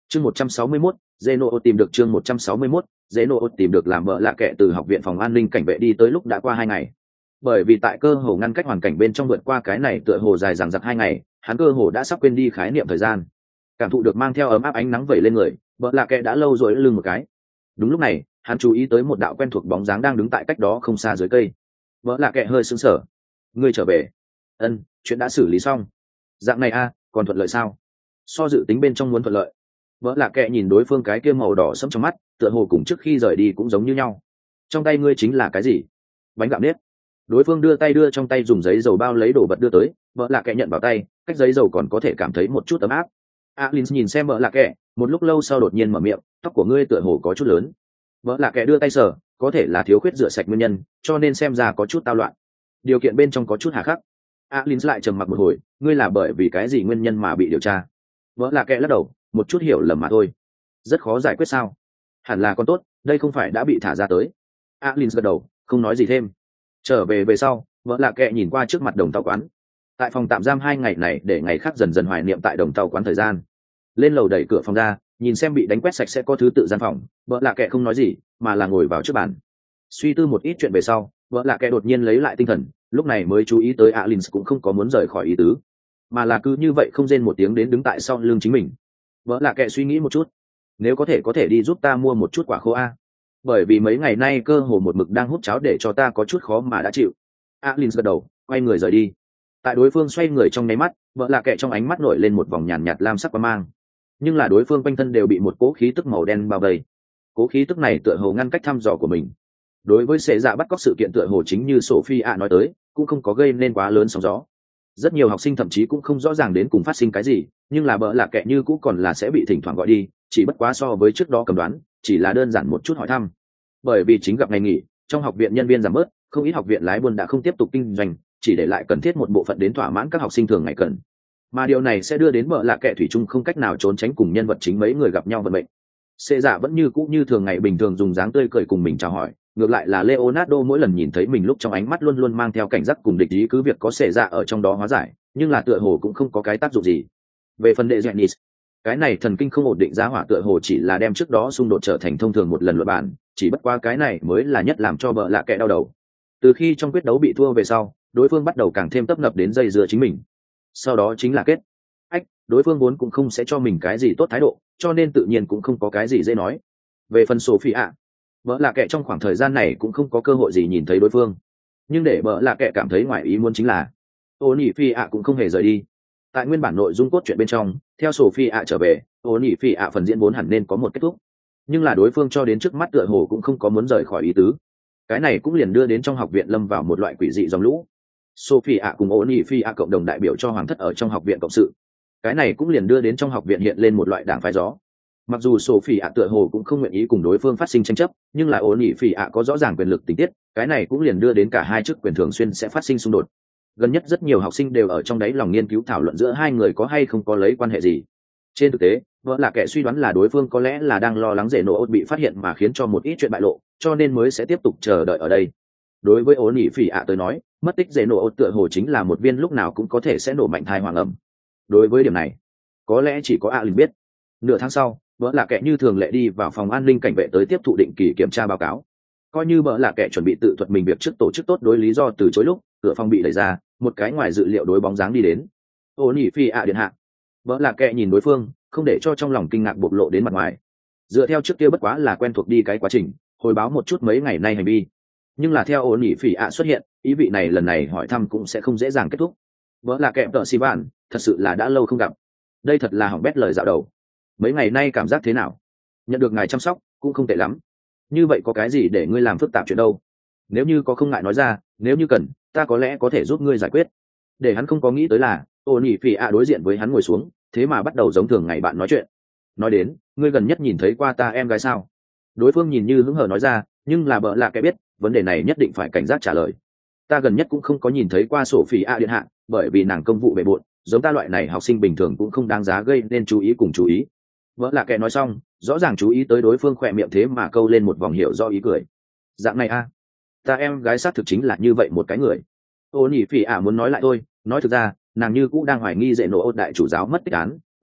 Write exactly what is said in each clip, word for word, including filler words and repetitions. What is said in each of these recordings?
Chương một trăm sáu mươi mốt, Zeno tìm được chương một trăm sáu mươi mốt, Zeno tìm được làm vợ lạ kệ từ học viện phòng an ninh cảnh vệ đi tới lúc đã qua hai ngày. Bởi vì tại cơ hồ ngăn cách hoàn cảnh bên trong vượt qua cái này tựa hồ dài dằng dặc hai ngày, hắn cơ hồ đã sắp quên đi khái niệm thời gian. Cảm thụ được mang theo ấm áp ánh nắng vẩy lên người, vợ lạ kệ đã lâu rồi lưng một cái. Đúng lúc này, hắn chú ý tới một đạo quen thuộc bóng dáng đang đứng tại cách đó không xa dưới cây. Vợ lạ kệ hơi sững sờ. Ngươi trở về? Ân, chuyện đã xử lý xong. Dạng này a, còn thuận lợi sao? So dự tính bên trong muốn thuận lợi. Vợ lạ kệ nhìn đối phương cái kia màu đỏ sẫm trong mắt, tựa hồ cùng trước khi rời đi cũng giống như nhau. Trong tay ngươi chính là cái gì? Bánh gạo nếp. Đối phương đưa tay đưa trong tay dùng giấy dầu bao lấy đồ vật đưa tới, vợ lạ kệ nhận vào tay, cách giấy dầu còn có thể cảm thấy một chút ấm áp. Alin nhìn xem vợ lạ kệ, một lúc lâu sau đột nhiên mở miệng, tóc của ngươi tựa hồ có chút lớn. Vợ lạ kệ đưa tay sờ, có thể là thiếu khuyết rửa sạch nguyên nhân, cho nên xem ra có chút tao loạn. Điều kiện bên trong có chút hà khắc. Alin lại trầm mặc một hồi, ngươi là bởi vì cái gì nguyên nhân mà bị điều tra? Vợ lạ kệ lắc đầu, một chút hiểu lầm mà thôi. Rất khó giải quyết sao? Hẳn là con tốt, đây không phải đã bị thả ra tới. Alin gật đầu, không nói gì thêm. Trở về về sau, vợ lạ kệ nhìn qua trước mặt đồng tàu quán. Tại phòng tạm giam hai ngày này để ngày khác dần dần hoài niệm tại đồng tàu quán thời gian. Lên lầu đẩy cửa phòng ra, nhìn xem bị đánh quét sạch sẽ có thứ tự gian phòng, vợ lạ kệ không nói gì, mà là ngồi vào trước bàn. Suy tư một ít chuyện về sau, vợ lạ kệ đột nhiên lấy lại tinh thần, lúc này mới chú ý tới Alin cũng không có muốn rời khỏi ý tứ, mà là cứ như vậy không rên một tiếng đến đứng tại sau lưng chính mình. Vợ lạ kệ suy nghĩ một chút, nếu có thể có thể đi giúp ta mua một chút quả khô a, bởi vì mấy ngày nay cơ hồ một mực đang hút cháo để cho ta có chút khó mà đã chịu. Alin gật đầu, quay người rời đi. Tại đối phương xoay người trong nháy mắt, vợ lạ kệ trong ánh mắt nổi lên một vòng nhàn nhạt, nhạt lam sắc quang mang, nhưng là đối phương quanh thân đều bị một cố khí tức màu đen bao vây. Cố khí tức này tựa hồ ngăn cách thăm dò của mình. Đối với xệ dạ bắt cóc sự kiện tựa hồ chính như Sophie nói tới, cũng không có gây nên quá lớn sóng gió. Rất nhiều học sinh thậm chí cũng không rõ ràng đến cùng phát sinh cái gì, nhưng là bợ lạ kệ như cũng còn là sẽ bị thỉnh thoảng gọi đi, chỉ bất quá so với trước đó cầm đoán, chỉ là đơn giản một chút hỏi thăm. Bởi vì chính gặp ngày nghỉ, trong học viện nhân viên giảm bớt, không ít học viện lái buôn đã không tiếp tục kinh doanh, chỉ để lại cần thiết một bộ phận đến thỏa mãn các học sinh thường ngày cần. Mà điều này sẽ đưa đến bợ lạ kệ thủy chung không cách nào trốn tránh cùng nhân vật chính mấy người gặp nhau vận mệnh. Xê giả vẫn như cũ như thường ngày bình thường dùng dáng tươi cười cùng mình chào hỏi, ngược lại là Leonardo mỗi lần nhìn thấy mình lúc trong ánh mắt luôn luôn mang theo cảnh giác cùng địch ý, cứ việc có xệ dạ ở trong đó hóa giải, nhưng là tựa hồ cũng không có cái tác dụng gì. Về phần đệ Dennis, cái này thần kinh không ổn định giá hỏa tựa hồ chỉ là đem trước đó xung đột trở thành thông thường một lần luận bản, chỉ bất qua cái này mới là nhất làm cho bợ lạ kệ đau đầu. Từ khi trong quyết đấu bị thua về sau, đối phương bắt đầu càng thêm tấp nập đến dây dưa chính mình. Sau đó chính là kết ách, đối phương vốn cũng không sẽ cho mình cái gì tốt thái độ, cho nên tự nhiên cũng không có cái gì dễ nói. Về phần Sophie ạ, vợ lạ kệ trong khoảng thời gian này cũng không có cơ hội gì nhìn thấy đối phương, nhưng để vợ lạ kệ cảm thấy ngoài ý muốn chính là ô nỉ phi ạ cũng không hề rời đi. Tại nguyên bản nội dung cốt truyện bên trong, theo Sophie ạ trở về, ô nỉ phi ạ phần diễn vốn hẳn nên có một kết thúc, nhưng là đối phương cho đến trước mắt tựa hồ cũng không có muốn rời khỏi ý tứ. Cái này cũng liền đưa đến trong học viện lâm vào một loại quỷ dị dòng lũ. Sophie ạ cùng ô nỉ phi ạ cộng đồng đại biểu cho hoàng thất ở trong học viện cộng sự, cái này cũng liền đưa đến trong học viện hiện lên một loại đảng phái gió. Mặc dù Sophie ạ tựa hồ cũng không nguyện ý cùng đối phương phát sinh tranh chấp, nhưng là ổn ỉ phỉ ạ có rõ ràng quyền lực tình tiết, cái này cũng liền đưa đến cả hai chức quyền thường xuyên sẽ phát sinh xung đột. Gần nhất rất nhiều học sinh đều ở trong đấy lòng nghiên cứu thảo luận giữa hai người có hay không có lấy quan hệ gì. Trên thực tế, vợ là kẻ suy đoán là đối phương có lẽ là đang lo lắng rể nổ bị phát hiện mà khiến cho một ít chuyện bại lộ, cho nên mới sẽ tiếp tục chờ đợi ở đây. Đối với ổn ỉ phỉ ạ tới nói, mất tích rể nổ tựa hồ chính là một viên lúc nào cũng có thể sẽ nổ mạnh thai hoàng ẩm. Đối với điểm này, có lẽ chỉ có Alin biết. Nửa tháng sau, vợ là kẻ như thường lệ đi vào phòng an ninh cảnh vệ tới tiếp thụ định kỳ kiểm tra báo cáo. Coi như vợ là kẻ chuẩn bị tự thuật mình việc trước tổ chức tốt đối lý do từ chối lúc cửa phòng bị đẩy ra, một cái ngoài dự liệu đối bóng dáng đi đến. Ô nhị phi ạ điện hạ. Vợ là kẻ nhìn đối phương, không để cho trong lòng kinh ngạc bộc lộ đến mặt ngoài. Dựa theo trước kia bất quá là quen thuộc đi cái quá trình hồi báo một chút mấy ngày nay hành vi, nhưng là theo ô nhị phi ạ xuất hiện, ý vị này lần này hỏi thăm cũng sẽ không dễ dàng kết thúc. Vợ là kẻ tợ xi bạn, thật sự là đã lâu không gặp, đây thật là hỏng bét lời dạo đầu. Mấy ngày nay cảm giác thế nào? Nhận được ngài chăm sóc cũng không tệ lắm. Như vậy có cái gì để ngươi làm phức tạp chuyện đâu? Nếu như có không ngại nói ra, nếu như cần ta có lẽ có thể giúp ngươi giải quyết. Để hắn không có nghĩ tới là ô nhị phi ạ đối diện với hắn ngồi xuống, thế mà bắt đầu giống thường ngày bạn nói chuyện. Nói đến, ngươi gần nhất nhìn thấy qua ta em gái sao? Đối phương nhìn như hứng hờ nói ra, nhưng là bợ là cái biết vấn đề này nhất định phải cảnh giác trả lời. Ta gần nhất cũng không có nhìn thấy qua sổ phỉ ạ điện hạ, bởi vì nàng công vụ bề bộn, giống ta loại này học sinh bình thường cũng không đáng giá gây nên chú ý cùng chú ý. Vợ là kẻ nói xong, rõ ràng chú ý tới đối phương khỏe miệng thế mà câu lên một vòng hiểu do ý cười. Dạng này a, à? Ta em gái xác thực chính là như vậy một cái người. Ô nhị phỉ ả muốn nói lại thôi, nói thực ra nàng như cũng đang hoài nghi dễ nổ đại chủ giáo mất tích án. Ngươi biết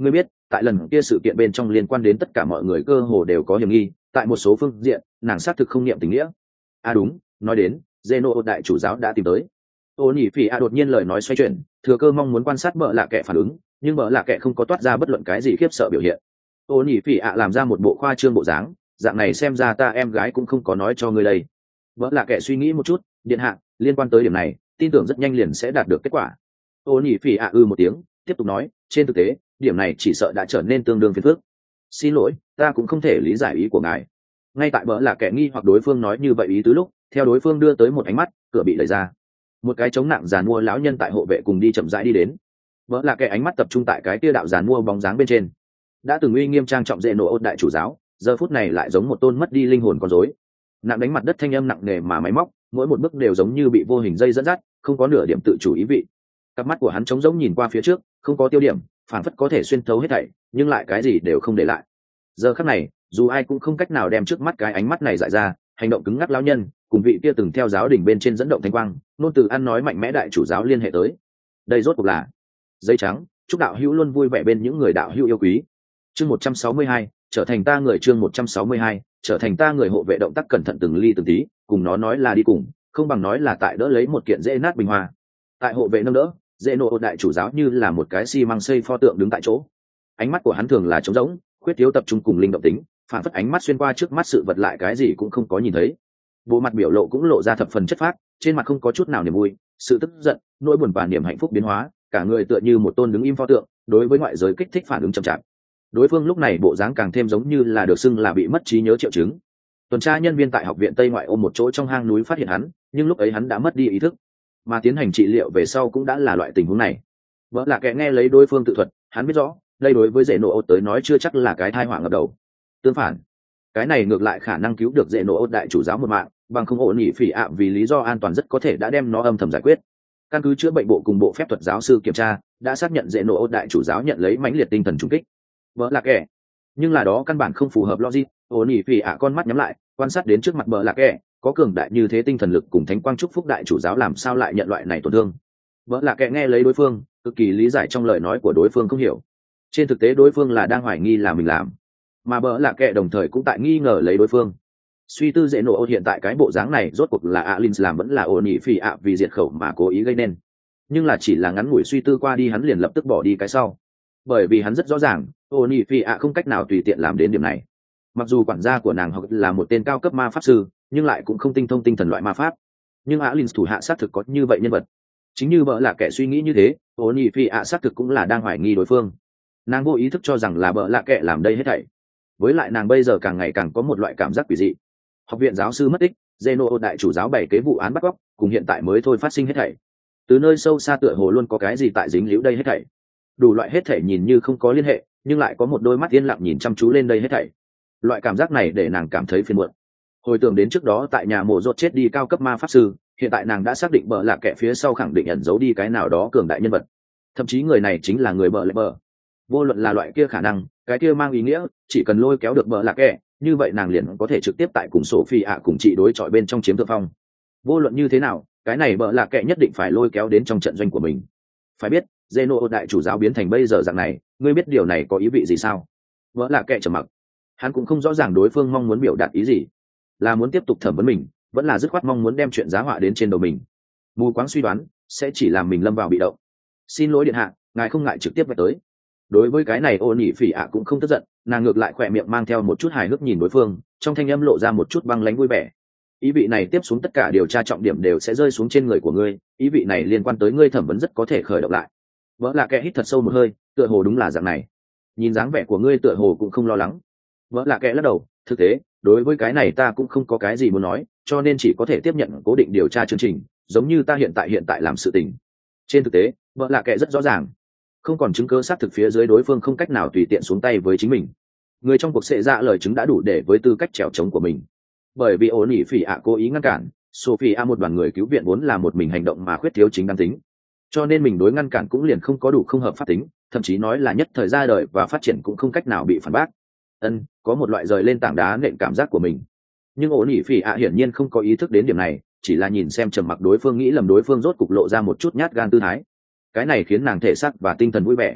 tại lần kia sự kiện bên trong liên quan đến tất cả mọi người cơ hồ đều có hiểm nghi, tại một số phương diện nàng xác thực không niệm tình nghĩa. À đúng, nói đến Zeno đại chủ giáo đã tìm tới. Ô nhị phỉ a đột nhiên lời nói xoay chuyển, thừa cơ mong muốn quan sát bợ lạ kệ phản ứng, nhưng bợ lạ kệ không có toát ra bất luận cái gì khiếp sợ biểu hiện. Ô nhị phỉ a làm ra một bộ khoa trương bộ dáng, dạng này xem ra ta em gái cũng không có nói cho ngươi đây. Bợ lạ kệ suy nghĩ một chút, điện hạ, liên quan tới điểm này tin tưởng rất nhanh liền sẽ đạt được kết quả. Ô nhị phỉ a ư một tiếng, tiếp tục nói, trên thực tế điểm này chỉ sợ đã trở nên tương đương phiền phức. Xin lỗi, ta cũng không thể lý giải ý của ngài. Ngay tại bợ lạ kệ nghi hoặc đối phương nói như vậy ý tứ lúc, theo đối phương đưa tới một ánh mắt, cửa bị đẩy ra, một cái chống nặng giàn mua lão nhân tại hộ vệ cùng đi chậm rãi đi đến. Vỡ là cái ánh mắt tập trung tại cái tia đạo giàn mua bóng dáng bên trên, đã từng uy nghiêm trang trọng dễ nổ ốt đại chủ giáo, giờ phút này lại giống một tôn mất đi linh hồn con rối, nặng đánh mặt đất thanh âm nặng nề mà máy móc, mỗi một bước đều giống như bị vô hình dây dẫn dắt, không có nửa điểm tự chủ ý vị. Cặp mắt của hắn trống rỗng nhìn qua phía trước, không có tiêu điểm, phản phất có thể xuyên thấu hết thảy, nhưng lại cái gì đều không để lại. Giờ khắc này, dù ai cũng không cách nào đem trước mắt cái ánh mắt này dại ra, hành động cứng ngắc lão nhân cùng vị kia từng theo giáo đình bên trên dẫn động thanh quang nôn từ ăn nói mạnh mẽ đại chủ giáo liên hệ tới. Đây rốt cuộc là giấy trắng, chúc đạo hữu luôn vui vẻ bên những người đạo hữu yêu quý. Chương một trăm sáu mươi hai, trở thành ta người. Chương một trăm sáu mươi hai, trở thành ta người. Hộ vệ động tác cẩn thận từng ly từng tí, cùng nó nói là đi cùng, không bằng nói là tại đỡ lấy một kiện dễ nát bình hoa. Tại hộ vệ nâng đỡ, dễ nộ đại chủ giáo như là một cái xi măng xây pho tượng đứng tại chỗ. Ánh mắt của hắn thường là trống rỗng, khuyết thiếu tập trung cùng linh động tính, phản phất ánh mắt xuyên qua trước mắt sự vật lại cái gì cũng không có nhìn thấy. Bộ mặt biểu lộ cũng lộ ra thập phần chất phác, trên mặt không có chút nào niềm vui, sự tức giận, nỗi buồn và niềm hạnh phúc biến hóa, cả người tựa như một tôn đứng im pho tượng, đối với ngoại giới kích thích phản ứng chậm chạp. Đối phương lúc này bộ dáng càng thêm giống như là được xưng là bị mất trí nhớ triệu chứng. Tuần tra nhân viên tại học viện Tây ngoại ôm một chỗ trong hang núi phát hiện hắn, nhưng lúc ấy hắn đã mất đi ý thức, mà tiến hành trị liệu về sau cũng đã là loại tình huống này. Vợ là kẻ nghe lấy đối phương tự thuật, hắn biết rõ, đây đối với dễ nổ ốt tới nói chưa chắc là cái tai họa ngập đầu. Tương phản, cái này ngược lại khả năng cứu được dễ nổ ốt đại chủ giáo một mạng, bằng không ổn nhị phỉ ạ vì lý do an toàn rất có thể đã đem nó âm thầm giải quyết. Căn cứ chữa bệnh bộ cùng bộ phép thuật giáo sư kiểm tra đã xác nhận dễ nổ ốt đại chủ giáo nhận lấy mãnh liệt tinh thần trùng kích. Vợ là kẻ, nhưng là đó căn bản không phù hợp logic. Ổn nhị phỉ ạ con mắt nhắm lại, quan sát đến trước mặt bờ là kẻ, có cường đại như thế tinh thần lực cùng thánh quang chúc phúc đại chủ giáo làm sao lại nhận loại này tổn thương. Vợ là kẻ nghe lấy đối phương, cực kỳ lý giải trong lời nói của đối phương không hiểu. Trên thực tế đối phương là đang hoài nghi là mình làm, mà bỡ là kẻ đồng thời cũng tại nghi ngờ lấy đối phương. Suy tư dễ nổ ốt hiện tại cái bộ dáng này rốt cuộc là Alin làm vẫn là ổn nhị phỉ ạ vì diệt khẩu mà cố ý gây nên. Nhưng là chỉ là ngắn ngủi suy tư qua đi hắn liền lập tức bỏ đi cái sau, bởi vì hắn rất rõ ràng ổn nhị phỉ ạ không cách nào tùy tiện làm đến điểm này. Mặc dù quản gia của nàng hoặc là một tên cao cấp ma pháp sư, nhưng lại cũng không tinh thông tinh thần loại ma pháp. Nhưng Alin thủ hạ xác thực có như vậy nhân vật. Chính như bỡ là kẻ suy nghĩ như thế, ổn nhị phỉ ạ xác thực cũng là đang hoài nghi đối phương. Nàng vô ý thức cho rằng là bỡ là kẻ làm đây hết thảy. Với lại nàng bây giờ càng ngày càng có một loại cảm giác quỷ dị. Học viện giáo sư mất tích, Zeno đại chủ giáo bày kế vụ án bắt cóc, cùng hiện tại mới thôi phát sinh hết thảy. Từ nơi sâu xa tựa hồ luôn có cái gì tại dính líu đây hết thảy. Đủ loại hết thảy nhìn như không có liên hệ, nhưng lại có một đôi mắt yên lặng nhìn chăm chú lên đây hết thảy. Loại cảm giác này để nàng cảm thấy phiền muộn. Hồi tưởng đến trước đó tại nhà mộ rốt chết đi cao cấp ma pháp sư, hiện tại nàng đã xác định bỡ là kẻ phía sau khẳng định ẩn giấu đi cái nào đó cường đại nhân vật. Thậm chí người này chính là người bỡ lệ bỡ. Vô luận là loại kia khả năng, cái kia mang ý nghĩa chỉ cần lôi kéo được bỡ lạc kẻ, như vậy nàng liền có thể trực tiếp tại cùng Sophie ạ cùng chị đối chọi bên trong chiếm thượng phong. Vô luận như thế nào, cái này bỡ lạc kẻ nhất định phải lôi kéo đến trong trận doanh của mình. Phải biết, Zeno đại chủ giáo biến thành bây giờ dạng này, ngươi biết điều này có ý vị gì sao? Bỡ lạc kẻ trầm mặc, hắn cũng không rõ ràng đối phương mong muốn biểu đạt ý gì, là muốn tiếp tục thẩm vấn mình, vẫn là dứt khoát mong muốn đem chuyện giá họa đến trên đầu mình. Mù quáng suy đoán sẽ chỉ làm mình lâm vào bị động. Xin lỗi điện hạ, ngài không ngại trực tiếp về tới. Đối với cái này ôn nhị phỉ ạ cũng không tức giận, nàng ngược lại khỏe miệng mang theo một chút hài hước nhìn đối phương, trong thanh âm lộ ra một chút băng lãnh vui vẻ. Ý vị này tiếp xuống tất cả điều tra trọng điểm đều sẽ rơi xuống trên người của ngươi, ý vị này liên quan tới ngươi thẩm vấn rất có thể khởi động lại. Vỡ là kẻ hít thật sâu một hơi, tựa hồ đúng là dạng này. Nhìn dáng vẻ của ngươi tựa hồ cũng không lo lắng. Vỡ là kẻ lắc đầu, thực tế đối với cái này ta cũng không có cái gì muốn nói, cho nên chỉ có thể tiếp nhận cố định điều tra chương trình, giống như ta hiện tại hiện tại làm sự tình. Trên thực tế vỡ là kẻ rất rõ ràng, không còn chứng cứ xác thực phía dưới đối phương không cách nào tùy tiện xuống tay với chính mình. Người trong cuộc sẽ ra lời chứng đã đủ để với tư cách trèo trống của mình. Bởi vì ổn nhị phỉ ạ cố ý ngăn cản, Sophie a một đoàn người cứu viện vốn là một mình hành động mà khuyết thiếu chính đáng tính, cho nên mình đối ngăn cản cũng liền không có đủ không hợp pháp tính, thậm chí nói là nhất thời ra đời và phát triển cũng không cách nào bị phản bác. Ân, có một loại rời lên tảng đá nện cảm giác của mình. Nhưng ổn nhị phỉ ạ hiển nhiên không có ý thức đến điểm này, chỉ là nhìn xem trầm mặc đối phương nghĩ lầm đối phương rốt cục lộ ra một chút nhát gan tư thái. Cái này khiến nàng thể xác và tinh thần vui vẻ.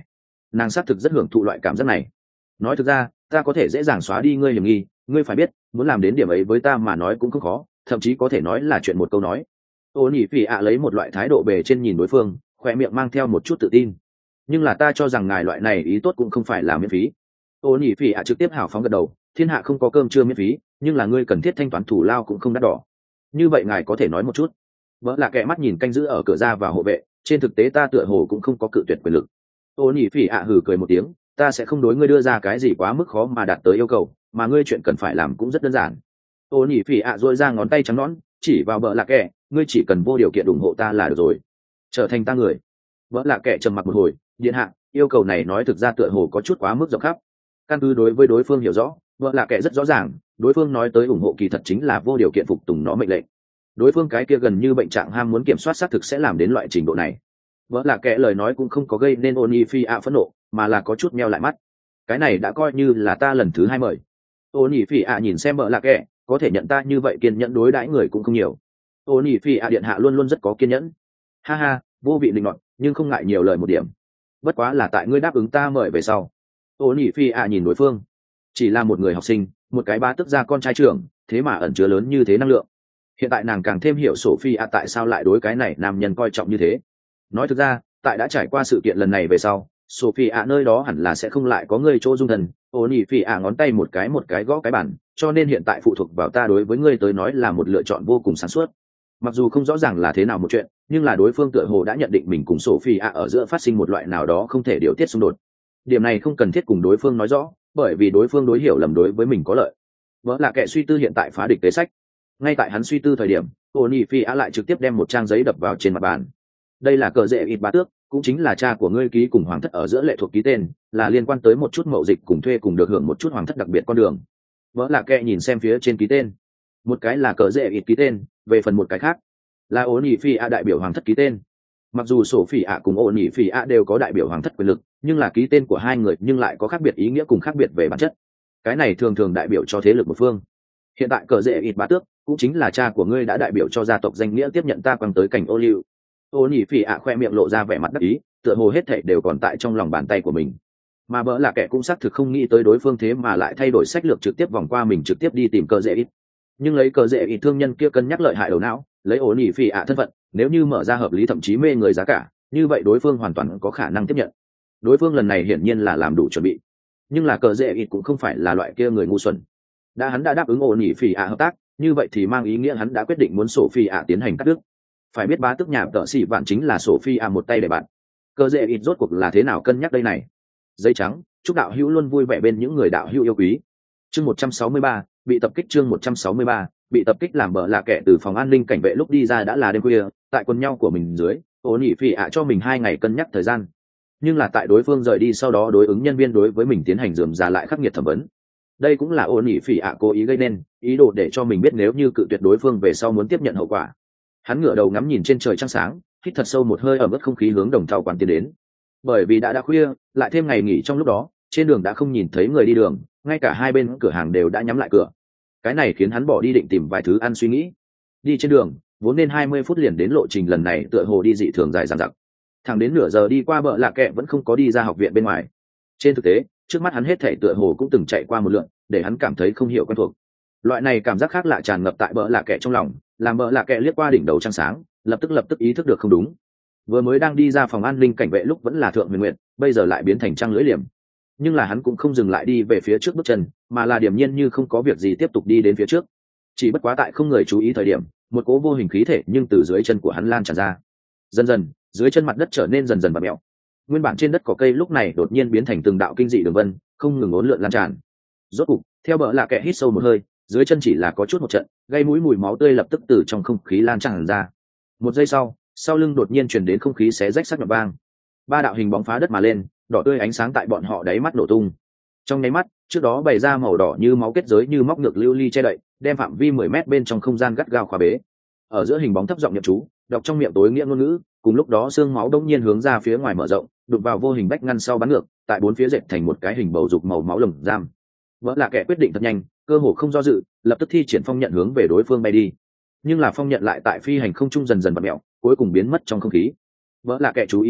nàng xác thực rất hưởng thụ loại cảm giác này. Nói thực ra ta có thể dễ dàng xóa đi ngươi hiểm nghi, ngươi phải biết muốn làm đến điểm ấy với ta mà nói cũng không khó, thậm chí có thể nói là chuyện một câu nói. Ô nhị phỉ ạ lấy một loại thái độ bề trên nhìn đối phương, khoe miệng mang theo một chút tự tin. Nhưng là ta cho rằng ngài loại này ý tốt cũng không phải là miễn phí. Ô nhị phỉ ạ trực tiếp hào phóng gật đầu, thiên hạ không có cơm trưa miễn phí, nhưng là ngươi cần thiết thanh toán thủ lao cũng không đắt đỏ. Như vậy ngài có thể nói một chút. Vợ là kẻ mắt nhìn canh giữ ở cửa ra và hộ vệ, trên thực tế ta tựa hồ cũng không có cự tuyệt quyền lực. Ô nhị phỉ ạ hừ cười một tiếng, ta sẽ không đối ngươi đưa ra cái gì quá mức khó mà đạt tới yêu cầu, mà ngươi chuyện cần phải làm cũng rất đơn giản. Ô nhị phỉ ạ duỗi ra ngón tay trắng nõn chỉ vào bợ lạ kẻ, ngươi chỉ cần vô điều kiện ủng hộ ta là được rồi, trở thành ta người. Bợ lạ kẻ trầm mặc một hồi, điện hạ, yêu cầu này nói thực ra tựa hồ có chút quá mức rộng khắp. Căn cứ đối với đối phương hiểu rõ, bợ lạ kẻ rất rõ ràng, đối phương nói tới ủng hộ kỳ thật chính là vô điều kiện phục tùng nó mệnh lệnh. Đối phương cái kia gần như bệnh trạng ham muốn kiểm soát xác thực sẽ làm đến loại trình độ này. Bợ lạ kẻ lời nói cũng không có gây nên Ô nhị phỉ ạ phẫn nộ, mà là có chút meo lại mắt. Cái này đã coi như là ta lần thứ hai mời. Ô nhị phỉ ạ nhìn xem bợ lạ kẻ, có thể nhận ta như vậy kiên nhẫn đối đãi người cũng không nhiều. Ô nhị phỉ ạ điện hạ luôn luôn rất có kiên nhẫn. Ha ha, vô vị định nọt, nhưng không ngại nhiều lời một điểm. Bất quá là tại ngươi đáp ứng ta mời về sau. Ô nhị phỉ ạ nhìn đối phương, chỉ là một người học sinh, một cái bá tước gia con trai trưởng, thế mà ẩn chứa lớn như thế năng lượng. Hiện tại nàng càng thêm hiểu Sophie ạ tại sao lại đối cái này nam nhân coi trọng như thế. Nói thực ra, tại đã trải qua sự kiện lần này về sau, Sophie ạ nơi đó hẳn là sẽ không lại có người chỗ dung thần. Ô nhị phỉ ạ ngón tay một cái một cái gõ cái bản, cho nên hiện tại phụ thuộc vào ta đối với ngươi tới nói là một lựa chọn vô cùng sáng suốt. Mặc dù không rõ ràng là thế nào một chuyện, nhưng là đối phương tựa hồ đã nhận định mình cùng Sophie ạ ở giữa phát sinh một loại nào đó không thể điều tiết xung đột. Điểm này không cần thiết cùng đối phương nói rõ, bởi vì đối phương đối hiểu lầm đối với mình có lợi. Vỡ là kẻ suy tư hiện tại phá địch kế sách. Ngay tại hắn suy tư thời điểm, Ô nhị phỉ ạ lại trực tiếp đem một trang giấy đập vào trên mặt bàn. Đây là cờ rễ ít bá tước, cũng chính là cha của ngươi ký cùng hoàng thất ở giữa lệ thuộc ký tên, là liên quan tới một chút mậu dịch cùng thuê cùng được hưởng một chút hoàng thất đặc biệt con đường. Vỡ là kẻ nhìn xem phía trên ký tên, một cái là cờ rễ ít ký tên, về phần một cái khác là Ô nhị phỉ ạ đại biểu hoàng thất ký tên. Mặc dù sổ phỉ ạ cùng Ô nhị phỉ ạ đều có đại biểu hoàng thất quyền lực, nhưng là ký tên của hai người nhưng lại có khác biệt ý nghĩa cùng khác biệt về bản chất. Cái này thường thường đại biểu cho thế lực một phương. Hiện tại cờ rễ ít bá tước, cũng chính là cha của ngươi đã đại biểu cho gia tộc danh nghĩa tiếp nhận ta quăng tới cảnh ô liu. Ô nhị phỉ ạ khoe miệng lộ ra vẻ mặt đắc ý, tựa hồ hết thảy đều còn tại trong lòng bàn tay của mình. Mà bỡ là kẻ cũng xác thực không nghĩ tới đối phương thế mà lại thay đổi sách lược trực tiếp vòng qua mình trực tiếp đi tìm cờ rễ ít. Nhưng lấy cờ rễ ít thương nhân kia cân nhắc lợi hại đầu não, lấy ô nhị phỉ ạ thân phận, nếu như mở ra hợp lý thậm chí mê người giá cả, như vậy đối phương hoàn toàn có khả năng tiếp nhận. Đối phương lần này hiển nhiên là làm đủ chuẩn bị. Nhưng là cờ rễ ít cũng không phải là loại kia người ngu xuẩn. Đã hắn đã đáp ứng ô nhị phỉ ạ hợp tác, như vậy thì mang ý nghĩa hắn đã quyết định muốn sổ phi ạ tiến hành cắt đứt. Phải biết bá tước nhà tợ sĩ vạn chính là sổ phi ạ một tay để bạn. Cơ dễ ít rốt cuộc là thế nào cân nhắc đây này. Giấy trắng, chúc đạo hữu luôn vui vẻ bên những người đạo hữu yêu quý. Chương một trăm sáu mươi ba, bị tập kích. Chương một trăm sáu mươi ba, bị tập kích. Làm bợ là kẻ từ phòng an ninh cảnh vệ lúc đi ra đã là đêm khuya, tại quần nhau của mình dưới, ô nhị phỉ ạ cho mình hai ngày cân nhắc thời gian. Nhưng là tại đối phương rời đi sau đó đối ứng nhân viên đối với mình tiến hành rườm rà lại khắc nghiệt thẩm vấn. Đây cũng là ô nhị phỉ ạ cố ý gây nên, ý đồ để cho mình biết nếu như cự tuyệt đối phương về sau muốn tiếp nhận hậu quả. Hắn ngửa đầu ngắm nhìn trên trời trăng sáng, hít thật sâu một hơi ẩm ướt không khí hướng đồng thau quán tiến đến. Bởi vì đã đã khuya, lại thêm ngày nghỉ trong lúc đó, trên đường đã không nhìn thấy người đi đường, ngay cả hai bên cửa hàng đều đã nhắm lại cửa. Cái này khiến hắn bỏ đi định tìm vài thứ ăn suy nghĩ. Đi trên đường, vốn nên hai mươi phút liền đến lộ trình lần này tựa hồ đi dị thường dài dằng dặc. Thẳng đến nửa giờ đi qua bợ lạ kẹ vẫn không có đi ra học viện bên ngoài. Trên thực tế, trước mắt hắn hết thảy tựa hồ cũng từng chạy qua một lượt, để hắn cảm thấy không hiểu quen thuộc. Loại này cảm giác khác lạ tràn ngập tại bợ lạ kẹ trong lòng, làm bợ lạ kẹ liếc qua đỉnh đầu trăng sáng, lập tức lập tức ý thức được không đúng. Vừa mới đang đi ra phòng an ninh cảnh vệ lúc vẫn là thượng huyền nguyện, bây giờ lại biến thành trăng lưỡi liềm. Nhưng là hắn cũng không dừng lại đi về phía trước bước chân, mà là điềm nhiên như không có việc gì tiếp tục đi đến phía trước. Chỉ bất quá tại không người chú ý thời điểm, một cỗ vô hình khí thể nhưng từ dưới chân của hắn lan tràn ra. Dần dần, dưới chân mặt đất trở nên dần dần bặm mèo. Nguyên bản trên đất cỏ cây lúc này đột nhiên biến thành từng đạo kinh dị đường vân, không ngừng uốn lượn lan tràn. Rốt cục, theo bợ lạ kẹ hít sâu một hơi, dưới chân chỉ là có chút một trận, gây mũi mùi máu tươi lập tức từ trong không khí lan tràn ra. Một giây sau, sau lưng đột nhiên truyền đến không khí xé rách sắc nhọn vang. Ba đạo hình bóng phá đất mà lên, đỏ tươi ánh sáng tại bọn họ đáy mắt nổ tung. Trong nháy mắt, trước đó bày ra màu đỏ như máu kết giới như móc ngược lưu ly che đậy, đem phạm vi mười mét bên trong không gian gắt gao khóa bế. Ở giữa hình bóng thấp giọng niệm chú, đọc trong miệng tối nghĩa ngôn ngữ, cùng lúc đó xương máu đông nhiên hướng ra phía ngoài mở rộng, đụng vào vô hình bách ngăn sau bắn ngược, tại bốn phía dệt thành một cái hình bầu dục màu máu lồng giam. Vỡ là kẻ quyết định thật nhanh, cơ hồ không do dự, lập tức thi triển phong nhận hướng về đối phương bay đi. Nhưng là phong nhận lại tại phi hành không trung dần dần bật mẹo, cuối cùng biến mất trong không khí. Vỡ là kẻ chú ý tới,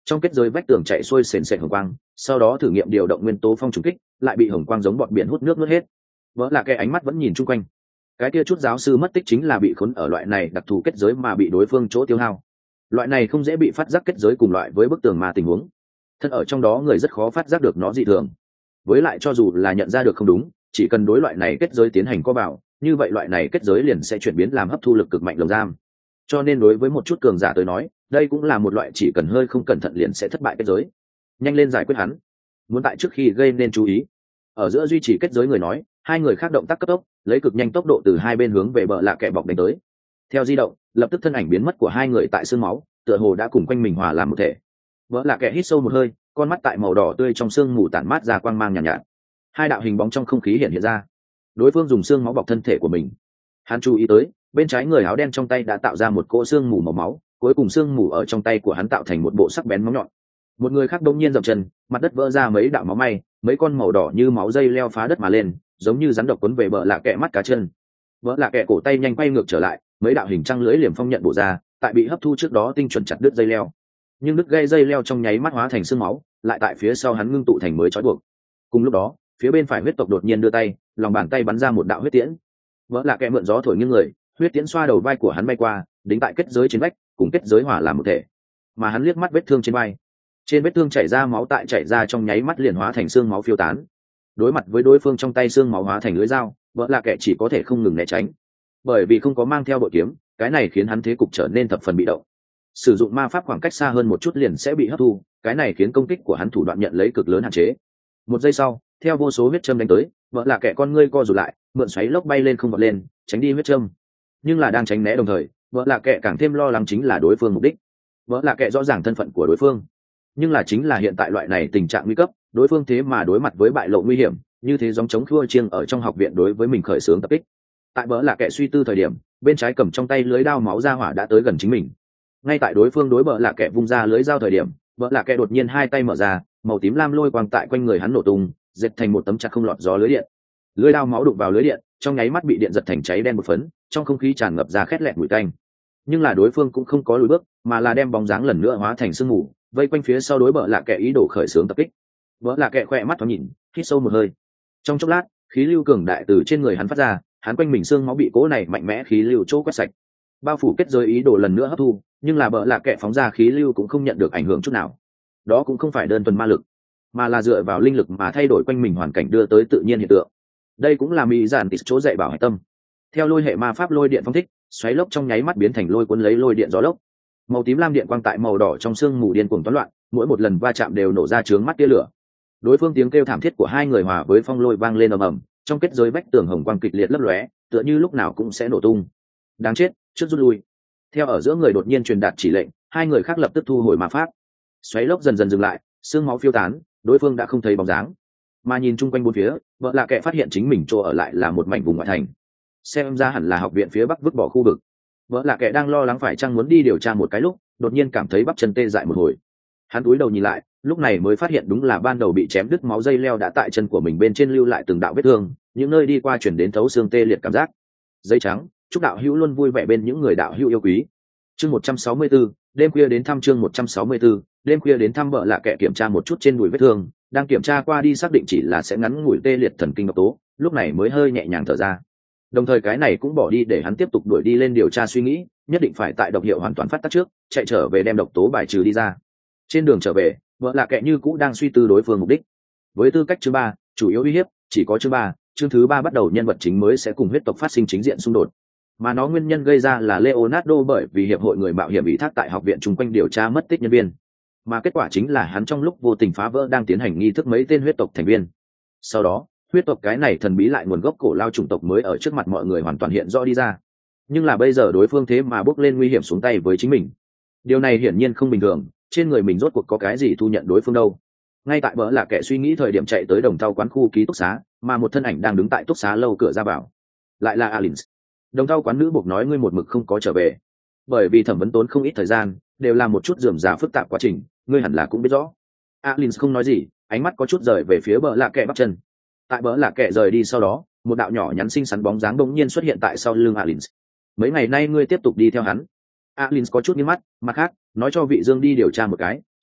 trong kết giới vách tường chạy xuôi sền sệt hồng quang, sau đó thử nghiệm điều động nguyên tố phong trùng kích, lại bị hồng quang giống bọt biển hút nước nuốt hết. Vỡ là cái ánh mắt vẫn nhìn chung quanh, cái kia chút giáo sư mất tích chính là bị khốn ở loại này đặc thù kết giới mà bị đối phương chỗ tiêu hao. Loại này không dễ bị phát giác kết giới cùng loại với bức tường mà tình huống thân ở trong đó người rất khó phát giác được nó dị thường. Với lại cho dù là nhận ra được không đúng, chỉ cần đối loại này kết giới tiến hành co vào, như vậy loại này kết giới liền sẽ chuyển biến làm hấp thu lực cực mạnh lồng giam. Cho nên đối với một chút cường giả tới nói, đây cũng là một loại chỉ cần hơi không cẩn thận liền sẽ thất bại kết giới. Nhanh lên giải quyết hắn, muốn tại trước khi gây nên chú ý. Ở giữa duy trì kết giới người nói, hai người khác động tác cấp tốc, lấy cực nhanh tốc độ từ hai bên hướng về bờ lạ kẹ bọc đánh tới. Theo di động, lập tức thân ảnh biến mất của hai người tại xương máu, tựa hồ đã cùng quanh mình hòa làm một thể. Bờ lạ kẹ hít sâu một hơi, con mắt tại màu đỏ tươi trong xương mù tản mát ra quang mang nhàn nhạt, nhạt. Hai đạo hình bóng trong không khí hiện hiện ra. Đối phương dùng xương máu bọc thân thể của mình. Hắn chú ý tới, bên trái người áo đen trong tay đã tạo ra một cỗ xương mù màu máu, cuối cùng xương mù ở trong tay của hắn tạo thành một bộ sắc bén móng nhọn. Một người khác đông nhiên dậm chân, mặt đất vỡ ra mấy đạo máu may, mấy con màu đỏ như máu dây leo phá đất mà lên, giống như rắn độc quấn về bờ lạ kẹ mắt cá chân. Bờ lạ kẹ cổ tay nhanh quay ngược trở lại, mấy đạo hình trăng lưỡi liềm phong nhận bổ ra, tại bị hấp thu trước đó tinh chuẩn chặt đứt dây leo. Nhưng đứt gây dây leo trong nháy mắt hóa thành xương máu, lại tại phía sau hắn ngưng tụ thành mới trói buộc. Cùng lúc đó, phía bên phải huyết tộc đột nhiên đưa tay, lòng bàn tay bắn ra một đạo huyết tiễn. Vỡ lạ kẹ mượn gió thổi nghiêng người, huyết tiễn xoa đầu vai của hắn bay qua, đính tại kết giới trên vách, cùng kết giới hòa làm một thể. Mà hắn liếc mắt vết thương trên vai, trên vết thương chảy ra máu tại chảy ra trong nháy mắt liền hóa thành xương máu phiêu tán. Đối mặt với đối phương trong tay xương máu hóa thành lưỡi dao, vỡ lạ kẹ chỉ có thể không ngừng né tránh. Bởi vì không có mang theo bội kiếm, cái này khiến hắn thế cục trở nên thập phần bị động. Sử dụng ma pháp khoảng cách xa hơn một chút liền sẽ bị hấp thu, cái này khiến công kích của hắn thủ đoạn nhận lấy cực lớn hạn chế. Một giây sau, theo vô số huyết châm đánh tới, vỡ lạ kẹ con ngươi co rụt lại, mượn xoáy lốc bay lên không vọt lên, tránh đi huyết châm. Nhưng là đang tránh né đồng thời, vỡ lạ kẹ càng thêm lo lắng chính là đối phương mục đích. Vỡ lạ kẹ rõ ràng thân phận của đối phương, nhưng là chính là hiện tại loại này tình trạng nguy cấp, đối phương thế mà đối mặt với bại lộ nguy hiểm, như thế giống chống khua chiêng ở trong học viện đối với mình khởi xướng tập kích. Tại vỡ lạ kẹ suy tư thời điểm, bên trái cầm trong tay lưới đao máu ra hỏa đã tới gần chính mình. Ngay tại đối phương đối vỡ lạ kẹ vung ra lưới dao thời điểm, vỡ lạ kẹ đột nhiên hai tay mở ra, màu tím lam lôi quang tại quanh người hắn nổ tung, dệt thành một tấm chặt không lọt gió lưới điện. Lưới đao máu đụng vào lưới điện, trong nháy mắt bị điện giật thành cháy đen một phấn, trong không khí tràn ngập ra khét lẹt mùi tanh. Nhưng là đối phương cũng không có lùi bước, mà là đem bóng dáng lần nữa hóa thành sương mù, vây quanh phía sau đối bờ lạ kẹ ý đồ khởi xướng tập kích. Vỡ lạ kẹ khỏe mắt thoáng nhìn, hít sâu một hơi. Trong chốc lát, khí lưu cường đại từ trên người hắn phát ra, hắn quanh mình xương máu bị cố này mạnh mẽ khí lưu chỗ quét sạch, bao phủ kết giới ý đồ lần nữa hấp thu, nhưng là bờ lạ kẹ phóng ra khí lưu cũng không nhận được ảnh hưởng chút nào. Đó cũng không phải đơn thuần ma lực, mà là dựa vào linh lực mà thay đổi quanh mình hoàn cảnh đưa tới tự nhiên hiện tượng. Đây cũng là mỹ giản tịt chỗ dạy bảo hải tâm. Theo lôi hệ ma pháp lôi điện phong thích, xoáy lốc trong nháy mắt biến thành lôi cuốn lấy lôi điện gió lốc. Màu tím lam điện quang tại màu đỏ trong sương mù điên cuồng toán loạn, mỗi một lần va chạm đều nổ ra chướng mắt tia lửa. Đối phương tiếng kêu thảm thiết của hai người hòa với phong lôi vang lên ầm ầm, trong kết giới vách tường hồng quang kịch liệt lấp lóe, tựa như lúc nào cũng sẽ nổ tung. Đáng chết, trước rút lui. Theo ở giữa người đột nhiên truyền đạt chỉ lệnh, hai người khác lập tức thu hồi ma pháp. Xoáy lốc dần dần dừng lại, sương máu phiêu tán, đối phương đã không thấy bóng dáng. Mà nhìn chung quanh bốn phía, vợ lạ kệ phát hiện chính mình chỗ ở lại là một mảnh vùng ngoại thành. Xem ra hẳn là học viện phía bắc vứt bỏ khu vực. Vợ lạ kệ đang lo lắng phải chăng muốn đi điều tra một cái lúc, đột nhiên cảm thấy bắp chân tê dại một hồi. Hắn cúi đầu nhìn lại, lúc này mới phát hiện đúng là ban đầu bị chém đứt máu dây leo đã tại chân của mình bên trên lưu lại từng đạo vết thương, những nơi đi qua chuyển đến thấu xương tê liệt cảm giác. Dây trắng, chúc đạo hữu luôn vui vẻ bên những người đạo hữu yêu quý. Chương một trăm sáu mươi tư, đêm khuya đến thăm chương một trăm sáu mươi tư, đêm khuya đến thăm vợ lạ kệ kiểm tra một chút trên đùi vết thương, đang kiểm tra qua đi xác định chỉ là sẽ ngắn ngủi tê liệt thần kinh độc tố, lúc này mới hơi nhẹ nhàng thở ra. Đồng thời cái này cũng bỏ đi để hắn tiếp tục đuổi đi lên điều tra suy nghĩ, nhất định phải tại độc hiệu hoàn toàn phát tác trước, chạy trở về đem độc tố bài trừ đi ra. Trên đường trở về, vợ lạ kệ như cũ đang suy tư đối phương mục đích. Với tư cách chương ba, chủ yếu uy hiếp chỉ có chương ba, chương thứ ba bắt đầu nhân vật chính mới sẽ cùng huyết tộc phát sinh chính diện xung đột. Mà nó nguyên nhân gây ra là Leonardo bởi vì hiệp hội người mạo hiểm ủy thác tại học viện chung quanh điều tra mất tích nhân viên. Mà kết quả chính là hắn trong lúc vô tình phá vỡ đang tiến hành nghi thức mấy tên huyết tộc thành viên. Sau đó, huyết tộc cái này thần bí lại nguồn gốc cổ lao chủng tộc mới ở trước mặt mọi người hoàn toàn hiện rõ đi ra. Nhưng là bây giờ đối phương thế mà bước lên nguy hiểm xuống tay với chính mình. Điều này hiển nhiên không bình thường, trên người mình rốt cuộc có cái gì thu nhận đối phương đâu. Ngay tại bỡ là kẻ suy nghĩ thời điểm chạy tới đồng thau quán khu ký túc xá, mà một thân ảnh đang đứng tại túc xá lâu cửa ra vào. Lại là Alins. Đồng thau quán nữ buộc nói ngươi một mực không có trở về. Bởi vì thẩm vấn tốn không ít thời gian, đều là một chút rườm rà phức tạp quá trình, ngươi hẳn là cũng biết rõ. Alins không nói gì, ánh mắt có chút rời về phía bỡ là kẻ bắp chân. Tại bỡ là kẻ rời đi sau đó, một đạo nhỏ nhắn xinh xắn bóng dáng bỗng nhiên xuất hiện tại sau lưng Alins. Mấy ngày nay ngươi tiếp tục đi theo hắn. Alins có chút nghiêng mắt, mặt khác, nói cho vị Dương đi điều tra một cái,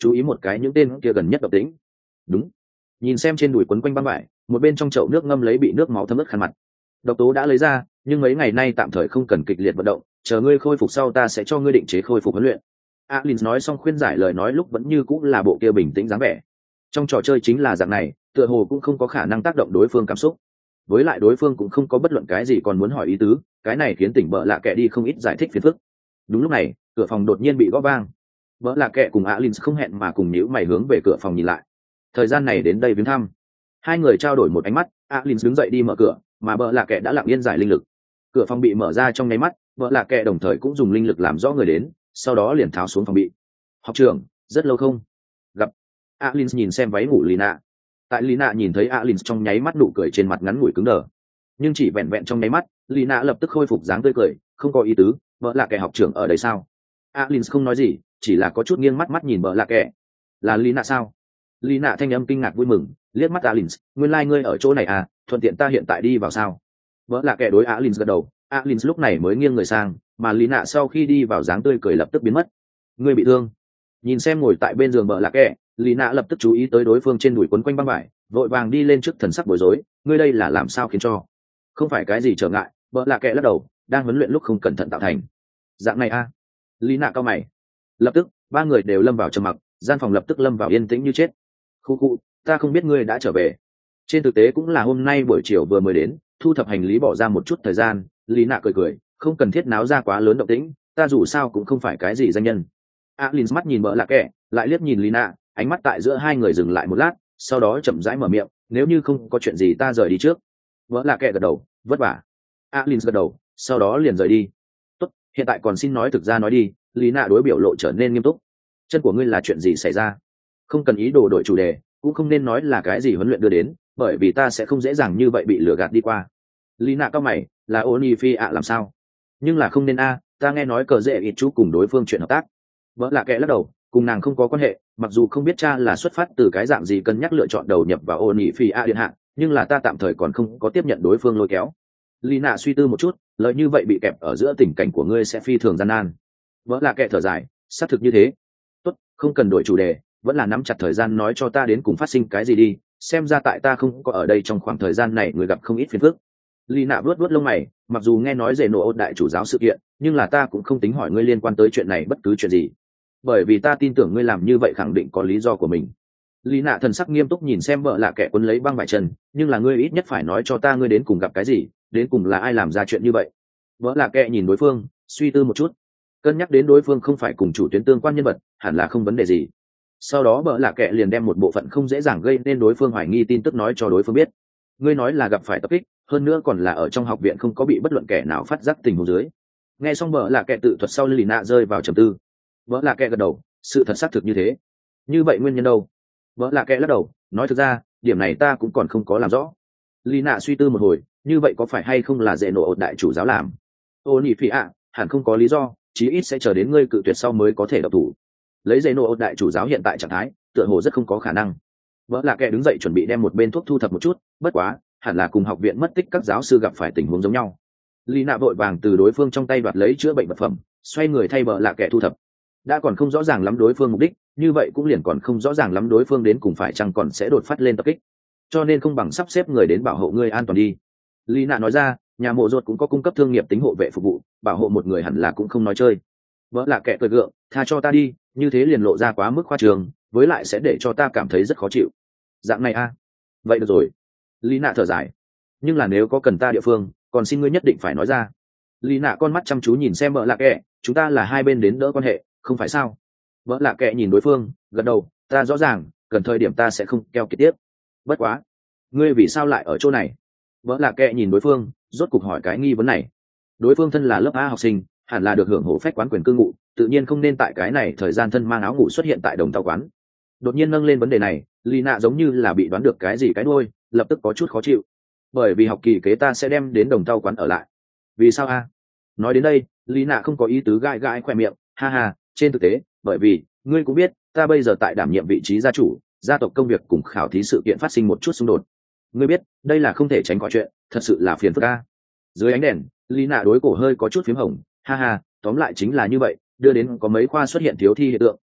chú ý một cái những tên kia gần nhất độc tính. Đúng. Nhìn xem trên đùi quấn quanh băng vải, một bên trong chậu nước ngâm lấy bị nước máu thấm ướt khăn mặt. Độc tố đã lấy ra, nhưng mấy ngày nay tạm thời không cần kịch liệt vận động, chờ ngươi khôi phục sau ta sẽ cho ngươi định chế khôi phục huấn luyện. Alin nói xong khuyên giải lời nói lúc vẫn như cũng là bộ kia bình tĩnh dáng vẻ. Trong trò chơi chính là dạng này, tựa hồ cũng không có khả năng tác động đối phương cảm xúc. Với lại đối phương cũng không có bất luận cái gì còn muốn hỏi ý tứ, cái này khiến tỉnh bợ lạ kệ đi không ít giải thích phiền phức. Đúng lúc này, cửa phòng đột nhiên bị gõ vang. Bợ lạ kệ cùng Alin không hẹn mà cùng nhíu mày hướng về cửa phòng nhìn lại. Thời gian này đến đây viếng thăm. Hai người trao đổi một ánh mắt, Alin đứng dậy đi mở cửa, mà bợ lạ kệ đã lặng yên giải linh lực. Cửa phòng bị mở ra trong nháy mắt, bợ lạ kệ đồng thời cũng dùng linh lực làm rõ người đến, sau đó liền tháo xuống phòng bị. Học trưởng, rất lâu không gặp. Alin nhìn xem váy ngủ Lina. Tại Lina nhìn thấy Alin trong nháy mắt nụ cười trên mặt ngắn ngủi cứng đờ, nhưng chỉ vẹn vẹn trong nháy mắt, Lina lập tức khôi phục dáng tươi cười, không có ý tứ, bợ lạ kệ học trưởng ở đây sao? Alin không nói gì, chỉ là có chút nghiêng mắt mắt nhìn bợ lạ kệ. Là Lina sao? Lina thanh âm kinh ngạc vui mừng, liếc mắt Alin, nguyên lai like ngươi ở chỗ này à, thuận tiện ta hiện tại đi vào sao? Bợ lạ kệ đối Alin gật đầu, Alin lúc này mới nghiêng người sang, mà Lina sau khi đi vào dáng tươi cười lập tức biến mất. Ngươi bị thương? Nhìn xem ngồi tại bên giường bợ lạ kệ, Lina lập tức chú ý tới đối phương trên đùi quấn quanh băng vải, vội vàng đi lên trước thần sắc bối rối, ngươi đây là làm sao khiến cho? Không phải cái gì trở ngại, bợ lạ kệ lắc đầu, đang huấn luyện lúc không cẩn thận tạo thành. Dạng này a? À? Lina cao mày. Lập tức, ba người đều lâm vào trầm mặc, gian phòng lập tức lâm vào yên tĩnh như chết. Khu khu, ta không biết ngươi đã trở về. Trên thực tế cũng là hôm nay buổi chiều vừa mới đến, thu thập hành lý bỏ ra một chút thời gian, Lina cười cười, không cần thiết náo ra quá lớn động tĩnh, ta dù sao cũng không phải cái gì danh nhân. Alin mắt nhìn bợ lạ kệ, lại liếc nhìn Lina, ánh mắt tại giữa hai người dừng lại một lát, sau đó chậm rãi mở miệng, nếu như không có chuyện gì ta rời đi trước. Bợ lạ kệ gật đầu, vất vả. Alin gật đầu, sau đó liền rời đi. Tốt, hiện tại còn xin nói thực ra nói đi. Lina đối biểu lộ trở nên nghiêm túc. Chân của ngươi là chuyện gì xảy ra? Không cần ý đồ đổi chủ đề, cũng không nên nói là cái gì huấn luyện đưa đến, bởi vì ta sẽ không dễ dàng như vậy bị lừa gạt đi qua. Lina cao mày, là Oni Phi ạ làm sao? Nhưng là không nên a, ta nghe nói cờ dễ ít chú cùng đối phương chuyện hợp tác. Vợ lạ kệ lắc đầu, cùng nàng không có quan hệ, mặc dù không biết cha là xuất phát từ cái dạng gì cân nhắc lựa chọn đầu nhập vào Oni Phi ạ điện hạ, nhưng là ta tạm thời còn không có tiếp nhận đối phương lôi kéo. Lina suy tư một chút, lời như vậy bị kẹp ở giữa tình cảnh của ngươi sẽ phi thường gian nan. Vợ lạ kệ thở dài, xác thực như thế. Tốt, không cần đổi chủ đề, vẫn là nắm chặt thời gian nói cho ta đến cùng phát sinh cái gì đi, xem ra tại ta không có ở đây trong khoảng thời gian này người gặp không ít phiền phức. Lina vuốt vuốt lông mày, mặc dù nghe nói về nổ đại chủ giáo sự kiện, nhưng là ta cũng không tính hỏi ngươi liên quan tới chuyện này bất cứ chuyện gì, bởi vì ta tin tưởng ngươi làm như vậy khẳng định có lý do của mình. Lina thần sắc nghiêm túc nhìn xem vợ lạ kệ quấn lấy băng vải chân, nhưng là ngươi ít nhất phải nói cho ta ngươi đến cùng gặp cái gì, đến cùng là ai làm ra chuyện như vậy. Vợ lạ kệ nhìn đối phương, suy tư một chút, cân nhắc đến đối phương không phải cùng chủ tuyến tương quan nhân vật, hẳn là không vấn đề gì. Sau đó vợ lạ kệ liền đem một bộ phận không dễ dàng gây nên đối phương hoài nghi tin tức nói cho đối phương biết. Ngươi nói là gặp phải tập kích, hơn nữa còn là ở trong học viện không có bị bất luận kẻ nào phát giác tình huống dưới. Nghe xong vợ lạ kệ tự thuật sau, Lina rơi vào trầm tư. Vợ lạ kệ gật đầu, sự thật xác thực như thế. Như vậy nguyên nhân đâu? Vợ lạ kệ lắc đầu, nói thực ra điểm này ta cũng còn không có làm rõ. Lina suy tư một hồi, như vậy có phải hay không là dễ nổ đại chủ giáo làm? Ô nhị phi ạ, hẳn không có lý do, chí ít sẽ chờ đến ngươi cự tuyệt sau mới có thể độc thủ. Lấy dễ nổ đại chủ giáo hiện tại trạng thái, tựa hồ rất không có khả năng. Vợ lạ kệ đứng dậy chuẩn bị đem một bên thuốc thu thập một chút, bất quá hẳn là cùng học viện mất tích các giáo sư gặp phải tình huống giống nhau. Lina vội vàng từ đối phương trong tay đoạt lấy chữa bệnh vật phẩm, xoay người thay vợ lạ kệ thu thập. Đã còn không rõ ràng lắm đối phương mục đích, như vậy cũng liền còn không rõ ràng lắm đối phương đến cùng phải chăng còn sẽ đột phát lên tập kích, cho nên không bằng sắp xếp người đến bảo hộ ngươi an toàn đi. Lina nói ra, nhà mộ ruột cũng có cung cấp thương nghiệp tính hộ vệ phục vụ, bảo hộ một người hẳn là cũng không nói chơi. Vợ lạ kệ cười gượng, tha cho ta đi, như thế liền lộ ra quá mức khoa trương, với lại sẽ để cho ta cảm thấy rất khó chịu. Dạng này a, à? Vậy được rồi. Lina thở dài, nhưng là nếu có cần ta địa phương, còn xin ngươi nhất định phải nói ra. Lina con mắt chăm chú nhìn xem vợ lạ kệ, chúng ta là hai bên đến đỡ quan hệ, không phải sao? Vợ lạ kệ nhìn đối phương, gật đầu, ta rõ ràng, cần thời điểm ta sẽ không keo kiệt tiếp. Bất quá, ngươi vì sao lại ở chỗ này? Vợ lạ kệ nhìn đối phương, rốt cục hỏi cái nghi vấn này. Đối phương thân là lớp A học sinh, hẳn là được hưởng hộ phép quán quyền cư ngụ, tự nhiên không nên tại cái này thời gian thân mang áo ngủ xuất hiện tại đồng tàu quán. Đột nhiên nâng lên vấn đề này, Lina giống như là bị đoán được cái gì cái đuôi, lập tức có chút khó chịu. Bởi vì học kỳ kế ta sẽ đem đến đồng tàu quán ở lại. Vì sao a? Nói đến đây, Lina không có ý tứ gãi gãi khoe miệng, ha ha, trên thực tế, bởi vì ngươi cũng biết, ta bây giờ tại đảm nhiệm vị trí gia chủ, gia tộc công việc cùng khảo thí sự kiện phát sinh một chút xung đột. Ngươi biết, đây là không thể tránh khỏi chuyện, thật sự là phiền phức a. Dưới ánh đèn, Lina đối cổ hơi có chút phím hồng, ha ha, tóm lại chính là như vậy, đưa đến có mấy khoa xuất hiện thiếu thi hiện tượng, ách,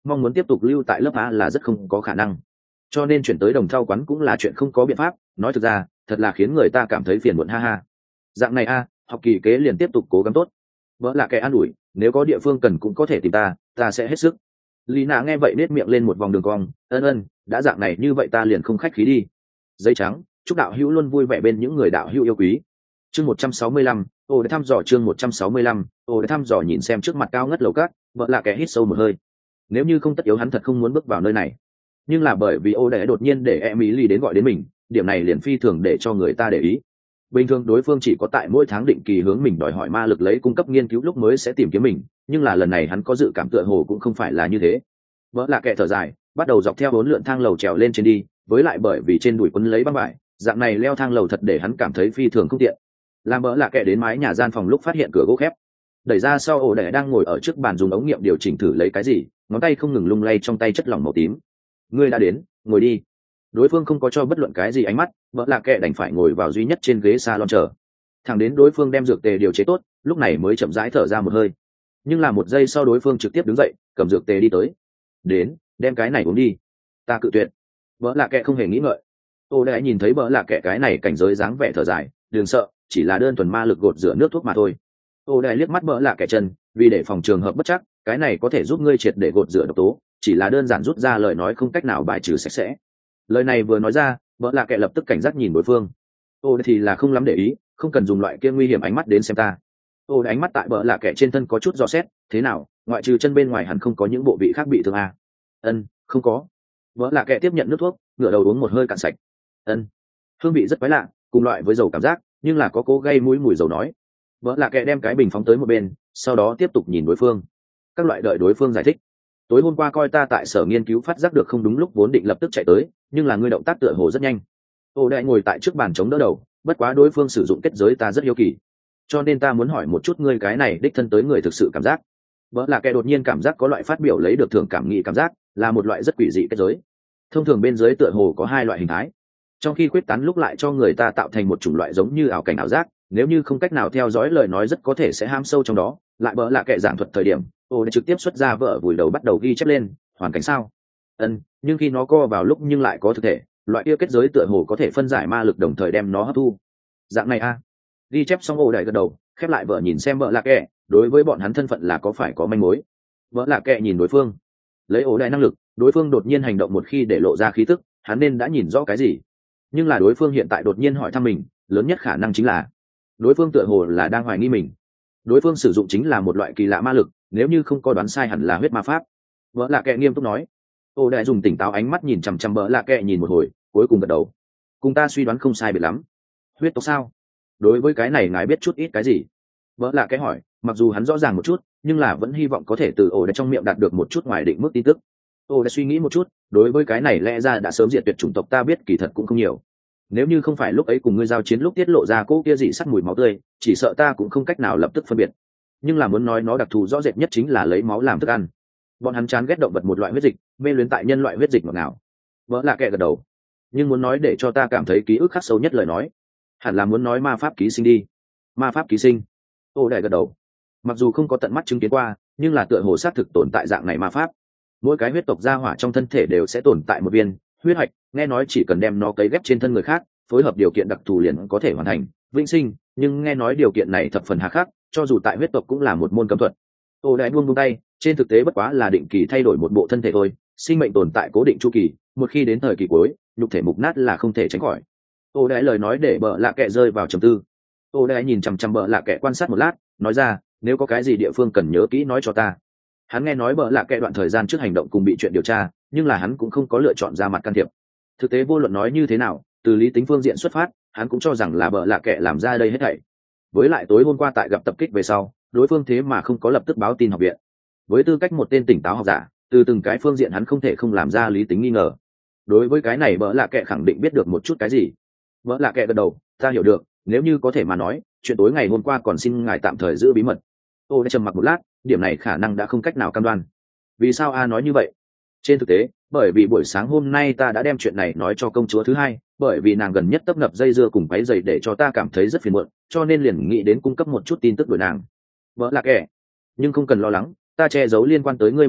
mong muốn tiếp tục lưu tại lớp A là rất không có khả năng, cho nên chuyển tới đồng thau quán cũng là chuyện không có biện pháp. Nói thực ra thật là khiến người ta cảm thấy phiền muộn, ha ha. Dạng này a, học kỳ kế liền tiếp tục cố gắng tốt. Vợ là kẻ an ủi, nếu có địa phương cần cũng có thể tìm ta, ta sẽ hết sức. Lý nạ nghe vậy nết miệng lên một vòng đường cong, ân ân, đã dạng này như vậy ta liền không khách khí đi. Giấy trắng, chúc đạo hữu luôn vui vẻ bên những người đạo hữu yêu quý. Chương một trăm sáu mươi lăm, ô để thăm dò chương một trăm sáu mươi lăm, ô để thăm dò nhìn xem trước mặt cao ngất lầu cát, vợ là kẻ hít sâu một hơi. Nếu như không tất yếu hắn thật không muốn bước vào nơi này, nhưng là bởi vì ô để đột nhiên để Emily đến gọi đến mình, điểm này liền phi thường để cho người ta để ý. Bình thường đối phương chỉ có tại mỗi tháng định kỳ hướng mình đòi hỏi ma lực lấy cung cấp nghiên cứu lúc mới sẽ tìm kiếm mình, nhưng là lần này hắn có dự cảm tựa hồ cũng không phải là như thế. Vợ là kẻ thở dài, bắt đầu dọc theo bốn lượn thang lầu trèo lên trên đi, với lại bởi vì trên đùi quấn lấy băng vải, dạng này leo thang lầu thật để hắn cảm thấy phi thường không tiện. Làm vợ là kẻ đến mái nhà gian phòng lúc phát hiện cửa gỗ khép, đẩy ra sau ổ đẻ đang ngồi ở trước bàn dùng ống nghiệm điều chỉnh thử lấy cái gì, ngón tay không ngừng lung lay trong tay chất lỏng màu tím. Ngươi đã đến, ngồi đi. Đối phương không có cho bất luận cái gì ánh mắt, vợ là kẻ đành phải ngồi vào duy nhất trên ghế salon chờ, thẳng đến đối phương đem dược tề điều chế tốt, lúc này mới chậm rãi thở ra một hơi. Nhưng là một giây sau đối phương trực tiếp đứng dậy, cầm dược tề đi tới. Đến, đem cái này uống đi. Ta cự tuyệt. Vợ là kẻ không hề nghĩ ngợi. Ô đã nhìn thấy vợ là kẻ cái này cảnh giới dáng vẻ thở dài, đừng sợ, chỉ là đơn thuần ma lực gột rửa nước thuốc mà thôi. Ô đã liếc mắt vợ là kẻ chân, vì để phòng trường hợp bất chắc, cái này có thể giúp ngươi triệt để gột rửa độc tố, chỉ là đơn giản rút ra lời nói không cách nào bài trừ sạch sẽ. Lời này vừa nói ra, vợ là kẻ lập tức cảnh giác nhìn đối phương. Ô thì là không lắm để ý, không cần dùng loại kia nguy hiểm ánh mắt đến xem ta. Ô ánh mắt tại vợ là kẻ trên thân có chút dò xét, thế nào, ngoại trừ chân bên ngoài hẳn không có những bộ vị khác bị thương à? Ân, không có. Vợ là kẻ tiếp nhận nước thuốc, ngửa đầu uống một hơi cạn sạch. Ân, hương vị rất quái lạ, cùng loại với dầu cảm giác, nhưng là có cố gây mũi mùi dầu nói. Vợ là kẻ đem cái bình phóng tới một bên, sau đó tiếp tục nhìn đối phương. Các loại đợi đối phương giải thích. Tối hôm qua coi ta tại sở nghiên cứu phát giác được không đúng lúc vốn định lập tức chạy tới, nhưng là ngươi động tác tựa hồ rất nhanh. Ô đại ngồi tại trước bàn chống đỡ đầu, bất quá đối phương sử dụng kết giới ta rất hiếu kỳ, cho nên ta muốn hỏi một chút ngươi cái này đích thân tới người thực sự cảm giác. Vợ là kẻ đột nhiên cảm giác có loại phát biểu lấy được thưởng cảm nghĩ cảm giác, là một loại rất quỷ dị kết giới. Thông thường bên dưới tựa hồ có hai loại hình thái, trong khi quyết tán lúc lại cho người ta tạo thành một chủng loại giống như ảo cảnh ảo giác, nếu như không cách nào theo dõi lời nói rất có thể sẽ ham sâu trong đó. Lại vợ là kẻ giảng thuật thời điểm, ô đã trực tiếp xuất ra vợ vùi đầu bắt đầu ghi chép lên hoàn cảnh sao. Ân, nhưng khi nó co vào lúc nhưng lại có thực thể, loại kia kết giới tựa hồ có thể phân giải ma lực đồng thời đem nó hấp thu. Dạng này a. À. Ghi chép xong ô đại gật đầu, khép lại vợ nhìn xem vợ là kẻ, đối với bọn hắn thân phận là có phải có manh mối. Vợ là kẻ nhìn đối phương, lấy ổ đại năng lực, đối phương đột nhiên hành động một khi để lộ ra khí tức, hắn nên đã nhìn rõ cái gì. Nhưng là đối phương hiện tại đột nhiên hỏi thăm mình, lớn nhất khả năng chính là đối phương tựa hồ là đang hoài nghi mình. Đối phương sử dụng chính là một loại kỳ lạ ma lực, nếu như không có đoán sai hẳn là huyết ma pháp. Vợ lạ kệ nghiêm túc nói. Ô đại dùng tỉnh táo ánh mắt nhìn chằm chằm vợ lạ kệ nhìn một hồi, cuối cùng gật đầu. Cùng ta suy đoán không sai biệt lắm. Huyết tộc sao? Đối với cái này ngài biết chút ít cái gì? Vợ lạ kệ hỏi, mặc dù hắn rõ ràng một chút, nhưng là vẫn hy vọng có thể từ ổ đại trong miệng đạt được một chút ngoài định mức tin tức. Ô đã suy nghĩ một chút, đối với cái này lẽ ra đã sớm diệt tuyệt chủng tộc ta biết kỳ thật cũng không nhiều. Nếu như không phải lúc ấy cùng ngươi giao chiến lúc tiết lộ ra cỗ kia dị sắt mùi máu tươi, chỉ sợ ta cũng không cách nào lập tức phân biệt. Nhưng là muốn nói nó đặc thù rõ rệt nhất chính là lấy máu làm thức ăn. Bọn hắn chán ghét động vật một loại huyết dịch, mê luyến tại nhân loại huyết dịch ngọt ngào. Vỡ là kệ gật đầu. Nhưng muốn nói để cho ta cảm thấy ký ức khắc sâu nhất lời nói, hẳn là muốn nói ma pháp ký sinh đi. Ma pháp ký sinh. Ô đại gật đầu. Mặc dù không có tận mắt chứng kiến qua, nhưng là tựa hồ xác thực tồn tại dạng này ma pháp. Mỗi cái huyết tộc gia hỏa trong thân thể đều sẽ tồn tại một viên huyết hạch, nghe nói chỉ cần đem nó cấy ghép trên thân người khác, phối hợp điều kiện đặc thù liền có thể hoàn thành vĩnh sinh, nhưng nghe nói điều kiện này thập phần hà khắc, cho dù tại huyết tộc cũng là một môn cấm thuật. Ô đại buông buông tay, trên thực tế bất quá là định kỳ thay đổi một bộ thân thể thôi, sinh mệnh tồn tại cố định chu kỳ, một khi đến thời kỳ cuối, nhục thể mục nát là không thể tránh khỏi. Ô đại lời nói để bợ lạ kệ rơi vào trầm tư. Ô đại nhìn chằm chằm bợ lạ kệ quan sát một lát, nói ra, nếu có cái gì địa phương cần nhớ kỹ nói cho ta. Hắn nghe nói bợ lạ kệ đoạn thời gian trước hành động cùng bị chuyện điều tra, nhưng là hắn cũng không có lựa chọn ra mặt can thiệp. Thực tế vô luận nói như thế nào, từ lý tính phương diện xuất phát, hắn cũng cho rằng là bợ lạ kệ làm ra đây hết thảy. Với lại tối hôm qua tại gặp tập kích về sau, đối phương thế mà không có lập tức báo tin học viện. Với tư cách một tên tỉnh táo học giả, từ từng cái phương diện hắn không thể không làm ra lý tính nghi ngờ. Đối với cái này bợ lạ kệ khẳng định biết được một chút cái gì. Bợ lạ kệ gật đầu, ta hiểu được, nếu như có thể mà nói, chuyện tối ngày hôm qua còn xin ngài tạm thời giữ bí mật. Ô đã trầm mặc một lát, điểm này khả năng đã không cách nào cam đoan. Vì sao a nói như vậy? Trên thực tế, bởi vì buổi sáng hôm nay ta đã đem chuyện này nói cho công chúa thứ hai, bởi vì nàng gần nhất tấp nập dây dưa cùng váy dày để cho ta cảm thấy rất phiền muộn, cho nên liền nghĩ đến cung cấp một chút tin tức đổi nàng. Vợ là kẻ, nhưng không cần lo lắng, ta che giấu liên quan tới ngươi bộ phận,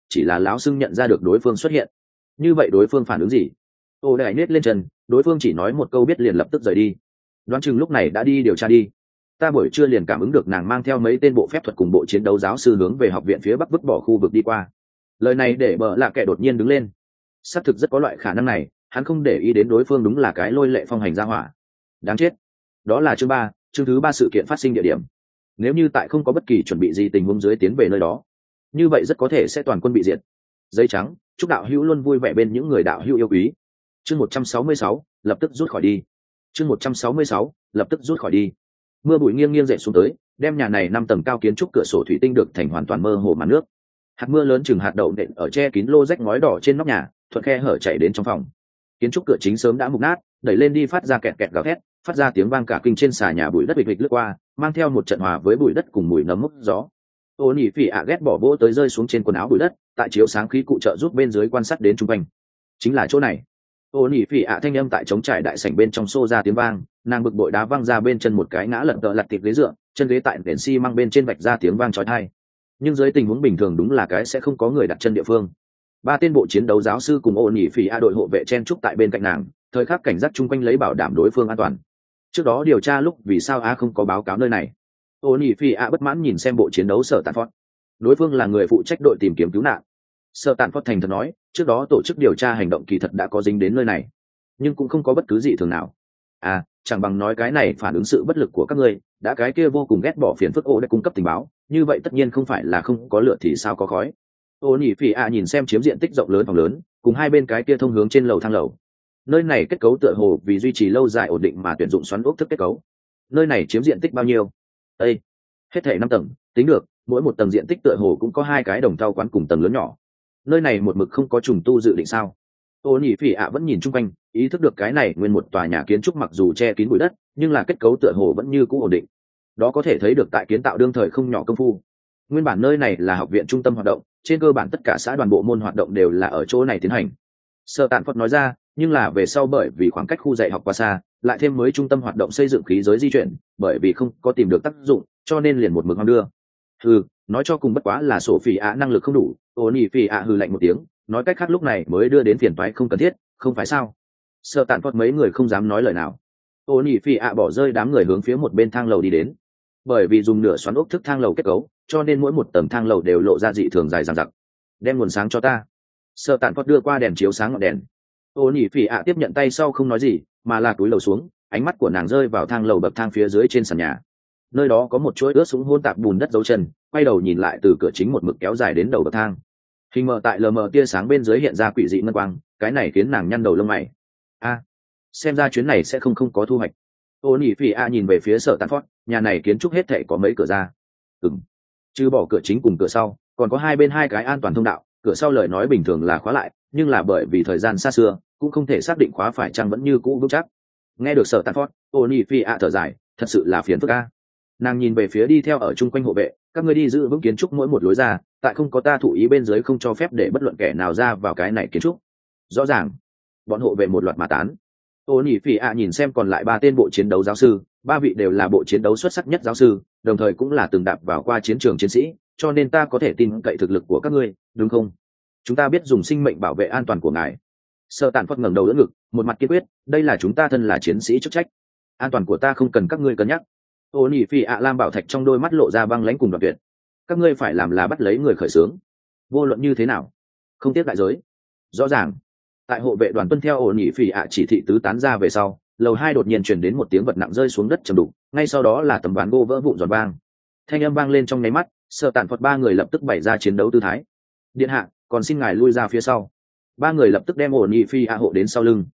chỉ là lão xưng nhận ra được đối phương xuất hiện. Như vậy đối phương phản ứng gì? Ô đại nết lên chân, đối phương chỉ nói một câu biết liền lập tức rời đi. Đoán chừng lúc này đã đi điều tra đi. Ta buổi trưa liền cảm ứng được nàng mang theo mấy tên bộ phép thuật cùng bộ chiến đấu giáo sư hướng về học viện phía bắc vứt bỏ khu vực đi qua. Lời này để bợ lạ kệ đột nhiên đứng lên. Xác thực rất có loại khả năng này, hắn không để ý đến đối phương đúng là cái lôi lệ phong hành gia hỏa. Đáng chết. Đó là chương ba, chương thứ ba sự kiện phát sinh địa điểm. Nếu như tại không có bất kỳ chuẩn bị gì tình huống dưới tiến về nơi đó, như vậy rất có thể sẽ toàn quân bị diệt. Giấy trắng, chúc đạo hữu luôn vui vẻ bên những người đạo hữu yêu quý. Chương một trăm sáu mươi sáu, lập tức rút khỏi đi. Chương một trăm sáu mươi sáu, lập tức rút khỏi đi. Mưa bụi nghiêng nghiêng rơi xuống tới, đem nhà này năm tầng cao kiến trúc cửa sổ thủy tinh được thành hoàn toàn mơ hồ màn nước. Hạt mưa lớn chừng hạt đậu nện ở che kín lô rách ngói đỏ trên nóc nhà, thuận khe hở chảy đến trong phòng. Kiến trúc cửa chính sớm đã mục nát, đẩy lên đi phát ra kẹt kẹt gào thét, phát ra tiếng vang cả kinh trên xà nhà, bụi đất bịch bịch lướt qua, mang theo một trận hòa với bụi đất cùng mùi nấm mốc gió. Ô nhị phỉ ạ ghét bỏ vỗ tới rơi xuống trên quần áo bụi đất, tại chiếu sáng khí cụ trợ giúp bên dưới quan sát đến trung quanh. Chính là chỗ này. Ô nhị phỉ ạ thanh âm tại trống trải đại sảnh bên trong xô ra tiếng vang, nàng bực bội đá văng ra bên chân một cái ngã lật tợ lật thịt ghế dựa, chân ghế tại nền xi măng bên trên vạch ra tiếng vang chói tai. Nhưng dưới tình huống bình thường đúng là cái sẽ không có người đặt chân địa phương. Ba tên bộ chiến đấu giáo sư cùng ô nhị phỉ ạ đội hộ vệ chen trúc tại bên cạnh nàng, thời khắc cảnh giác chung quanh lấy bảo đảm đối phương an toàn. Trước đó điều tra lúc vì sao a không có báo cáo nơi này. Ô nhị phi a bất mãn nhìn xem bộ chiến đấu sở tàn phót. Đối phương là người phụ trách đội tìm kiếm cứu nạn. Sở tàn phót thành thật nói, trước đó tổ chức điều tra hành động kỳ thật đã có dính đến nơi này, nhưng cũng không có bất cứ gì thường nào. À, chẳng bằng nói cái này phản ứng sự bất lực của các ngươi, đã cái kia vô cùng ghét bỏ phiền phức ô đã cung cấp tình báo, như vậy tất nhiên không phải là không có lửa thì sao có khói. Ô nhị phi a nhìn xem chiếm diện tích rộng lớn phòng lớn, cùng hai bên cái kia thông hướng trên lầu thang lầu. Nơi này kết cấu tựa hồ vì duy trì lâu dài ổn định mà tuyển dụng xoắn ốc thức kết cấu. Nơi này chiếm diện tích bao nhiêu? Ê, hết thảy năm tầng, tính được, mỗi một tầng diện tích tựa hồ cũng có hai cái đồng thau quán cùng tầng lớn nhỏ. Nơi này một mực không có trùng tu dự định sao? Ô nhị phỉ ạ vẫn nhìn chung quanh, ý thức được cái này nguyên một tòa nhà kiến trúc mặc dù che kín bụi đất, nhưng là kết cấu tựa hồ vẫn như cũ ổn định. Đó có thể thấy được tại kiến tạo đương thời không nhỏ công phu. Nguyên bản nơi này là học viện trung tâm hoạt động, trên cơ bản tất cả xã đoàn bộ môn hoạt động đều là ở chỗ này tiến hành. Sở Tạn Phật nói ra, nhưng là về sau bởi vì khoảng cách khu dạy học quá xa, lại thêm mới trung tâm hoạt động xây dựng khí giới di chuyển, bởi vì không có tìm được tác dụng, cho nên liền một mực hoang đưa. Hừ, nói cho cùng bất quá là sổ phỉ ạ năng lực không đủ. Ô nhị phỉ ạ hừ lạnh một tiếng, nói cách khác lúc này mới đưa đến phiền toái không cần thiết, không phải sao? Sở Tạn Phật mấy người không dám nói lời nào. Ô nhị phỉ ạ bỏ rơi đám người hướng phía một bên thang lầu đi đến. Bởi vì dùng nửa xoắn ốc thức thang lầu kết cấu, cho nên mỗi một tầng thang lầu đều lộ ra dị thường dài dằng dặc. Đem nguồn sáng cho ta. Sở Tạn Phật đưa qua đèn chiếu sáng ngọn đèn. Ô nhị phỉ ạ tiếp nhận tay sau không nói gì, mà là túi lầu xuống, ánh mắt của nàng rơi vào thang lầu bậc thang phía dưới trên sàn nhà. Nơi đó có một chuỗi ướt sũng hôn tạp bùn đất dấu chân, quay đầu nhìn lại từ cửa chính một mực kéo dài đến đầu bậc thang. Hình mờ tại lờ mờ tia sáng bên dưới hiện ra quỷ dị ngân quang, cái này khiến nàng nhăn đầu lông mày. A, xem ra chuyến này sẽ không không có thu hoạch. Ô nhị phỉ ạ nhìn về phía Sở Tạn Phật, nhà này kiến trúc hết thảy có mấy cửa ra? Ừm, trừ bỏ cửa chính cùng cửa sau, còn có hai bên hai cái an toàn thông đạo. Cửa sau lời nói bình thường là khóa lại, nhưng là bởi vì thời gian xa xưa, cũng không thể xác định khóa phải chăng vẫn như cũ vững chắc. Nghe được Sở Tạn Phật, ô nhị phi ạ thở dài, thật sự là phiền phức a. Nàng nhìn về phía đi theo ở chung quanh hộ vệ, các ngươi đi giữ vững kiến trúc mỗi một lối ra, tại không có ta thủ ý bên dưới không cho phép để bất luận kẻ nào ra vào cái này kiến trúc. Rõ ràng. Bọn hộ vệ một loạt mà tán. Ô nhị phi ạ nhìn xem còn lại ba tên bộ chiến đấu giáo sư, ba vị đều là bộ chiến đấu xuất sắc nhất giáo sư, đồng thời cũng là từng đạp vào qua chiến trường chiến sĩ, cho nên ta có thể tin cậy thực lực của các ngươi, đúng không? Chúng ta biết dùng sinh mệnh bảo vệ an toàn của ngài. Sở Tạn Phật ngẩng đầu đỡ ngực, một mặt kiên quyết, đây là chúng ta thân là chiến sĩ chức trách, an toàn của ta không cần các ngươi cân nhắc. Ô nhị phi ạ lam bảo thạch trong đôi mắt lộ ra băng lãnh cùng đoạn tuyệt. Các ngươi phải làm là bắt lấy người khởi xướng, vô luận như thế nào, không tiếc đại giới. Rõ ràng. Tại hộ vệ đoàn tuân theo ô nhị phi ạ chỉ thị tứ tán ra về sau, lầu hai đột nhiên truyền đến một tiếng vật nặng rơi xuống đất trầm đục, ngay sau đó là tấm ván gỗ vỡ vụn giòn vang. Thanh âm vang lên trong nháy mắt, Sở Tạn Phật ba người lập tức bày ra chiến đấu tư thái. Điện hạ, còn xin ngài lui ra phía sau. Ba người lập tức đem ổn nhị phi ạ hộ đến sau lưng.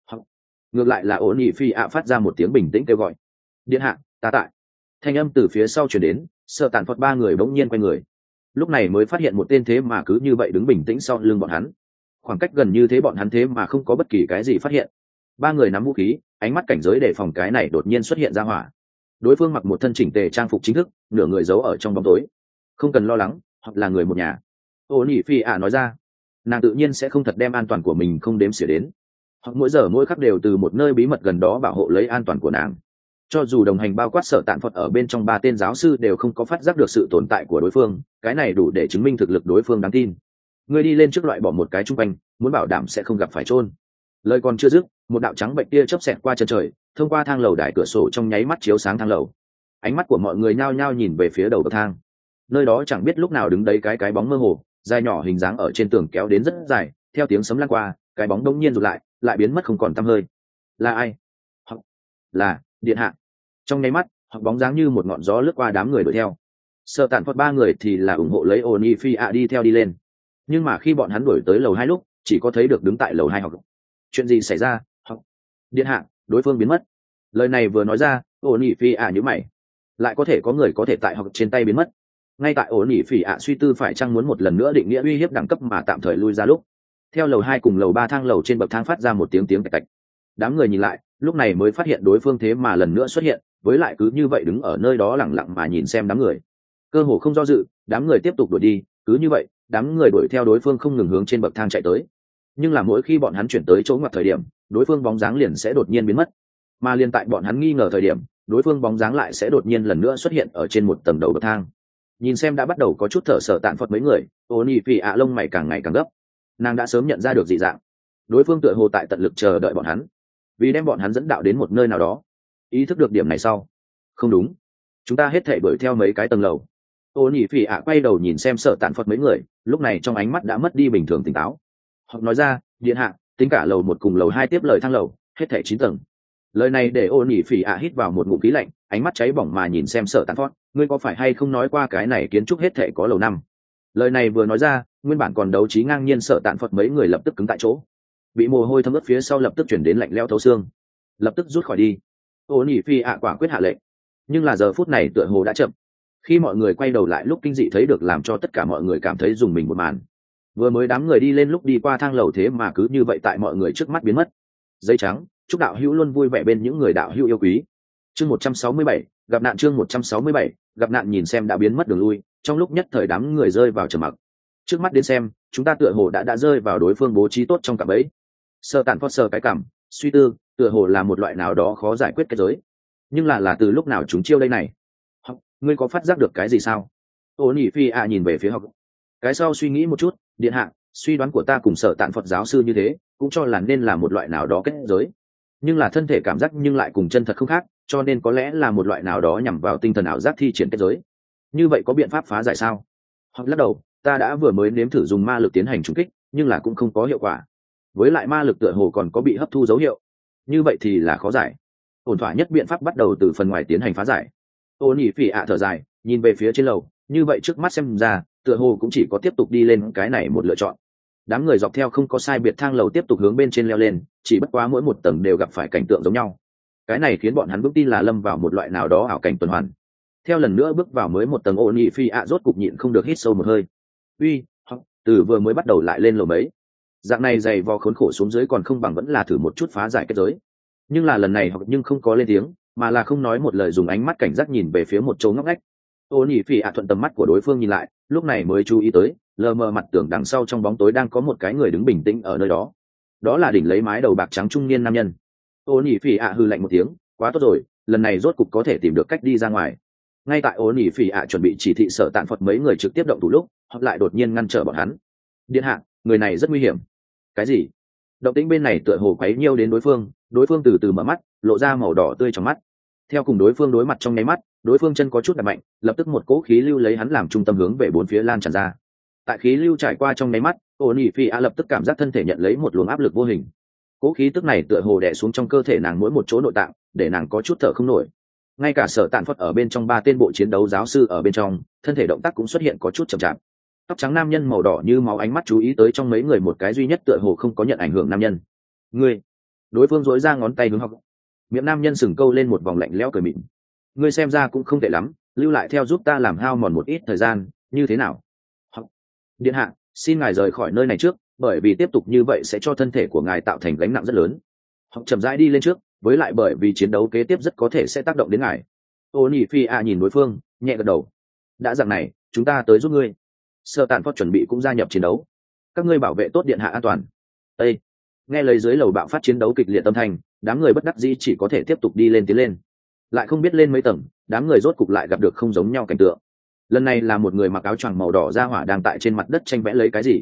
Ngược lại là ổn nhị phi ạ phát ra một tiếng bình tĩnh kêu gọi. Điện hạ, ta tại. Thanh âm từ phía sau truyền đến, Sở Tạn Phật ba người bỗng nhiên quay người. Lúc này mới phát hiện một tên thế mà cứ như vậy đứng bình tĩnh sau lưng bọn hắn. Khoảng cách gần như thế bọn hắn thế mà không có bất kỳ cái gì phát hiện. Ba người nắm vũ khí, ánh mắt cảnh giới đề phòng cái này đột nhiên xuất hiện ra hỏa. Đối phương mặc một thân chỉnh tề trang phục chính thức, nửa người giấu ở trong bóng tối. Không cần lo lắng, hoặc là người một nhà. Ô nhị phi ạ nói ra, nàng tự nhiên sẽ không thật đem an toàn của mình không đếm xỉa đến, hoặc mỗi giờ mỗi khắc đều từ một nơi bí mật gần đó bảo hộ lấy an toàn của nàng. Cho dù đồng hành bao quát Sở Tạn Phật ở bên trong ba tên giáo sư đều không có phát giác được sự tồn tại của đối phương, cái này đủ để chứng minh thực lực đối phương đáng tin. ngươi đi lên trước loại bỏ một cái chung quanh, muốn bảo đảm sẽ không gặp phải trôn. Lời còn chưa dứt, một đạo trắng bệnh tia chớp xẹt qua chân trời, thông qua thang lầu đài cửa sổ trong nháy mắt chiếu sáng thang lầu. Ánh mắt của mọi người nhao nhao nhìn về phía đầu bậc thang. Nơi đó chẳng biết lúc nào đứng đấy cái cái bóng mơ hồ, dài nhỏ hình dáng ở trên tường kéo đến rất dài, theo tiếng sấm lan qua, cái bóng đông nhiên rụt lại, lại biến mất không còn tăm hơi. Là ai? Hoặc là điện hạ. Trong nháy mắt, hoặc bóng dáng như một ngọn gió lướt qua đám người đuổi theo. Sợ tàn phật ba người thì là ủng hộ lấy Oni Phi ạ đi theo đi lên. Nhưng mà khi bọn hắn đuổi tới lầu hai lúc, chỉ có thấy được đứng tại lầu hai học. Chuyện gì xảy ra? Học điện hạ, đối phương biến mất. Lời này vừa nói ra, Oni Phi ạ nhíu mày. Lại có thể có người có thể tại học trên tay biến mất. Ngay tại Oni Phi ạ suy tư phải chăng muốn một lần nữa định nghĩa uy hiếp đẳng cấp mà tạm thời lui ra lúc, theo lầu hai cùng lầu ba thang lầu trên bậc thang phát ra một tiếng tiếng tạch tạch. Đám người nhìn lại, lúc này mới phát hiện đối phương thế mà lần nữa xuất hiện, với lại cứ như vậy đứng ở nơi đó lẳng lặng mà nhìn xem đám người. Cơ hồ không do dự, đám người tiếp tục đuổi đi, cứ như vậy, đám người đuổi theo đối phương không ngừng hướng trên bậc thang chạy tới. Nhưng là mỗi khi bọn hắn chuyển tới chỗ ngoặt thời điểm, đối phương bóng dáng liền sẽ đột nhiên biến mất. Mà liền tại bọn hắn nghi ngờ thời điểm, đối phương bóng dáng lại sẽ đột nhiên lần nữa xuất hiện ở trên một tầng đầu bậc thang. Nhìn xem đã bắt đầu có chút thở sở tạn phật mấy người, Oni Phi ạ lông mày càng ngày càng gấp. Nàng đã sớm nhận ra được dị dạng. Đối phương tựa hồ tại tận lực chờ đợi bọn hắn, vì đem bọn hắn dẫn đạo đến một nơi nào đó. Ý thức được điểm này sau, không đúng, chúng ta hết thảy đuổi theo mấy cái tầng lầu. Oni Phi ạ quay đầu nhìn xem sợ tàn phật mấy người, lúc này trong ánh mắt đã mất đi bình thường tỉnh táo. Họ nói ra, điện hạ, tính cả lầu một cùng lầu hai tiếp lời thang lầu, hết thảy chín tầng. Lời này để Oni Phi ạ hít vào một ngụm khí lạnh, ánh mắt cháy bỏng mà nhìn xem sợ tàn phật, ngươi có phải hay không nói qua cái này kiến trúc hết thảy có lầu năm? Lời này vừa nói ra, nguyên bản còn đấu trí ngang nhiên sợ tàn phật mấy người lập tức cứng tại chỗ, bị mồ hôi thấm ướt phía sau lập tức chuyển đến lạnh lẽo thấu xương, lập tức rút khỏi đi. Oni Phi ạ quả quyết hạ lệnh, nhưng là giờ phút này tựa hồ đã chậm. Khi mọi người quay đầu lại lúc kinh dị thấy được làm cho tất cả mọi người cảm thấy dùng mình một màn. Vừa mới đám người đi lên lúc đi qua thang lầu thế mà cứ như vậy tại mọi người trước mắt biến mất. Giấy trắng, chúc đạo hữu luôn vui vẻ bên những người đạo hữu yêu quý. Chương một trăm sáu mươi bảy, gặp nạn chương một trăm sáu mươi bảy, gặp nạn nhìn xem đã biến mất đường lui, trong lúc nhất thời đám người rơi vào trầm mặc. Trước mắt đến xem, chúng ta tựa hồ đã đã rơi vào đối phương bố trí tốt trong cạm bẫy. Sơ tản phót sơ cái cảm, suy tư, tựa hồ là một loại nào đó khó giải quyết kết giới. Nhưng là là từ lúc nào chúng chiêu đây này? Học, ngươi có phát giác được cái gì sao? Ô Nhĩ Phi ạ nhìn về phía học. Cái sau suy nghĩ một chút, điện hạ, suy đoán của ta cùng sở tạn Phật giáo sư như thế, cũng cho là nên là một loại nào đó kết giới. Nhưng là thân thể cảm giác nhưng lại cùng chân thật không khác, cho nên có lẽ là một loại nào đó nhằm vào tinh thần ảo giác thi triển kết giới. Như vậy có biện pháp phá giải sao? Hoặc lắc đầu, ta đã vừa mới nếm thử dùng ma lực tiến hành trúng kích, nhưng là cũng không có hiệu quả. Với lại ma lực tựa hồ còn có bị hấp thu dấu hiệu. Như vậy thì là khó giải. Ổn thỏa nhất biện pháp bắt đầu từ phần ngoài tiến hành phá giải. Ô Nhĩ Phi ạ thở dài, nhìn về phía trên lầu, như vậy trước mắt xem ra, tựa hồ cũng chỉ có tiếp tục đi lên cái này một lựa chọn. Đám người dọc theo không có sai biệt thang lầu tiếp tục hướng bên trên leo lên, chỉ bất quá mỗi một tầng đều gặp phải cảnh tượng giống nhau. Cái này khiến bọn hắn bước tin là lâm vào một loại nào đó ảo cảnh tuần hoàn. Theo lần nữa bước vào mới một tầng, Ô Nhĩ Phi ạ rốt cục nhịn không được hít sâu một hơi. Uy, từ vừa mới bắt đầu lại lên lầu mấy. Dạng này dày vò khốn khổ xuống dưới còn không bằng vẫn là thử một chút phá giải kết giới. Nhưng là lần này học nhưng không có lên tiếng, mà là không nói một lời, dùng ánh mắt cảnh giác nhìn về phía một chỗ ngóc ngách. Ô Nhĩ Phi ạ thuận tầm mắt của đối phương nhìn lại, lúc này mới chú ý tới, lờ mờ mặt tường đằng sau trong bóng tối đang có một cái người đứng bình tĩnh ở nơi đó. Đó là đỉnh lấy mái đầu bạc trắng trung niên nam nhân. Ô Nhĩ Phi ạ hừ lạnh một tiếng, quá tốt rồi, lần này rốt cục có thể tìm được cách đi ra ngoài. Ngay tại Ô Nhĩ Phi ạ chuẩn bị chỉ thị Sở Tạn Phật mấy người trực tiếp động thủ lúc, họ lại đột nhiên ngăn trở bọn hắn. Điện hạ, người này rất nguy hiểm. Cái gì? Động tĩnh bên này tựa hồ quấy nhiêu đến đối phương, đối phương từ từ mở mắt, lộ ra màu đỏ tươi trong mắt. Theo cùng đối phương đối mặt trong nháy mắt, đối phương chân có chút đập mạnh, lập tức một cỗ khí lưu lấy hắn làm trung tâm hướng về bốn phía lan tràn ra. Tại khí lưu trải qua trong nháy mắt, Ô Nhĩ Phi ạ lập tức cảm giác thân thể nhận lấy một luồng áp lực vô hình. Cỗ khí tức này tựa hồ đè xuống trong cơ thể nàng mỗi một chỗ nội tạng, để nàng có chút thở không nổi. Ngay cả Sở Tạn Phật ở bên trong ba tên bộ chiến đấu giáo sư ở bên trong, thân thể động tác cũng xuất hiện có chút chậm chạp. Tóc trắng nam nhân màu đỏ như máu ánh mắt chú ý tới trong mấy người một cái duy nhất tựa hồ không có nhận ảnh hưởng nam nhân. Ngươi, đối phương dối ra ngón tay hướng học. Miệng nam nhân sừng câu lên một vòng lạnh lẽo cười mịn. Ngươi xem ra cũng không tệ lắm, lưu lại theo giúp ta làm hao mòn một ít thời gian, như thế nào? Học. Điện hạ, xin ngài rời khỏi nơi này trước, bởi vì tiếp tục như vậy sẽ cho thân thể của ngài tạo thành gánh nặng rất lớn. Học chậm rãi đi lên trước, với lại bởi vì chiến đấu kế tiếp rất có thể sẽ tác động đến ngài. Ô Nhĩ Phi ạ nhìn đối phương, nhẹ gật đầu. Đã dạng này, chúng ta tới giúp ngươi. Sở Tạn Phật chuẩn bị cũng gia nhập chiến đấu. Các ngươi bảo vệ tốt điện hạ an toàn. Ê! Nghe lời dưới lầu bạo phát chiến đấu kịch liệt âm thanh, đám người bất đắc dĩ chỉ có thể tiếp tục đi lên tiến lên. Lại không biết lên mấy tầng, đám người rốt cục lại gặp được không giống nhau cảnh tượng. Lần này là một người mặc áo choàng màu đỏ ra hỏa đang tại trên mặt đất tranh vẽ lấy cái gì.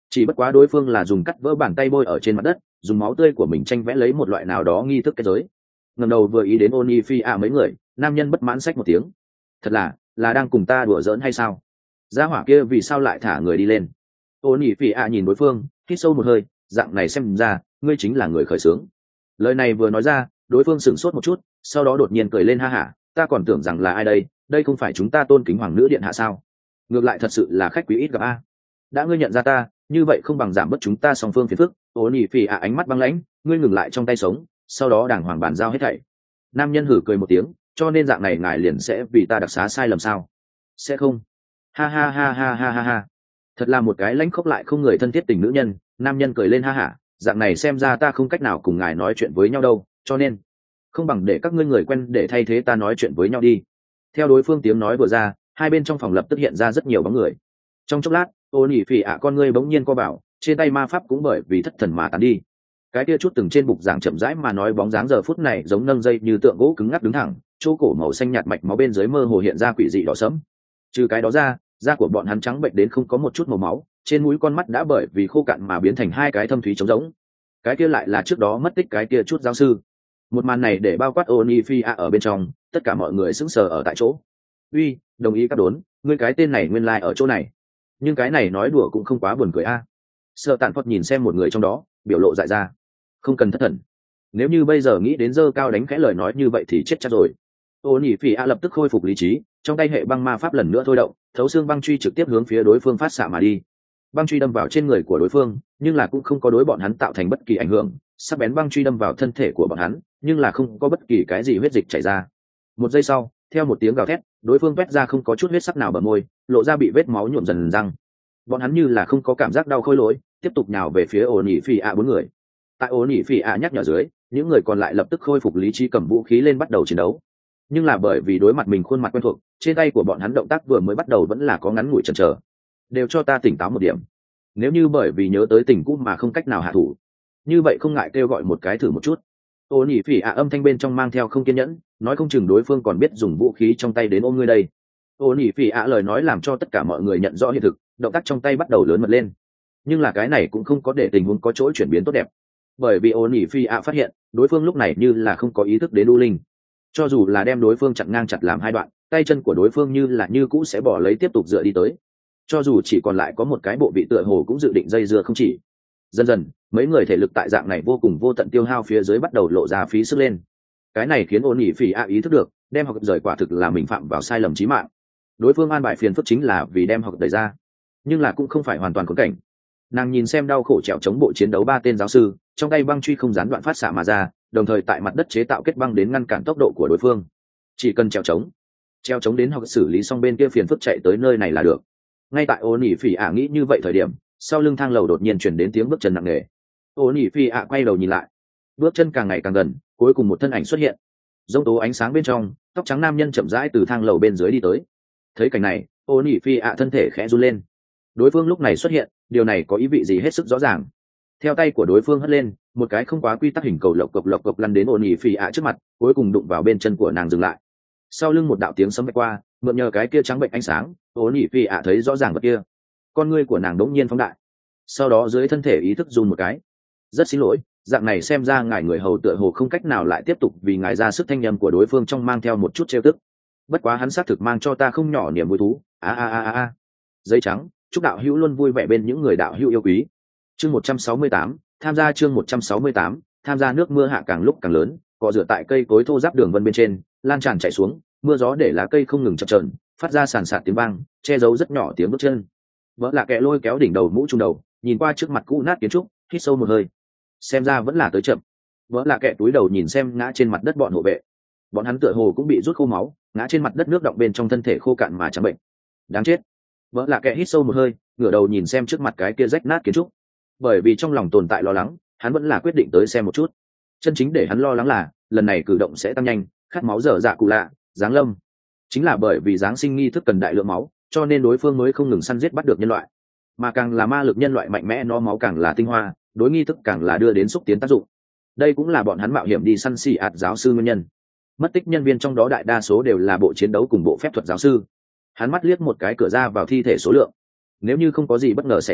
chỉ bất quá đối phương là dùng cắt vỡ bàn tay bôi ở trên mặt đất, dùng máu tươi của mình tranh vẽ lấy một loại nào đó nghi thức kết giới. Ngẩng đầu vừa ý đến Onifia mấy người, nam nhân bất mãn xách một tiếng. Thật là, là đang cùng ta đùa giỡn hay sao? Gia hỏa kia vì sao lại thả người đi lên? Onifia nhìn đối phương, hít sâu một hơi, dạng này xem ra, ngươi chính là người khởi xướng. Lời này vừa nói ra, đối phương sửng sốt một chút, sau đó đột nhiên cười lên ha hả, ta còn tưởng rằng là ai đây, đây không phải chúng ta tôn kính hoàng nữ điện hạ sao? Ngược lại thật sự là khách quý ít gặp a. Đã ngươi nhận ra ta, như vậy không bằng giảm bớt chúng ta song phương phiền phức. Onifia ánh mắt băng lãnh, ngươi ngừng lại trong tay sống, sau đó đàng hoàng bàn giao hết thảy. Nam nhân hử cười một tiếng, cho nên dạng này ngài liền sẽ vì ta đặc xá sai lầm sao? Sẽ không. Ha ha ha ha ha ha ha. Thật là một cái lãnh khốc lại không người thân thiết tình nữ nhân. Nam nhân cười lên ha hả, dạng này xem ra ta không cách nào cùng ngài nói chuyện với nhau đâu, cho nên không bằng để các ngươi người quen để thay thế ta nói chuyện với nhau đi. Theo đối phương tiếng nói vừa ra, hai bên trong phòng lập tức hiện ra rất nhiều bóng người. Trong chốc lát, ô nỉ phỉ ạ con ngươi bỗng nhiên co bảo, trên tay ma pháp cũng bởi vì thất thần mà tán đi. Cái kia chút từng trên bục giảng chậm rãi mà nói bóng dáng giờ phút này giống nâng dây như tượng gỗ cứng ngắc đứng thẳng, chỗ cổ màu xanh nhạt mạch máu bên dưới mơ hồ hiện ra quỷ dị đỏ sẫm. Trừ cái đó ra, da của bọn hắn trắng bệnh đến không có một chút màu máu, trên mũi con mắt đã bởi vì khô cạn mà biến thành hai cái thâm thúy trống rỗng. Cái kia lại là trước đó mất tích cái kia chút giáo sư. Một màn này để bao quát Onifia ở bên trong, tất cả mọi người sững sờ ở tại chỗ. Uy, đồng ý các đốn, ngươi cái tên này nguyên lai like ở chỗ này. Nhưng cái này nói đùa cũng không quá buồn cười a. À. Sợ Tạn Phật nhìn xem một người trong đó, biểu lộ dại ra. Không cần thất thần. Nếu như bây giờ nghĩ đến dơ cao đánh khẽ lời nói như vậy thì chết chắc rồi. Onifia lập tức khôi phục lý trí, trong tay hệ băng ma pháp lần nữa thôi động, thấu xương băng truy trực tiếp hướng phía đối phương phát xạ mà đi. Băng truy đâm vào trên người của đối phương, nhưng là cũng không có đối bọn hắn tạo thành bất kỳ ảnh hưởng. Sắc bén băng truy đâm vào thân thể của bọn hắn, nhưng là không có bất kỳ cái gì huyết dịch chảy ra. Một giây sau, theo một tiếng gào thét, đối phương vét ra không có chút huyết sắc nào bờ môi, lộ ra bị vết máu nhuộm dần răng. Bọn hắn như là không có cảm giác đau khôi lỗi, tiếp tục nhào về phía ổ nỉ phỉ ạ bốn người. Tại ổ nỉ phỉ ạ nhắc nhở dưới, những người còn lại lập tức khôi phục lý trí cầm vũ khí lên bắt đầu chiến đấu. Nhưng là bởi vì đối mặt mình khuôn mặt quen thuộc, trên tay của bọn hắn động tác vừa mới bắt đầu vẫn là có ngắn ngủi chần chờ. Đều cho ta tỉnh táo một điểm. Nếu như bởi vì nhớ tới tình cũ mà không cách nào hạ thủ, như vậy không ngại kêu gọi một cái thử một chút. Ô nhị phỉ ạ âm thanh bên trong mang theo không kiên nhẫn, nói không chừng đối phương còn biết dùng vũ khí trong tay đến ôm ngươi đây. Ô nhị phỉ ạ lời nói làm cho tất cả mọi người nhận rõ hiện thực, động tác trong tay bắt đầu lớn mật lên. Nhưng là cái này cũng không có để tình huống có chỗ chuyển biến tốt đẹp, bởi vì ô nhị phỉ ạ phát hiện đối phương lúc này như là không có ý thức đến u linh. Cho dù là đem đối phương chặn ngang chặt làm hai đoạn, tay chân của đối phương như là như cũ sẽ bỏ lấy tiếp tục dựa đi tới. Cho dù chỉ còn lại có một cái bộ vị tựa hồ cũng dự định dây dưa không chỉ. Dần dần, mấy người thể lực tại dạng này vô cùng vô tận tiêu hao phía dưới bắt đầu lộ ra phí sức lên. Cái này khiến ôn nhị phỉ ạ ý thức được, đem học rời quả thực là mình phạm vào sai lầm chí mạng. Đối phương an bài phiền phức chính là vì đem học đẩy ra, nhưng là cũng không phải hoàn toàn khốn cảnh. Nàng nhìn xem đau khổ trèo chống bộ chiến đấu ba tên giáo sư, trong tay băng truy không gián đoạn phát xạ mà ra, đồng thời tại mặt đất chế tạo kết băng đến ngăn cản tốc độ của đối phương. Chỉ cần trèo chống, trèo chống đến học xử lý xong bên kia phiền phức chạy tới nơi này là được. Ngay tại ôn nhị phỉ ạ nghĩ như vậy thời điểm, sau lưng thang lầu đột nhiên chuyển đến tiếng bước chân nặng nề. Ôn nhị phỉ ạ quay đầu nhìn lại, bước chân càng ngày càng gần, cuối cùng một thân ảnh xuất hiện. Rông tố ánh sáng bên trong, tóc trắng nam nhân chậm rãi từ thang lầu bên dưới đi tới. Thấy cảnh này, ôn nhị phỉ ạ thân thể khẽ run lên. Đối phương lúc này xuất hiện, điều này có ý vị gì hết sức rõ ràng. Theo tay của đối phương hất lên, một cái không quá quy tắc hình cầu lộc cộc lộc cộc lăn đến ôn nhị phỉ ạ trước mặt, cuối cùng đụng vào bên chân của nàng dừng lại. Sau lưng một đạo tiếng sấm vạch qua, mượn nhờ cái kia trắng bệnh ánh sáng, ôn nhị phỉ ạ thấy rõ ràng vật kia. Con ngươi của nàng đống nhiên phóng đại, sau đó dưới thân thể ý thức run một cái. Rất xin lỗi, dạng này xem ra ngài người hầu tựa hồ không cách nào lại tiếp tục vì ngài ra sức thanh nhầm của đối phương trong mang theo một chút trêu tức. Bất quá hắn xác thực mang cho ta không nhỏ niềm vui thú. A a a a a. Giấy trắng, chúc đạo hữu luôn vui vẻ bên những người đạo hữu yêu quý. Chương một trăm sáu mươi tám, tham gia chương một trăm sáu mươi tám, tham gia nước mưa hạ càng lúc càng lớn, cọ rửa tại cây cối thô ráp đường vân bên trên, lan tràn chảy xuống, mưa gió để lá cây không ngừng chập chờn, phát ra sàn sạt tiếng vang, che giấu rất nhỏ tiếng bước chân. Vỡ lạ kẹ lôi kéo đỉnh đầu mũ trung đầu, nhìn qua trước mặt cũ nát kiến trúc, hít sâu một hơi. Xem ra vẫn là tới chậm. Vỡ lạ kẹ túi đầu nhìn xem ngã trên mặt đất bọn hộ vệ. Bọn hắn tựa hồ cũng bị rút khô máu, ngã trên mặt đất nước động bên trong thân thể khô cạn mà trắng bệnh. Đáng chết. Vỡ lạ kẹ hít sâu một hơi, ngửa đầu nhìn xem trước mặt cái kia rách nát kiến trúc. Bởi vì trong lòng tồn tại lo lắng, hắn vẫn là quyết định tới xem một chút. Chân chính để hắn lo lắng là, lần này cử động sẽ tăng nhanh, khát máu dở dạ cụ lạ, giáng lâm. Chính là bởi vì giáng sinh nghi thức cần đại lượng máu, cho nên đối phương mới không ngừng săn giết bắt được nhân loại. Mà càng là ma lực nhân loại mạnh mẽ, nó máu càng là tinh hoa, đối nghi thức càng là đưa đến xúc tiến tác dụng. Đây cũng là bọn hắn mạo hiểm đi săn xì ạt giáo sư nguyên nhân. Mất tích nhân viên trong đó đại đa số đều là bộ chiến đấu cùng bộ phép thuật giáo sư. Hắn mắt liếc một cái cửa ra vào thi thể số lượng. Nếu như không có gì bất ngờ xảy ra,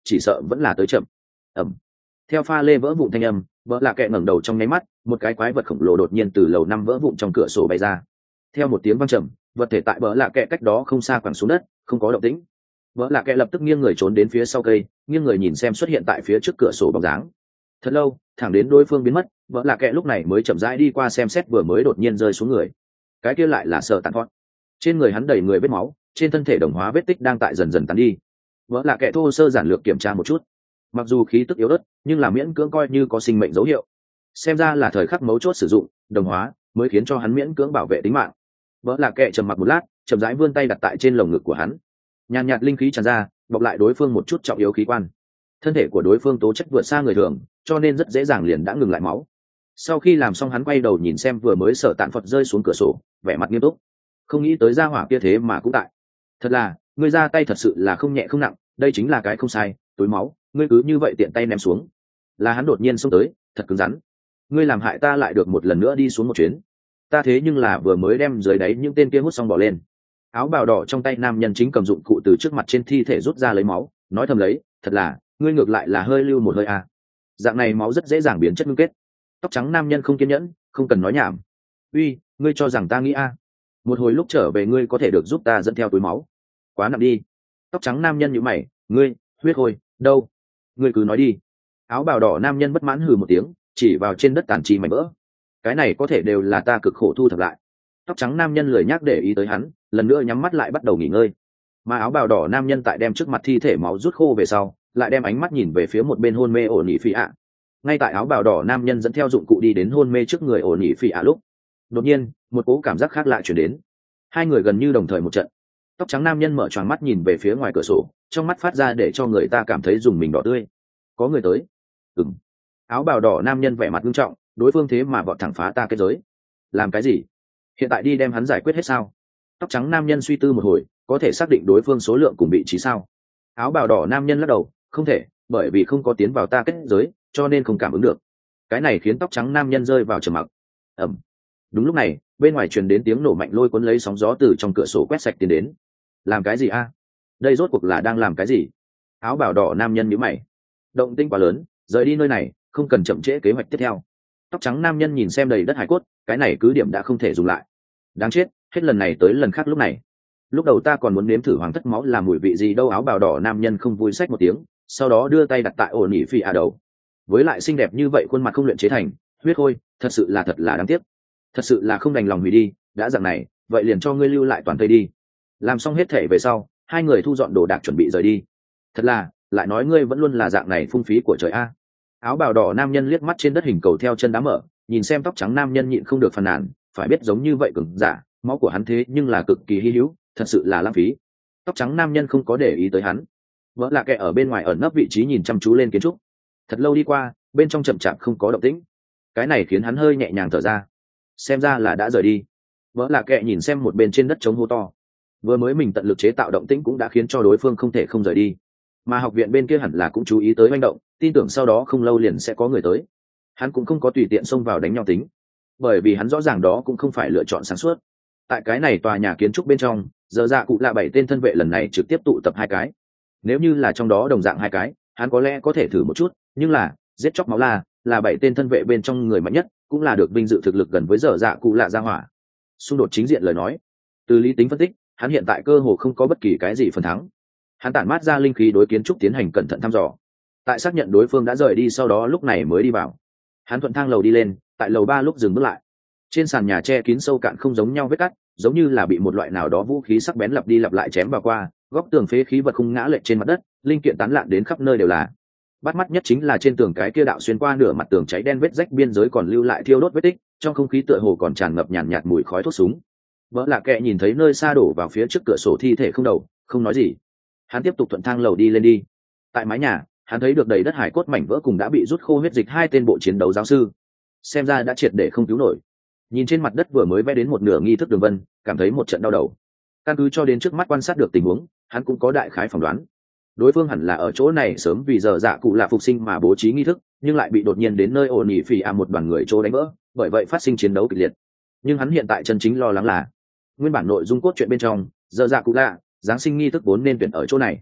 chỉ sợ vẫn là tới chậm. Ẩm. Theo pha lê vỡ vụn thanh âm, vỡ lạ kệ ngẩng đầu trong nháy mắt, một cái quái vật khổng lồ đột nhiên từ lầu năm vỡ vụn trong cửa sổ bay ra. Theo một tiếng vang trầm, vật thể tại vỡ lạ kệ cách đó không xa quẳng xuống đất, không có động tĩnh. Vỡ lạ kệ lập tức nghiêng người trốn đến phía sau cây, nghiêng người nhìn xem xuất hiện tại phía trước cửa sổ bóng dáng. Thật lâu, thẳng đến đối phương biến mất, vỡ lạ kệ lúc này mới chậm rãi đi qua xem xét vừa mới đột nhiên rơi xuống người. Cái kia lại là Sở Tạn Thoát. Trên người hắn đầy người vết máu, trên thân thể đồng hóa vết tích đang tại dần dần tán đi. Vỡ lạ kệ thô sơ giản lược kiểm tra một chút, mặc dù khí tức yếu ớt nhưng là miễn cưỡng coi như có sinh mệnh dấu hiệu, xem ra là thời khắc mấu chốt sử dụng đồng hóa mới khiến cho hắn miễn cưỡng bảo vệ tính mạng. Vỡ lạ kệ trầm mặc một lát, chậm rãi vươn tay đặt tại trên lồng ngực của hắn, nhàn nhạt linh khí tràn ra, bọc lại đối phương một chút trọng yếu khí quan. Thân thể của đối phương tố chất vượt xa người thường, cho nên rất dễ dàng liền đã ngừng lại máu. Sau khi làm xong, hắn quay đầu nhìn xem vừa mới Sở Tạn Phật rơi xuống cửa sổ, vẻ mặt nghiêm túc. Không nghĩ tới gia hỏa kia thế mà cũng tại. Thật là, ngươi ra tay thật sự là không nhẹ không nặng, đây chính là cái không sai, túi máu, ngươi cứ như vậy tiện tay ném xuống. Là hắn đột nhiên xông tới, thật cứng rắn. Ngươi làm hại ta lại được một lần nữa đi xuống một chuyến. Ta thế nhưng là vừa mới đem dưới đáy những tên kia hút xong bỏ lên. Áo bào đỏ trong tay nam nhân chính cầm dụng cụ từ trước mặt trên thi thể rút ra lấy máu, nói thầm lấy, thật là, ngươi ngược lại là hơi lưu một hơi à. Dạng này máu rất dễ dàng biến chất ngưng kết. Tóc trắng nam nhân không kiên nhẫn, không cần nói nhảm. Uy, ngươi cho rằng ta nghĩ a? À. Một hồi lúc trở về ngươi có thể được giúp ta dẫn theo túi máu. Quá nặng đi. Tóc trắng nam nhân nhíu mày, ngươi, huyết hồi, đâu? Ngươi cứ nói đi. Áo bào đỏ nam nhân bất mãn hừ một tiếng, chỉ vào trên đất tàn chi mảnh vỡ. Cái này có thể đều là ta cực khổ thu thập lại. Tóc trắng nam nhân lười nhắc để ý tới hắn, lần nữa nhắm mắt lại bắt đầu nghỉ ngơi. Mà áo bào đỏ nam nhân tại đem trước mặt thi thể máu rút khô về sau, lại đem ánh mắt nhìn về phía một bên hôn mê ổn nhị phi ạ. Ngay tại áo bào đỏ nam nhân dẫn theo dụng cụ đi đến hôn mê trước người ổn nhị phi ạ lúc, đột nhiên một cố cảm giác khác lạ chuyển đến. Hai người gần như đồng thời một trận. Tóc trắng nam nhân mở choàng mắt nhìn về phía ngoài cửa sổ, trong mắt phát ra để cho người ta cảm thấy dùng mình đỏ tươi. Có người tới. Ừm. Áo bào đỏ nam nhân vẻ mặt nghiêm trọng, đối phương thế mà vọt thẳng phá ta kết giới. Làm cái gì? Hiện tại đi đem hắn giải quyết hết sao? Tóc trắng nam nhân suy tư một hồi, có thể xác định đối phương số lượng cùng vị trí sao? Áo bào đỏ nam nhân lắc đầu, không thể, bởi vì không có tiến vào ta kết giới, cho nên không cảm ứng được. Cái này khiến tóc trắng nam nhân rơi vào trầm mặc. Ẩm. Đúng lúc này, bên ngoài truyền đến tiếng nổ mạnh lôi cuốn lấy sóng gió từ trong cửa sổ quét sạch tiến đến. Làm cái gì a? Đây rốt cuộc là đang làm cái gì? Áo bào đỏ nam nhân nhíu mày. Động tĩnh quá lớn, rời đi nơi này, không cần chậm trễ kế hoạch tiếp theo. Tóc trắng nam nhân nhìn xem đầy đất hải cốt, cái này cứ điểm đã không thể dùng lại. Đáng chết, hết lần này tới lần khác lúc này. Lúc đầu ta còn muốn nếm thử hoàng thất máu làm mùi vị gì đâu. Áo bào đỏ nam nhân không vui xách một tiếng, sau đó đưa tay đặt tại ổn nhị phi à đầu. Với lại xinh đẹp như vậy khuôn mặt không luyện chế thành huyết khôi, thật sự là thật là đáng tiếc. Thật sự là không đành lòng hủy đi, đã dạng này, vậy liền cho ngươi lưu lại toàn tây đi. Làm xong hết thể về sau, hai người thu dọn đồ đạc chuẩn bị rời đi. Thật là, lại nói ngươi vẫn luôn là dạng này phung phí của trời a. Áo bào đỏ nam nhân liếc mắt trên đất hình cầu theo chân đá mở, nhìn xem tóc trắng nam nhân nhịn không được phàn nàn, phải biết giống như vậy cường giả, máu của hắn thế nhưng là cực kỳ hy hữu, thật sự là lãng phí. Tóc trắng nam nhân không có để ý tới hắn, vợ lạ kệ ở bên ngoài ẩn nấp vị trí nhìn chăm chú lên kiến trúc. Thật lâu đi qua, bên trong chậm chạp không có động tĩnh, cái này khiến hắn hơi nhẹ nhàng thở ra, xem ra là đã rời đi. Vợ lạ kệ nhìn xem một bên trên đất trống hô to, vừa mới mình tận lực chế tạo động tĩnh cũng đã khiến cho đối phương không thể không rời đi, mà học viện bên kia hẳn là cũng chú ý tới manh động, tin tưởng sau đó không lâu liền sẽ có người tới. Hắn cũng không có tùy tiện xông vào đánh nhau tính, bởi vì hắn rõ ràng đó cũng không phải lựa chọn sáng suốt. Tại cái này tòa nhà kiến trúc bên trong, giờ dạ cụ lạ bảy tên thân vệ lần này trực tiếp tụ tập hai cái. Nếu như là trong đó đồng dạng hai cái, hắn có lẽ có thể thử một chút, nhưng là giết chóc máu la là bảy tên thân vệ bên trong người mạnh nhất, cũng là được vinh dự thực lực gần với giờ dạ cụ lạ gia hỏa. Xung đột chính diện lời nói, từ lý tính phân tích, hắn hiện tại cơ hồ không có bất kỳ cái gì phần thắng. Hắn tản mát ra linh khí đối kiến trúc tiến hành cẩn thận thăm dò, tại xác nhận đối phương đã rời đi sau đó lúc này mới đi vào. Hắn thuận thang lầu đi lên, tại lầu ba lúc dừng bước lại. Trên sàn nhà che kín sâu cạn không giống nhau vết cắt, giống như là bị một loại nào đó vũ khí sắc bén lặp đi lặp lại chém vào qua, góc tường phế khí vật khung ngã lệch trên mặt đất, linh kiện tán loạn đến khắp nơi đều là. Bắt mắt nhất chính là trên tường cái kia đạo xuyên qua nửa mặt tường cháy đen vết rách biên giới còn lưu lại thiêu đốt vết tích, trong không khí tựa hồ còn tràn ngập nhàn nhạt, nhạt mùi khói thuốc súng. Vỡ lạ kệ nhìn thấy nơi xa đổ vào phía trước cửa sổ thi thể không đầu, không nói gì. Hắn tiếp tục thuận thang lầu đi lên đi. Tại mái nhà, hắn thấy được đầy đất hải cốt mảnh vỡ cùng đã bị rút khô huyết dịch hai tên bộ chiến đấu giáo sư, xem ra đã triệt để không cứu nổi. Nhìn trên mặt đất vừa mới vẽ đến một nửa nghi thức đường vân, cảm thấy một trận đau đầu. Căn cứ cho đến trước mắt quan sát được tình huống, hắn cũng có đại khái phỏng đoán. Đối phương hẳn là ở chỗ này sớm vì giờ dạ cụ là phục sinh mà bố trí nghi thức, nhưng lại bị đột nhiên đến nơi ổn nhị phì à một đoàn người trô đánh vỡ, bởi vậy phát sinh chiến đấu kịch liệt. Nhưng hắn hiện tại chân chính lo lắng là, nguyên bản nội dung cốt truyện bên trong, giờ dạ cụ lạ giáng sinh nghi thức vốn nên tuyển ở chỗ này,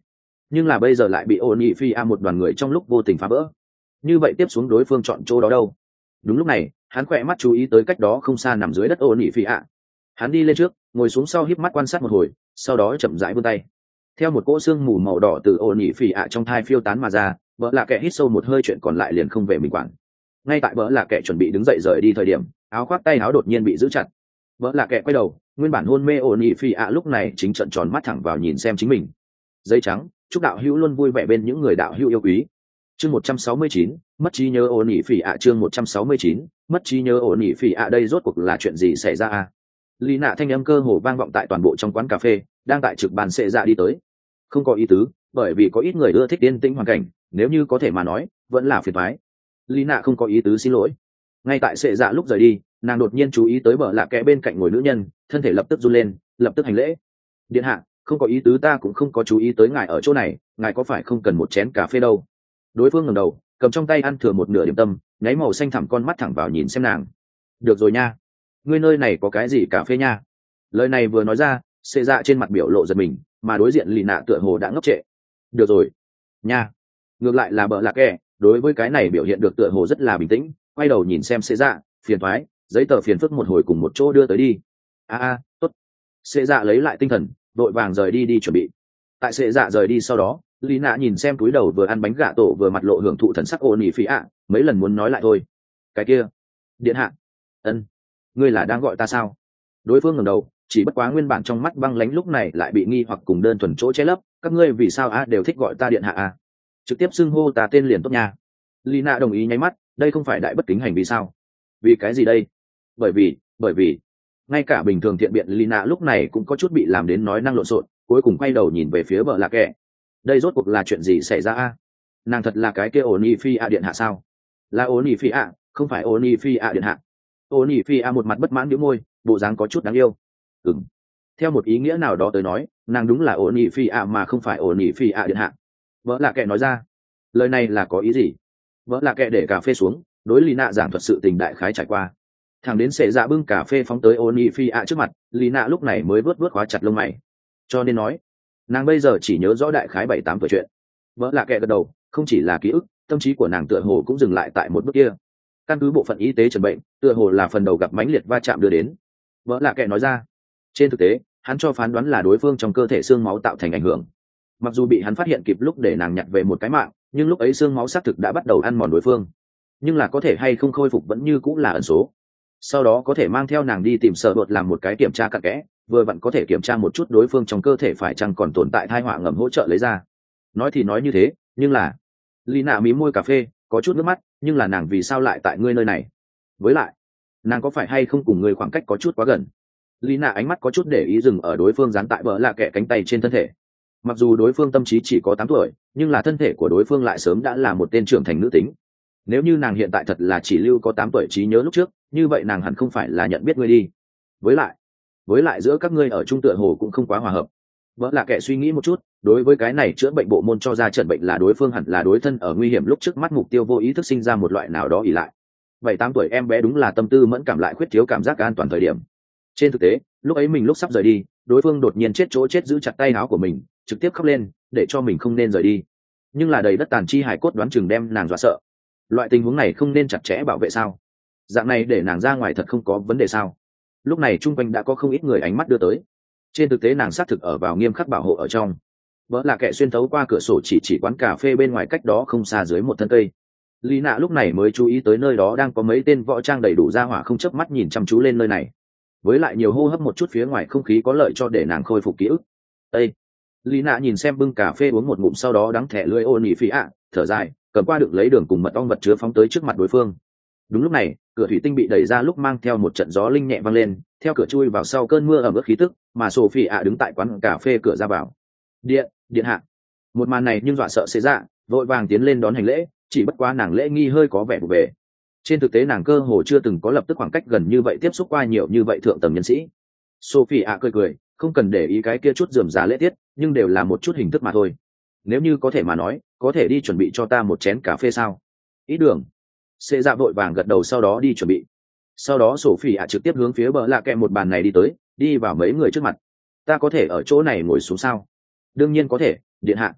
nhưng là bây giờ lại bị ôn nhị phi a một đoàn người trong lúc vô tình phá vỡ. Như vậy tiếp xuống đối phương chọn chỗ đó đâu? Đúng lúc này hắn khỏe mắt chú ý tới cách đó không xa nằm dưới đất ôn nhị phi a. Hắn đi lên trước ngồi xuống sau híp mắt quan sát một hồi, sau đó chậm rãi vươn tay. Theo một cỗ xương mù màu đỏ từ ôn nhị phi a trong thai phiêu tán mà ra, vợ lạ kệ hít sâu một hơi, chuyện còn lại liền không về mình quản. Ngay tại vợ lạ kệ chuẩn bị đứng dậy rời đi thời điểm, áo khoác tay áo đột nhiên bị giữ chặt. Vợ lạ kệ quay đầu, nguyên bản hôn mê ôn nhị phi a lúc này chính trợn tròn mắt thẳng vào nhìn xem chính mình. Giấy trắng, chúc đạo hữu luôn vui vẻ bên những người đạo hữu yêu quý. Chương một trăm sáu mươi chín, mất trí nhớ ôn nhị phỉ ạ. Chương một trăm sáu mươi chín, mất trí nhớ ôn nhị phỉ ạ. Đây rốt cuộc là chuyện gì xảy ra à? Lý nạ thanh âm cơ hồ vang vọng tại toàn bộ trong quán cà phê, đang tại trực bàn xệ dạ đi tới. Không có ý tứ, bởi vì có ít người ưa thích yên tĩnh hoàn cảnh, nếu như có thể mà nói, vẫn là phiền toái. Lý nạ không có ý tứ xin lỗi. Ngay tại xệ dạ lúc rời đi, nàng đột nhiên chú ý tới bờ lạ kẽ bên cạnh ngồi nữ nhân, thân thể lập tức run lên, lập tức hành lễ. Điện hạ, không có ý tứ, ta cũng không có chú ý tới ngài ở chỗ này, ngài có phải không cần một chén cà phê đâu? Đối phương ngẩng đầu, cầm trong tay ăn thừa một nửa điểm tâm, nháy màu xanh thẳm con mắt thẳng vào nhìn xem nàng. Được rồi nha, ngươi nơi này có cái gì cà phê nha? Lời này vừa nói ra, xệ dạ trên mặt biểu lộ giật mình, mà đối diện lì nạ tựa hồ đã ngốc trệ. Được rồi nha. Ngược lại là bợ lạc kẻ, đối với cái này biểu hiện được tựa hồ rất là bình tĩnh, quay đầu nhìn xem xệ dạ, phiền thoái, giấy tờ phiền phức một hồi cùng một chỗ đưa tới đi. a a tốt. Xệ dạ lấy lại tinh thần, đội vàng rời đi đi chuẩn bị. Tại xệ dạ rời đi sau đó, lý nạ nhìn xem túi đầu vừa ăn bánh gà tổ vừa mặt lộ hưởng thụ thần sắc ôn nhị phi ạ, mấy lần muốn nói lại thôi. Cái kia, điện hạ. Ân, ngươi là đang gọi ta sao? Đối phương ngẩng đầu, chỉ bất quá nguyên bản trong mắt băng lánh lúc này lại bị nghi hoặc cùng đơn thuần chỗ che lấp. Các ngươi vì sao a đều thích gọi ta điện hạ a? Trực tiếp xưng hô ta tên liền tốt nha. Lý nạ đồng ý nháy mắt, đây không phải đại bất kính hành vi sao? Vì cái gì đây? Bởi vì, bởi vì ngay cả bình thường thiện biện lý nạ lúc này cũng có chút bị làm đến nói năng lộn xộn, cuối cùng quay đầu nhìn về phía vợ lạc kệ. Đây rốt cuộc là chuyện gì xảy ra a? Nàng thật là cái kia ôn nhị phi a điện hạ sao? Là ôn nhị phi a, không phải ôn nhị phi a điện hạ. Ôn nhị phi a một mặt bất mãn nhíu môi, bộ dáng có chút đáng yêu. Ừm. Theo một ý nghĩa nào đó tới nói, nàng đúng là ôn nhị phi a mà không phải ôn nhị phi a điện hạ. Vợ lạc kệ nói ra. Lời này là có ý gì? Vợ lạc kệ để cà phê xuống, đối lý nạ giảng thuật sự tình đại khái trải qua. Thằng đến xệ dạ bưng cà phê phóng tới ôn nhị phi a trước mặt, lý nạ lúc này mới vớt vớt khóa chặt lông mày. Cho nên nói, nàng bây giờ chỉ nhớ rõ đại khái bảy tám tuổi chuyện. Vợ lạ kệ gật đầu, không chỉ là ký ức, tâm trí của nàng tựa hồ cũng dừng lại tại một bước kia. Căn cứ bộ phận y tế chẩn bệnh, tựa hồ là phần đầu gặp mãnh liệt va chạm đưa đến. Vợ lạ kệ nói ra. Trên thực tế, hắn cho phán đoán là đối phương trong cơ thể xương máu tạo thành ảnh hưởng. Mặc dù bị hắn phát hiện kịp lúc để nàng nhặt về một cái mạng, nhưng lúc ấy xương máu xác thực đã bắt đầu ăn mòn đối phương. Nhưng là có thể hay không khôi phục vẫn như cũng là ẩn số. Sau đó có thể mang theo nàng đi tìm sở bột làm một cái kiểm tra cặn kẽ, vừa vặn có thể kiểm tra một chút đối phương trong cơ thể phải chăng còn tồn tại thai họa ngầm hỗ trợ lấy ra. Nói thì nói như thế, nhưng là lý nạ mí môi cà phê, có chút nước mắt, nhưng là nàng vì sao lại tại ngươi nơi này? Với lại, nàng có phải hay không cùng ngươi khoảng cách có chút quá gần? Lý nạ ánh mắt có chút để ý dừng ở đối phương dán tại bờ lạ kệ cánh tay trên thân thể. Mặc dù đối phương tâm trí chỉ có tám tuổi, nhưng là thân thể của đối phương lại sớm đã là một tên trưởng thành nữ tính. Nếu như nàng hiện tại thật là chỉ lưu có tám tuổi trí nhớ lúc trước, như vậy nàng hẳn không phải là nhận biết ngươi đi. Với lại, với lại giữa các ngươi ở trung tựa hồ cũng không quá hòa hợp. Vợ là kẻ suy nghĩ một chút, đối với cái này chữa bệnh bộ môn cho ra trận bệnh là đối phương hẳn là đối thân ở nguy hiểm lúc trước mắt mục tiêu vô ý thức sinh ra một loại nào đó ỉ lại. Bảy tám tuổi em bé đúng là tâm tư mẫn cảm lại khuyết thiếu cảm giác an toàn thời điểm. Trên thực tế, lúc ấy mình lúc sắp rời đi, đối phương đột nhiên chết chỗ chết giữ chặt tay áo của mình, trực tiếp khóc lên, để cho mình không nên rời đi. Nhưng là đầy đất tàn chi hài cốt đoán chừng đem nàng dọa sợ. Loại tình huống này không nên chặt chẽ bảo vệ sao? Dạng này để nàng ra ngoài thật không có vấn đề sao? Lúc này chung quanh đã có không ít người ánh mắt đưa tới. Trên thực tế nàng xác thực ở vào nghiêm khắc bảo hộ ở trong. Vợ là kẻ xuyên thấu qua cửa sổ chỉ chỉ quán cà phê bên ngoài cách đó không xa dưới một thân cây. Lý nạ lúc này mới chú ý tới nơi đó đang có mấy tên võ trang đầy đủ ra hỏa không chớp mắt nhìn chăm chú lên nơi này. Với lại nhiều hô hấp một chút phía ngoài không khí có lợi cho để nàng khôi phục ký ức. Ê! Lý nạ nhìn xem bưng cà phê uống một ngụm sau đó đắng thẻ lưỡi ôn nhị phí ạ, thở dài, cầm qua đựng lấy đường cùng mật ong vật chứa phóng tới trước mặt đối phương. Đúng lúc này, cửa thủy tinh bị đẩy ra lúc mang theo một trận gió linh nhẹ vang lên, theo cửa chui vào sau cơn mưa ẩm ướt khí tức, mà Sophie ạ đứng tại quán cà phê cửa ra vào. Điện, điện hạ. Một màn này nhưng dọa sợ xế dạ, vội vàng tiến lên đón hành lễ, chỉ bất quá nàng lễ nghi hơi có vẻ vụ về. Trên thực tế nàng cơ hồ chưa từng có lập tức khoảng cách gần như vậy tiếp xúc qua nhiều như vậy thượng tầng nhân sĩ. Sophie ạ cười cười, không cần để ý cái kia chút rườm rà lễ tiết, nhưng đều là một chút hình thức mà thôi. Nếu như có thể mà nói, có thể đi chuẩn bị cho ta một chén cà phê sao? Ý đường. Xê dạ vội vàng gật đầu sau đó đi chuẩn bị. Sau đó Sophie ạ trực tiếp hướng phía bờ lạ kẹ một bàn này đi tới, đi vào mấy người trước mặt. Ta có thể ở chỗ này ngồi xuống sao? Đương nhiên có thể, điện hạ.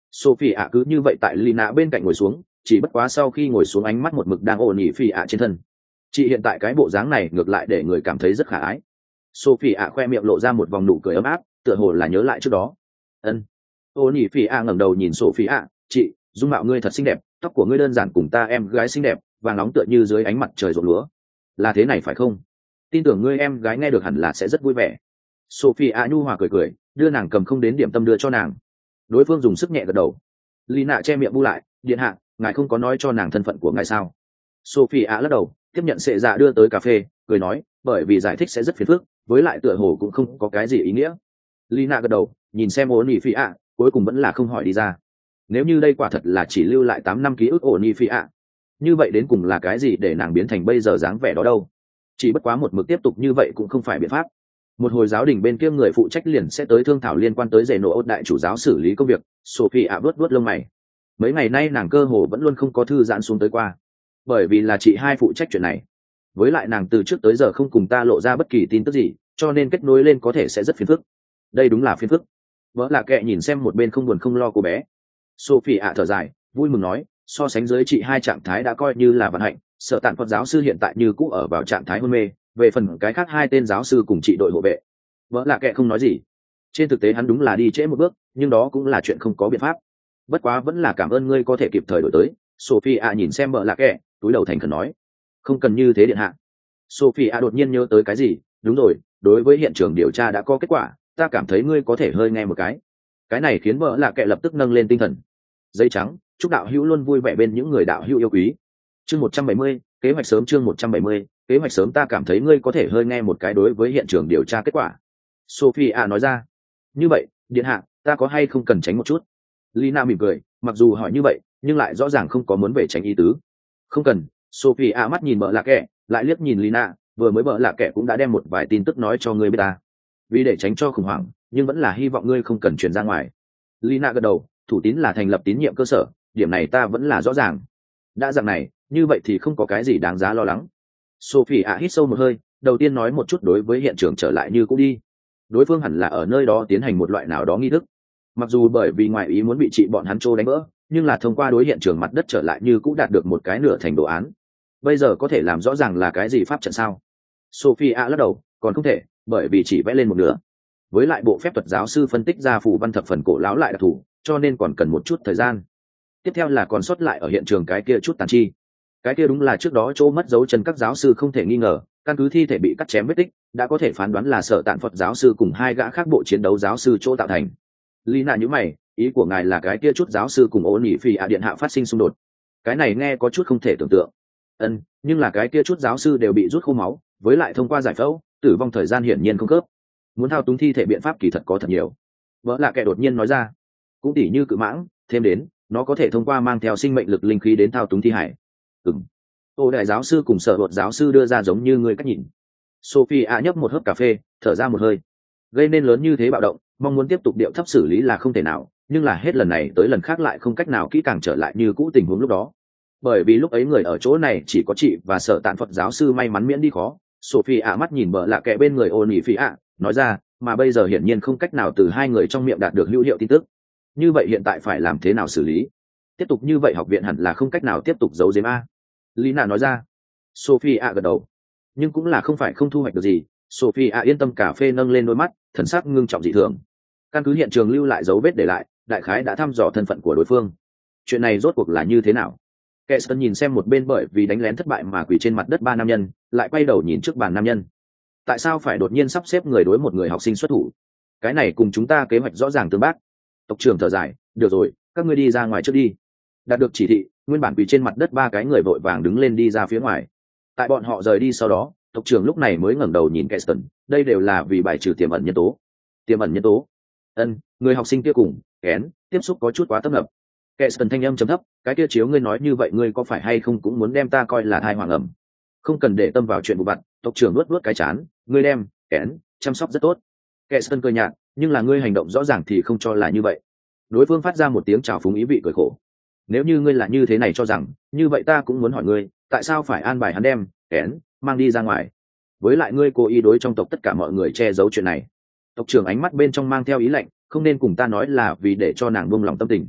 Sophie ạ cứ như vậy tại Lina bên cạnh ngồi xuống, chỉ bất quá sau khi ngồi xuống ánh mắt một mực đang ổn ỉ Phi ạ trên thân. Chị hiện tại cái bộ dáng này ngược lại để người cảm thấy rất khả ái. Sophie ạ khoe miệng lộ ra một vòng nụ cười ấm áp, tựa hồ là nhớ lại trước đó. Ân. Ổn ỉ Phi ạ ngẩng đầu nhìn Sophie ạ, chị, dung mạo ngươi thật xinh đẹp, tóc của ngươi đơn giản cùng ta em gái xinh đẹp, vàng nóng tựa như dưới ánh mặt trời rộn lúa. Là thế này phải không? Tin tưởng ngươi em gái nghe được hẳn là sẽ rất vui vẻ. Sophie ạ nhu hòa cười cười, đưa nàng cầm không đến điểm tâm đưa cho nàng. Đối phương dùng sức nhẹ gật đầu. Lina che miệng bu lại, điện hạ, ngài không có nói cho nàng thân phận của ngài sao? Sophie ạ lắc đầu, tiếp nhận sệ dạ đưa tới cà phê, cười nói, bởi vì giải thích sẽ rất phiền phức, với lại tựa hồ cũng không có cái gì ý nghĩa. Lina gật đầu, nhìn xem ổn ỉ Phi ạ, cuối cùng vẫn là không hỏi đi ra. Nếu như đây quả thật là chỉ lưu lại tám năm ký ức ổn ỉ Phi ạ, như vậy đến cùng là cái gì để nàng biến thành bây giờ dáng vẻ đó đâu? Chỉ bất quá một mực tiếp tục như vậy cũng không phải biện pháp. Một hồi giáo đình bên kia người phụ trách liền sẽ tới thương thảo liên quan tới rể nổ ốt đại chủ giáo xử lý công việc. Sophie ạ vớt vớt lông mày. Mấy ngày nay nàng cơ hồ vẫn luôn không có thư giãn xuống tới qua, bởi vì là chị hai phụ trách chuyện này. Với lại nàng từ trước tới giờ không cùng ta lộ ra bất kỳ tin tức gì, cho nên kết nối lên có thể sẽ rất phiền phức. Đây đúng là phiền phức. Vợ là kệ nhìn xem một bên không buồn không lo cô bé. Sophie ạ thở dài, vui mừng nói, so sánh dưới chị hai trạng thái đã coi như là vận hạnh. Sợ tàn Phật giáo sư hiện tại như cũ ở vào trạng thái hôn mê, về phần cái khác hai tên giáo sư cùng chị đội hộ vệ. Vợ là kệ không nói gì. Trên thực tế hắn đúng là đi trễ một bước, nhưng đó cũng là chuyện không có biện pháp. Bất quá vẫn là cảm ơn ngươi có thể kịp thời đổi tới. Sophie ạ nhìn xem vợ là kệ, túi đầu thành khẩn nói, không cần như thế điện hạ. Sophie ạ đột nhiên nhớ tới cái gì, đúng rồi, đối với hiện trường điều tra đã có kết quả, ta cảm thấy ngươi có thể hơi nghe một cái. Cái này khiến vợ là kệ lập tức nâng lên tinh thần. Giấy trắng, chúc đạo hữu luôn vui vẻ bên những người đạo hữu yêu quý. Chương một trăm bảy mươi, kế hoạch sớm. Chương một trăm bảy mươi, kế hoạch sớm. Ta cảm thấy ngươi có thể hơi nghe một cái đối với hiện trường điều tra kết quả. Sophie ạ nói ra. Như vậy, điện hạ, ta có hay không cần tránh một chút? Lina mỉm cười, mặc dù hỏi như vậy, nhưng lại rõ ràng không có muốn về tránh ý tứ. Không cần. Sophie ạ mắt nhìn bợ lạ kẻ, lại liếc nhìn Lina, vừa mới bợ lạ kẻ cũng đã đem một vài tin tức nói cho ngươi biết ta. Vì để tránh cho khủng hoảng, nhưng vẫn là hy vọng ngươi không cần truyền ra ngoài. Lina gật đầu, thủ tín là thành lập tín nhiệm cơ sở, điểm này ta vẫn là rõ ràng. Đã dạng này, như vậy thì không có cái gì đáng giá lo lắng. Sophie ạ hít sâu một hơi, đầu tiên nói một chút đối với hiện trường trở lại như cũ đi. Đối phương hẳn là ở nơi đó tiến hành một loại nào đó nghi thức. Mặc dù bởi vì ngoại ý muốn bị chị bọn hắn trô đánh vỡ, nhưng là thông qua đối hiện trường mặt đất trở lại như cũ đạt được một cái nửa thành đồ án. Bây giờ có thể làm rõ ràng là cái gì pháp trận sao? Sophie ạ lắc đầu, còn không thể, bởi vì chỉ vẽ lên một nửa. Với lại bộ phép thuật giáo sư phân tích ra phù văn thập phần cổ lão lại đặc thù, cho nên còn cần một chút thời gian. Tiếp theo là còn sót lại ở hiện trường cái kia chút tàn chi. Cái kia đúng là trước đó chỗ mất dấu chân các giáo sư không thể nghi ngờ, căn cứ thi thể bị cắt chém vết tích, đã có thể phán đoán là Sở Tạn Phật giáo sư cùng hai gã khác bộ chiến đấu giáo sư chỗ tạo thành. Lina nhíu mày, ý của ngài là cái kia chút giáo sư cùng Ôn Nhĩ Phi ạ điện hạ phát sinh xung đột. Cái này nghe có chút không thể tưởng tượng. Ân, nhưng là cái kia chút giáo sư đều bị rút khô máu, với lại thông qua giải phẫu, tử vong thời gian hiển nhiên không khớp. Muốn thao túng thi thể biện pháp kỳ thật có thật nhiều. Vợ là kẻ đột nhiên nói ra, cũng tỉ như cự mãng, thêm đến, nó có thể thông qua mang theo sinh mệnh lực linh khí đến thao túng thi hải. Ừm. Ô đại giáo sư cùng sở luật giáo sư đưa ra giống như người cách nhìn. Sophie ạ nhấp một hớp cà phê, thở ra một hơi. Gây nên lớn như thế bạo động, mong muốn tiếp tục điệu thấp xử lý là không thể nào, nhưng là hết lần này tới lần khác lại không cách nào kỹ càng trở lại như cũ tình huống lúc đó. Bởi vì lúc ấy người ở chỗ này chỉ có chị và Sở Tạn Phật giáo sư may mắn miễn đi khó. Sophie ạ mắt nhìn bờ lạ kẻ bên người Ôn Nhĩ Phi ạ, nói ra, mà bây giờ hiển nhiên không cách nào từ hai người trong miệng đạt được hữu hiệu tin tức. Như vậy hiện tại phải làm thế nào xử lý? Tiếp tục như vậy học viện hẳn là không cách nào tiếp tục giấu giếm a. Lina nói ra. Sophie ạ gật đầu. Nhưng cũng là không phải không thu hoạch được gì. Sophie ạ yên tâm, cà phê nâng lên đôi mắt, thần sắc ngưng trọng dị thường. Căn cứ hiện trường lưu lại dấu vết để lại, đại khái đã thăm dò thân phận của đối phương. Chuyện này rốt cuộc là như thế nào? Keston nhìn xem một bên bởi vì đánh lén thất bại mà quỳ trên mặt đất ba nam nhân, lại quay đầu nhìn trước bàn nam nhân. Tại sao phải đột nhiên sắp xếp người đối một người học sinh xuất thủ? Cái này cùng chúng ta kế hoạch rõ ràng tương bác. Tộc trưởng thở dài, được rồi, các ngươi đi ra ngoài trước đi. Đạt được chỉ thị, nguyên bản quỳ trên mặt đất ba cái người vội vàng đứng lên đi ra phía ngoài. Tại bọn họ rời đi sau đó, tộc trưởng lúc này mới ngẩng đầu nhìn Keston, đây đều là vì bài trừ tiềm ẩn nhân tố. Tiềm ẩn nhân tố? Ân, người học sinh kia cùng kén tiếp xúc có chút quá tấp nập. Keston thanh âm trầm thấp, cái kia chiếu ngươi nói như vậy ngươi có phải hay không cũng muốn đem ta coi là thai hoàng ẩm? Không cần để tâm vào chuyện vụ vặt. Tộc trưởng luốt luốt cái chán, ngươi đem kén chăm sóc rất tốt. Keston cười nhạt, nhưng là ngươi hành động rõ ràng thì không cho là như vậy. Đối phương phát ra một tiếng chào phúng ý vị cười khổ. Nếu như ngươi là như thế này cho rằng, như vậy ta cũng muốn hỏi ngươi, tại sao phải an bài hắn đem kén mang đi ra ngoài? Với lại ngươi cố ý đối trong tộc tất cả mọi người che giấu chuyện này. Tộc trưởng ánh mắt bên trong mang theo ý lạnh, không nên cùng ta nói là vì để cho nàng buông lòng tâm tình.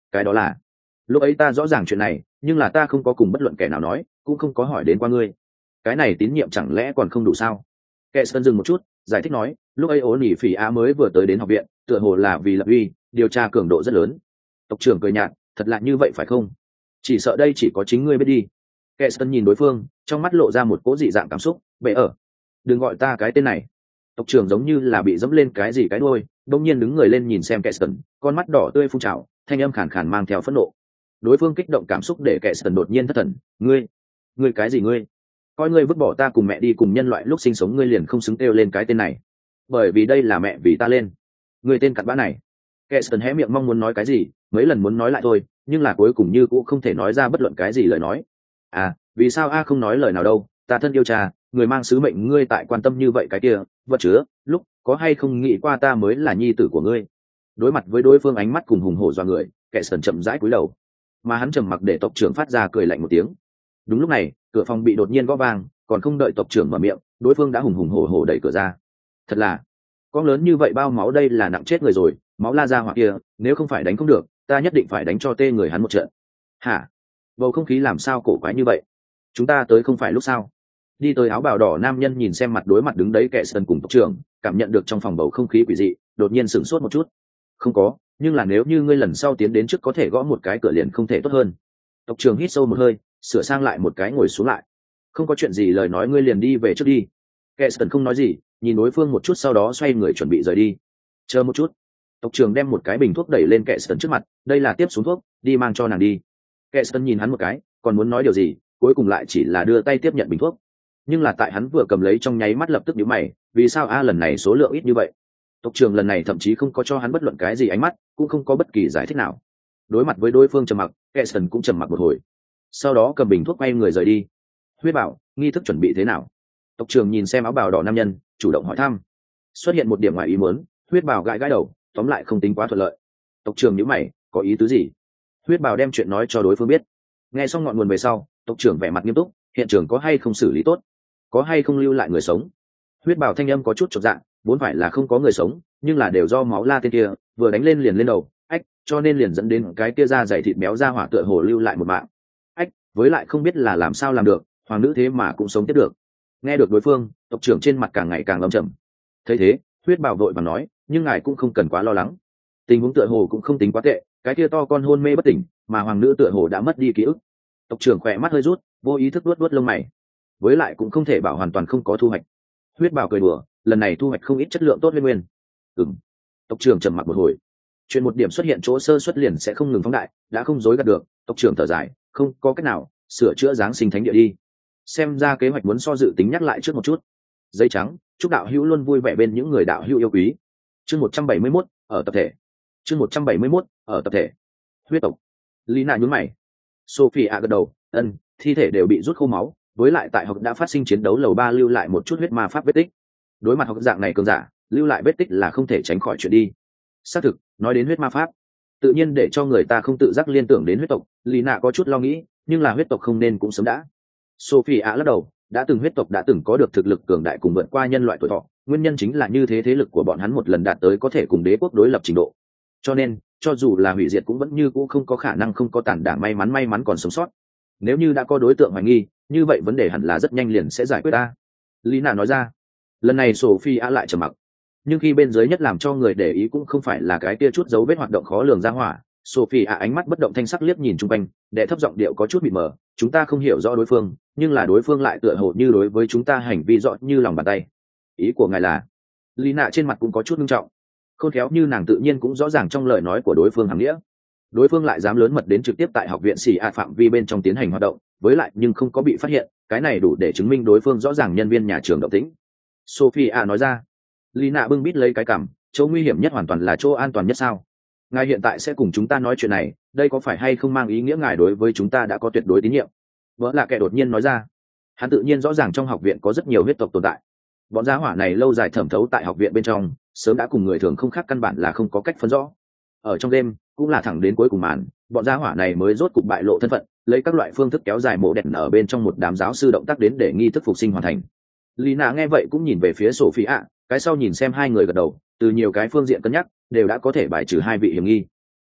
cái đó là lúc ấy ta rõ ràng chuyện này, nhưng là ta không có cùng bất luận kẻ nào nói, cũng không có hỏi đến qua ngươi. Cái này tín nhiệm chẳng lẽ còn không đủ sao? Kẻ sơn dừng một chút, giải thích nói, lúc ấy ố nỉ phỉ á mới vừa tới đến học viện, tựa hồ là vì lập uy, điều tra cường độ rất lớn. Tộc trưởng cười nhạt, thật là như vậy phải không? Chỉ sợ đây chỉ có chính ngươi biết đi. Kẻ sơn nhìn đối phương, trong mắt lộ ra một cỗ dị dạng cảm xúc. Bệ ở, đừng gọi ta cái tên này. Tộc trưởng giống như là bị dẫm lên cái gì cái đuôi, đột nhiên đứng người lên nhìn xem kẻ sơn, con mắt đỏ tươi phun trào, thanh âm khàn khàn mang theo phẫn nộ. Đối phương kích động cảm xúc để kẻ sơn đột nhiên thất thần. Ngươi, ngươi cái gì ngươi? Coi ngươi vứt bỏ ta cùng mẹ đi cùng nhân loại lúc sinh sống, ngươi liền không xứng kêu lên cái tên này, bởi vì đây là mẹ vì ta lên. Ngươi tên cặn bã này. Kẻ sơn hé miệng mong muốn nói cái gì, mấy lần muốn nói lại thôi, nhưng là cuối cùng như cũng không thể nói ra bất luận cái gì lời nói. À, vì sao a không nói lời nào đâu? Ta thân yêu cha, người mang sứ mệnh, ngươi tại quan tâm như vậy cái kia vật chứa lúc có hay không nghĩ qua ta mới là nhi tử của ngươi? Đối mặt với đối phương ánh mắt cùng hùng hổ do người, kẻ sơn chậm rãi cúi đầu, mà hắn trầm mặc để tộc trưởng phát ra cười lạnh một tiếng. Đúng lúc này, cửa phòng bị đột nhiên gõ vang, còn không đợi tộc trưởng mở miệng, đối phương đã hùng hùng hổ hổ đẩy cửa ra. Thật là, con lớn như vậy bao máu, đây là nặng chết người rồi, máu la ra hoặc kia, nếu không phải đánh không được, ta nhất định phải đánh cho tê người hắn một trận. Hả? Bầu không khí làm sao cổ quái như vậy? Chúng ta tới không phải lúc sao? Đi tới áo bào đỏ nam nhân nhìn xem mặt đối mặt đứng đấy kẻ sơn cùng tộc trưởng, cảm nhận được trong phòng bầu không khí quỷ dị, đột nhiên sửng sốt một chút. Không có, nhưng là nếu như ngươi lần sau tiến đến trước có thể gõ một cái cửa liền không thể tốt hơn. Tộc trưởng hít sâu một hơi, sửa sang lại một cái ngồi xuống lại. Không có chuyện gì, lời nói ngươi liền đi về trước đi. Kẻ sơn không nói gì, nhìn đối phương một chút sau đó xoay người chuẩn bị rời đi. Chờ một chút. Tộc trưởng đem một cái bình thuốc đẩy lên kẻ sơn trước mặt, đây là tiếp xuống thuốc, đi mang cho nàng đi. Kẻ sơn nhìn hắn một cái, còn muốn nói điều gì, cuối cùng lại chỉ là đưa tay tiếp nhận bình thuốc. Nhưng là tại hắn vừa cầm lấy trong nháy mắt lập tức nhíu mày, vì sao a lần này số lượng ít như vậy? Tộc trưởng lần này thậm chí không có cho hắn bất luận cái gì ánh mắt, cũng không có bất kỳ giải thích nào. Đối mặt với đối phương trầm mặc, kẻ sơn cũng trầm mặc một hồi, sau đó cầm bình thuốc quay người rời đi. Huyết bảo, nghi thức chuẩn bị thế nào? Tộc trưởng nhìn xem áo bào đỏ nam nhân, chủ động hỏi thăm. Xuất hiện một điểm ngoài ý muốn, huyết bảo gãi gãi đầu, tóm lại không tính quá thuận lợi. Tộc trưởng nhíu mày, có ý tứ gì? Huyết bảo đem chuyện nói cho đối phương biết. Nghe xong ngọn nguồn về sau, tộc trưởng vẻ mặt nghiêm túc, hiện trường có hay không xử lý tốt, có hay không lưu lại người sống? Huyết bảo thanh âm có chút chột dạ, vốn phải là không có người sống, nhưng là đều do máu la tên kia vừa đánh lên liền lên đầu, ách, cho nên liền dẫn đến cái kia da dày thịt béo ra hỏa tựa hồ lưu lại một mạng. Ách, với lại không biết là làm sao làm được, hoàng nữ thế mà cũng sống tiếp được. Nghe được đối phương, tộc trưởng trên mặt càng ngày càng lâm trầm. Thấy thế, huyết bảo vội và nói, nhưng ngài cũng không cần quá lo lắng, tình huống tựa hồ cũng không tính quá tệ, cái kia to con hôn mê bất tỉnh, mà hoàng nữ tựa hồ đã mất đi ký ức. Tộc trưởng khỏe mắt hơi rút, vô ý thức luốt luốt lông mày. Với lại cũng không thể bảo hoàn toàn không có thu hoạch. Huyết bảo cười đùa, lần này thu hoạch không ít chất lượng tốt lên nguyên. Ừm. Tộc trưởng trầm mặc một hồi. Chuyện một điểm xuất hiện chỗ sơ xuất liền sẽ không ngừng phóng đại, đã không dối gạt được. Tộc trưởng thở dài, không có cách nào, sửa chữa giáng sinh thánh địa đi. Xem ra kế hoạch muốn so dự tính nhắc lại trước một chút. Giấy trắng, chúc đạo hữu luôn vui vẻ bên những người đạo hữu yêu quý. Chương một trăm bảy mươi mốt, ở tập thể. Chương một trăm bảy mươi mốt, ở tập thể. Huyết tộc. Lý Na nhún mày. Sophie gật đầu, ân, thi thể đều bị rút khô máu, với lại tại học đã phát sinh chiến đấu lầu ba lưu lại một chút huyết ma pháp vết tích. Đối mặt học dạng này cường giả, lưu lại vết tích là không thể tránh khỏi chuyện đi. Xác thực, nói đến huyết ma pháp, tự nhiên để cho người ta không tự giác liên tưởng đến huyết tộc. Lý Na có chút lo nghĩ, nhưng là huyết tộc không nên cũng sớm đã. Sophie lắc đầu, đã từng huyết tộc đã từng có được thực lực cường đại cùng vượt qua nhân loại tuổi thọ, nguyên nhân chính là như thế, thế lực của bọn hắn một lần đạt tới có thể cùng đế quốc đối lập trình độ. Cho nên, cho dù là hủy diệt cũng vẫn như cũ không có khả năng không có tàn đảng may mắn may mắn còn sống sót. Nếu như đã có đối tượng hoài nghi, như vậy vấn đề hẳn là rất nhanh liền sẽ giải quyết ta. Lý Na nói ra. Lần này Sophie lại trầm mặc, nhưng khi bên dưới nhất làm cho người để ý cũng không phải là cái kia chút dấu vết hoạt động khó lường ra hỏa. Sophie ánh mắt bất động thanh sắc liếc nhìn chung quanh, đệ thấp giọng điệu có chút mịt mờ, chúng ta không hiểu rõ đối phương, nhưng là đối phương lại tựa hồ như đối với chúng ta hành vi rõ như lòng bàn tay. Ý của ngài là? Lý Na trên mặt cũng có chút nghiêm trọng. Khôn khéo như nàng tự nhiên cũng rõ ràng trong lời nói của đối phương hàm nghĩa. Đối phương lại dám lớn mật đến trực tiếp tại học viện xì a phạm vi bên trong tiến hành hoạt động, với lại nhưng không có bị phát hiện, cái này đủ để chứng minh đối phương rõ ràng nhân viên nhà trường động tĩnh. Sophia nói ra. Lina bưng bít lấy cái cằm, chỗ nguy hiểm nhất hoàn toàn là chỗ an toàn nhất sao? Ngài hiện tại sẽ cùng chúng ta nói chuyện này, đây có phải hay không mang ý nghĩa ngài đối với chúng ta đã có tuyệt đối tín nhiệm? Vợ là kẻ đột nhiên nói ra. Hắn tự nhiên rõ ràng trong học viện có rất nhiều huyết tộc tồn tại. Bọn gia hỏa này lâu dài thẩm thấu tại học viện bên trong, sớm đã cùng người thường không khác, căn bản là không có cách phân rõ. Ở trong đêm, cũng là thẳng đến cuối cùng màn, bọn gia hỏa này mới rốt cục bại lộ thân phận, lấy các loại phương thức kéo dài mộ đèn ở bên trong một đám giáo sư động tác đến để nghi thức phục sinh hoàn thành. Lina nghe vậy cũng nhìn về phía Sophia, cái sau nhìn xem hai người gật đầu, từ nhiều cái phương diện cân nhắc, đều đã có thể bài trừ hai vị hiểm nghi.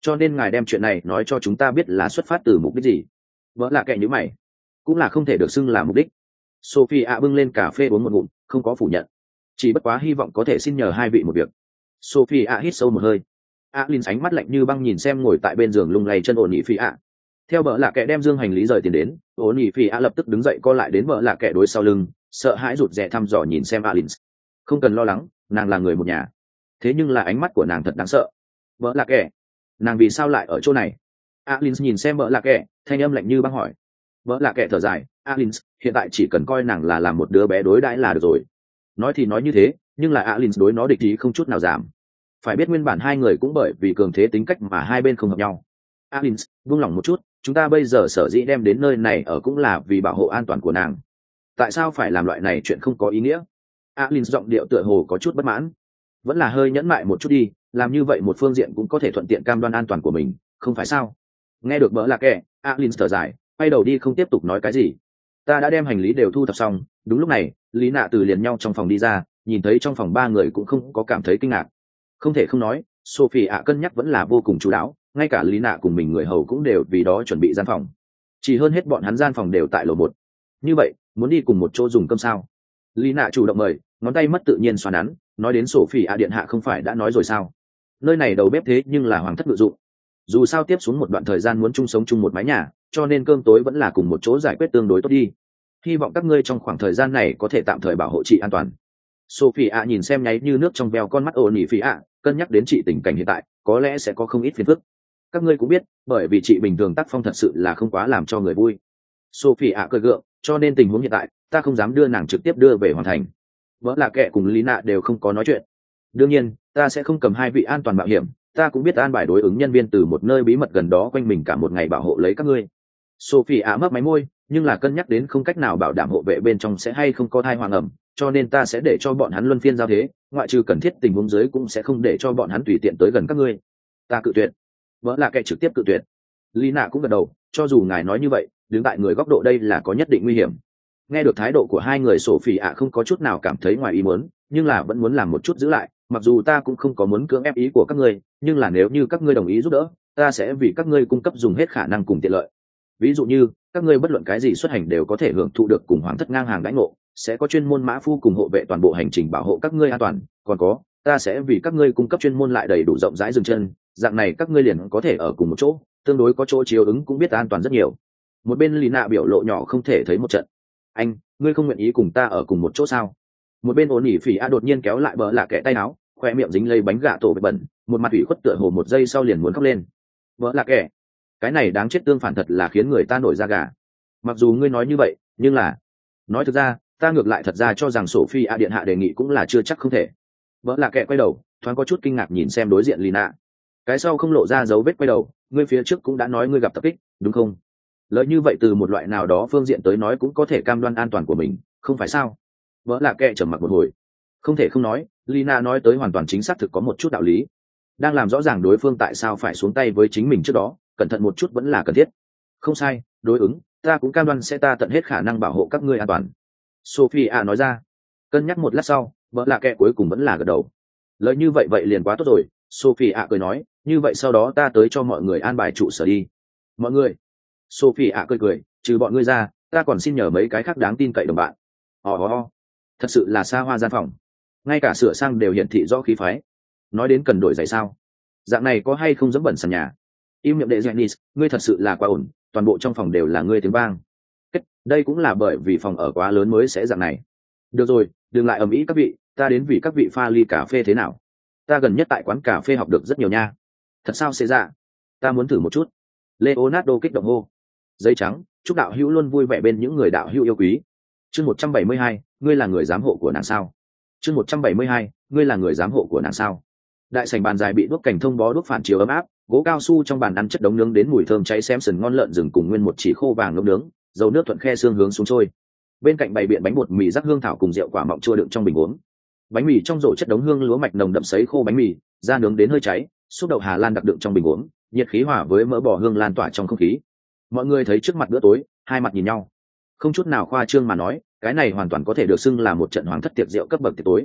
cho nên ngài đem chuyện này nói cho chúng ta biết là xuất phát từ mục đích gì. Vợ là kẻ như mày, cũng là không thể được xưng là mục đích. Sophie ạ bưng lên cà phê uống một ngụm, không có phủ nhận, chỉ bất quá hy vọng có thể xin nhờ hai vị một việc. Sophie ạ hít sâu một hơi, Alin ánh mắt lạnh như băng nhìn xem ngồi tại bên giường lung lay chân ổn nhị phi ạ. Theo vợ là kẻ đem dương hành lý rời tiền đến, ổn nhị phi ạ lập tức đứng dậy co lại đến vợ là kẻ đối sau lưng, sợ hãi rụt rè thăm dò nhìn xem Alin. Không cần lo lắng, nàng là người một nhà. Thế nhưng là ánh mắt của nàng thật đáng sợ. Vợ là kẻ, nàng vì sao lại ở chỗ này? Alin nhìn xem vợ là kẻ, thanh âm lạnh như băng hỏi. Vợ là kẻ thở dài, Alin, hiện tại chỉ cần coi nàng là làm một đứa bé đối đãi là được rồi. Nói thì nói như thế, nhưng là Alin đối nó địch ý không chút nào giảm. Phải biết nguyên bản hai người cũng bởi vì cường thế tính cách mà hai bên không hợp nhau. Alin, buông lòng một chút, chúng ta bây giờ sở dĩ đem đến nơi này ở cũng là vì bảo hộ an toàn của nàng. Tại sao phải làm loại này chuyện không có ý nghĩa? Alin giọng điệu tựa hồ có chút bất mãn. Vẫn là hơi nhẫn mại một chút đi, làm như vậy một phương diện cũng có thể thuận tiện cam đoan an toàn của mình, không phải sao? Nghe được bỡ là kẻ, Alin thở dài, quay đầu đi không tiếp tục nói cái gì. Ta đã đem hành lý đều thu thập xong. Đúng lúc này, Lý Nạ từ liền nhau trong phòng đi ra, nhìn thấy trong phòng ba người cũng không có cảm thấy kinh ngạc. Không thể không nói, Sophie ạ cân nhắc vẫn là vô cùng chú đáo, ngay cả Lý Nạ cùng mình người hầu cũng đều vì đó chuẩn bị gian phòng. Chỉ hơn hết bọn hắn gian phòng đều tại lầu một. Như vậy, muốn đi cùng một chỗ dùng cơm sao? Lý Nạ chủ động mời, ngón tay mất tự nhiên xoa nắn, nói đến Sophie ạ điện hạ không phải đã nói rồi sao? Nơi này đầu bếp thế nhưng là hoàng thất ngự dụng. Dù sao tiếp xuống một đoạn thời gian muốn chung sống chung một mái nhà, cho nên cơm tối vẫn là cùng một chỗ giải quyết tương đối tốt đi. Hy vọng các ngươi trong khoảng thời gian này có thể tạm thời bảo hộ chị an toàn. Sophie ạ nhìn xem nháy như nước trong veo con mắt ôn nhị phi ạ, cân nhắc đến chị tình cảnh hiện tại, có lẽ sẽ có không ít phiền phức. Các ngươi cũng biết, bởi vì chị bình thường tác phong thật sự là không quá làm cho người vui. Sophie ạ cười gượng, cho nên tình huống hiện tại, ta không dám đưa nàng trực tiếp đưa về hoàn thành. Vợ là kẻ cùng Lý Nạ đều không có nói chuyện. Đương nhiên, ta sẽ không cầm hai vị an toàn mạo hiểm, ta cũng biết an bài đối ứng nhân viên từ một nơi bí mật gần đó quanh mình cả một ngày bảo hộ lấy các ngươi. Sophie ạ mấp máy môi, nhưng là cân nhắc đến không cách nào bảo đảm hộ vệ bên trong sẽ hay không có thai hoàng ẩm, cho nên ta sẽ để cho bọn hắn luân phiên giao thế, ngoại trừ cần thiết tình huống dưới cũng sẽ không để cho bọn hắn tùy tiện tới gần các ngươi. Ta cự tuyệt. Vợ là kẻ trực tiếp cự tuyệt. Lý Nạ cũng gật đầu, cho dù ngài nói như vậy, đứng tại người góc độ đây là có nhất định nguy hiểm. Nghe được thái độ của hai người, Sophie ạ không có chút nào cảm thấy ngoài ý muốn, nhưng là vẫn muốn làm một chút giữ lại, mặc dù ta cũng không có muốn cưỡng ép ý của các ngươi, nhưng là nếu như các ngươi đồng ý giúp đỡ, ta sẽ vì các ngươi cung cấp dùng hết khả năng cùng tiện lợi. Ví dụ như, các ngươi bất luận cái gì xuất hành đều có thể hưởng thụ được cùng hoàng thất ngang hàng đãi ngộ, sẽ có chuyên môn mã phu cùng hộ vệ toàn bộ hành trình bảo hộ các ngươi an toàn, còn có, ta sẽ vì các ngươi cung cấp chuyên môn lại đầy đủ rộng rãi dừng chân, dạng này các ngươi liền có thể ở cùng một chỗ, tương đối có chỗ chiếu ứng cũng biết an toàn rất nhiều. Một bên Lý Nạ biểu lộ nhỏ không thể thấy một trận. Anh, ngươi không nguyện ý cùng ta ở cùng một chỗ sao? Một bên ổn nhỉ phỉ a đột nhiên kéo lại bờ lạ kẻ tay áo, khoe miệng dính lấy bánh gà tổ bẩn, một mặt ủy khuất tựa hồ một giây sau liền muốn khóc lên. Bờ lạ kẻ, cái này đáng chết tương phản thật là khiến người ta nổi da gà. Mặc dù ngươi nói như vậy, nhưng là nói thực ra, ta ngược lại thật ra cho rằng Sophie a điện hạ đề nghị cũng là chưa chắc không thể. Bờ lạ kẻ quay đầu, thoáng có chút kinh ngạc nhìn xem đối diện Lina. Cái sau không lộ ra dấu vết quay đầu, ngươi phía trước cũng đã nói ngươi gặp tập kích, đúng không? Lời như vậy từ một loại nào đó phương diện tới nói cũng có thể cam đoan an toàn của mình, không phải sao? Vợ là kẻ trầm mặc một hồi, không thể không nói, Lina nói tới hoàn toàn chính xác thực có một chút đạo lý. Đang làm rõ ràng đối phương tại sao phải xuống tay với chính mình trước đó, cẩn thận một chút vẫn là cần thiết. Không sai, đối ứng, ta cũng cam đoan sẽ ta tận hết khả năng bảo hộ các ngươi an toàn. Sophie a nói ra. Cân nhắc một lát sau, vợ là kẻ cuối cùng vẫn là gật đầu. Lời như vậy vậy liền quá tốt rồi, Sophie a cười nói, như vậy sau đó ta tới cho mọi người an bài trụ sở đi. Mọi người. Sophie a cười cười, trừ bọn ngươi ra, ta còn xin nhờ mấy cái khác đáng tin cậy đồng bạn. Ồ ồ ồ, thật sự là xa hoa gian phòng, ngay cả sửa sang đều hiển thị rõ khí phái. Nói đến cần đổi giày sao? Dạng này có hay không dẫm bẩn sàn nhà? Im miệng đệ Janice, ngươi thật sự là quá ổn, toàn bộ trong phòng đều là ngươi tiếng vang. Kết, đây cũng là bởi vì phòng ở quá lớn mới sẽ dạng này. Được rồi, đừng lại ầm ĩ các vị, ta đến vì các vị pha ly cà phê thế nào? Ta gần nhất tại quán cà phê học được rất nhiều nha. Thật sao sẽ ra? Ta muốn thử một chút. Leonardo kích động hô. Giấy trắng, chúc đạo hữu luôn vui vẻ bên những người đạo hữu yêu quý. Chương một trăm bảy mươi hai, ngươi là người giám hộ của nàng sao? Chương một trăm bảy mươi hai, ngươi là người giám hộ của nàng sao? Đại sảnh bàn dài bị đuốc cảnh thông bó đuốc phản chiếu ấm áp, gỗ cao su trong bàn ăn chất đống nướng đến mùi thơm cháy xém sườn ngon lợn rừng cùng nguyên một chỉ khô vàng nướng nướng, dầu nước thuận khe xương hướng xuống trôi. Bên cạnh bày biện bánh bột mì rắc hương thảo cùng rượu quả mọng chua đựng trong bình uống. Bánh mì trong rổ chất đống hương lúa mạch nồng đậm sấy khô bánh mì, da nướng đến hơi cháy, xúc đậu Hà Lan đặc đựng trong bình uống, nhiệt khí hòa với mỡ bò hương lan tỏa trong không khí. Mọi người thấy trước mặt bữa tối, hai mặt nhìn nhau. Không chút nào khoa trương mà nói, cái này hoàn toàn có thể được xưng là một trận hoàng thất tiệc rượu cấp bậc tiệc tối.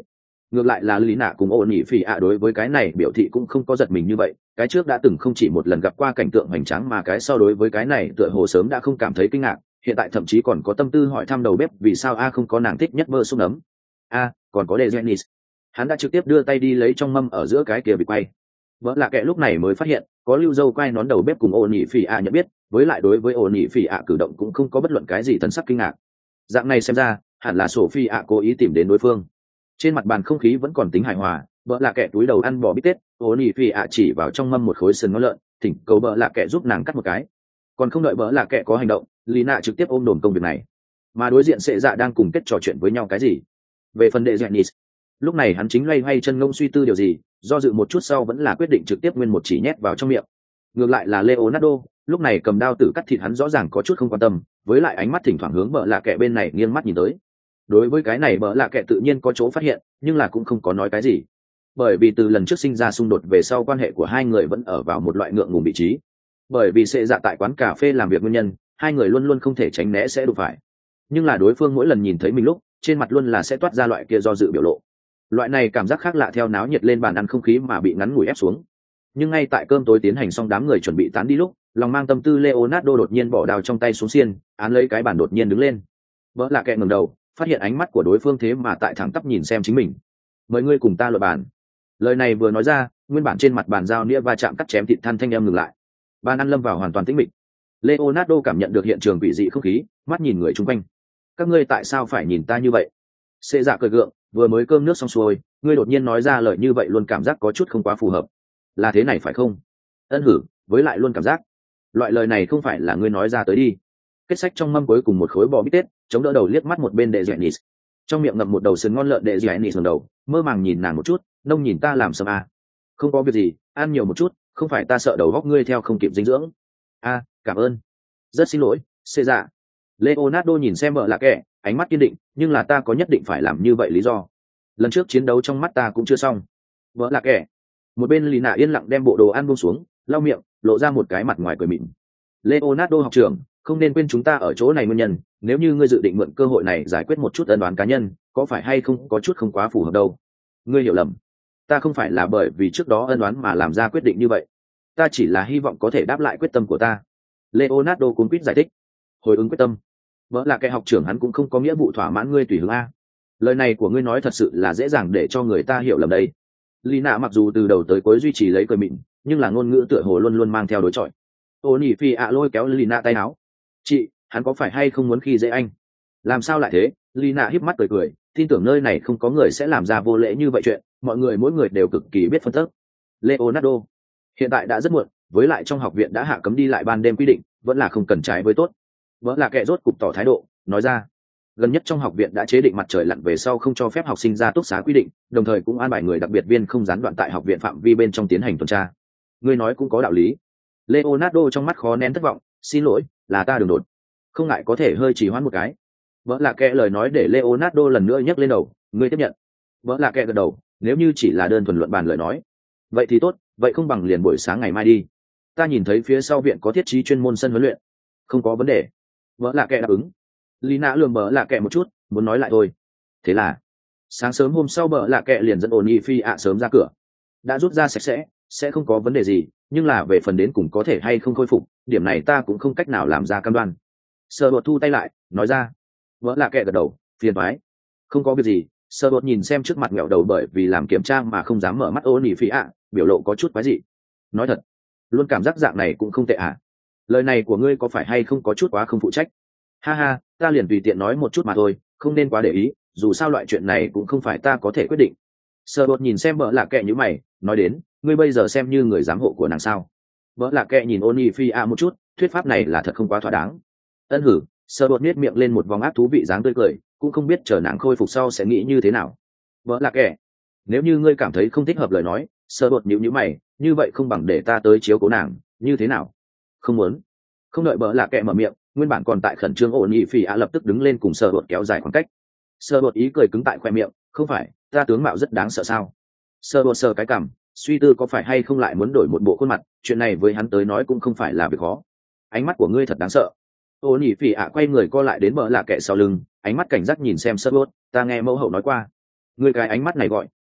Ngược lại là lý nạ cùng ô nhị phỉ ạ đối với cái này biểu thị cũng không có giật mình như vậy, cái trước đã từng không chỉ một lần gặp qua cảnh tượng hoành tráng mà cái sau đối với cái này tựa hồ sớm đã không cảm thấy kinh ngạc, hiện tại thậm chí còn có tâm tư hỏi thăm đầu bếp vì sao a không có nàng thích nhất bơ xúc nấm. A còn có đề Dennis, hắn đã trực tiếp đưa tay đi lấy trong mâm ở giữa cái kia bị quay. Vợ lạ kệ lúc này mới phát hiện có lưu dâu quay nón đầu bếp cùng ô nhị phỉ ạ nhận biết, với lại đối với ô nhị phỉ ạ cử động cũng không có bất luận cái gì thần sắc kinh ngạc. Dạng này xem ra hẳn là Sophie ạ cố ý tìm đến đối phương. Trên mặt bàn không khí vẫn còn tính hài hòa, vợ lạ kệ túi đầu ăn bò bít tết, ô nhị phỉ ạ chỉ vào trong mâm một khối sườn ngon lợn, thỉnh cầu vợ lạ kệ giúp nàng cắt một cái. Còn không đợi vợ lạ kệ có hành động, Lina trực tiếp ôm đồn công việc này, mà đối diện sệ dạ đang cùng kết trò chuyện với nhau cái gì. Về phần đệ Dennis, lúc này hắn chính loay hoay chân ngông suy tư điều gì, do dự một chút sau vẫn là quyết định trực tiếp nguyên một chỉ nhét vào trong miệng. Ngược lại là Leonardo, lúc này cầm đao tử cắt thịt hắn rõ ràng có chút không quan tâm, với lại ánh mắt thỉnh thoảng hướng bợ lạ kệ bên này nghiêng mắt nhìn tới. Đối với cái này bợ lạ kệ tự nhiên có chỗ phát hiện, nhưng là cũng không có nói cái gì, bởi vì từ lần trước sinh ra xung đột về sau quan hệ của hai người vẫn ở vào một loại ngượng ngùng vị trí. Bởi vì sệ dạ tại quán cà phê làm việc nguyên nhân, hai người luôn luôn không thể tránh né sẽ đụng phải, nhưng là đối phương mỗi lần nhìn thấy mình lúc trên mặt luôn là sẽ toát ra loại kia do dự biểu lộ. Loại này cảm giác khác lạ theo náo nhiệt lên bàn ăn không khí mà bị ngắn ngủi ép xuống. Nhưng ngay tại cơm tối tiến hành xong đám người chuẩn bị tán đi lúc, lòng mang tâm tư Leonardo đột nhiên bỏ đao trong tay xuống xiên, án lấy cái bàn đột nhiên đứng lên. Vợ lạ kệ ngẩng đầu, phát hiện ánh mắt của đối phương thế mà tại thẳng tắp nhìn xem chính mình. Mời ngươi cùng ta luận bàn. Lời này vừa nói ra, nguyên bản trên mặt bàn dao nĩa va chạm cắt chém thịt than thanh âm ngừng lại. Bàn ăn lâm vào hoàn toàn tĩnh mịch. Leonardo cảm nhận được hiện trường quỷ dị không khí, mắt nhìn người chung quanh. Các ngươi tại sao phải nhìn ta như vậy? Xê dạ cười gượng, vừa mới cơm nước xong xuôi, ngươi đột nhiên nói ra lời như vậy luôn cảm giác có chút không quá phù hợp. Là thế này phải không? Ân hử, với lại luôn cảm giác loại lời này không phải là ngươi nói ra tới đi. Kết sách trong mâm cuối cùng một khối bò bít tết, chống đỡ đầu liếc mắt một bên đệ Dennis, trong miệng ngậm một đầu sườn ngon lợn. Đệ Dennis ngẩng đầu, mơ màng nhìn nàng một chút, nông nhìn ta làm sâm à. Không có việc gì, ăn nhiều một chút, không phải ta sợ đầu góc ngươi theo không kịp dinh dưỡng. A, à, cảm ơn. Rất xin lỗi, xê dạ. Leonardo nhìn xem vợ là kẻ, ánh mắt kiên định, nhưng là ta có nhất định phải làm như vậy lý do. Lần trước chiến đấu trong mắt ta cũng chưa xong. Vợ là kẻ. Một bên Lina yên lặng đem bộ đồ ăn buông xuống, lau miệng, lộ ra một cái mặt ngoài cười mịn. Leonardo học trưởng, không nên quên chúng ta ở chỗ này nguyên nhân, nếu như ngươi dự định mượn cơ hội này giải quyết một chút ân oán cá nhân, có phải hay không có chút không quá phù hợp đâu. Ngươi hiểu lầm, ta không phải là bởi vì trước đó ân oán mà làm ra quyết định như vậy, ta chỉ là hy vọng có thể đáp lại quyết tâm của ta. Leonardo cuống quýt giải thích. Hồi ứng quyết tâm? Vợ là cái học trưởng hắn cũng không có nghĩa vụ thỏa mãn ngươi tùy hứng a. Lời này của ngươi nói thật sự là dễ dàng để cho người ta hiểu lầm đây. Lina mặc dù từ đầu tới cuối duy trì lấy cười mịn, nhưng là ngôn ngữ tựa hồ luôn luôn mang theo đối chọi. Ô nhị phi ạ lôi kéo Lina tay áo. Chị, hắn có phải hay không muốn khi dễ anh? Làm sao lại thế? Lina híp mắt cười cười, tin tưởng nơi này không có người sẽ làm ra vô lễ như vậy chuyện, mọi người mỗi người đều cực kỳ biết phân tích. Leonardo, hiện tại đã rất muộn, với lại trong học viện đã hạ cấm đi lại ban đêm quy định, vẫn là không cần trái với tốt. Vợ là kẻ rốt cục tỏ thái độ, nói ra. Gần nhất trong học viện đã chế định mặt trời lặn về sau không cho phép học sinh ra túc xá quy định, đồng thời cũng an bài người đặc biệt viên không gián đoạn tại học viện phạm vi bên trong tiến hành tuần tra. Ngươi nói cũng có đạo lý. Leonardo trong mắt khó nén thất vọng, xin lỗi, là ta đường đột. Không ngại có thể hơi trì hoãn một cái. Vợ là kẻ lời nói để Leonardo lần nữa nhấc lên đầu, ngươi tiếp nhận. Vợ là kẻ gật đầu, nếu như chỉ là đơn thuần luận bàn lời nói. Vậy thì tốt, vậy không bằng liền buổi sáng ngày mai đi. Ta nhìn thấy phía sau viện có thiết trí chuyên môn sân huấn luyện. Không có vấn đề. Vợ là kẻ đáp ứng. Lina lườm bờ lạ kệ một chút, muốn nói lại thôi. Thế là sáng sớm hôm sau bờ lạ kệ liền dẫn ổn y phi ạ sớm ra cửa. Đã rút ra sạch sẽ, sẽ không có vấn đề gì, nhưng là về phần đến cùng có thể hay không khôi phục, điểm này ta cũng không cách nào làm ra cam đoan. Sơ bột thu tay lại, nói ra. Vợ lạ kệ gật đầu, phiền toái. Không có việc gì. Sơ bột nhìn xem trước mặt nghẹo đầu bởi vì làm kiểm tra mà không dám mở mắt ổn y phi ạ, biểu lộ có chút quái dị. Nói thật, luôn cảm giác dạng này cũng không tệ à. Lời này của ngươi có phải hay không có chút quá không phụ trách? Ha ha, ta liền tùy tiện nói một chút mà thôi, không nên quá để ý, dù sao loại chuyện này cũng không phải ta có thể quyết định. Sơ bột nhìn xem vợ lạ kệ như mày, nói đến, ngươi bây giờ xem như người giám hộ của nàng sao? Vợ lạ kệ nhìn Oni Phi A một chút, thuyết pháp này là thật không quá thỏa đáng. Ân hử, sơ bột nhếch miệng lên một vòng ác thú vị dáng tươi cười, cũng không biết chờ nàng khôi phục sau sẽ nghĩ như thế nào. Vợ lạ kệ, nếu như ngươi cảm thấy không thích hợp lời nói, sơ bột nhíu nhíu mày, như vậy không bằng để ta tới chiếu cố nàng, như thế nào? Không muốn. Không đợi vợ lạ kệ mở miệng, nguyên bản còn tại khẩn trương ổn nhị phỉ ạ lập tức đứng lên cùng sơ bột kéo dài khoảng cách. Sơ bột ý cười cứng tại khoe miệng, không phải, ta tướng mạo rất đáng sợ sao? Sơ bột sờ cái cằm, suy tư có phải hay không lại muốn đổi một bộ khuôn mặt, chuyện này với hắn tới nói cũng không phải là việc khó. Ánh mắt của ngươi thật đáng sợ. Ổn nhị phỉ ạ quay người co lại đến vợ lạ kệ sau lưng, ánh mắt cảnh giác nhìn xem sơ bột, ta nghe mẫu hậu nói qua. Ngươi cái ánh mắt này gọi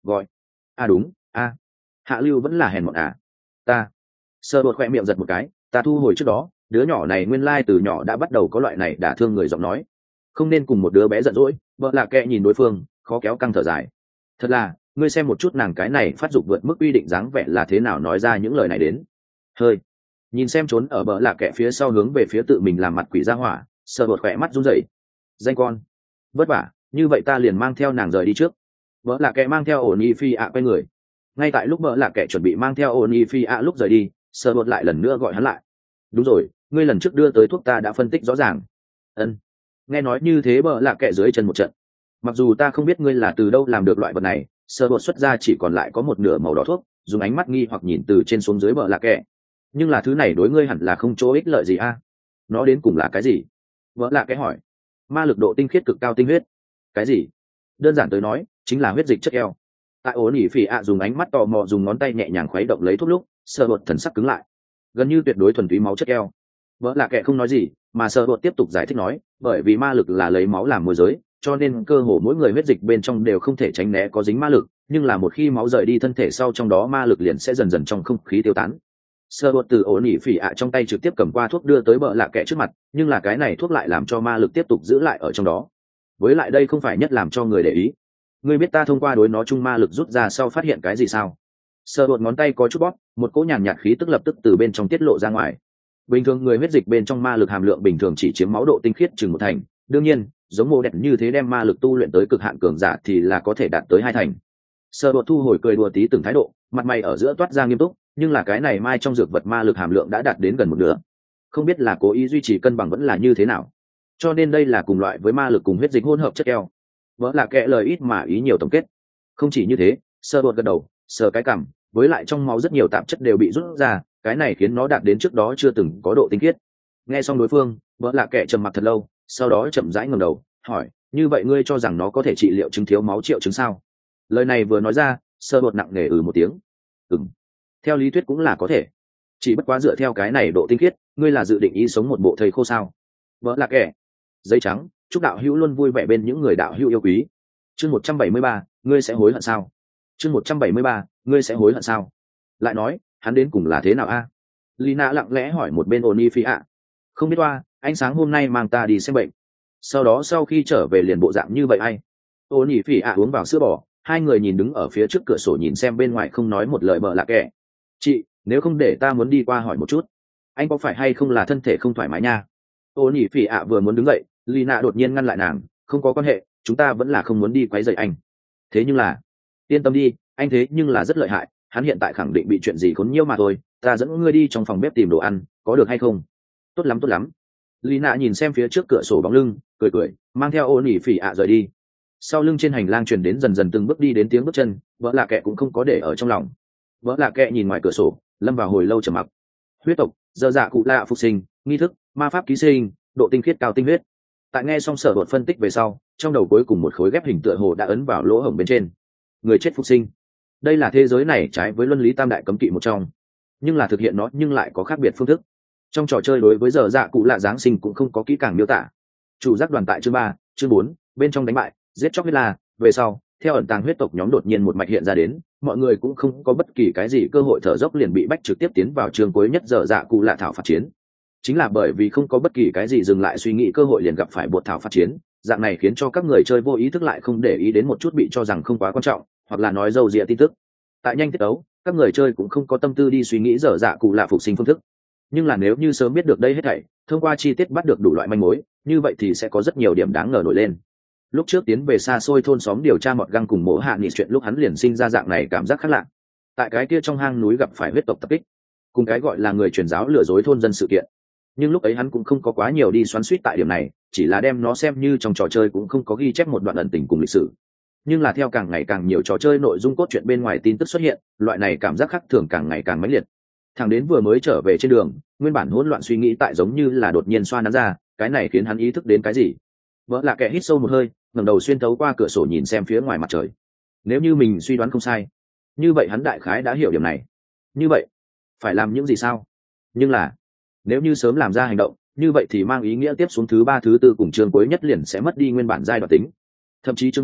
gọi à đúng a hạ lưu vẫn là hèn mọn à ta sơ bột khoe miệng giật một cái, ta thu hồi trước đó đứa nhỏ này nguyên lai từ nhỏ đã bắt đầu có loại này đả thương người giọng nói, không nên cùng một đứa bé giận dỗi. Vợ lạ kệ nhìn đối phương khó kéo căng thở dài, thật là ngươi xem một chút nàng cái này phát dục vượt mức quy định dáng vẻ là thế nào nói ra những lời này đến. Hơi nhìn xem trốn ở bờ lạ kệ phía sau hướng về phía tự mình làm mặt quỷ ra hỏa, sờ bột khỏe mắt run rẩy. Danh con vất vả như vậy ta liền mang theo nàng rời đi trước. Vợ lạ kệ mang theo ổn y phi ạ quay người, ngay tại lúc vợ lạ kệ chuẩn bị mang theo ổn y phi ạ lúc rời đi, sờ bột lại lần nữa gọi hắn lại. Đúng rồi, ngươi lần trước đưa tới thuốc ta đã phân tích rõ ràng. Ân. Nghe nói như thế bợ lạ kệ dưới chân một trận. Mặc dù ta không biết ngươi là từ đâu làm được loại vật này, sờ bột xuất ra chỉ còn lại có một nửa màu đỏ thuốc, dùng ánh mắt nghi hoặc nhìn từ trên xuống dưới bợ lạ kệ. Nhưng là thứ này đối ngươi hẳn là không chỗ ích lợi gì a? Nó đến cùng là cái gì? Vợ lạ kệ hỏi. Ma lực độ tinh khiết cực cao tinh huyết. Cái gì? Đơn giản tới nói chính là huyết dịch chất eo. Tại ố nỉ phỉ ạ dùng ánh mắt tò mò dùng ngón tay nhẹ nhàng khuấy động lấy thuốc lúc, sờ bột thần sắc cứng lại. Gần như tuyệt đối thuần túy máu chất eo. Vợ lạ kệ không nói gì, mà sờ bột tiếp tục giải thích nói, bởi vì ma lực là lấy máu làm môi giới, cho nên cơ hồ mỗi người huyết dịch bên trong đều không thể tránh né có dính ma lực, nhưng là một khi máu rời đi thân thể sau trong đó ma lực liền sẽ dần dần trong không khí tiêu tán. Sờ bột từ ố nỉ phỉ ạ trong tay trực tiếp cầm qua thuốc đưa tới bợ lạ kệ trước mặt, nhưng là cái này thuốc lại làm cho ma lực tiếp tục giữ lại ở trong đó. Với lại đây không phải nhất làm cho người để ý. Ngươi biết ta thông qua đối nó chung ma lực rút ra sau phát hiện cái gì sao? Sờ bột ngón tay có chút bóp, một cỗ nhàn nhạt khí tức lập tức từ bên trong tiết lộ ra ngoài. Bình thường người huyết dịch bên trong ma lực hàm lượng bình thường chỉ chiếm máu độ tinh khiết chừng một thành, đương nhiên giống mô đẹp như thế đem ma lực tu luyện tới cực hạn cường giả thì là có thể đạt tới hai thành. Sờ bột thu hồi cười đùa tí từng thái độ, mặt mày ở giữa toát ra nghiêm túc, nhưng là cái này mai trong dược vật ma lực hàm lượng đã đạt đến gần một nửa, không biết là cố ý duy trì cân bằng vẫn là như thế nào, cho nên đây là cùng loại với ma lực cùng huyết dịch hỗn hợp chất eo. Vỡ là kệ lời ít mà ý nhiều tổng kết. Không chỉ như thế, sờ bột gật đầu, sờ cái cằm, với lại trong máu rất nhiều tạp chất đều bị rút ra, cái này khiến nó đạt đến trước đó chưa từng có độ tinh khiết. Nghe xong đối phương, vỡ là kệ trầm mặc thật lâu, sau đó chậm rãi ngẩng đầu hỏi, như vậy ngươi cho rằng nó có thể trị liệu chứng thiếu máu triệu chứng sao? Lời này vừa nói ra, sờ bột nặng nề ừ một tiếng. Ừm, theo lý thuyết cũng là có thể, chỉ bất quá dựa theo cái này độ tinh khiết, ngươi là dự định ý sống một bộ thầy khô sao? Vỡ là kệ. Giấy trắng, chúc đạo hữu luôn vui vẻ bên những người đạo hữu yêu quý. Chương một trăm bảy mươi ba, ngươi sẽ hối hận sao? Chương một trăm bảy mươi ba, ngươi sẽ hối hận sao? Lại nói, hắn đến cùng là thế nào a? Lina lặng lẽ hỏi một bên Oni Phi ạ. Không biết oa, anh sáng hôm nay mang ta đi xem bệnh. Sau đó sau khi trở về liền bộ dạng như vậy ai? Oni Phi ạ uống vào sữa bò, hai người nhìn đứng ở phía trước cửa sổ nhìn xem bên ngoài không nói một lời bợ lạ kệ. Chị, nếu không để ta muốn đi qua hỏi một chút, anh có phải hay không là thân thể không thoải mái nha? Oni Phi ạ vừa muốn đứng dậy, Lina đột nhiên ngăn lại nàng, không có quan hệ, chúng ta vẫn là không muốn đi quấy rầy anh. Thế nhưng là, yên tâm đi, anh thế nhưng là rất lợi hại, hắn hiện tại khẳng định bị chuyện gì khốn nhiễu mà thôi, ta dẫn ngươi đi trong phòng bếp tìm đồ ăn, có được hay không? Tốt lắm tốt lắm. Lina nhìn xem phía trước cửa sổ bóng lưng, cười cười, mang theo Ôn Nhĩ Phỉ ạ rời đi. Sau lưng trên hành lang truyền đến dần dần từng bước đi đến tiếng bước chân, vợ lạ kệ cũng không có để ở trong lòng. Vợ lạ kệ nhìn ngoài cửa sổ, lâm vào hồi lâu trầm mặc. Huyết tộc, dơ dạ cụ lạ phục sinh, nghi thức, ma pháp ký sinh, độ tinh khiết cao tinh huyết. Tại nghe xong sở bột phân tích về sau, trong đầu cuối cùng một khối ghép hình tựa hồ đã ấn vào lỗ hổng bên trên. Người chết phục sinh, đây là thế giới này trái với luân lý tam đại cấm kỵ một trong, nhưng là thực hiện nó nhưng lại có khác biệt phương thức. Trong trò chơi đối với giờ dạ cụ lạ giáng sinh cũng không có kỹ càng miêu tả. Chủ giác đoàn tại chương ba, chương bốn bên trong đánh bại giết chóc huyết la về sau, theo ẩn tàng huyết tộc nhóm đột nhiên một mạch hiện ra đến, mọi người cũng không có bất kỳ cái gì cơ hội thở dốc liền bị bách trực tiếp tiến vào chương cuối nhất giờ dạ cụ lạ thảo phát chiến. Chính là bởi vì không có bất kỳ cái gì dừng lại suy nghĩ cơ hội liền gặp phải bột thảo phát chiến, dạng này khiến cho các người chơi vô ý thức lại không để ý đến một chút bị cho rằng không quá quan trọng, hoặc là nói dâu dịa tin tức. Tại nhanh tiết đấu, các người chơi cũng không có tâm tư đi suy nghĩ dở dạ cụ lạ phục sinh phương thức. Nhưng là nếu như sớm biết được đây hết thảy, thông qua chi tiết bắt được đủ loại manh mối, như vậy thì sẽ có rất nhiều điểm đáng ngờ nổi lên. Lúc trước tiến về xa xôi thôn xóm điều tra mọt găng cùng mỗ hạ nghị chuyện lúc hắn liền sinh ra dạng này cảm giác khác lạ. Tại cái kia trong hang núi gặp phải huyết tộc tập kích, cùng cái gọi là người truyền giáo lừa dối thôn dân sự kiện. Nhưng lúc ấy hắn cũng không có quá nhiều đi xoắn suýt tại điểm này, chỉ là đem nó xem như trong trò chơi cũng không có ghi chép một đoạn ẩn tình cùng lịch sử. Nhưng là theo càng ngày càng nhiều trò chơi nội dung cốt truyện bên ngoài tin tức xuất hiện, loại này cảm giác khác thường càng ngày càng mãnh liệt. Thằng đến vừa mới trở về trên đường, nguyên bản hỗn loạn suy nghĩ tại giống như là đột nhiên xoa nắn ra, cái này khiến hắn ý thức đến cái gì. Vợ là kẻ hít sâu một hơi, ngẩng đầu xuyên thấu qua cửa sổ nhìn xem phía ngoài mặt trời. Nếu như mình suy đoán không sai, như vậy hắn đại khái đã hiểu điểm này. Như vậy, phải làm những gì sao? Nhưng là, nếu như sớm làm ra hành động, như vậy thì mang ý nghĩa tiếp xuống thứ ba thứ tư cùng chương cuối nhất liền sẽ mất đi nguyên bản giai đoạn tính. Thậm chí chương ba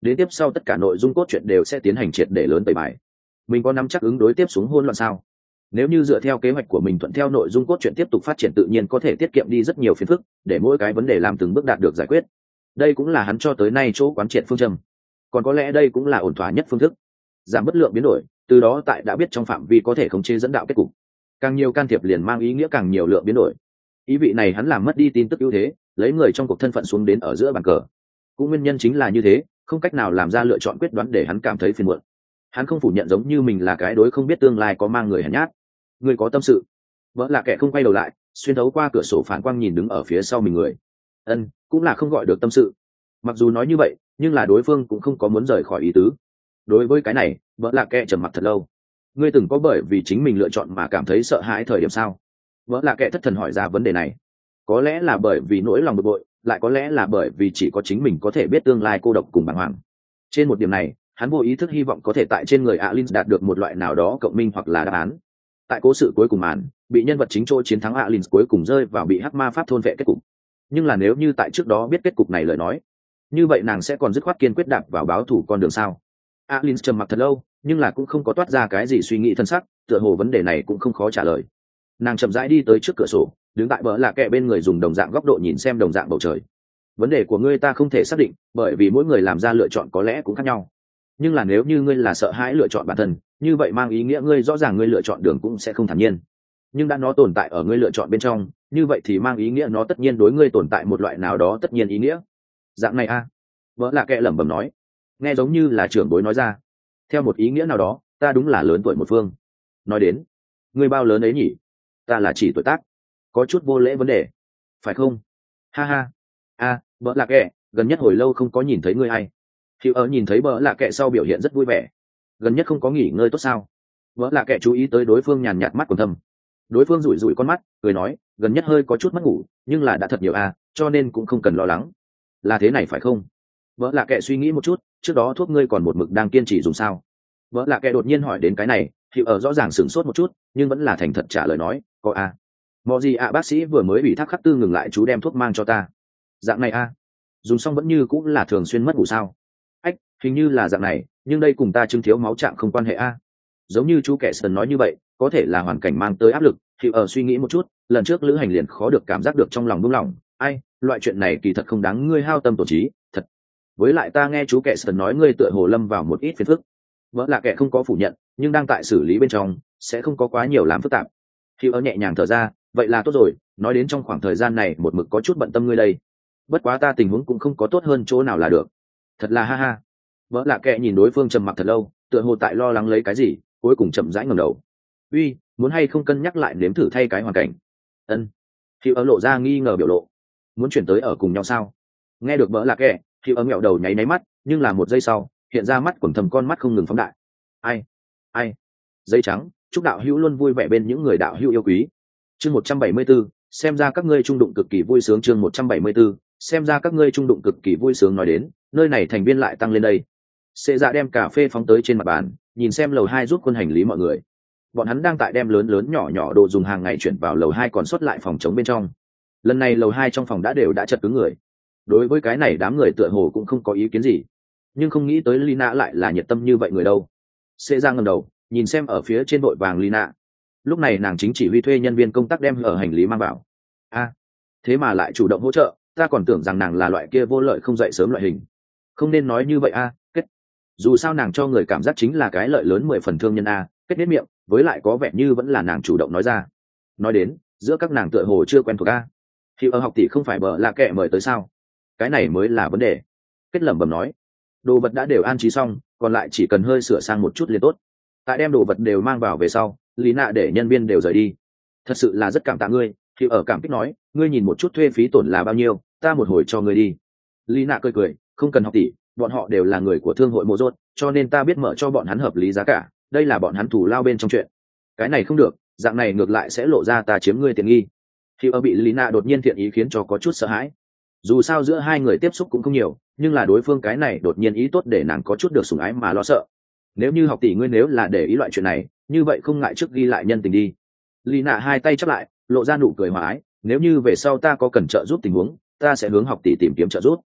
đến tiếp sau tất cả nội dung cốt truyện đều sẽ tiến hành triệt để lớn tẩy bài. Mình có nắm chắc ứng đối tiếp xuống hỗn loạn sao? Nếu như dựa theo kế hoạch của mình thuận theo nội dung cốt truyện tiếp tục phát triển, tự nhiên có thể tiết kiệm đi rất nhiều phiền phức, để mỗi cái vấn đề làm từng bước đạt được giải quyết. Đây cũng là hắn cho tới nay chỗ quán triệt phương châm. Còn có lẽ đây cũng là ổn thỏa nhất phương thức. Giảm bất lượng biến đổi, từ đó tại đã biết trong phạm vi có thể khống chế dẫn đạo kết cục. Càng nhiều can thiệp liền mang ý nghĩa càng nhiều lượng biến đổi. Ý vị này hắn làm mất đi tin tức ưu thế, lấy người trong cuộc thân phận xuống đến ở giữa bàn cờ. Cũng nguyên nhân chính là như thế, không cách nào làm ra lựa chọn quyết đoán để hắn cảm thấy phiền muộn. Hắn không phủ nhận giống như mình là cái đối không biết tương lai có mang người hèn nhát. Người có tâm sự. Vợ là kẻ không quay đầu lại, xuyên thấu qua cửa sổ phản quang nhìn đứng ở phía sau mình người. Ân, cũng là không gọi được tâm sự. Mặc dù nói như vậy, nhưng là đối phương cũng không có muốn rời khỏi ý tứ. Đối với cái này, vợ là kẻ trầm mặc thật lâu. Ngươi từng có bởi vì chính mình lựa chọn mà cảm thấy sợ hãi thời điểm sao? Vợ là kẻ thất thần hỏi ra vấn đề này. Có lẽ là bởi vì nỗi lòng bực bội, lại có lẽ là bởi vì chỉ có chính mình có thể biết tương lai cô độc cùng bàng hoàng. Trên một điểm này, hắn vô ý thức hy vọng có thể tại trên người Alin đạt được một loại nào đó cộng minh hoặc là đáp án. Tại cố sự cuối cùng màn, bị nhân vật chính chỗ chiến thắng Alin cuối cùng rơi vào bị hắc ma pháp thôn vệ kết cục. Nhưng là nếu như tại trước đó biết kết cục này lời nói, như vậy nàng sẽ còn dứt khoát kiên quyết đạp vào báo thù con đường sao? Alin trầm mặc thật lâu, nhưng là cũng không có toát ra cái gì suy nghĩ thân sắc, tựa hồ vấn đề này cũng không khó trả lời. Nàng chậm rãi đi tới trước cửa sổ, đứng tại bờ lạ kẹ bên người dùng đồng dạng góc độ nhìn xem đồng dạng bầu trời. Vấn đề của ngươi ta không thể xác định, bởi vì mỗi người làm ra lựa chọn có lẽ cũng khác nhau. Nhưng là nếu như ngươi là sợ hãi lựa chọn bản thân, như vậy mang ý nghĩa ngươi rõ ràng ngươi lựa chọn đường cũng sẽ không thản nhiên. Nhưng đã nó tồn tại ở ngươi lựa chọn bên trong, như vậy thì mang ý nghĩa nó tất nhiên đối ngươi tồn tại một loại nào đó tất nhiên ý nghĩa. Dạng này a à? Vợ lạ kẹ lẩm bẩm nói, nghe giống như là trưởng bối nói ra. Theo một ý nghĩa nào đó, ta đúng là lớn tuổi một phương. Nói đến, ngươi bao lớn ấy nhỉ? Ta là chỉ tuổi tác, có chút vô lễ vấn đề, phải không? Ha ha. A, vợ lạ kẹ, gần nhất hồi lâu không có nhìn thấy ngươi hay. Hiệu ở nhìn thấy vợ lạ kẹ sau biểu hiện rất vui vẻ. Gần nhất không có nghỉ ngơi tốt sao? Vợ lạ kẹ chú ý tới đối phương nhàn nhạt mắt còn thầm. Đối phương rủi rủi con mắt, cười nói, gần nhất hơi có chút mất ngủ, nhưng là đã thật nhiều a, cho nên cũng không cần lo lắng. Là thế này phải không? Vợ lạ kẹ suy nghĩ một chút, trước đó thuốc ngươi còn một mực đang kiên trì dùng sao? Vợ lạ kẹ đột nhiên hỏi đến cái này, Hiệu ở rõ ràng sửng sốt một chút, nhưng vẫn là thành thật trả lời nói, có a. Mọ gì ạ bác sĩ vừa mới bị thác khắc tư ngừng lại, chú đem thuốc mang cho ta. Dạng này a, dùng xong vẫn như cũng là thường xuyên mất ngủ sao? Ách, hình như là dạng này, nhưng đây cùng ta chứng thiếu máu trạng không quan hệ a. Giống như chú kẻ sơn nói như vậy, có thể là hoàn cảnh mang tới áp lực. Hiệu ở suy nghĩ một chút, lần trước lữ hành liền khó được cảm giác được trong lòng buông lỏng. Ai, loại chuyện này kỳ thật không đáng ngươi hao tâm tổ trí, thật. Với lại ta nghe chú kẻ sơn nói ngươi tựa hồ lâm vào một ít phiền phức. Vợ là kẻ không có phủ nhận, nhưng đang tại xử lý bên trong, sẽ không có quá nhiều làm phức tạp. Hiệu ở nhẹ nhàng thở ra, vậy là tốt rồi, nói đến trong khoảng thời gian này một mực có chút bận tâm ngươi đây. Bất quá ta tình huống cũng không có tốt hơn chỗ nào là được. Thật là ha ha. Vợ lạ kệ nhìn đối phương trầm mặc thật lâu, tựa hồ tại lo lắng lấy cái gì, cuối cùng chậm rãi ngẩng đầu. Uy, muốn hay không cân nhắc lại nếm thử thay cái hoàn cảnh? Ân. Hiệu ở lộ ra nghi ngờ biểu lộ. Muốn chuyển tới ở cùng nhau sao? Nghe được vợ lạ kệ, Hiệu ở ngẹo đầu nháy nháy mắt, nhưng là một giây sau, hiện ra mắt quầng thầm con mắt không ngừng phóng đại. Ai? Ai? Giấy trắng, chúc đạo hữu luôn vui vẻ bên những người đạo hữu yêu quý. Chương một trăm bảy mươi 174, xem ra các ngươi trung đụng cực kỳ vui sướng. Chương một trăm bảy mươi 174, xem ra các ngươi trung đụng cực kỳ vui sướng. Nói đến, nơi này thành viên lại tăng lên đây. Xê dạ đem cà phê phóng tới trên mặt bàn, nhìn xem lầu hai giúp quân hành lý mọi người. Bọn hắn đang tại đem lớn lớn nhỏ nhỏ đồ dùng hàng ngày chuyển vào lầu hai còn sót lại phòng chống bên trong. Lần này lầu hai trong phòng đã đều đã chật cứng người. Đối với cái này đám người tựa hồ cũng không có ý kiến gì, nhưng không nghĩ tới Lina lại là nhiệt tâm như vậy người đâu. Xê dạ ngẩng đầu, nhìn xem ở phía trên vội vàng Lina. Lúc này nàng chính chỉ huy thuê nhân viên công tác đem ở hành lý mang vào. A, thế mà lại chủ động hỗ trợ, ta còn tưởng rằng nàng là loại kia vô lợi không dậy sớm loại hình. Không nên nói như vậy a, kết. Dù sao nàng cho người cảm giác chính là cái lợi lớn mười phần thương nhân a, kết biết miệng, với lại có vẻ như vẫn là nàng chủ động nói ra. Nói đến, giữa các nàng tựa hồ chưa quen thuộc a. Khi ở học tỷ không phải bờ là kệ mời tới sao? Cái này mới là vấn đề. Kết lẩm bẩm nói, đồ vật đã đều an trí xong, còn lại chỉ cần hơi sửa sang một chút liền tốt. Tại đem đồ vật đều mang vào về sau, lý nạ để nhân viên đều rời đi. Thật sự là rất cảm tạ ngươi. Khi ở cảm kích nói, ngươi nhìn một chút thuê phí tổn là bao nhiêu, ta một hồi cho ngươi đi. Lý nạ cười cười, không cần học tỷ, bọn họ đều là người của thương hội mô rốt, cho nên ta biết mở cho bọn hắn hợp lý giá cả, đây là bọn hắn thủ lao bên trong chuyện. Cái này không được, dạng này ngược lại sẽ lộ ra ta chiếm ngươi tiện nghi. Khi ở bị lý nạ đột nhiên thiện ý khiến cho có chút sợ hãi. Dù sao giữa hai người tiếp xúc cũng không nhiều, nhưng là đối phương cái này đột nhiên ý tốt để nàng có chút được sủng ái mà lo sợ. Nếu như học tỷ ngươi nếu là để ý loại chuyện này, như vậy không ngại trước ghi lại nhân tình đi. Lý nạ hai tay chắp lại, lộ ra nụ cười hòa ái, nếu như về sau ta có cần trợ giúp tình huống, ta sẽ hướng học tỷ tìm kiếm trợ giúp.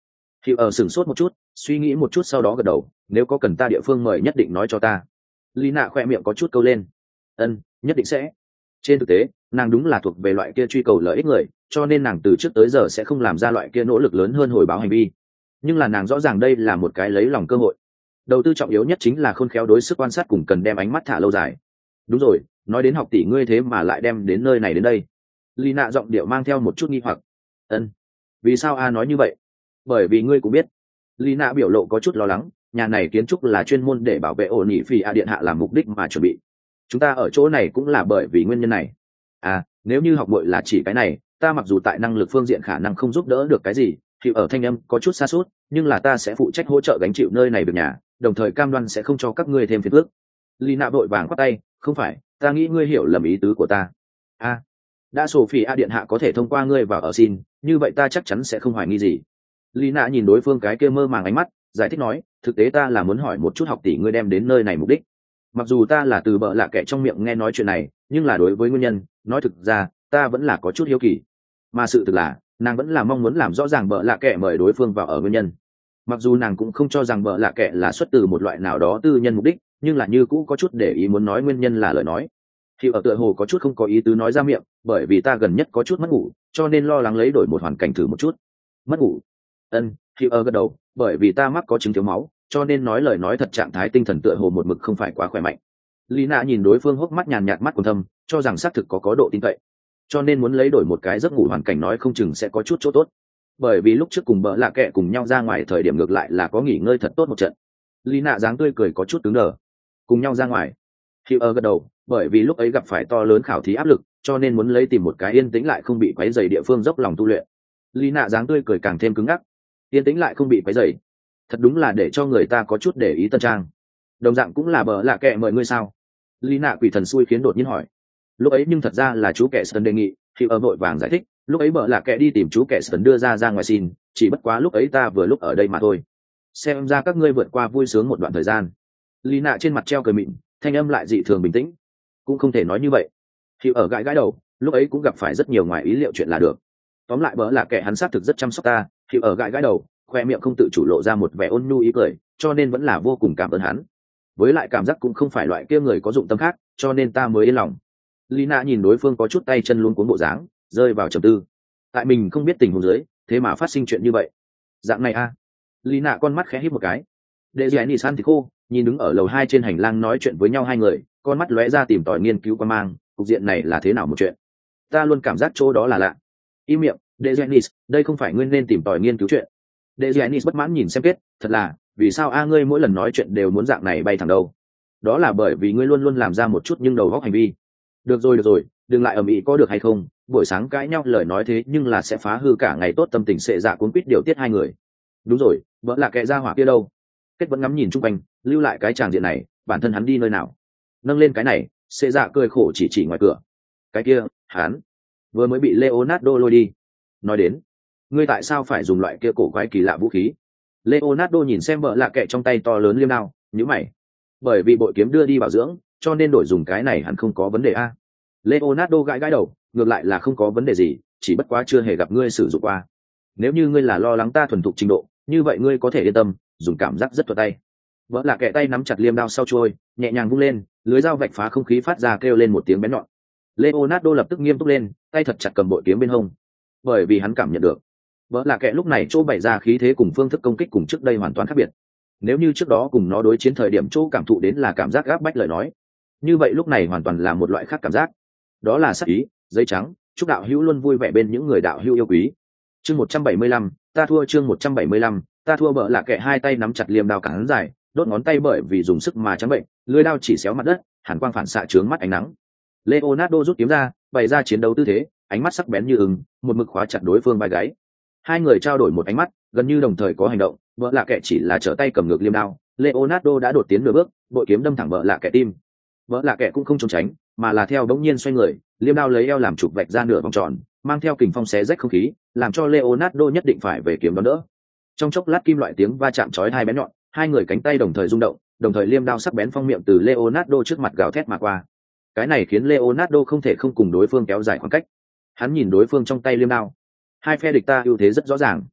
Hiệu ở sửng sốt một chút, suy nghĩ một chút sau đó gật đầu, nếu có cần ta địa phương mời nhất định nói cho ta. Lý nạ khoe miệng có chút câu lên. Ân, nhất định sẽ. Trên thực tế, nàng đúng là thuộc về loại kia truy cầu lợi ích người, cho nên nàng từ trước tới giờ sẽ không làm ra loại kia nỗ lực lớn hơn hồi báo hành vi. Nhưng là nàng rõ ràng đây là một cái lấy lòng cơ hội. Đầu tư trọng yếu nhất chính là khôn khéo đối sức quan sát cùng cần đem ánh mắt thả lâu dài. Đúng rồi, nói đến học tỷ ngươi thế mà lại đem đến nơi này đến đây. Lý nạ giọng điệu mang theo một chút nghi hoặc. Ân, vì sao a nói như vậy? Bởi vì ngươi cũng biết. Lý nạ biểu lộ có chút lo lắng, nhà này kiến trúc là chuyên môn để bảo vệ ổn ỉ phi a điện hạ làm mục đích mà chuẩn bị. Chúng ta ở chỗ này cũng là bởi vì nguyên nhân này. À, nếu như học bội là chỉ cái này, ta mặc dù tại năng lực phương diện khả năng không giúp đỡ được cái gì, thì ở thanh âm có chút xa suốt, nhưng là ta sẽ phụ trách hỗ trợ gánh chịu nơi này việc nhà, đồng thời cam đoan sẽ không cho các ngươi thêm phiền phức. Lý nạ vội vàng quát tay, không phải, ta nghĩ ngươi hiểu lầm ý tứ của ta. A, à, đã Sophie điện hạ có thể thông qua ngươi vào ở xin, như vậy ta chắc chắn sẽ không hoài nghi gì. Lý nạ nhìn đối phương cái kia mơ màng ánh mắt, giải thích nói, thực tế ta là muốn hỏi một chút học tỷ ngươi đem đến nơi này mục đích. Mặc dù ta là từ bợ lạ kệ trong miệng nghe nói chuyện này, nhưng là đối với nguyên nhân, nói thực ra, ta vẫn là có chút hiếu kỳ. Mà sự thực là, nàng vẫn là mong muốn làm rõ ràng bợ lạ kệ mời đối phương vào ở nguyên nhân. Mặc dù nàng cũng không cho rằng bợ lạ kệ là xuất từ một loại nào đó tư nhân mục đích, nhưng là như cũ có chút để ý muốn nói nguyên nhân là lời nói. Thì ở tựa hồ có chút không có ý tứ nói ra miệng, bởi vì ta gần nhất có chút mất ngủ, cho nên lo lắng lấy đổi một hoàn cảnh thử một chút. Mất ngủ? Ân, thì ở gật đầu, bởi vì ta mắc có chứng thiếu máu, cho nên nói lời nói thật trạng thái tinh thần tựa hồ một mực không phải quá khỏe mạnh. Lý nạ nhìn đối phương hốc mắt nhàn nhạt mắt còn thâm, cho rằng xác thực có có độ tin cậy, cho nên muốn lấy đổi một cái giấc ngủ hoàn cảnh nói không chừng sẽ có chút chỗ tốt. Bởi vì lúc trước cùng bợ lạ kệ cùng nhau ra ngoài thời điểm ngược lại là có nghỉ ngơi thật tốt một trận. Lý nạ dáng tươi cười có chút cứng đờ. Cùng nhau ra ngoài? Khi ở gật đầu, bởi vì lúc ấy gặp phải to lớn khảo thí áp lực, cho nên muốn lấy tìm một cái yên tĩnh lại không bị quấy rầy địa phương dốc lòng tu luyện. Lý nạ dáng tươi cười càng thêm cứng ngắc. Yên tĩnh lại không bị quấy rầy, thật đúng là để cho người ta có chút để ý tân trang. Đồng dạng cũng là bợ lạ kệ mời ngươi sao? Lý nạ quỷ thần xui khiến đột nhiên hỏi. Lúc ấy nhưng thật ra là chú kệ Sơn đề nghị, khi ở vội vàng giải thích, lúc ấy bợ lạ kệ đi tìm chú kệ Sơn đưa ra ra ngoài xin, chỉ bất quá lúc ấy ta vừa lúc ở đây mà thôi. Xem ra các ngươi vượt qua vui sướng một đoạn thời gian. Lý nạ trên mặt treo cười mịn, thanh âm lại dị thường bình tĩnh. Cũng không thể nói như vậy. Khi ở gãi gãi đầu, lúc ấy cũng gặp phải rất nhiều ngoài ý liệu chuyện là được. Tóm lại bợ lạ kệ hắn xác thực rất chăm sóc ta. Khi ở gãi gãi đầu, khoe miệng không tự chủ lộ ra một vẻ ôn nhu ý cười, cho nên vẫn là vô cùng cảm ơn hắn. Với lại cảm giác cũng không phải loại kia người có dụng tâm khác, cho nên ta mới yên lòng. Lina nhìn đối phương có chút tay chân luống cuống bộ dáng, rơi vào trầm tư. Tại mình không biết tình huống dưới, thế mà phát sinh chuyện như vậy. Dạng này a? À? Lina con mắt khẽ híp một cái. Đệ Jenny Santico nhìn đứng ở lầu hai trên hành lang nói chuyện với nhau hai người, con mắt lóe ra tìm tòi nghiên cứu quan mang, cục diện này là thế nào một chuyện? Ta luôn cảm giác chỗ đó là lạ. Im miệng, Đệ Jenny, đây không phải nguyên nên tìm tòi nghiên cứu chuyện. Đệ Jenny bất mãn nhìn xem kết, thật là, vì sao a ngươi mỗi lần nói chuyện đều muốn dạng này bay thẳng đâu? Đó là bởi vì ngươi luôn luôn làm ra một chút nhưng đầu góc hành vi. Được rồi được rồi, đừng lại ầm ĩ có được hay không? Buổi sáng cãi nhau lời nói thế nhưng là sẽ phá hư cả ngày tốt tâm tình sệ dạ cuốn quýt điều tiết hai người. Đúng rồi, vợ là kẻ ra hỏa kia đâu? Kết vẫn ngắm nhìn chung quanh, lưu lại cái tràng diện này, bản thân hắn đi nơi nào? Nâng lên cái này, sệ dạ cười khổ chỉ chỉ ngoài cửa. Cái kia, hắn vừa mới bị Leonardo lôi đi. Nói đến, ngươi tại sao phải dùng loại kia cổ quái kỳ lạ vũ khí? Leonardo nhìn xem vợ lạ kệ trong tay to lớn liêm đao, nhíu mày. Bởi vì bội kiếm đưa đi bảo dưỡng, cho nên đổi dùng cái này hẳn không có vấn đề a. Leonardo gãi gãi đầu, ngược lại là không có vấn đề gì, chỉ bất quá chưa hề gặp ngươi sử dụng qua. Nếu như ngươi là lo lắng ta thuần thục trình độ, như vậy ngươi có thể yên tâm, dùng cảm giác rất thuận tay. Vợ lạ kệ tay nắm chặt liêm đao sau chuôi, nhẹ nhàng vung lên, lưới dao vạch phá không khí phát ra kêu lên một tiếng bén nhọn. Leonardo lập tức nghiêm túc lên, tay thật chặt cầm bội kiếm bên hông, bởi vì hắn cảm nhận được vợ là kẻ lúc này chỗ bày ra khí thế cùng phương thức công kích cùng trước đây hoàn toàn khác biệt. Nếu như trước đó cùng nó đối chiến thời điểm chỗ cảm thụ đến là cảm giác gáp bách lời nói, như vậy lúc này hoàn toàn là một loại khác cảm giác, đó là sắc ý. Giấy trắng, chúc đạo hữu luôn vui vẻ bên những người đạo hữu yêu quý. Chương một trăm bảy mươi lăm, ta thua. Chương một trăm bảy mươi lăm, ta thua. Vợ là kẻ hai tay nắm chặt liềm đao cán dài, đốt ngón tay bởi vì dùng sức mà trắng bệnh, lưỡi đao chỉ xéo mặt đất, hàn quang phản xạ trướng mắt ánh nắng. Leonardo rút kiếm ra, bày ra chiến đấu tư thế, ánh mắt sắc bén như ưng, một mực khóa chặt đối phương vai gáy. Hai người trao đổi một ánh mắt, gần như đồng thời có hành động. Vợ lạ kệ chỉ là trở tay cầm ngược liêm đao, Leonardo đã đột tiến nửa bước, bội kiếm đâm thẳng vợ lạ kệ tim. Vợ lạ kệ cũng không trốn tránh, mà là theo bỗng nhiên xoay người, liêm đao lấy eo làm trục vạch ra nửa vòng tròn, mang theo kình phong xé rách không khí, làm cho Leonardo nhất định phải về kiếm đón đỡ. Trong chốc lát kim loại tiếng va chạm chói hai bén nhọn, hai người cánh tay đồng thời rung động, đồng thời liêm đao sắc bén phong miệng từ Leonardo trước mặt gào thét mà qua. Cái này khiến Leonardo không thể không cùng đối phương kéo dài khoảng cách. Hắn nhìn đối phương trong tay liêm đao, hai phe địch ta ưu thế rất rõ ràng.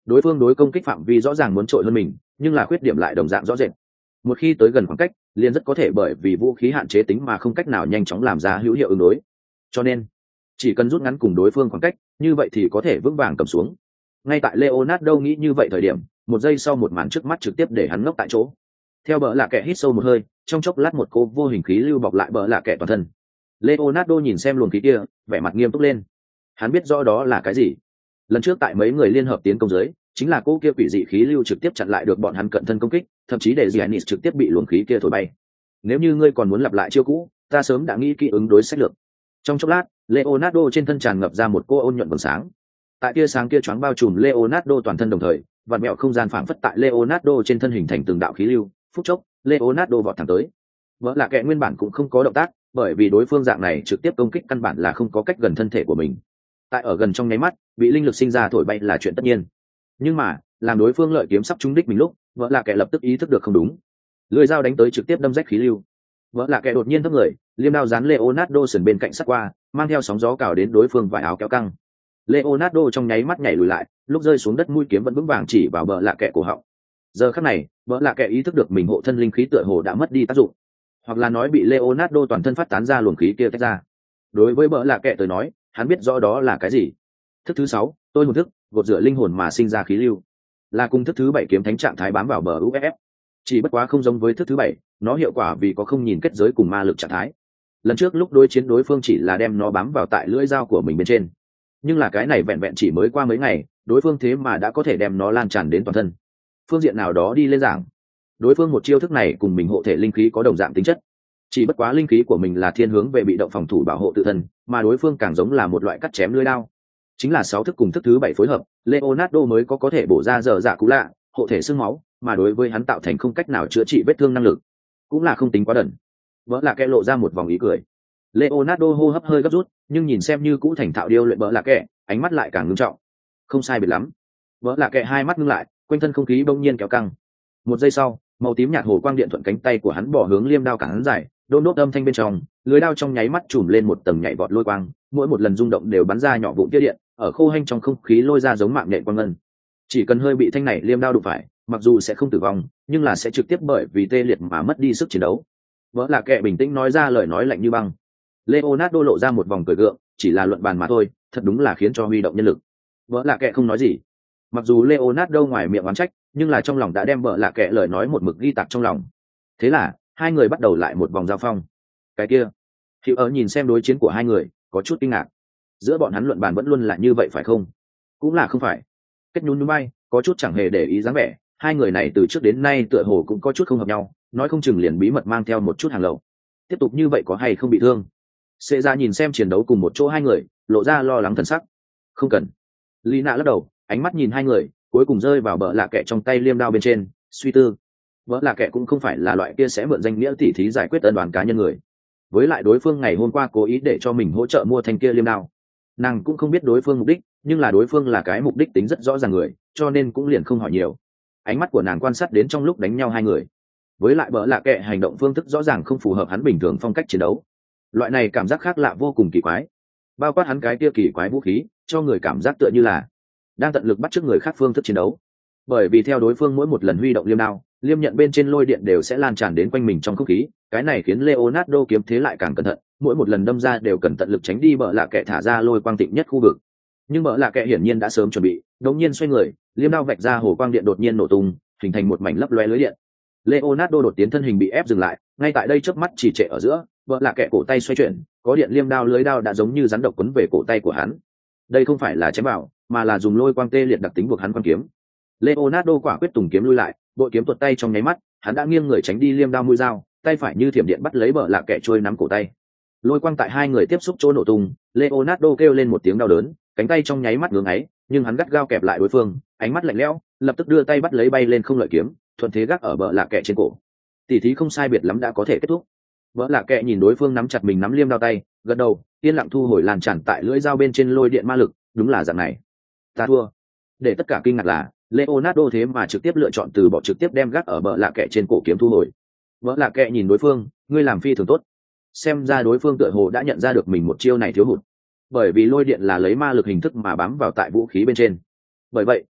đối phương đối công kích phạm vi rõ ràng muốn trội hơn mình, nhưng là khuyết điểm lại đồng dạng rõ rệt. Một khi tới gần khoảng cách, liền rất có thể bởi vì vũ khí hạn chế tính mà không cách nào nhanh chóng làm ra hữu hiệu ứng đối. Cho nên, chỉ cần rút ngắn cùng đối phương khoảng cách, như vậy thì có thể vững vàng cầm xuống. Ngay tại Leonardo nghĩ như vậy thời điểm, một giây sau một màn trước mắt trực tiếp để hắn ngốc tại chỗ. Theo bờ lạ kẻ hít sâu một hơi, trong chốc lát một cô vô hình khí lưu bọc lại bờ lạ kẻ toàn thân. Leonardo nhìn xem luồng khí kia, vẻ mặt nghiêm túc lên. Hắn biết rõ đó là cái gì. Lần trước tại mấy người liên hợp tiến công dưới, chính là cô kia quỷ dị khí lưu trực tiếp chặn lại được bọn hắn cận thân công kích, thậm chí để Giannis trực tiếp bị luồng khí kia thổi bay. Nếu như ngươi còn muốn lặp lại chiêu cũ, ta sớm đã nghĩ kỹ ứng đối sách lược. Trong chốc lát, Leonardo trên thân tràn ngập ra một cô ôn nhuận vầng sáng. Tại tia sáng kia choáng bao trùm Leonardo toàn thân đồng thời, vặn mẹo không gian phảng phất tại Leonardo trên thân hình thành từng đạo khí lưu, phút chốc, Leonardo vọt thẳng tới. Vỡ là kẻ nguyên bản cũng không có động tác, bởi vì đối phương dạng này trực tiếp công kích căn bản là không có cách gần thân thể của mình. Tại ở gần trong nháy mắt, bị linh lực sinh ra thổi bay là chuyện tất nhiên. Nhưng mà, làm đối phương lợi kiếm sắp trúng đích mình lúc, vỡ là kẻ lập tức ý thức được không đúng. Lưỡi dao đánh tới trực tiếp đâm rách khí lưu. Vỡ là kẻ đột nhiên thấp người, liêm đao dán Leonardo sườn bên cạnh sát qua, mang theo sóng gió cào đến đối phương vải áo kéo căng. Leonardo trong nháy mắt nhảy lùi lại, lúc rơi xuống đất mũi kiếm vẫn vững vàng chỉ vào bờ lạ kẻ cổ họng. Giờ khắc này, bờ lạ kẻ ý thức được mình hộ thân linh khí tựa hồ đã mất đi tác dụng, hoặc là nói bị Leonardo toàn thân phát tán ra luồng khí kia tách ra. Đối với bờ lạ kẻ tới nói, hắn biết rõ đó là cái gì. Thức thứ sáu, tôi hồn thức, gột rửa linh hồn mà sinh ra khí lưu, là cùng thức thứ bảy kiếm thánh trạng thái bám vào bờ u ép ép. Chỉ bất quá không giống với thức thứ bảy, nó hiệu quả vì có không nhìn kết giới cùng ma lực trạng thái. Lần trước lúc đối chiến đối phương chỉ là đem nó bám vào tại lưỡi dao của mình bên trên, nhưng là cái này vẹn vẹn chỉ mới qua mấy ngày, đối phương thế mà đã có thể đem nó lan tràn đến toàn thân. Phương diện nào đó đi lên giảng, đối phương một chiêu thức này cùng mình hộ thể linh khí có đồng dạng tính chất, chỉ bất quá linh khí của mình là thiên hướng về bị động phòng thủ bảo hộ tự thân, mà đối phương càng giống là một loại cắt chém lưỡi đao. Chính là sáu thức cùng thức thứ bảy phối hợp, Leonardo mới có có thể bổ ra dở dạ cú lạ, hộ thể xương máu, mà đối với hắn tạo thành không cách nào chữa trị vết thương năng lực, cũng là không tính quá đần. Vỡ là kẻ lộ ra một vòng ý cười. Leonardo hô hấp hơi gấp rút, nhưng nhìn xem như cũ thành thạo điêu luyện bỡ là kẻ, ánh mắt lại càng ngưng trọng. Không sai biệt lắm. Bỡ là kẻ hai mắt ngưng lại, quanh thân không khí bỗng nhiên kéo căng. Một giây sau, màu tím nhạt hồ quang điện thuận cánh tay của hắn bỏ hướng liêm đao cản hắn dài, đôn đốt âm thanh bên trong, lưới đao trong nháy mắt trùm lên một tầng nhảy vọt lôi quang, mỗi một lần rung động đều bắn ra nhỏ vụn tia điện, ở khô hanh trong không khí lôi ra giống mạng nhện quang ngân. Chỉ cần hơi bị thanh này liêm đao đụng phải, mặc dù sẽ không tử vong, nhưng là sẽ trực tiếp bởi vì tê liệt mà mất đi sức chiến đấu. Vỡ là kẻ bình tĩnh nói ra lời nói lạnh như băng. Leonardo lộ ra một vòng cười gượng, chỉ là luận bàn mà thôi, thật đúng là khiến cho huy động nhân lực. Vỡ là kẻ không nói gì. Mặc dù Leonardo ngoài miệng oán trách, nhưng là trong lòng đã đem vỡ là kẻ lời nói một mực ghi tạc trong lòng. Thế là, hai người bắt đầu lại một vòng giao phong. Cái kia, Hữu ở nhìn xem đối chiến của hai người, có chút kinh ngạc. Giữa bọn hắn luận bàn vẫn luôn là như vậy phải không? Cũng là không phải. Kết nhún nhún bay, có chút chẳng hề để ý dáng vẻ, hai người này từ trước đến nay tựa hồ cũng có chút không hợp nhau, nói không chừng liền bí mật mang theo một chút hàng lậu. Tiếp tục như vậy có hay không bị thương? Sệ ra nhìn xem chiến đấu cùng một chỗ hai người, lộ ra lo lắng thần sắc. Không cần. Lina lắc đầu, ánh mắt nhìn hai người, cuối cùng rơi vào bờ lạ kẻ trong tay liêm đao bên trên, suy tư. Bờ lạ kẻ cũng không phải là loại kia sẽ mượn danh nghĩa tỉ thí giải quyết ân oán cá nhân người. Với lại đối phương ngày hôm qua cố ý để cho mình hỗ trợ mua thanh kia liêm đao, nàng cũng không biết đối phương mục đích, nhưng là đối phương là cái mục đích tính rất rõ ràng người, cho nên cũng liền không hỏi nhiều. Ánh mắt của nàng quan sát đến trong lúc đánh nhau hai người, với lại bỡ lạ kệ hành động phương thức rõ ràng không phù hợp hắn bình thường phong cách chiến đấu. Loại này cảm giác khác lạ vô cùng kỳ quái, bao quát hắn cái kia kỳ quái vũ khí, cho người cảm giác tựa như là đang tận lực bắt chước người khác phương thức chiến đấu. Bởi vì theo đối phương mỗi một lần huy động liêm đao, liêm nhận bên trên lôi điện đều sẽ lan tràn đến quanh mình trong không khí, cái này khiến Leonardo kiếm thế lại càng cẩn thận, mỗi một lần đâm ra đều cần tận lực tránh đi bỡ lạ kệ thả ra lôi quang tịnh nhất khu vực. Nhưng bỡ lạ kệ hiển nhiên đã sớm chuẩn bị, đột nhiên xoay người, liêm đao vạch ra hồ quang điện đột nhiên nổ tung, hình thành một mảnh lấp loé lưới điện. Leonardo đột tiến thân hình bị ép dừng lại, ngay tại đây chớp mắt chỉ trệ ở giữa, bỡ lạ kệ cổ tay xoay chuyển, có điện liêm đao lưới đao đã giống như rắn độc quấn về cổ tay của hắn. Đây không phải là chém vào, mà là dùng lôi quang tê liệt đặc tính buộc hắn quan kiếm. Leonardo quả quyết tùng kiếm lui lại, bội kiếm tuột tay trong nháy mắt, hắn đã nghiêng người tránh đi liêm đao mũi dao, tay phải như thiểm điện bắt lấy bờ lạ kệ trôi nắm cổ tay. Lôi quang tại hai người tiếp xúc chỗ nổ tung, Leonardo kêu lên một tiếng đau đớn, cánh tay trong nháy mắt ngưỡng ấy, nhưng hắn gắt gao kẹp lại đối phương, ánh mắt lạnh lẽo, lập tức đưa tay bắt lấy bay lên không lợi kiếm, thuận thế gác ở bờ lạ kệ trên cổ. Tỷ thí không sai biệt lắm đã có thể kết thúc. Bờ lạ kệ nhìn đối phương nắm chặt mình nắm liêm đao tay, gật đầu, yên lặng thu hồi làn tràn tại lưỡi dao bên trên lôi điện ma lực, đúng là dạng này. Ta thua. Để tất cả kinh ngạc là Leonardo thế mà trực tiếp lựa chọn từ bỏ trực tiếp đem gác ở bờ lạ kệ trên cổ kiếm thu hồi. Bờ lạ kệ nhìn đối phương, ngươi làm phi thường tốt. Xem ra đối phương tựa hồ đã nhận ra được mình một chiêu này thiếu hụt, bởi vì lôi điện là lấy ma lực hình thức mà bám vào tại vũ khí bên trên. Bởi vậy,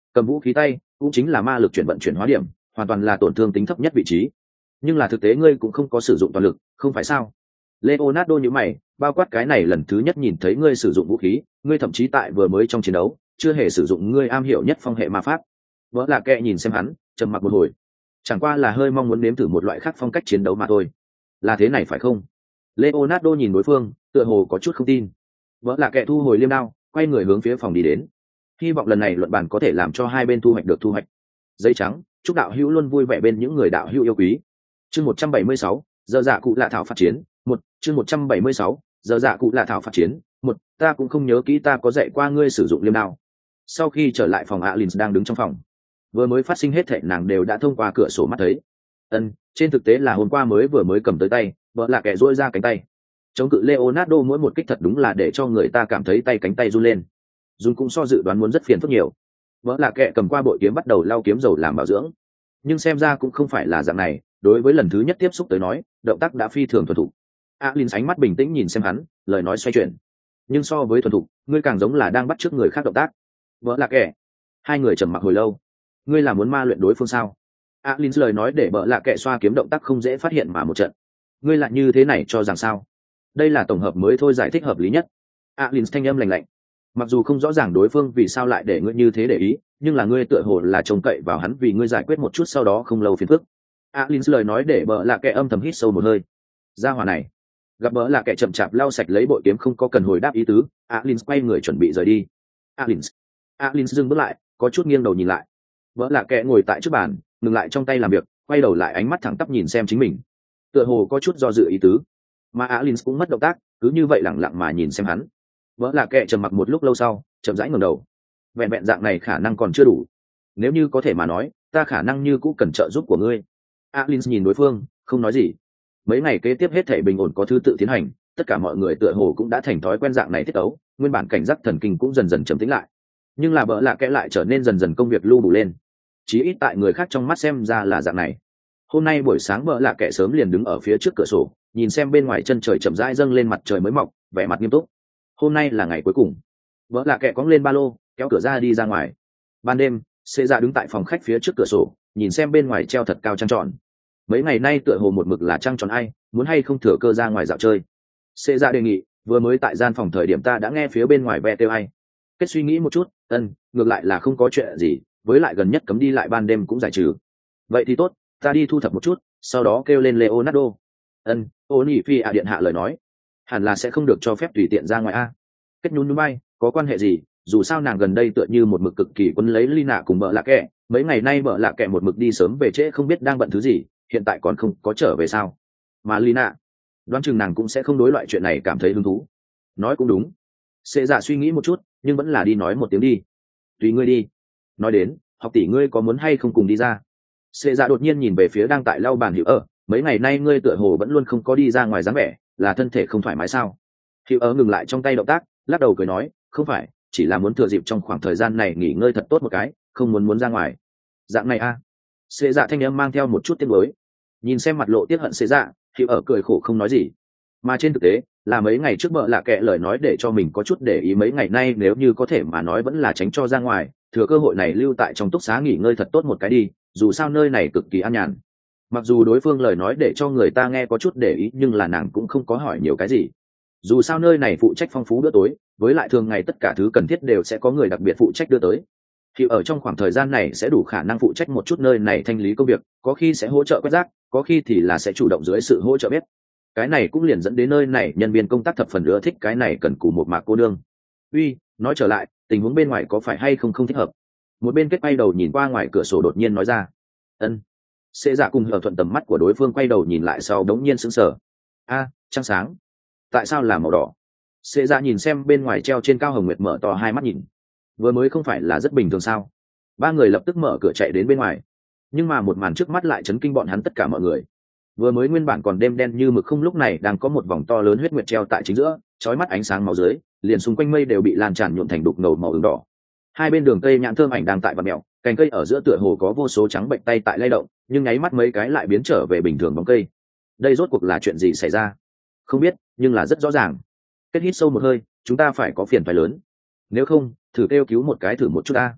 cầm vũ khí tay cũng chính là ma lực chuyển vận chuyển hóa điểm, hoàn toàn là tổn thương tính thấp nhất vị trí. Nhưng là thực tế ngươi cũng không có sử dụng toàn lực, không phải sao? Leonardo nhíu mày, bao quát cái này lần thứ nhất nhìn thấy ngươi sử dụng vũ khí, ngươi thậm chí tại vừa mới trong chiến đấu chưa hề sử dụng ngươi am hiểu nhất phong hệ ma pháp. Vỡ là kệ nhìn xem hắn, trầm mặc một hồi, chẳng qua là hơi mong muốn nếm thử một loại khác phong cách chiến đấu mà thôi. Là thế này phải không? Leonardo nhìn đối phương, tựa hồ có chút không tin. Vỡ là kệ thu hồi liêm đao, quay người hướng phía phòng đi đến. Hy vọng lần này luận bàn có thể làm cho hai bên thu hoạch được thu hoạch. Giấy trắng, chúc đạo hữu luôn vui vẻ bên những người đạo hữu yêu quý. Chương một trăm bảy mươi sáu, giờ dạ cụ lạ thảo phát chiến. Một, chương một trăm bảy mươi sáu, giờ dạ cụ lạ thảo phát chiến. Một, ta cũng không nhớ kỹ ta có dạy qua ngươi sử dụng liêm đao. Sau khi trở lại phòng, Alins đang đứng trong phòng. Vừa mới phát sinh hết thảy nàng đều đã thông qua cửa sổ mắt thấy. Ân, trên thực tế là hôm qua mới vừa mới cầm tới tay, vợ là kẻ duỗi ra cánh tay. Chống cự Leonardo mỗi một kích thật đúng là để cho người ta cảm thấy tay cánh tay run lên. Dùng cũng so dự đoán muốn rất phiền phức nhiều. Vợ là kẻ cầm qua bội kiếm bắt đầu lau kiếm dầu làm bảo dưỡng. Nhưng xem ra cũng không phải là dạng này, đối với lần thứ nhất tiếp xúc tới nói, động tác đã phi thường thuần thục. Alins ánh mắt bình tĩnh nhìn xem hắn, lời nói xoay chuyển. Nhưng so với thuần thục, ngươi càng giống là đang bắt chước người khác động tác. Vợ là kẻ. Hai người trầm mặc hồi lâu. Ngươi là muốn ma luyện đối phương sao? Alins lời nói để bợ lạ kệ xoa kiếm động tác không dễ phát hiện mà một trận. Ngươi lại như thế này cho rằng sao? Đây là tổng hợp mới thôi, giải thích hợp lý nhất. Alins thanh âm lạnh lạnh. Mặc dù không rõ ràng đối phương vì sao lại để ngươi như thế để ý, nhưng là ngươi tựa hồ là trông cậy vào hắn vì ngươi giải quyết một chút sau đó không lâu phiền phức. Alins lời nói để bợ lạ kệ âm thầm hít sâu một hơi. Gia hỏa này, gặp bợ lạ kệ chậm chạp lau sạch lấy bội kiếm không có cần hồi đáp ý tứ, Alins quay người chuẩn bị rời đi. Alins, Alins dừng bước lại, có chút nghiêng đầu nhìn lại. Bợ lạ kệ ngồi tại trước bàn, ngừng lại trong tay làm việc, quay đầu lại ánh mắt thẳng tắp nhìn xem chính mình, tựa hồ có chút do dự ý tứ. Mà Alins cũng mất động tác, cứ như vậy lẳng lặng mà nhìn xem hắn. Vỡ là kệ trầm mặc một lúc lâu sau, chậm rãi ngẩng đầu. Vẹn vẹn dạng này khả năng còn chưa đủ. Nếu như có thể mà nói, ta khả năng như cũng cần trợ giúp của ngươi. Alins nhìn đối phương, không nói gì. Mấy ngày kế tiếp hết thảy bình ổn có thứ tự tiến hành, tất cả mọi người tựa hồ cũng đã thành thói quen dạng này tiết tấu, nguyên bản cảnh giác thần kinh cũng dần dần trầm tĩnh lại. Nhưng là vỡ là kệ lại trở nên dần dần công việc lưu đủ lên. Chí ít tại người khác trong mắt xem ra là dạng này. Hôm nay buổi sáng vợ là kẻ sớm liền đứng ở phía trước cửa sổ, nhìn xem bên ngoài chân trời chậm rãi dâng lên mặt trời mới mọc, vẻ mặt nghiêm túc. Hôm nay là ngày cuối cùng. Vợ là kẻ cõng lên ba lô, kéo cửa ra đi ra ngoài. Ban đêm, Xê Dạ đứng tại phòng khách phía trước cửa sổ, nhìn xem bên ngoài treo thật cao trăng tròn. Mấy ngày nay tựa hồ một mực là trăng tròn ai, muốn hay không thừa cơ ra ngoài dạo chơi. Xê Dạ đề nghị, vừa mới tại gian phòng thời điểm ta đã nghe phía bên ngoài ve kêu ai. Kết suy nghĩ một chút, ân, ngược lại là không có chuyện gì, với lại gần nhất cấm đi lại ban đêm cũng giải trừ. Vậy thì tốt, ta đi thu thập một chút, sau đó kêu lên Leonardo. Ân, ô nỉ phi ạ điện hạ lời nói, hẳn là sẽ không được cho phép tùy tiện ra ngoài a. Kết nhún núi bay, có quan hệ gì? Dù sao nàng gần đây tựa như một mực cực kỳ quấn lấy Lina cùng bợ lạ kẹ, mấy ngày nay bợ lạ kẹ một mực đi sớm về trễ không biết đang bận thứ gì, hiện tại còn không có trở về sao? Mà Lina, đoán chừng nàng cũng sẽ không đối loại chuyện này cảm thấy hứng thú. Nói cũng đúng. Xê Dạ suy nghĩ một chút, nhưng vẫn là đi nói một tiếng đi. Tùy ngươi đi. Nói đến, học tỷ ngươi có muốn hay không cùng đi ra? Xê Dạ đột nhiên nhìn về phía đang tại lau bàn Hiểu ở, mấy ngày nay ngươi tựa hồ vẫn luôn không có đi ra ngoài dáng vẻ, là thân thể không thoải mái sao? Hiểu ở ngừng lại trong tay động tác, lắc đầu cười nói, không phải, chỉ là muốn thừa dịp trong khoảng thời gian này nghỉ ngơi thật tốt một cái, không muốn muốn ra ngoài. Dạng này a? À? Xê Dạ thanh âm mang theo một chút tiếc nuối. Nhìn xem mặt lộ tiếc hận Xê Dạ, Hiểu ở cười khổ không nói gì. Mà trên thực tế, là mấy ngày trước bợ lạ kệ lời nói để cho mình có chút để ý, mấy ngày nay nếu như có thể mà nói vẫn là tránh cho ra ngoài, thừa cơ hội này lưu tại trong túc xá nghỉ ngơi thật tốt một cái đi, dù sao nơi này cực kỳ an nhàn. Mặc dù đối phương lời nói để cho người ta nghe có chút để ý, nhưng là nàng cũng không có hỏi nhiều cái gì. Dù sao nơi này phụ trách phong phú bữa tối, với lại thường ngày tất cả thứ cần thiết đều sẽ có người đặc biệt phụ trách đưa tới. Thì ở trong khoảng thời gian này sẽ đủ khả năng phụ trách một chút nơi này thanh lý công việc, có khi sẽ hỗ trợ quét rác, có khi thì là sẽ chủ động dưới sự hỗ trợ biết. Cái này cũng liền dẫn đến nơi này nhân viên công tác thập phần ưa thích cái này cần cù một mạc cô nương. Uy, nói trở lại, tình huống bên ngoài có phải hay không không thích hợp? Một bên kết quay đầu nhìn qua ngoài cửa sổ đột nhiên nói ra. Ân. Xê Dạ cùng Hở thuận tầm mắt của đối phương quay đầu nhìn lại sau đống nhiên sững sờ. A, trăng sáng. Tại sao là màu đỏ? Xê Dạ nhìn xem bên ngoài treo trên cao hồng nguyệt mở to hai mắt nhìn. Vừa mới không phải là rất bình thường sao? Ba người lập tức mở cửa chạy đến bên ngoài. Nhưng mà một màn trước mắt lại chấn kinh bọn hắn tất cả mọi người. Vừa mới nguyên bản còn đêm đen như mực không, lúc này đang có một vòng to lớn huyết nguyệt treo tại chính giữa, chói mắt ánh sáng máu dưới, liền xung quanh mây đều bị lan tràn nhuộm thành đục ngầu màu ửng đỏ. Hai bên đường cây nhãn thơm ảnh đang tại vạt mèo, cành cây ở giữa tựa hồ có vô số trắng bệnh tay tại lay động, nhưng nháy mắt mấy cái lại biến trở về bình thường bóng cây. Đây rốt cuộc là chuyện gì xảy ra? Không biết, nhưng là rất rõ ràng. Kết hít sâu một hơi, chúng ta phải có phiền phải lớn. Nếu không, thử kêu cứu một cái thử một chút ta.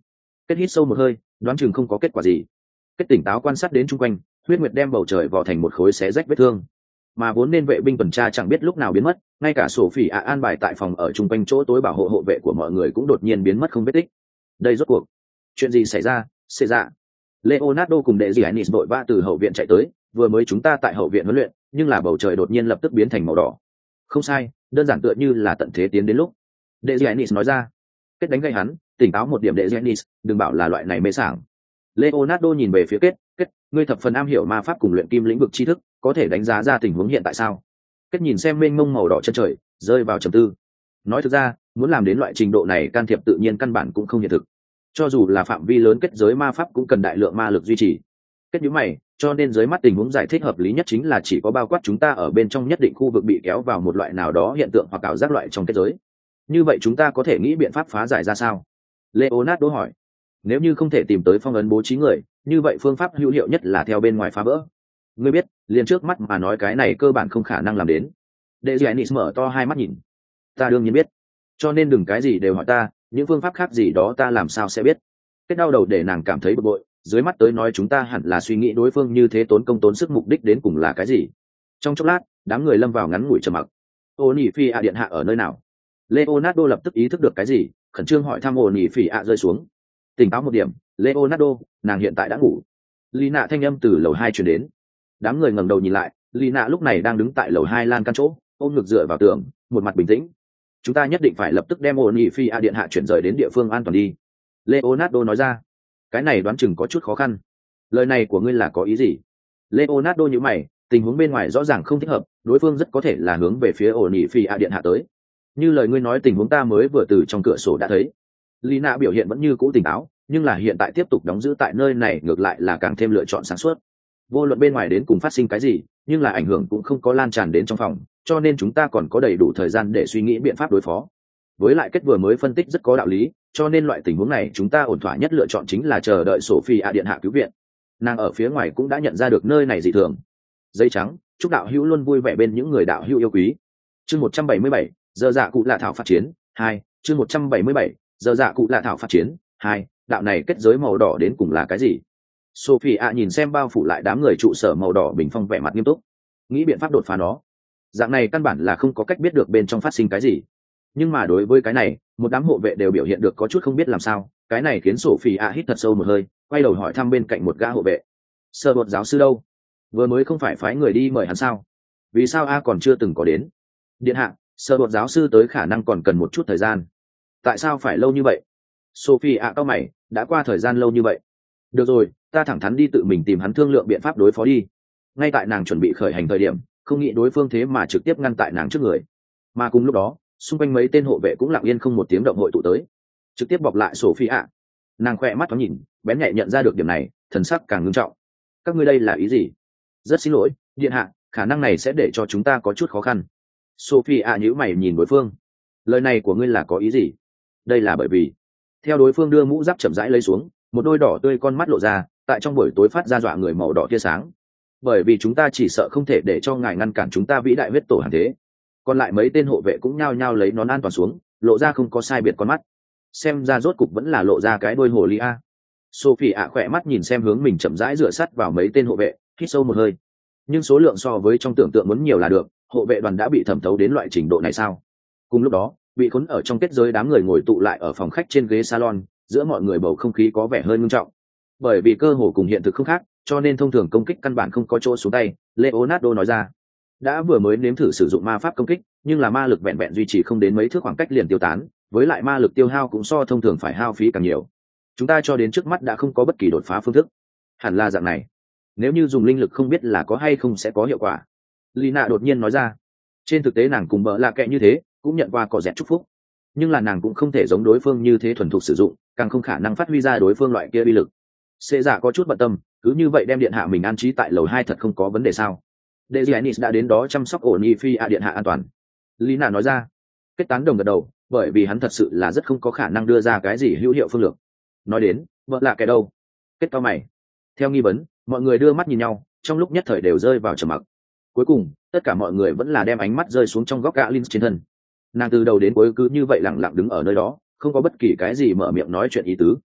Kết hít sâu một hơi, đoán chừng không có kết quả gì. Kết tỉnh táo quan sát đến chung quanh, huyết nguyệt đem bầu trời vò thành một khối xé rách vết thương, mà vốn nên vệ binh tuần tra chẳng biết lúc nào biến mất, ngay cả sổ phỉ ạ an bài tại phòng ở chung quanh chỗ tối bảo hộ hộ vệ của mọi người cũng đột nhiên biến mất không vết tích. Đây rốt cuộc chuyện gì xảy ra? Xê dạ, Leonardo cùng đệ Giannis đội ba từ hậu viện chạy tới, vừa mới chúng ta tại hậu viện huấn luyện, nhưng là bầu trời đột nhiên lập tức biến thành màu đỏ. Không sai, đơn giản tựa như là tận thế tiến đến lúc. Đệ Giannis nói ra. Kết đánh gây hắn, tỉnh táo một điểm đệ Giannis, đừng bảo là loại này mê sảng. Leonardo nhìn về phía Kết, Kết, ngươi thập phần am hiểu ma pháp cùng luyện kim lĩnh vực tri thức, có thể đánh giá ra tình huống hiện tại sao? Kết nhìn xem mênh mông màu đỏ chân trời, rơi vào trầm tư. Nói thực ra, muốn làm đến loại trình độ này can thiệp tự nhiên căn bản cũng không hiện thực. Cho dù là phạm vi lớn kết giới ma pháp cũng cần đại lượng ma lực duy trì. Kết nhíu mày, cho nên dưới mắt tình huống giải thích hợp lý nhất chính là chỉ có bao quát chúng ta ở bên trong nhất định khu vực bị kéo vào một loại nào đó hiện tượng hoặc ảo giác loại trong kết giới. Như vậy chúng ta có thể nghĩ biện pháp phá giải ra sao? Leonardo hỏi. Nếu như không thể tìm tới phong ấn bố trí người, như vậy phương pháp hữu hiệu nhất là theo bên ngoài phá vỡ. Ngươi biết, liền trước mắt mà nói cái này cơ bản không khả năng làm đến. Đệ Giannis mở to hai mắt nhìn. Ta đương nhiên biết, cho nên đừng cái gì đều hỏi ta, những phương pháp khác gì đó ta làm sao sẽ biết. Kết đau đầu để nàng cảm thấy bực bội, dưới mắt tới nói chúng ta hẳn là suy nghĩ đối phương như thế tốn công tốn sức mục đích đến cùng là cái gì. Trong chốc lát, đám người lâm vào ngắn ngủi trầm mặc. Ô Nhĩ Phi ạ điện hạ ở nơi nào? Leonardo lập tức ý thức được cái gì, khẩn trương hỏi thăm Ô Nhĩ Phi ạ rơi xuống. Tỉnh táo một điểm, Leonardo, nàng hiện tại đã ngủ. Lina thanh âm từ lầu hai truyền đến. Đám người ngẩng đầu nhìn lại, Lina lúc này đang đứng tại lầu hai lan can chỗ, ôm ngực dựa vào tường, một mặt bình tĩnh. Chúng ta nhất định phải lập tức đem Ô Nhĩ Phi ạ điện hạ chuyển rời đến địa phương an toàn đi. Leonardo nói ra. Cái này đoán chừng có chút khó khăn. Lời này của ngươi là có ý gì? Leonardo nhíu mày, tình huống bên ngoài rõ ràng không thích hợp, đối phương rất có thể là hướng về phía Ô Nhĩ Phi ạ điện hạ tới. Như lời ngươi nói tình huống ta mới vừa từ trong cửa sổ đã thấy. Lina biểu hiện vẫn như cũ tỉnh táo, nhưng là hiện tại tiếp tục đóng giữ tại nơi này ngược lại là càng thêm lựa chọn sáng suốt. Vô luận bên ngoài đến cùng phát sinh cái gì, nhưng là ảnh hưởng cũng không có lan tràn đến trong phòng, cho nên chúng ta còn có đầy đủ thời gian để suy nghĩ biện pháp đối phó. Với lại kết vừa mới phân tích rất có đạo lý, cho nên loại tình huống này chúng ta ổn thỏa nhất lựa chọn chính là chờ đợi Sophie điện hạ cứu viện. Nàng ở phía ngoài cũng đã nhận ra được nơi này dị thường. Giấy trắng, chúc đạo hữu luôn vui vẻ bên những người đạo hữu yêu quý. Chương một trăm bảy mươi bảy, giờ dạ cụ lạ thảo phát chiến hai. Chương một trăm bảy mươi bảy, giờ dạ cụ lạ thảo phát chiến hai. Đạo này kết giới màu đỏ đến cùng là cái gì? Sophie ạ nhìn xem bao phủ lại đám người trụ sở màu đỏ bình phong vẻ mặt nghiêm túc, nghĩ biện pháp đột phá nó. Dạng này căn bản là không có cách biết được bên trong phát sinh cái gì, nhưng mà đối với cái này, một đám hộ vệ đều biểu hiện được có chút không biết làm sao. Cái này khiến Sophie ạ hít thật sâu một hơi, quay đầu hỏi thăm bên cạnh một gã hộ vệ. Sơ bột giáo sư đâu? Vừa mới không phải phái người đi mời hắn sao? Vì sao a còn chưa từng có đến? Điện hạ, sơ bột giáo sư tới khả năng còn cần một chút thời gian. Tại sao phải lâu như vậy? Sophie ạ cau mày, đã qua thời gian lâu như vậy. Được rồi, ta thẳng thắn đi tự mình tìm hắn thương lượng biện pháp đối phó đi. Ngay tại nàng chuẩn bị khởi hành thời điểm, không nghĩ đối phương thế mà trực tiếp ngăn tại nàng trước người. Mà cùng lúc đó, xung quanh mấy tên hộ vệ cũng lặng yên không một tiếng động hội tụ tới, trực tiếp bọc lại Sophie ạ. Nàng khoe mắt thoáng nhìn, bén nhạy nhận ra được điểm này, thần sắc càng ngưng trọng. Các ngươi đây là ý gì? Rất xin lỗi, điện hạ, khả năng này sẽ để cho chúng ta có chút khó khăn. Sophie ạ nhíu mày nhìn đối phương. Lời này của ngươi là có ý gì? Đây là bởi vì, theo đối phương đưa mũ giáp chậm rãi lấy xuống, một đôi đỏ tươi con mắt lộ ra, tại trong buổi tối phát ra dọa người màu đỏ tia sáng. Bởi vì chúng ta chỉ sợ không thể để cho ngài ngăn cản chúng ta vĩ đại huyết tổ hàng thế. Còn lại mấy tên hộ vệ cũng nhao nhao lấy nón an toàn xuống, lộ ra không có sai biệt con mắt. Xem ra rốt cục vẫn là lộ ra cái đôi hồ ly a. Sophie ạ khỏe mắt nhìn xem hướng mình chậm rãi dựa sát vào mấy tên hộ vệ, hít sâu một hơi. Nhưng số lượng so với trong tưởng tượng muốn nhiều là được, hộ vệ đoàn đã bị thẩm thấu đến loại trình độ này sao? Cùng lúc đó, bị khốn ở trong kết giới đám người ngồi tụ lại ở phòng khách trên ghế salon, giữa mọi người bầu không khí có vẻ hơi nghiêm trọng. Bởi vì cơ hồ cùng hiện thực không khác, cho nên thông thường công kích căn bản không có chỗ xuống tay. Leonardo nói ra, đã vừa mới nếm thử sử dụng ma pháp công kích, nhưng là ma lực vẹn vẹn duy trì không đến mấy thước khoảng cách liền tiêu tán, với lại ma lực tiêu hao cũng so thông thường phải hao phí càng nhiều. Chúng ta cho đến trước mắt đã không có bất kỳ đột phá phương thức. Hẳn là dạng này. Nếu như dùng linh lực không biết là có hay không sẽ có hiệu quả. Lina đột nhiên nói ra. Trên thực tế nàng cùng bỡ là kệ như thế, cũng nhận qua cỏ dẹt chúc phúc, nhưng là nàng cũng không thể giống đối phương như thế thuần thục sử dụng, càng không khả năng phát huy ra đối phương loại kia uy lực. Xê giả có chút bận tâm, cứ như vậy đem điện hạ mình an trí tại lầu hai thật không có vấn đề sao? Dejianis đã đến đó chăm sóc ổn y phi a điện hạ an toàn. Lina nói ra. Kết tán đồng gật đầu, bởi vì hắn thật sự là rất không có khả năng đưa ra cái gì hữu hiệu phương lược. Nói đến, vợ lạ kẻ đâu? Kết cao mày. Theo nghi vấn, mọi người đưa mắt nhìn nhau, trong lúc nhất thời đều rơi vào trầm mặc. Cuối cùng, tất cả mọi người vẫn là đem ánh mắt rơi xuống trong góc gã Linh trên thân. Nàng từ đầu đến cuối cứ như vậy lặng lặng đứng ở nơi đó, không có bất kỳ cái gì mở miệng nói chuyện ý tứ.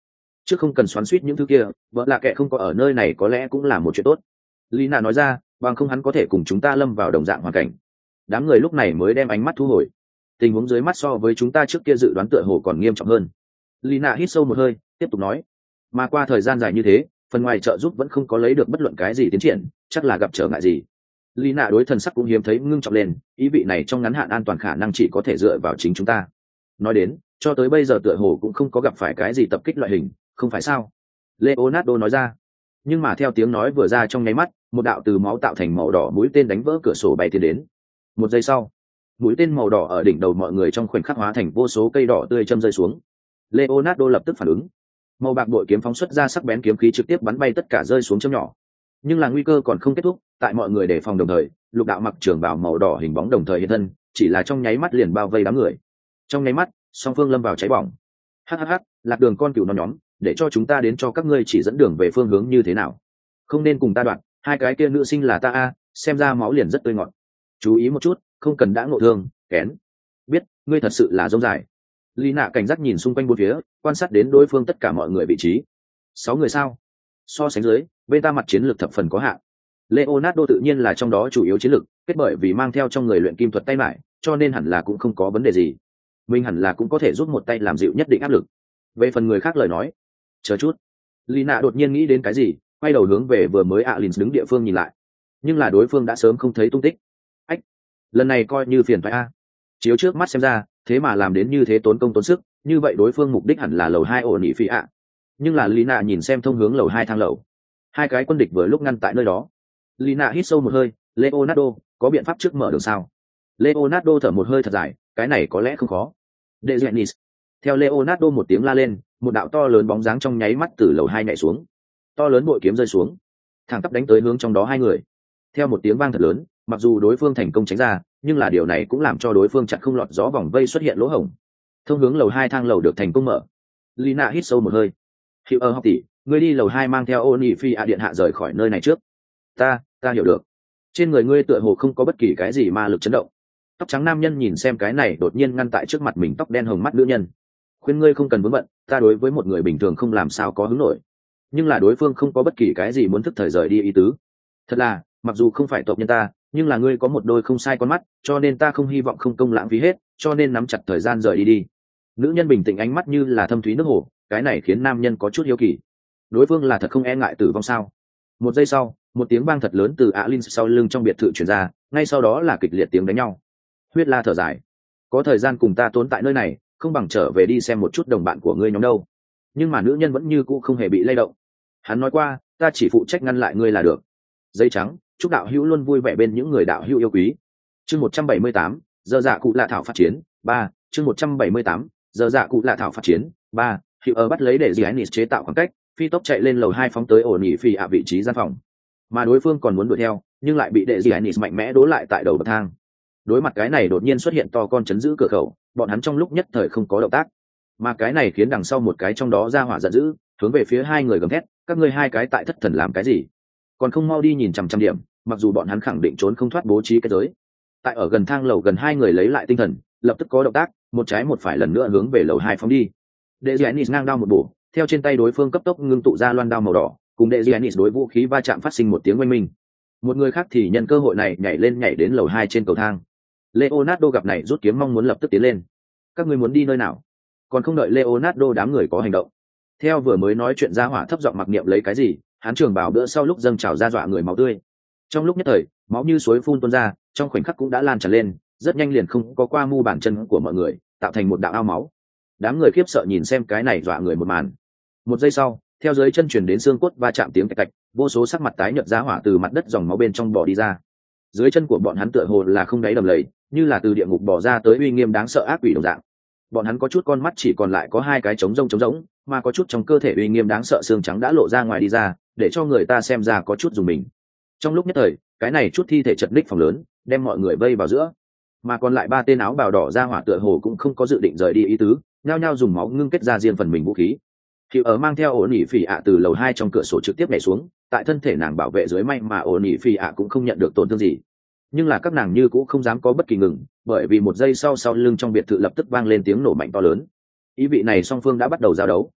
chứ không cần xoắn suýt những thứ kia, vợ lạ kệ không có ở nơi này có lẽ cũng là một chuyện tốt. Lina nói ra, bằng không hắn có thể cùng chúng ta lâm vào đồng dạng hoàn cảnh. Đám người lúc này mới đem ánh mắt thu hồi. Tình huống dưới mắt so với chúng ta trước kia dự đoán tựa hồ còn nghiêm trọng hơn. Lina hít sâu một hơi, tiếp tục nói, mà qua thời gian dài như thế, phần ngoài trợ giúp vẫn không có lấy được bất luận cái gì tiến triển, chắc là gặp trở ngại gì. Lina đối thần sắc cũng hiếm thấy ngưng trọng lên, ý vị này trong ngắn hạn an toàn khả năng chỉ có thể dựa vào chính chúng ta. Nói đến, cho tới bây giờ tựa hồ cũng không có gặp phải cái gì tập kích loại hình, không phải sao? Leonardo nói ra. Nhưng mà theo tiếng nói vừa ra trong nháy mắt, một đạo từ máu tạo thành màu đỏ mũi tên đánh vỡ cửa sổ bay tiến đến. Một giây sau, mũi tên màu đỏ ở đỉnh đầu mọi người trong khoảnh khắc hóa thành vô số cây đỏ tươi châm rơi xuống. Leonardo lập tức phản ứng, màu bạc bội kiếm phóng xuất ra sắc bén kiếm khí trực tiếp bắn bay tất cả rơi xuống châm nhỏ. Nhưng là nguy cơ còn không kết thúc, tại mọi người đề phòng đồng thời, lục đạo mặc trường bào màu đỏ hình bóng đồng thời hiện thân, chỉ là trong nháy mắt liền bao vây đám người. Trong nháy mắt, song phương lâm vào cháy bỏng. Hắc hắc hắc, lạc đường con cừu non nhóm, để cho chúng ta đến cho các ngươi chỉ dẫn đường về phương hướng như thế nào. Không nên cùng ta đoạn, hai cái kia nữ sinh là ta a, xem ra máu liền rất tươi ngọt. Chú ý một chút, không cần đã ngộ thương, kén. Biết, ngươi thật sự là rông dài. Lina cảnh giác nhìn xung quanh bốn phía, quan sát đến đối phương tất cả mọi người vị trí. Sáu người sao? So sánh dưới, bên ta mặt chiến lược thập phần có hạn. Leonardo tự nhiên là trong đó chủ yếu chiến lược, kết bởi vì mang theo trong người luyện kim thuật tay mải, cho nên hẳn là cũng không có vấn đề gì. Mình hẳn là cũng có thể giúp một tay làm dịu nhất định áp lực. Về phần người khác lời nói, chờ chút. Lina đột nhiên nghĩ đến cái gì, quay đầu hướng về vừa mới Alins đứng địa phương nhìn lại. Nhưng là đối phương đã sớm không thấy tung tích. Ách, lần này coi như phiền phải a. Chiếu trước mắt xem ra, thế mà làm đến như thế tốn công tốn sức, như vậy đối phương mục đích hẳn là lầu hai ổn ỉ phi ạ. Nhưng là Lina nhìn xem thông hướng lầu hai thang lầu, hai cái quân địch vừa lúc ngăn tại nơi đó. Lina hít sâu một hơi, Leonardo, có biện pháp trước mở đường sao? Leonardo thở một hơi thật dài, cái này có lẽ không khó. Dejenis. Theo Leonardo một tiếng la lên, một đạo to lớn bóng dáng trong nháy mắt từ lầu hai nhảy xuống. To lớn bội kiếm rơi xuống, thẳng tắp đánh tới hướng trong đó hai người. Theo một tiếng vang thật lớn, mặc dù đối phương thành công tránh ra, nhưng là điều này cũng làm cho đối phương chặn không lọt gió vòng vây xuất hiện lỗ hổng. Thông hướng lầu hai thang lầu được thành công mở. Lina hít sâu một hơi. Hiệu ơ học tỷ, ngươi đi lầu hai mang theo Oni Phi a điện hạ rời khỏi nơi này trước. Ta, ta hiểu được. Trên người ngươi tựa hồ không có bất kỳ cái gì ma lực chấn động. Tóc trắng nam nhân nhìn xem cái này đột nhiên ngăn tại trước mặt mình tóc đen hồng mắt nữ nhân. Khuyên ngươi không cần vướng bận, ta đối với một người bình thường không làm sao có hứng nổi. Nhưng là đối phương không có bất kỳ cái gì muốn thức thời rời đi ý tứ. Thật là, mặc dù không phải tộc nhân ta, nhưng là ngươi có một đôi không sai con mắt, cho nên ta không hy vọng không công lãng phí hết, cho nên nắm chặt thời gian rời đi đi. Nữ nhân bình tĩnh ánh mắt như là thâm thúy nước hồ, cái này khiến nam nhân có chút hiếu kỳ. Đối phương là thật không e ngại tử vong sao? Một giây sau, một tiếng vang thật lớn từ Alin sau lưng trong biệt thự truyền ra, ngay sau đó là kịch liệt tiếng đánh nhau. Huyết La thở dài, có thời gian cùng ta tốn tại nơi này, không bằng trở về đi xem một chút đồng bạn của ngươi nhóm đâu. Nhưng mà nữ nhân vẫn như cũ không hề bị lay động. Hắn nói qua, ta chỉ phụ trách ngăn lại ngươi là được. Dây trắng, chúc đạo hữu luôn vui vẻ bên những người đạo hữu yêu quý. Chương một trăm bảy mươi tám, giờ dạ cụ lạ thảo phát chiến, ba, chương một trăm bảy mươi tám, giờ dạ cụ lạ thảo phát chiến, ba, hiệu ở bắt lấy để Giannis chế tạo khoảng cách, phi tốc chạy lên lầu hai phóng tới ổn nghỉ phi ạ vị trí gian phòng. Mà đối phương còn muốn đuổi theo, nhưng lại bị đệ Giannis mạnh mẽ đố lại tại đầu bậc thang. Đối mặt cái này đột nhiên xuất hiện to con chấn giữ cửa khẩu, bọn hắn trong lúc nhất thời không có động tác. Mà cái này khiến đằng sau một cái trong đó ra hỏa giận dữ, hướng về phía hai người gầm thét, các ngươi hai cái tại thất thần làm cái gì? Còn không mau đi nhìn chằm chằm điểm, mặc dù bọn hắn khẳng định trốn không thoát bố trí cái giới. Tại ở gần thang lầu gần hai người lấy lại tinh thần, lập tức có động tác, một trái một phải lần nữa hướng về lầu hai phóng đi. Đệ Giannis ngang đao một bổ, theo trên tay đối phương cấp tốc ngưng tụ ra loan đao màu đỏ, cùng Đệ Giannis đối vũ khí va chạm phát sinh một tiếng oanh minh. Một người khác thì nhân cơ hội này nhảy lên nhảy đến lầu hai trên cầu thang. Leonardo gặp này rút kiếm mong muốn lập tức tiến lên. Các ngươi muốn đi nơi nào? Còn không đợi Leonardo đám người có hành động. Theo vừa mới nói chuyện ra hỏa thấp giọng mặc niệm lấy cái gì, hắn trường bảo bữa sau lúc dâng trào ra dọa người máu tươi. Trong lúc nhất thời, máu như suối phun tuôn ra, trong khoảnh khắc cũng đã lan tràn lên, rất nhanh liền không có qua mu bàn chân của mọi người, tạo thành một đạo ao máu. Đám người khiếp sợ nhìn xem cái này dọa người một màn. Một giây sau, theo dưới chân truyền đến xương cốt va chạm tiếng tạch tạch, vô số sắc mặt tái nhợt giá hỏa từ mặt đất dòng máu bên trong bò đi ra. Dưới chân của bọn hắn tựa hồ là không đáy đầm lầy, như là từ địa ngục bò ra tới uy nghiêm đáng sợ ác quỷ đồng dạng. Bọn hắn có chút con mắt chỉ còn lại có hai cái trống rông trống rỗng, mà có chút trong cơ thể uy nghiêm đáng sợ xương trắng đã lộ ra ngoài đi ra, để cho người ta xem ra có chút dùng mình. Trong lúc nhất thời, cái này chút thi thể chật ních phòng lớn, đem mọi người vây vào giữa. Mà còn lại ba tên áo bào đỏ ra hỏa tựa hồ cũng không có dự định rời đi ý tứ, nhao nhao dùng máu ngưng kết ra riêng phần mình vũ khí. Hiệu ở mang theo ổn ỉ phỉ ạ từ lầu hai trong cửa sổ trực tiếp nhảy xuống, tại thân thể nàng bảo vệ dưới may mà ổn ỉ phỉ ạ cũng không nhận được tổn thương gì. Nhưng là các nàng như cũng không dám có bất kỳ ngừng, bởi vì một giây sau sau lưng trong biệt thự lập tức vang lên tiếng nổ mạnh to lớn. Ý vị này song phương đã bắt đầu giao đấu.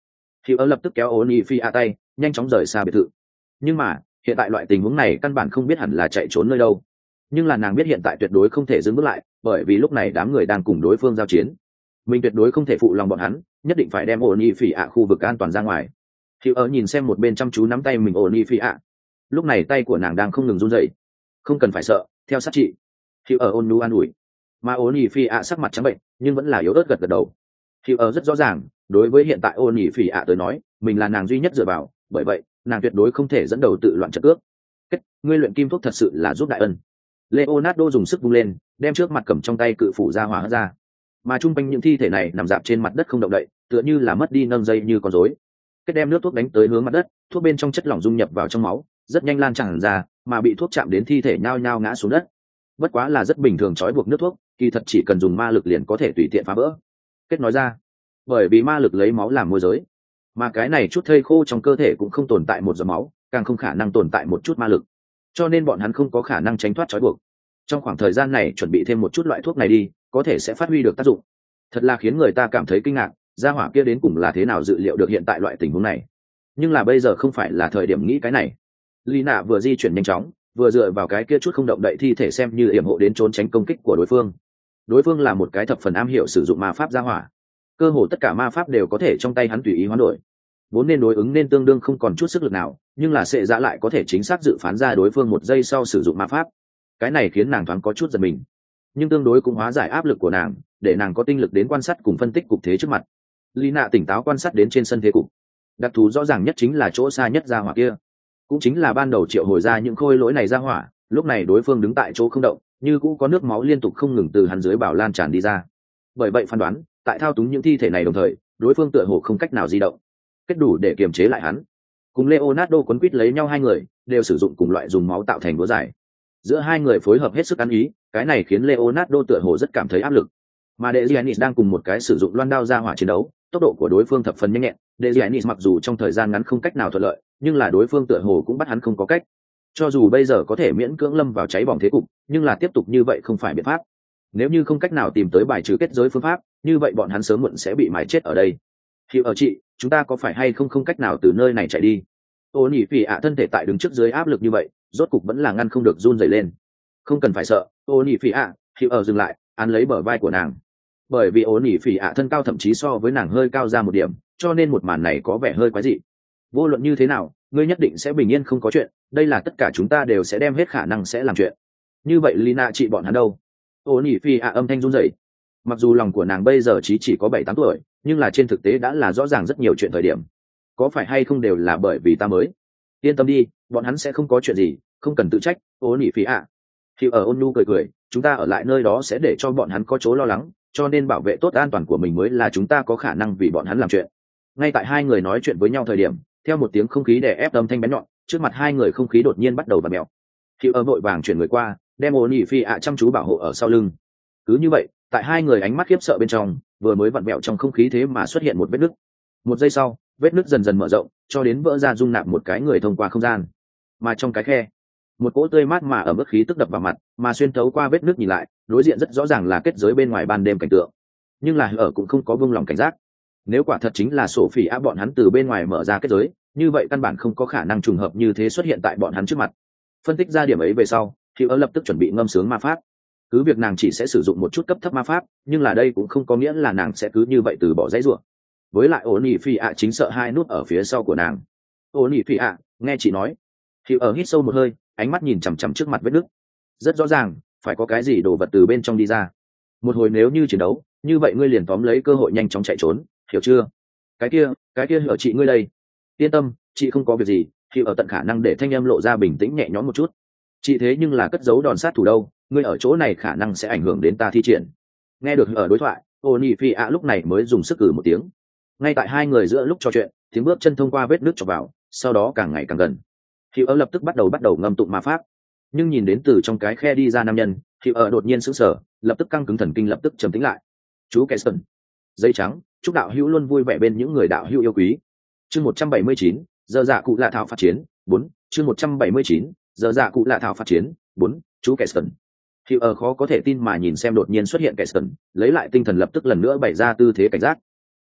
Hữu ở lập tức kéo Oni Phi A tay nhanh chóng rời xa biệt thự. Nhưng mà hiện tại loại tình huống này căn bản không biết hẳn là chạy trốn nơi đâu, nhưng là nàng biết hiện tại tuyệt đối không thể dừng bước lại, bởi vì lúc này đám người đang cùng đối phương giao chiến, mình tuyệt đối không thể phụ lòng bọn hắn, nhất định phải đem Oni Phi A khu vực an toàn ra ngoài. Hữu ở nhìn xem một bên chăm chú nắm tay mình Oni Phi A, lúc này tay của nàng đang không ngừng run rẩy. Không cần phải sợ, theo sát chị. Hữu ở ôn nhu an ủi, mà Oni Phi A sắc mặt trắng bệnh nhưng vẫn là yếu ớt gật gật đầu. Hữu ở rất rõ ràng, đối với hiện tại Oni Phi A tới nói, mình là nàng duy nhất dựa vào, bởi vậy nàng tuyệt đối không thể dẫn đầu tự loạn trận cước. Kết, ngươi luyện kim thuốc thật sự là giúp đại ân. Leonardo dùng sức vung lên, đem trước mặt cầm trong tay cự phủ ra hỏa ra, mà trung quanh những thi thể này nằm dạp trên mặt đất không động đậy, tựa như là mất đi nâng dây như con rối. Kết đem nước thuốc đánh tới hướng mặt đất, thuốc bên trong chất lỏng dung nhập vào trong máu, rất nhanh lan tràn ra, mà bị thuốc chạm đến thi thể nhao nhao ngã xuống đất. Bất quá là rất bình thường trói buộc nước thuốc, kỳ thật chỉ cần dùng ma lực liền có thể tùy tiện phá vỡ. Kết nói ra, bởi vì ma lực lấy máu làm môi giới, mà cái này chút thây khô trong cơ thể cũng không tồn tại một giọt máu, càng không khả năng tồn tại một chút ma lực, cho nên bọn hắn không có khả năng tránh thoát trói buộc. Trong khoảng thời gian này chuẩn bị thêm một chút loại thuốc này đi, có thể sẽ phát huy được tác dụng. Thật là khiến người ta cảm thấy kinh ngạc, gia hỏa kia đến cùng là thế nào dự liệu được hiện tại loại tình huống này. Nhưng là bây giờ không phải là thời điểm nghĩ cái này. Lina vừa di chuyển nhanh chóng, vừa dựa vào cái kia chút không động đậy thi thể xem như yểm hộ đến trốn tránh công kích của đối phương. Đối phương là một cái thập phần am hiểu sử dụng ma pháp gia hỏa, cơ hồ tất cả ma pháp đều có thể trong tay hắn tùy ý hoán đổi, vốn nên đối ứng nên tương đương không còn chút sức lực nào, nhưng là sệ dạ lại có thể chính xác dự phán ra đối phương một giây sau sử dụng ma pháp. Cái này khiến nàng thoáng có chút giật mình, nhưng tương đối cũng hóa giải áp lực của nàng, để nàng có tinh lực đến quan sát cùng phân tích cục thế trước mặt. Lina tỉnh táo quan sát đến trên sân thế cục, đặc thù rõ ràng nhất chính là chỗ xa nhất ra hỏa kia, cũng chính là ban đầu triệu hồi ra những khôi lỗi này ra hỏa. Lúc này đối phương đứng tại chỗ không động, như cũ có nước máu liên tục không ngừng từ hắn dưới bảo lan tràn đi ra. Bởi vậy phán đoán, tại thao túng những thi thể này đồng thời, đối phương tựa hồ không cách nào di động, kết đủ để kiềm chế lại hắn. Cùng Leonardo quấn quýt lấy nhau hai người đều sử dụng cùng loại dùng máu tạo thành búa dài, giữa hai người phối hợp hết sức ăn ý, cái này khiến Leonardo tựa hồ rất cảm thấy áp lực. Mà De Giannis đang cùng một cái sử dụng loan đao ra hỏa chiến đấu, tốc độ của đối phương thập phần nhanh nhẹn. De Giannis mặc dù trong thời gian ngắn không cách nào thuận lợi, nhưng là đối phương tựa hồ cũng bắt hắn không có cách. Cho dù bây giờ có thể miễn cưỡng lâm vào cháy bỏng thế cục, nhưng là tiếp tục như vậy không phải biện pháp. Nếu như không cách nào tìm tới bài trừ kết giới phương pháp, như vậy bọn hắn sớm muộn sẽ bị mái chết ở đây. Hiểu ở chị, chúng ta có phải hay không không cách nào từ nơi này chạy đi? Ô nhị phỉ ạ thân thể tại đứng trước dưới áp lực như vậy, rốt cục vẫn là ngăn không được run rẩy lên. Không cần phải sợ, ô nhị phỉ ạ. Hiểu ở dừng lại, án lấy bờ vai của nàng. Bởi vì ô nhị phỉ ạ thân cao thậm chí so với nàng hơi cao ra một điểm, cho nên một màn này có vẻ hơi quái dị. Vô luận như thế nào, ngươi nhất định sẽ bình yên không có chuyện, đây là tất cả chúng ta đều sẽ đem hết khả năng sẽ làm chuyện. Như vậy Lina chị bọn hắn đâu? Ô nhị phỉ ạ âm thanh run rẩy. Mặc dù lòng của nàng bây giờ chỉ chỉ có bảy tám tuổi, nhưng là trên thực tế đã là rõ ràng rất nhiều chuyện thời điểm. Có phải hay không đều là bởi vì ta mới? Yên tâm đi, bọn hắn sẽ không có chuyện gì, không cần tự trách. Ô nhị phỉ ạ. Khi ở ôn nhu cười cười, chúng ta ở lại nơi đó sẽ để cho bọn hắn có chỗ lo lắng, cho nên bảo vệ tốt an toàn của mình mới là chúng ta có khả năng vì bọn hắn làm chuyện. Ngay tại hai người nói chuyện với nhau thời điểm, theo một tiếng không khí đè ép âm thanh bén nhọn, trước mặt hai người không khí đột nhiên bắt đầu bật mèo. Khi ở vội vàng chuyển người qua, đem ô nhị phỉ ạ chăm chú bảo hộ ở sau lưng. Cứ như vậy, tại hai người ánh mắt khiếp sợ bên trong, vừa mới vặn vẹo trong không khí thế mà xuất hiện một vết nứt. Một giây sau, vết nứt dần dần mở rộng, cho đến vỡ ra dung nạp một cái người thông qua không gian. Mà trong cái khe, một cỗ tươi mát mà ở mức khí tức đập vào mặt, mà xuyên thấu qua vết nứt nhìn lại, đối diện rất rõ ràng là kết giới bên ngoài ban đêm cảnh tượng. Nhưng là ở cũng không có buông lòng cảnh giác. Nếu quả thật chính là sổ phỉ á bọn hắn từ bên ngoài mở ra kết giới, như vậy căn bản không có khả năng trùng hợp như thế xuất hiện tại bọn hắn trước mặt. Phân tích ra điểm ấy về sau, thì ở lập tức chuẩn bị ngâm sướng ma pháp. Cứ việc nàng chỉ sẽ sử dụng một chút cấp thấp ma pháp, nhưng là đây cũng không có nghĩa là nàng sẽ cứ như vậy từ bỏ dãy rủa. Với lại ổn ỉ phi ạ chính sợ hai nút ở phía sau của nàng. Ổn ỉ phi ạ, nghe chị nói. Thì ở hít sâu một hơi, ánh mắt nhìn chằm chằm trước mặt vết nứt. Rất rõ ràng, phải có cái gì đổ vật từ bên trong đi ra. Một hồi nếu như chiến đấu, như vậy ngươi liền tóm lấy cơ hội nhanh chóng chạy trốn, hiểu chưa? Cái kia, cái kia ở chị ngươi đây. Yên tâm, chị không có việc gì. Thì ở tận khả năng để thanh âm lộ ra bình tĩnh nhẹ nhõm một chút. Chị thế nhưng là cất giấu đòn sát thủ đâu, ngươi ở chỗ này khả năng sẽ ảnh hưởng đến ta thi triển. Nghe được ở đối thoại, Oni Phi ạ lúc này mới dùng sức cử một tiếng. Ngay tại hai người giữa lúc trò chuyện, tiếng bước chân thông qua vết nước chọc vào, sau đó càng ngày càng gần. Thì ở lập tức bắt đầu bắt đầu ngâm tụng ma pháp, nhưng nhìn đến từ trong cái khe đi ra nam nhân, thì ở đột nhiên sững sờ, lập tức căng cứng thần kinh lập tức trầm tĩnh lại. Chú Keston, dây trắng, chúc đạo hữu luôn vui vẻ bên những người đạo hữu yêu quý. Chương một trăm bảy mươi chín, giờ dạ cụ lạ thảo phát chiến, bốn. Chương một trăm bảy mươi chín, giờ dạ cụ lạ thảo phát chiến, bốn. Chú Keston. Thì ở khó có thể tin mà nhìn xem đột nhiên xuất hiện Keston, lấy lại tinh thần lập tức lần nữa bày ra tư thế cảnh giác.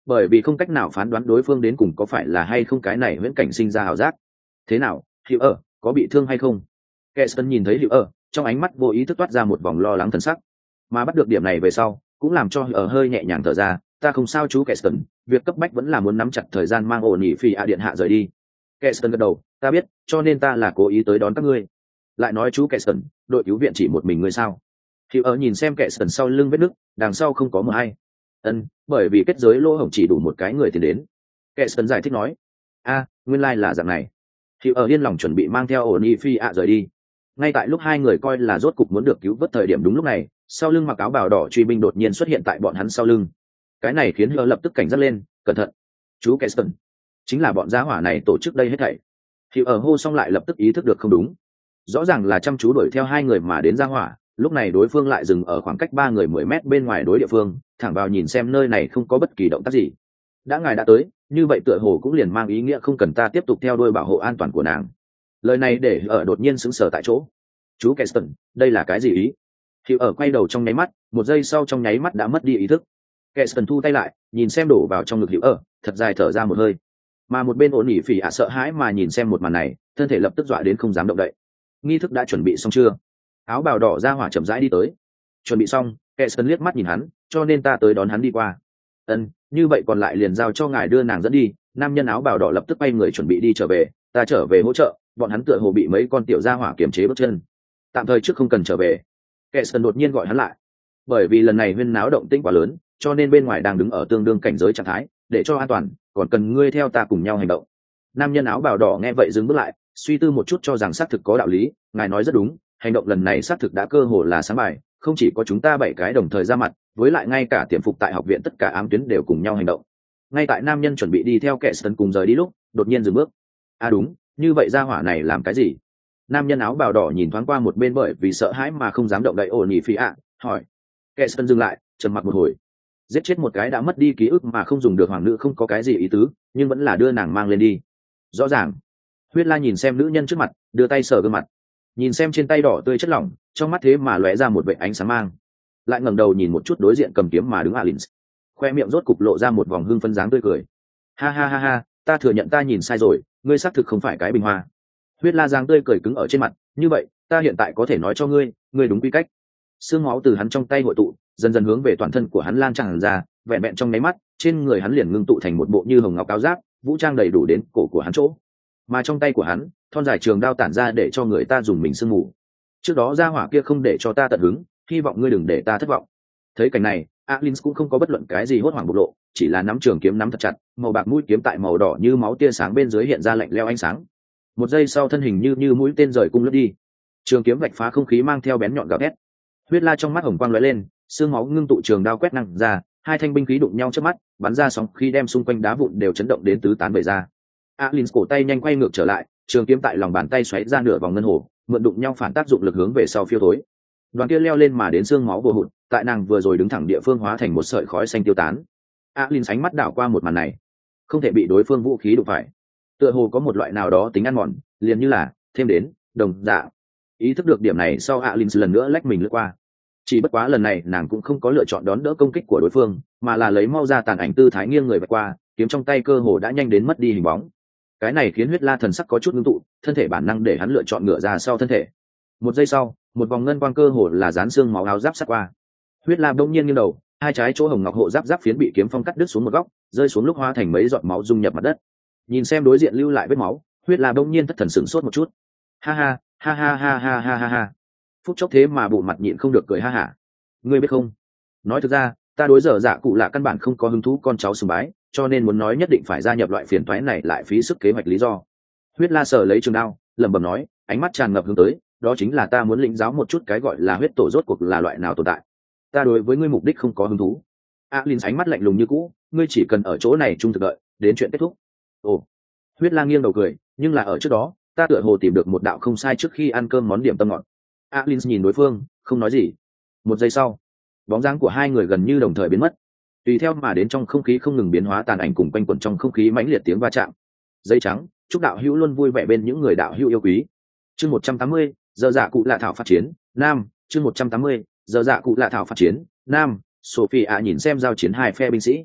bởi vì không cách nào phán đoán đối phương đến cùng có phải là hay không cái này huyễn cảnh sinh ra ảo giác. Thế nào, Hữu ở có bị thương hay không? Keston nhìn thấy Hữu ở, trong ánh mắt vô ý thức toát ra một vòng lo lắng thần sắc, mà bắt được điểm này về sau cũng làm cho Hữu ở hơi nhẹ nhàng thở ra. Ta không sao chú Keston, việc cấp bách vẫn là muốn nắm chặt thời gian mang ổn nhị phi ạ điện hạ rời đi. Keston gật đầu, ta biết, cho nên ta là cố ý tới đón các ngươi. Lại nói chú Keston, đội cứu viện chỉ một mình ngươi sao? Hữu ở nhìn xem Keston sau lưng vết nứt, đằng sau không có một ai. Ân, bởi vì kết giới lỗ hổng chỉ đủ một cái người thì đến. Keston giải thích nói. A, nguyên lai là dạng này. Hữu ở yên lòng chuẩn bị mang theo ổn nhị phi ạ rời đi. Ngay tại lúc hai người coi là rốt cục muốn được cứu vớt thời điểm, đúng lúc này sau lưng mặc áo bào đỏ truy binh đột nhiên xuất hiện tại bọn hắn sau lưng. Cái này khiến Hữu lập tức cảnh giác lên, cẩn thận, chú Keston, chính là bọn gia hỏa này tổ chức đây hết thảy. Hữu ở hô xong lại lập tức ý thức được không đúng, rõ ràng là chăm chú đuổi theo hai người mà đến gia hỏa, lúc này đối phương lại dừng ở khoảng cách ba người mười mét bên ngoài đối địa phương, thẳng vào nhìn xem nơi này không có bất kỳ động tác gì. Đã ngài đã tới, như vậy tựa hồ cũng liền mang ý nghĩa không cần ta tiếp tục theo đuôi bảo hộ an toàn của nàng. Lời này để ở đột nhiên sững sờ tại chỗ. Chú Keston, đây là cái gì ý? Hữu ở quay đầu trong nháy mắt, một giây sau trong nháy mắt đã mất đi ý thức. Keston thu tay lại, nhìn xem đổ vào trong ngực Hữu ở, thật dài thở ra một hơi. Mà một bên ổn nhị phỉ ạ sợ hãi mà nhìn xem một màn này, thân thể lập tức dọa đến không dám động đậy. Nghi thức đã chuẩn bị xong chưa? Áo bào đỏ ra hỏa chậm rãi đi tới. Chuẩn bị xong. Keston liếc mắt nhìn hắn, cho nên ta tới đón hắn đi qua. Ân, như vậy còn lại liền giao cho ngài đưa nàng dẫn đi. Nam nhân áo bào đỏ lập tức quay người chuẩn bị đi trở về, ta trở về hỗ trợ, bọn hắn tựa hồ bị mấy con tiểu gia hỏa kiềm chế bước chân. Tạm thời trước không cần trở về. Keston đột nhiên gọi hắn lại, bởi vì lần này huyên náo động tĩnh quá lớn, cho nên bên ngoài đang đứng ở tương đương cảnh giới trạng thái, để cho an toàn còn cần ngươi theo ta cùng nhau hành động. Nam nhân áo bào đỏ nghe vậy dừng bước lại, suy tư một chút cho rằng xác thực có đạo lý, ngài nói rất đúng, hành động lần này xác thực đã cơ hồ là sáng bài, không chỉ có chúng ta bảy cái đồng thời ra mặt, với lại ngay cả tiềm phục tại học viện tất cả ám tuyến đều cùng nhau hành động. Ngay tại nam nhân chuẩn bị đi theo Keston cùng rời đi lúc, đột nhiên dừng bước. À đúng, như vậy gia hỏa này làm cái gì? Nam nhân áo bào đỏ nhìn thoáng qua một bên bởi vì sợ hãi mà không dám động đậy ổn nhị phi ạ, hỏi. Keston dừng lại, trầm mặc một hồi. Giết chết một cái đã mất đi ký ức mà không dùng được hoàng nữ không có cái gì ý tứ, nhưng vẫn là đưa nàng mang lên đi. Rõ ràng. Huyết La nhìn xem nữ nhân trước mặt, đưa tay sờ gương mặt, nhìn xem trên tay đỏ tươi chất lỏng, trong mắt thế mà lóe ra một vệt ánh sáng mang. Lại ngẩng đầu nhìn một chút đối diện cầm kiếm mà đứng Alins, khoe miệng rốt cục lộ ra một vòng hưng phấn dáng tươi cười. Ha ha ha ha, ta thừa nhận ta nhìn sai rồi, ngươi xác thực không phải cái bình hoa. Huyết La dáng tươi cười cứng ở trên mặt, như vậy, ta hiện tại có thể nói cho ngươi, ngươi đúng quy cách. Sương máu từ hắn trong tay hội tụ, dần dần hướng về toàn thân của hắn lan tràn ra, vẹn vẹn trong nháy mắt, trên người hắn liền ngưng tụ thành một bộ như hồng ngọc áo giáp, vũ trang đầy đủ đến cổ của hắn chỗ. Mà trong tay của hắn, thon dài trường đao tản ra để cho người ta dùng mình sương mù. Trước đó gia hỏa kia không để cho ta tận hứng, hy vọng ngươi đừng để ta thất vọng. Thấy cảnh này, Alins cũng không có bất luận cái gì hốt hoảng bộc lộ, chỉ là nắm trường kiếm nắm thật chặt, màu bạc mũi kiếm tại màu đỏ như máu tia sáng bên dưới hiện ra lạnh lẽo ánh sáng. Một giây sau thân hình như như mũi tên rời cung lướt đi, trường kiếm vạch phá không khí mang theo bén nhọn gào thét. Huyết La trong mắt hồng quang lóe lên, xương máu ngưng tụ trường đao quét năng ra, hai thanh binh khí đụng nhau trước mắt, bắn ra sóng khí đem xung quanh đá vụn đều chấn động đến tứ tán bể ra. Alins cổ tay nhanh quay ngược trở lại, trường kiếm tại lòng bàn tay xoáy ra nửa vòng ngân hồ, mượn đụng nhau phản tác dụng lực hướng về sau phiêu tối. Đoàn kia leo lên mà đến xương máu vô hụt, tại nàng vừa rồi đứng thẳng địa phương hóa thành một sợi khói xanh tiêu tán. Alins ánh mắt đảo qua một màn này, không thể bị đối phương vũ khí đụng phải, tựa hồ có một loại nào đó tính ăn mòn, liền như là thêm đến đồng dạ. Ý thức được điểm này sau, Alins lần nữa lách mình lướt qua. Chỉ bất quá lần này nàng cũng không có lựa chọn đón đỡ công kích của đối phương, mà là lấy mau ra tàn ảnh tư thái nghiêng người vượt qua, kiếm trong tay cơ hồ đã nhanh đến mất đi hình bóng. Cái này khiến Huyết La thần sắc có chút ngưng tụ, thân thể bản năng để hắn lựa chọn ngựa ra sau thân thể. Một giây sau, một vòng ngân quang cơ hồ là dán xương máu áo giáp sát qua. Huyết La bỗng nhiên nghiêng đầu, hai trái chỗ hồng ngọc hộ giáp giáp phiến bị kiếm phong cắt đứt xuống một góc, rơi xuống lúc hóa thành mấy giọt máu dung nhập mặt đất. Nhìn xem đối diện lưu lại vết máu, Huyết La bỗng nhiên thất thần sửng sốt một chút. Ha ha, ha ha ha ha ha ha ha. Phút chốc thế mà bụng mặt nhịn không được cười ha hả. Ngươi biết không, nói thực ra ta đối giờ dạ cụ là căn bản không có hứng thú con cháu sùng bái, cho nên muốn nói nhất định phải gia nhập loại phiền toái này lại phí sức kế hoạch lý do. Huyết La sờ lấy trường đao, lẩm bẩm nói, ánh mắt tràn ngập hướng tới, đó chính là ta muốn lĩnh giáo một chút cái gọi là huyết tổ rốt cuộc là loại nào tồn tại. Ta đối với ngươi mục đích không có hứng thú. Alin ánh mắt lạnh lùng như cũ, ngươi chỉ cần ở chỗ này trung thực đợi đến chuyện kết thúc. Ồ. Huyết La nghiêng đầu cười, nhưng là ở trước đó ta tựa hồ tìm được một đạo không sai trước khi ăn cơm món điểm tâm ngọt. Alin nhìn đối phương, không nói gì. Một giây sau, bóng dáng của hai người gần như đồng thời biến mất, tùy theo mà đến trong không khí không ngừng biến hóa tàn ảnh cùng quanh quẩn trong không khí mãnh liệt tiếng va chạm. Dây trắng, chúc đạo hữu luôn vui vẻ bên những người đạo hữu yêu quý. Chương một trăm tám mươi, giờ dạ cụ lạ thảo phát chiến, nam. Chương một trăm tám mươi, giờ dạ cụ lạ thảo phát chiến, nam. Sophia nhìn xem giao chiến hai phe binh sĩ,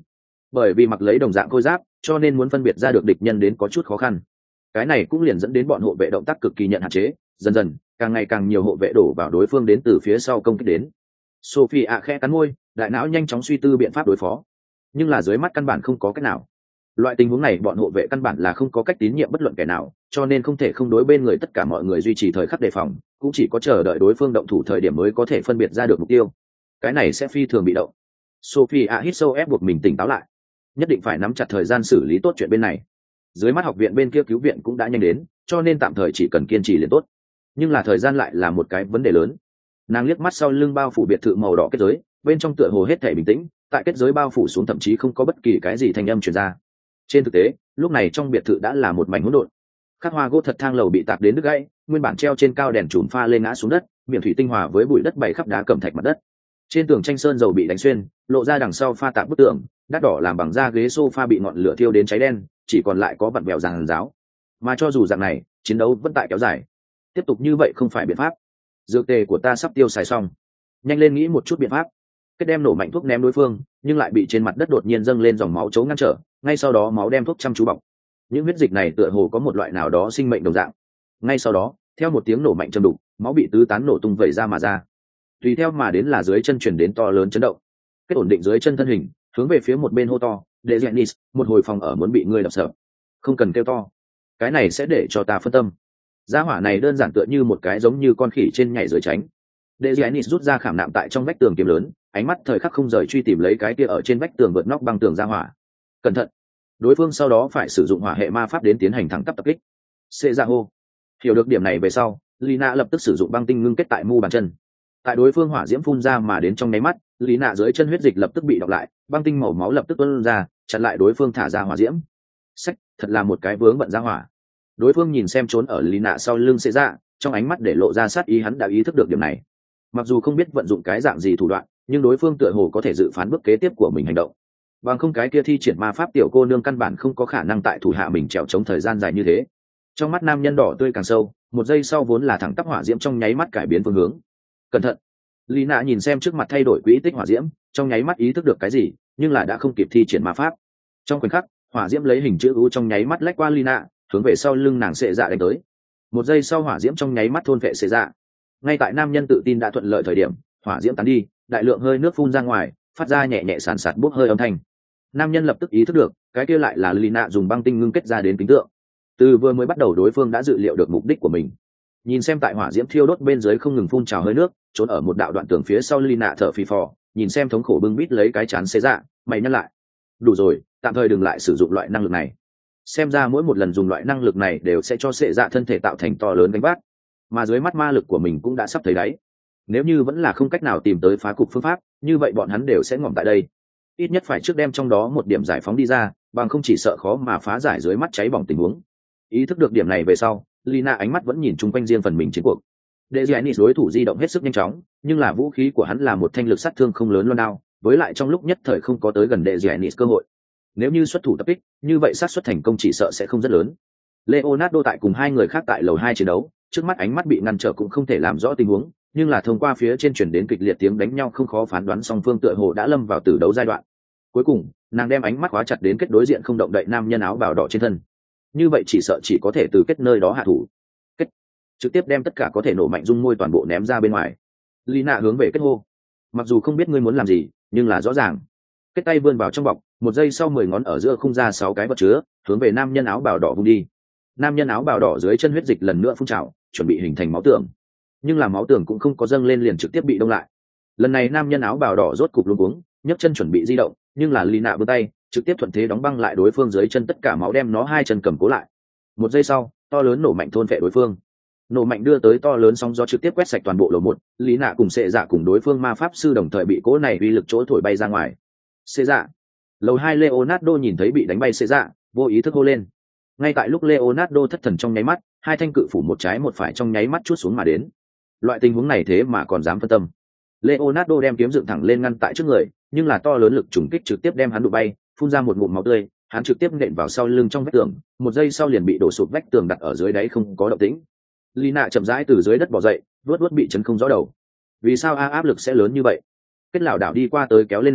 bởi vì mặc lấy đồng dạng khôi giáp cho nên muốn phân biệt ra được địch nhân đến có chút khó khăn. Cái này cũng liền dẫn đến bọn hộ vệ động tác cực kỳ nhận hạn chế, dần dần càng ngày càng nhiều hộ vệ đổ vào đối phương đến từ phía sau công kích đến. Sophie ạ khẽ cắn môi, đại não nhanh chóng suy tư biện pháp đối phó, nhưng là dưới mắt căn bản không có cách nào. Loại tình huống này bọn hộ vệ căn bản là không có cách tín nhiệm bất luận kẻ nào, cho nên không thể không đối bên người tất cả mọi người duy trì thời khắc đề phòng, cũng chỉ có chờ đợi đối phương động thủ thời điểm mới có thể phân biệt ra được mục tiêu. Cái này sẽ phi thường bị động. Sophie ạ hít sâu ép buộc mình tỉnh táo lại, nhất định phải nắm chặt thời gian xử lý tốt chuyện bên này. Dưới mắt học viện bên kia cứu viện cũng đã nhanh đến, cho nên tạm thời chỉ cần kiên trì liền tốt. Nhưng là thời gian lại là một cái vấn đề lớn. Nàng liếc mắt sau lưng bao phủ biệt thự màu đỏ kết giới, bên trong tựa hồ hết thể bình tĩnh, tại kết giới bao phủ xuống thậm chí không có bất kỳ cái gì thanh âm truyền ra. Trên thực tế, lúc này trong biệt thự đã là một mảnh hỗn độn. Khắc hoa gỗ thật thang lầu bị tạc đến đứt gãy, nguyên bản treo trên cao đèn chùm pha lên ngã xuống đất, miệng thủy tinh hòa với bụi đất bày khắp đá cẩm thạch mặt đất. Trên tường tranh sơn dầu bị đánh xuyên, lộ ra đằng sau pha tạc bức tường, đắt đỏ làm bằng da ghế sofa bị ngọn lửa thiêu đến cháy đen, chỉ còn lại có vặn vẹo ràng ráo. Mà cho dù dạng này, chiến đấu vẫn tại kéo dài. Tiếp tục như vậy không phải biện pháp. Dược tề của ta sắp tiêu xài xong, nhanh lên nghĩ một chút biện pháp. Kết đem nổ mạnh thuốc ném đối phương, nhưng lại bị trên mặt đất đột nhiên dâng lên dòng máu chấu ngăn trở, ngay sau đó máu đem thuốc chăm chú bọc. Những huyết dịch này tựa hồ có một loại nào đó sinh mệnh đồng dạng. Ngay sau đó, theo một tiếng nổ mạnh trầm đục, máu bị tứ tán nổ tung vẩy ra mà ra. Tùy theo mà đến là dưới chân chuyển đến to lớn chấn động. Kết ổn định dưới chân thân hình, hướng về phía một bên hô to, "Đệ Dennis, một hồi phòng ở muốn bị ngươi đập sập." Không cần kêu to, cái này sẽ để cho ta phân tâm. Gia hỏa này đơn giản tựa như một cái giống như con khỉ trên nhảy dưới tránh. Đệ Dennis rút ra khảm nạm tại trong vách tường kiếm lớn, ánh mắt thời khắc không rời truy tìm lấy cái kia ở trên vách tường vượt nóc băng tường gia hỏa. Cẩn thận! Đối phương sau đó phải sử dụng hỏa hệ ma pháp đến tiến hành thẳng tắp tập kích. Xê ra hô. Hiểu được điểm này về sau, Lina lập tức sử dụng băng tinh ngưng kết tại mu bàn chân. Tại đối phương hỏa diễm phun ra mà đến trong nháy mắt, Lina dưới chân huyết dịch lập tức bị đọc lại, băng tinh màu máu lập tức tuôn ra, chặn lại đối phương thả ra hỏa diễm. Sách, thật là một cái vướng bận ra hỏa. Đối phương nhìn xem trốn ở Lina sau lưng Xê ra, trong ánh mắt để lộ ra sát ý, hắn đã ý thức được điểm này. Mặc dù không biết vận dụng cái dạng gì thủ đoạn, nhưng đối phương tựa hồ có thể dự phán bước kế tiếp của mình hành động. Bằng không cái kia thi triển ma pháp tiểu cô nương căn bản không có khả năng tại thủ hạ mình trèo chống thời gian dài như thế. Trong mắt nam nhân đỏ tươi càng sâu, một giây sau vốn là thẳng tắp hỏa diễm trong nháy mắt cải biến phương hướng. Cẩn thận! Lina nhìn xem trước mặt thay đổi quỹ tích hỏa diễm, trong nháy mắt ý thức được cái gì, nhưng là đã không kịp thi triển ma pháp. Trong khoảnh khắc, hỏa diễm lấy hình chữ U trong nháy mắt lách qua Lina, hướng về sau lưng nàng Xệ Dạ đánh tới. Một giây sau hỏa diễm trong nháy mắt thôn vệ Xệ Dạ. Ngay tại nam nhân tự tin đã thuận lợi thời điểm, hỏa diễm tán đi, đại lượng hơi nước phun ra ngoài, phát ra nhẹ nhẹ sàn sạt bốc hơi âm thanh. Nam nhân lập tức ý thức được, cái kia lại là Lina dùng băng tinh ngưng kết ra đến kính tượng. Từ vừa mới bắt đầu đối phương đã dự liệu được mục đích của mình. Nhìn xem tại hỏa diễm thiêu đốt bên dưới không ngừng phun trào hơi nước, trốn ở một đạo đoạn tường phía sau Lina thở phì phò, nhìn xem thống khổ bưng bít lấy cái chán Xê Dạ, mày nhăn lại. Đủ rồi, tạm thời đừng lại sử dụng loại năng lực này. Xem ra mỗi một lần dùng loại năng lực này đều sẽ cho Xê Dạ thân thể tạo thành to lớn gánh vác, mà dưới mắt ma lực của mình cũng đã sắp thấy đáy. Nếu như vẫn là không cách nào tìm tới phá cục phương pháp, như vậy bọn hắn đều sẽ ngỏm tại đây. Ít nhất phải trước đem trong đó một điểm giải phóng đi ra, bằng không chỉ sợ khó mà phá giải dưới mắt cháy bỏng tình huống. Ý thức được điểm này về sau, Lina ánh mắt vẫn nhìn chung quanh riêng phần mình chiến cuộc. Dejianis đối thủ di động hết sức nhanh chóng, nhưng là vũ khí của hắn là một thanh lực sát thương không lớn loan đao, với lại trong lúc nhất thời không có tới gần Dejianis cơ hội. Nếu như xuất thủ tập kích, như vậy xác suất thành công chỉ sợ sẽ không rất lớn. Leonardo tại cùng hai người khác tại lầu hai chiến đấu, trước mắt ánh mắt bị ngăn trở cũng không thể làm rõ tình huống, nhưng là thông qua phía trên truyền đến kịch liệt tiếng đánh nhau không khó phán đoán song phương tựa hồ đã lâm vào tử đấu giai đoạn. Cuối cùng, nàng đem ánh mắt khóa chặt đến kết đối diện không động đậy nam nhân áo bào đỏ trên thân. Như vậy chỉ sợ chỉ có thể từ kết nơi đó hạ thủ. Kết, trực tiếp đem tất cả có thể nổ mạnh dung môi toàn bộ ném ra bên ngoài. Lina hướng về kết hô. Mặc dù không biết ngươi muốn làm gì, nhưng là rõ ràng. Kết tay vươn vào trong bọc, một giây sau mười ngón ở giữa khung ra sáu cái vật chứa, hướng về nam nhân áo bào đỏ vung đi. Nam nhân áo bào đỏ dưới chân huyết dịch lần nữa phun trào, chuẩn bị hình thành máu tường. Nhưng là máu tường cũng không có dâng lên liền trực tiếp bị đông lại. Lần này nam nhân áo bào đỏ rốt cục luống cuống, nhấc chân chuẩn bị di động, nhưng là Lina vươn tay, trực tiếp thuận thế đóng băng lại đối phương dưới chân tất cả máu đem nó hai chân cầm cố lại. Một giây sau, to lớn nổ mạnh thôn phệ đối phương. Nổ mạnh đưa tới to lớn sóng gió trực tiếp quét sạch toàn bộ lầu một, Lina cùng Xệ Dạ cùng đối phương ma pháp sư đồng thời bị cỗ này uy lực chỗ thổi bay ra ngoài. Xệ Dạ. Lầu hai Leonardo nhìn thấy bị đánh bay Xệ Dạ, vô ý thức hô lên. Ngay tại lúc Leonardo thất thần trong nháy mắt, hai thanh cự phủ một trái một phải trong nháy mắt chuốt xuống mà đến. Loại tình huống này thế mà còn dám phân tâm. Leonardo đem kiếm dựng thẳng lên ngăn tại trước người, nhưng là to lớn lực trùng kích trực tiếp đem hắn đụng bay, phun ra một ngụm máu tươi, hắn trực tiếp nện vào sau lưng trong vách tường, một giây sau liền bị đổ sụp vách tường đặt ở dưới đáy không có động tĩnh. Lina chậm rãi từ dưới đất bò dậy, vuốt vuốt bị chấn không rõ đầu. Vì sao a áp lực sẽ lớn như vậy? Kết lão đảo đi qua tới kéo lên nàng,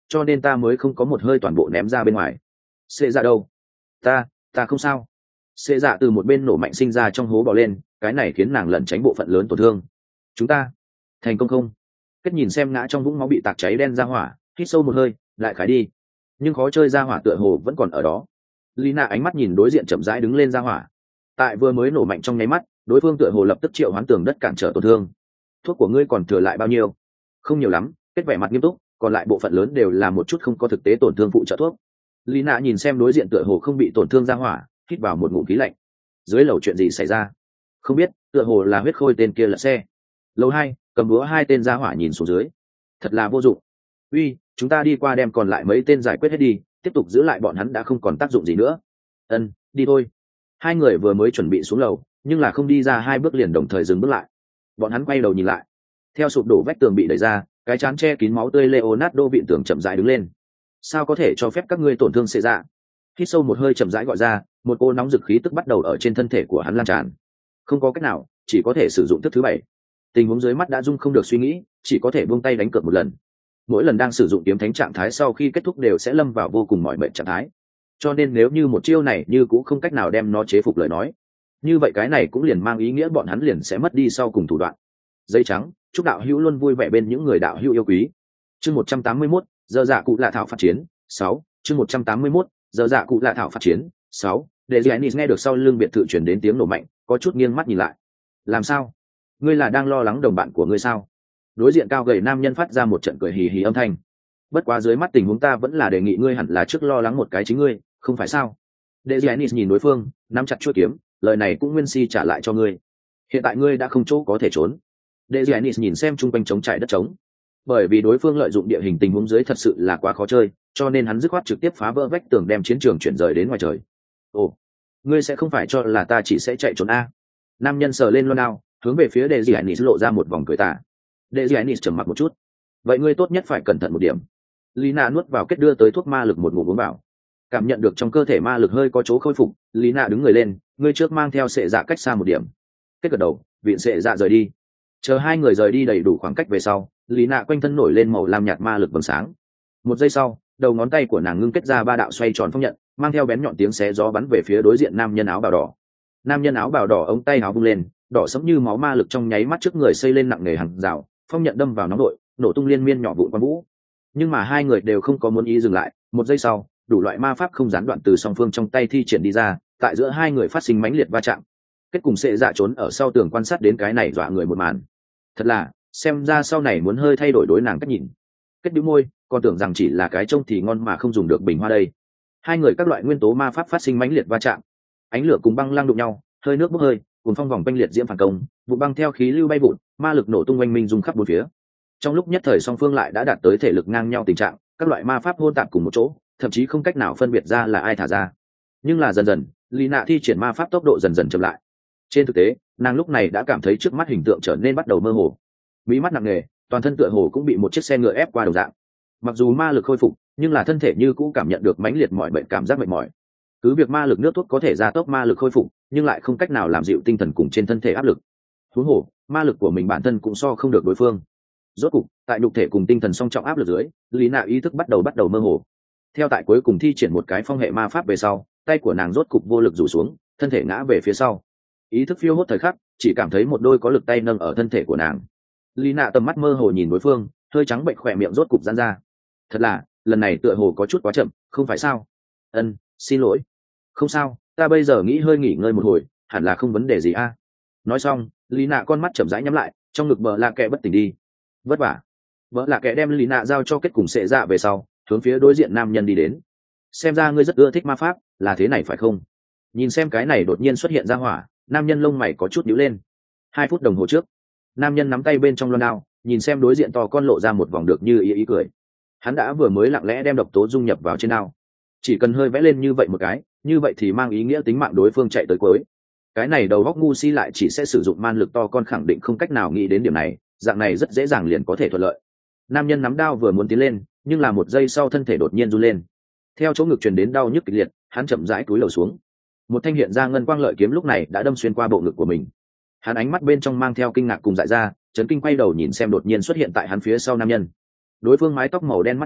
cho nên ta mới không có một hơi toàn bộ ném ra bên ngoài. Xê dạ đâu? Ta, ta không sao. Xê dạ từ một bên nổ mạnh sinh ra trong hố bò lên, cái này khiến nàng lẩn tránh bộ phận lớn tổn thương. Chúng ta thành công không? Kết nhìn xem ngã trong vũng máu bị tạc cháy đen ra hỏa, hít sâu một hơi, lại khải đi. Nhưng khó chơi ra hỏa tựa hồ vẫn còn ở đó. Lina ánh mắt nhìn đối diện chậm rãi đứng lên ra hỏa. Tại vừa mới nổ mạnh trong nháy mắt, đối phương tựa hồ lập tức triệu hoán tường đất cản trở tổn thương. Thuốc của ngươi còn thừa lại bao nhiêu? Không nhiều lắm. Kết vẻ mặt nghiêm túc, còn lại bộ phận lớn đều là một chút không có thực tế tổn thương phụ trợ thuốc. Lina nhìn xem đối diện tựa hồ không bị tổn thương ra hỏa, hít vào một ngụm khí lạnh. Dưới lầu chuyện gì xảy ra? Không biết, tựa hồ là huyết khôi tên kia lật xe. Lầu hai, cầm búa hai tên ra hỏa nhìn xuống dưới. Thật là vô dụng. Uy, chúng ta đi qua đem còn lại mấy tên giải quyết hết đi, tiếp tục giữ lại bọn hắn đã không còn tác dụng gì nữa. Ân, đi thôi. Hai người vừa mới chuẩn bị xuống lầu, nhưng là không đi ra hai bước liền đồng thời dừng bước lại. Bọn hắn quay đầu nhìn lại. Theo sụp đổ vách tường bị đẩy ra, cái chán che kín máu tươi Leonardo vịn tường chậm rãi đứng lên. Sao có thể cho phép các ngươi tổn thương xệ dạ? Hít sâu một hơi chậm rãi gọi ra, một cô nóng dực khí tức bắt đầu ở trên thân thể của hắn lan tràn. Không có cách nào, chỉ có thể sử dụng thức thứ bảy. Tình huống dưới mắt đã dung không được suy nghĩ, chỉ có thể buông tay đánh cược một lần. Mỗi lần đang sử dụng kiếm thánh trạng thái sau khi kết thúc đều sẽ lâm vào vô cùng mỏi mệt trạng thái. Cho nên nếu như một chiêu này như cũng không cách nào đem nó chế phục lời nói, như vậy cái này cũng liền mang ý nghĩa bọn hắn liền sẽ mất đi sau cùng thủ đoạn. Giấy trắng, chúc đạo hữu luôn vui vẻ bên những người đạo hữu yêu quý. Chương một trăm tám mươi mốt, giờ dạ cụ lạ thảo phát chiến, sáu. Chương một trăm tám mươi mốt, giờ dạ cụ lạ thảo phát chiến, sáu. Để Giannis nghe được sau lưng biệt thự truyền đến tiếng nổ mạnh, có chút nghiêng mắt nhìn lại. Làm sao? Ngươi là đang lo lắng đồng bạn của ngươi sao? Đối diện cao gầy nam nhân phát ra một trận cười hì hì âm thanh. Bất quá dưới mắt tình huống ta vẫn là đề nghị ngươi hẳn là trước lo lắng một cái chính ngươi, không phải sao? Để Giannis nhìn đối phương, nắm chặt chuôi kiếm, lời này cũng nguyên si trả lại cho ngươi. Hiện tại ngươi đã không chỗ có thể trốn. Để Giannis nhìn xem chung quanh trống trải đất trống. Bởi vì đối phương lợi dụng địa hình tình huống dưới thật sự là quá khó chơi, cho nên hắn dứt khoát trực tiếp phá vỡ vách tường đem chiến trường chuyển rời đến ngoài trời. Ồ, ngươi sẽ không phải cho là ta chỉ sẽ chạy trốn a? Nam nhân sờ lên loan ao, hướng về phía Để Giannis lộ ra một vòng cười tà. Để Giannis trầm mặc một chút. Vậy ngươi tốt nhất phải cẩn thận một điểm. Lina nuốt vào kết đưa tới thuốc ma lực một ngụm uống vào. Cảm nhận được trong cơ thể ma lực hơi có chỗ khôi phục, Lina đứng người lên, ngươi trước mang theo sệ dạ cách xa một điểm. Kết gật đầu, viện sệ dạ rời đi. Chờ hai người rời đi đầy đủ khoảng cách về sau, Lina quanh thân nổi lên màu lam nhạt ma lực vầng sáng. Một giây sau, đầu ngón tay của nàng ngưng kết ra ba đạo xoay tròn phong nhận, mang theo bén nhọn tiếng xé gió bắn về phía đối diện nam nhân áo bào đỏ. Nam nhân áo bào đỏ ống tay áo vung lên, đỏ sẫm như máu ma lực trong nháy mắt trước người xây lên nặng nề hàng rào, phong nhận đâm vào nóng đội, nổ tung liên miên nhỏ vụn quang vũ. Nhưng mà hai người đều không có muốn ý dừng lại, một giây sau, đủ loại ma pháp không gián đoạn từ song phương trong tay thi triển đi ra, tại giữa hai người phát sinh mãnh liệt va chạm. Kết cùng sẽ dạ trốn ở sau tường quan sát đến cái này dọa người một màn. Thật là, xem ra sau này muốn hơi thay đổi đối nàng cách nhìn. Kết bĩu môi, còn tưởng rằng chỉ là cái trông thì ngon mà không dùng được bình hoa đây. Hai người các loại nguyên tố ma pháp phát sinh mãnh liệt va chạm, ánh lửa cùng băng lăng đụng nhau, hơi nước bốc hơi, cuốn phong vòng quanh liệt diễm phản công, vụ băng theo khí lưu bay vụt, ma lực nổ tung oanh minh rung khắp bốn phía. Trong lúc nhất thời song phương lại đã đạt tới thể lực ngang nhau tình trạng, các loại ma pháp hôn tạp cùng một chỗ, thậm chí không cách nào phân biệt ra là ai thả ra. Nhưng là dần dần, Lina thi triển ma pháp tốc độ dần dần chậm lại. Trên thực tế, nàng lúc này đã cảm thấy trước mắt hình tượng trở nên bắt đầu mơ hồ. Mí mắt nặng nề, toàn thân tựa hồ cũng bị một chiếc xe ngựa ép qua đầu dạng. Mặc dù ma lực khôi phục, nhưng là thân thể như cũ cảm nhận được mãnh liệt mỏi bệnh cảm giác mệt mỏi. Cứ việc ma lực nước thuốc có thể gia tốc ma lực khôi phục, nhưng lại không cách nào làm dịu tinh thần cùng trên thân thể áp lực. Huống hồ, ma lực của mình bản thân cũng so không được đối phương. Rốt cục, tại nhục thể cùng tinh thần song trọng áp lực dưới, Lý Nạ ý thức bắt đầu bắt đầu mơ hồ. Theo tại cuối cùng thi triển một cái phong hệ ma pháp về sau, tay của nàng rốt cục vô lực rủ xuống, thân thể ngã về phía sau. Ý thức phiêu hốt thời khắc, chỉ cảm thấy một đôi có lực tay nâng ở thân thể của nàng. Lý Nạ tầm mắt mơ hồ nhìn đối phương, hơi trắng bệnh khỏe miệng rốt cục giãn ra. Thật là, lần này tựa hồ có chút quá chậm, không phải sao? Ân, xin lỗi. Không sao, ta bây giờ nghĩ hơi nghỉ ngơi một hồi, hẳn là không vấn đề gì a. Nói xong, Lý Nạ con mắt chậm rãi nhắm lại, trong ngực bờ lạ kẹ bất tỉnh đi. Vất vả. Bờ lạ kẹ đem Lý Nạ giao cho kết cùng sệ dạ về sau, hướng phía đối diện nam nhân đi đến. Xem ra ngươi rất ưa thích ma pháp, là thế này phải không? Nhìn xem cái này đột nhiên xuất hiện ra hỏa, nam nhân lông mày có chút nhíu lên. Hai phút đồng hồ trước, nam nhân nắm tay bên trong loan đao, nhìn xem đối diện to con lộ ra một vòng được như ý ý cười. Hắn đã vừa mới lặng lẽ đem độc tố dung nhập vào trên đao, chỉ cần hơi vẽ lên như vậy một cái, như vậy thì mang ý nghĩa tính mạng đối phương chạy tới cuối. Cái này đầu góc ngu si lại chỉ sẽ sử dụng man lực to con khẳng định không cách nào nghĩ đến điểm này, dạng này rất dễ dàng liền có thể thuận lợi. Nam nhân nắm đao vừa muốn tiến lên, nhưng là một giây sau thân thể đột nhiên run lên. Theo chỗ ngực truyền đến đau nhức kịch liệt, hắn chậm rãi cúi đầu xuống. Một thanh hiện ra ngân quang lợi kiếm lúc này đã đâm xuyên qua bộ ngực của mình. Hắn ánh mắt bên trong mang theo kinh ngạc cùng dại ra, chấn kinh quay đầu nhìn xem đột nhiên xuất hiện tại hắn phía sau nam nhân. Đối phương mái tóc màu đen mắt đen,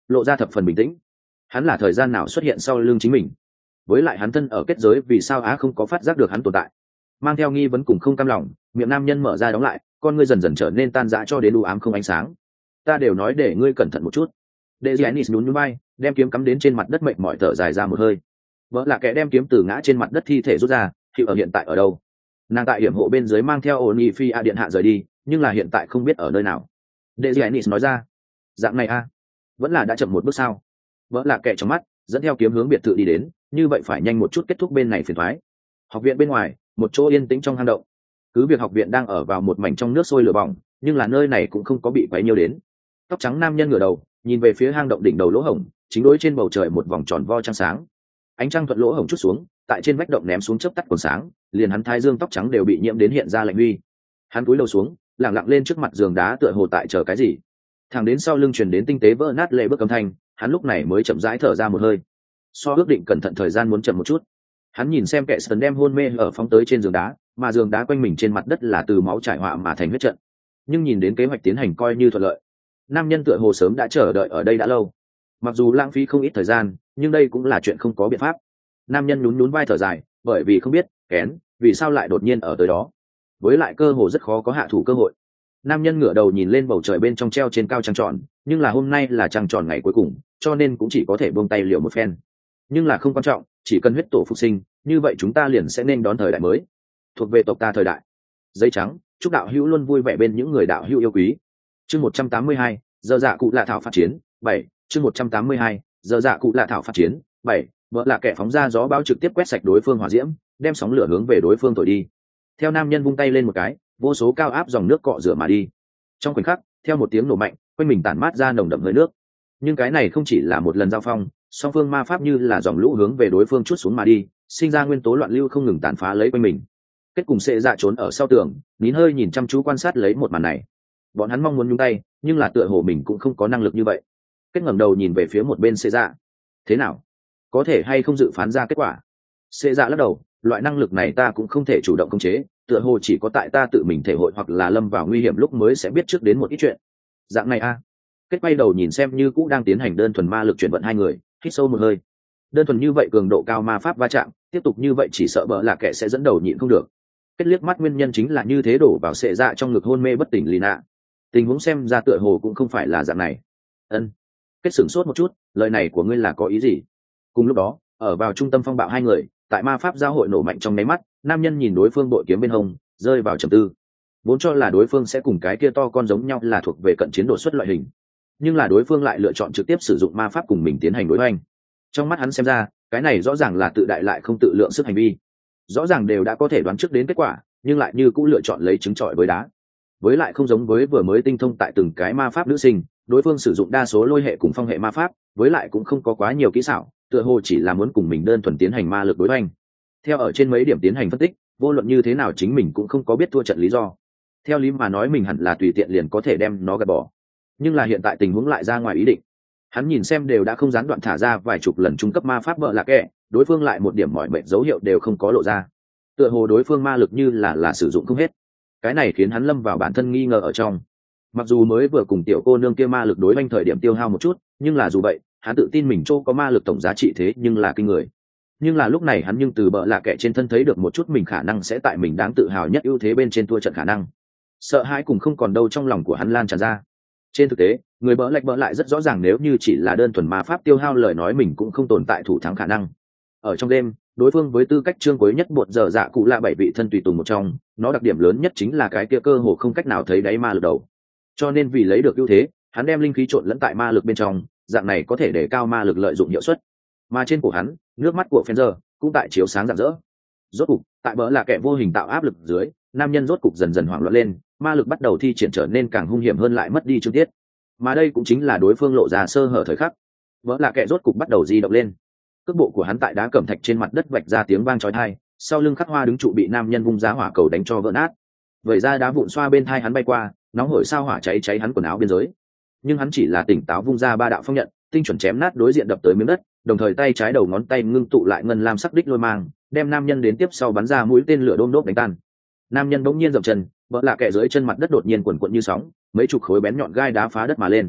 lộ ra thập phần bình tĩnh. Hắn là thời gian nào xuất hiện sau lưng chính mình? Với lại hắn thân ở kết giới vì sao á không có phát giác được hắn tồn tại? Mang theo nghi vấn cùng không cam lòng, miệng nam nhân mở ra đóng lại, con ngươi dần dần trở nên tan rã cho đến u ám không ánh sáng. Ta đều nói để ngươi cẩn thận một chút. Đệ Giannis nhún nhún vai, đem kiếm cắm đến trên mặt đất, mệt mỏi thở dài ra một hơi. Vợ là kẻ đem kiếm từ ngã trên mặt đất thi thể rút ra, thì ở hiện tại ở đâu? Nàng tại hiểm hộ bên dưới mang theo Onifia điện hạ rời đi, nhưng là hiện tại không biết ở nơi nào. Đệ Giannis nói ra, dạng này a, vẫn là đã chậm một bước sao? Vợ là kẻ trong mắt, dẫn theo kiếm hướng biệt thự đi đến, như vậy phải nhanh một chút kết thúc bên này phiền toái. Học viện bên ngoài, một chỗ yên tĩnh trong hang động. Cứ việc học viện đang ở vào một mảnh trong nước sôi lửa bỏng, nhưng là nơi này cũng không có bị quấy nhiễu đến. Tóc trắng nam nhân ngửa đầu, nhìn về phía hang động đỉnh đầu lỗ hổng, chính đối trên bầu trời một vòng tròn vo trăng sáng. Ánh trăng thuận lỗ hổng chút xuống, tại trên vách động ném xuống chớp tắt còn sáng, liền hắn thái dương tóc trắng đều bị nhiễm đến hiện ra lạnh huy. Hắn cúi đầu xuống, lặng lặng lên trước mặt giường đá tựa hồ tại chờ cái gì. Thẳng đến sau lưng truyền đến tinh tế vỡ nát lệ bước âm thanh, hắn lúc này mới chậm rãi thở ra một hơi. So ước định cẩn thận thời gian muốn chậm một chút. Hắn nhìn xem kẻ sần đem hôn mê ở phóng tới trên giường đá, mà giường đá quanh mình trên mặt đất là từ máu trải họa mà thành huyết trận. Nhưng nhìn đến kế hoạch tiến hành coi như thuận lợi, nam nhân tựa hồ sớm đã chờ đợi ở đây đã lâu. Mặc dù lãng phí không ít thời gian, nhưng đây cũng là chuyện không có biện pháp. Nam nhân nhún nhún vai thở dài, bởi vì không biết kén vì sao lại đột nhiên ở tới đó, với lại cơ hồ rất khó có hạ thủ cơ hội. Nam nhân ngửa đầu nhìn lên bầu trời bên trong treo trên cao trăng tròn, nhưng là hôm nay là trăng tròn ngày cuối cùng, cho nên cũng chỉ có thể buông tay liều một phen. Nhưng là không quan trọng, chỉ cần huyết tổ phục sinh, như vậy chúng ta liền sẽ nên đón thời đại mới, thuộc về tộc ta thời đại. Giấy trắng, chúc đạo hữu luôn vui vẻ bên những người đạo hữu yêu quý. Chương một trăm tám mươi hai, giờ dạ cụ lạ thảo phát chiến bảy. Chương một trăm tám mươi hai, giờ dạ cụ lạ thảo phát chiến bảy. Vợ là kẻ phóng ra gió bão trực tiếp quét sạch đối phương hỏa diễm, đem sóng lửa hướng về đối phương thổi đi. Theo nam nhân vung tay lên một cái, vô số cao áp dòng nước cọ rửa mà đi. Trong khoảnh khắc, theo một tiếng nổ mạnh, quanh mình tản mát ra nồng đậm hơi nước. Nhưng cái này không chỉ là một lần giao phong, song phương ma pháp như là dòng lũ hướng về đối phương chút xuống mà đi, sinh ra nguyên tố loạn lưu không ngừng tàn phá lấy quanh mình. Kết cùng sẽ dạ trốn ở sau tường, nín hơi nhìn chăm chú quan sát lấy một màn này. Bọn hắn mong muốn nhúng tay, nhưng là tựa hồ mình cũng không có năng lực như vậy. Kết ngẩng đầu nhìn về phía một bên sẽ dạ. Thế nào? Có thể hay không dự phán ra kết quả? Sẽ dạ lắc đầu, loại năng lực này ta cũng không thể chủ động khống chế, tựa hồ chỉ có tại ta tự mình thể hội hoặc là lâm vào nguy hiểm lúc mới sẽ biết trước đến một ít chuyện. Dạng này a. À. Kết quay đầu nhìn xem như cũ đang tiến hành đơn thuần ma lực chuyển vận hai người, hít sâu một hơi. Đơn thuần như vậy cường độ cao ma pháp va chạm, tiếp tục như vậy chỉ sợ bỡ là kẻ sẽ dẫn đầu nhịn không được. Kết liếc mắt nguyên nhân chính là như thế đổ vào sệ dạ trong ngực hôn mê bất tỉnh Lina. Tình huống xem ra tựa hồ cũng không phải là dạng này. Ân. Kết sửng sốt một chút, lời này của ngươi là có ý gì? Cùng lúc đó, ở vào trung tâm phong bạo hai người, tại ma pháp giao hội nổ mạnh trong nháy mắt, nam nhân nhìn đối phương bội kiếm bên hông, rơi vào trầm tư. Vốn cho là đối phương sẽ cùng cái kia to con giống nhau là thuộc về cận chiến đột xuất loại hình, nhưng là đối phương lại lựa chọn trực tiếp sử dụng ma pháp cùng mình tiến hành đối hoành. Trong mắt hắn xem ra, cái này rõ ràng là tự đại lại không tự lượng sức hành vi. Rõ ràng đều đã có thể đoán trước đến kết quả, nhưng lại như cũng lựa chọn lấy trứng trọi với đá. Với lại không giống với vừa mới tinh thông tại từng cái ma pháp nữ sinh, đối phương sử dụng đa số lôi hệ cùng phong hệ ma pháp, với lại cũng không có quá nhiều kỹ xảo, tựa hồ chỉ là muốn cùng mình đơn thuần tiến hành ma lực đối hoành. Theo ở trên mấy điểm tiến hành phân tích, vô luận như thế nào chính mình cũng không có biết thua trận lý do. Theo lý mà nói mình hẳn là tùy tiện liền có thể đem nó gạt bỏ, nhưng là hiện tại tình huống lại ra ngoài ý định. Hắn nhìn xem đều đã không gián đoạn thả ra vài chục lần trung cấp ma pháp vợ lạc kệ, đối phương lại một điểm mỏi mệt dấu hiệu đều không có lộ ra, tựa hồ đối phương ma lực như là là sử dụng không hết. Cái này khiến hắn lâm vào bản thân nghi ngờ ở trong. Mặc dù mới vừa cùng tiểu cô nương kia ma lực đối oanh thời điểm tiêu hao một chút, nhưng là dù vậy hắn tự tin mình chỗ có ma lực tổng giá trị thế nhưng là kinh người. Nhưng là lúc này hắn nhưng từ bợ lạ kệ trên thân thấy được một chút mình khả năng sẽ tại mình đáng tự hào nhất ưu thế bên trên thua trận khả năng. Sợ hãi cùng không còn đâu trong lòng của hắn lan tràn ra. Trên thực tế, người bỡ lạch bỡ lại rất rõ ràng nếu như chỉ là đơn thuần ma pháp tiêu hao lời nói mình cũng không tồn tại thủ thắng khả năng. Ở trong đêm, đối phương với tư cách trương cuối nhất bột giờ dạ cụ là bảy vị thân tùy tùng một trong, nó đặc điểm lớn nhất chính là cái kia cơ hồ không cách nào thấy đáy ma lực đầu. Cho nên vì lấy được ưu thế, hắn đem linh khí trộn lẫn tại ma lực bên trong, dạng này có thể để cao ma lực lợi dụng hiệu suất. Mà trên cổ hắn, nước mắt của Fencer cũng tại chiếu sáng rạng rỡ. Rốt cục, tại bỡ là kẻ vô hình tạo áp lực dưới, nam nhân rốt cục dần dần hoảng loạn lên, ma lực bắt đầu thi triển trở nên càng hung hiểm hơn lại mất đi chương tiết. Mà đây cũng chính là đối phương lộ ra sơ hở thời khắc. Bỡ là kẻ rốt cục bắt đầu di động lên. Cước bộ của hắn tại đá cẩm thạch trên mặt đất vạch ra tiếng vang chói tai, sau lưng khắc hoa đứng trụ bị nam nhân vung giá hỏa cầu đánh cho vỡ nát. Vẩy ra đá vụn xoa bên thai hắn bay qua, nóng hổi sao hỏa cháy cháy hắn quần áo biên giới. Nhưng hắn chỉ là tỉnh táo vung ra ba đạo phong nhận, tinh chuẩn chém nát đối diện đập tới miếng đất, đồng thời tay trái đầu ngón tay ngưng tụ lại ngân lam sắc đích lôi mang, đem nam nhân đến tiếp sau bắn ra mũi tên lửa đôm đốp đánh tan. Nam nhân bỗng nhiên dậm chân, vỡ lạ kẻ dưới chân mặt đất đột nhiên quần quật như sóng, mấy chục khối bén nhọn gai đá phá đất mà lên.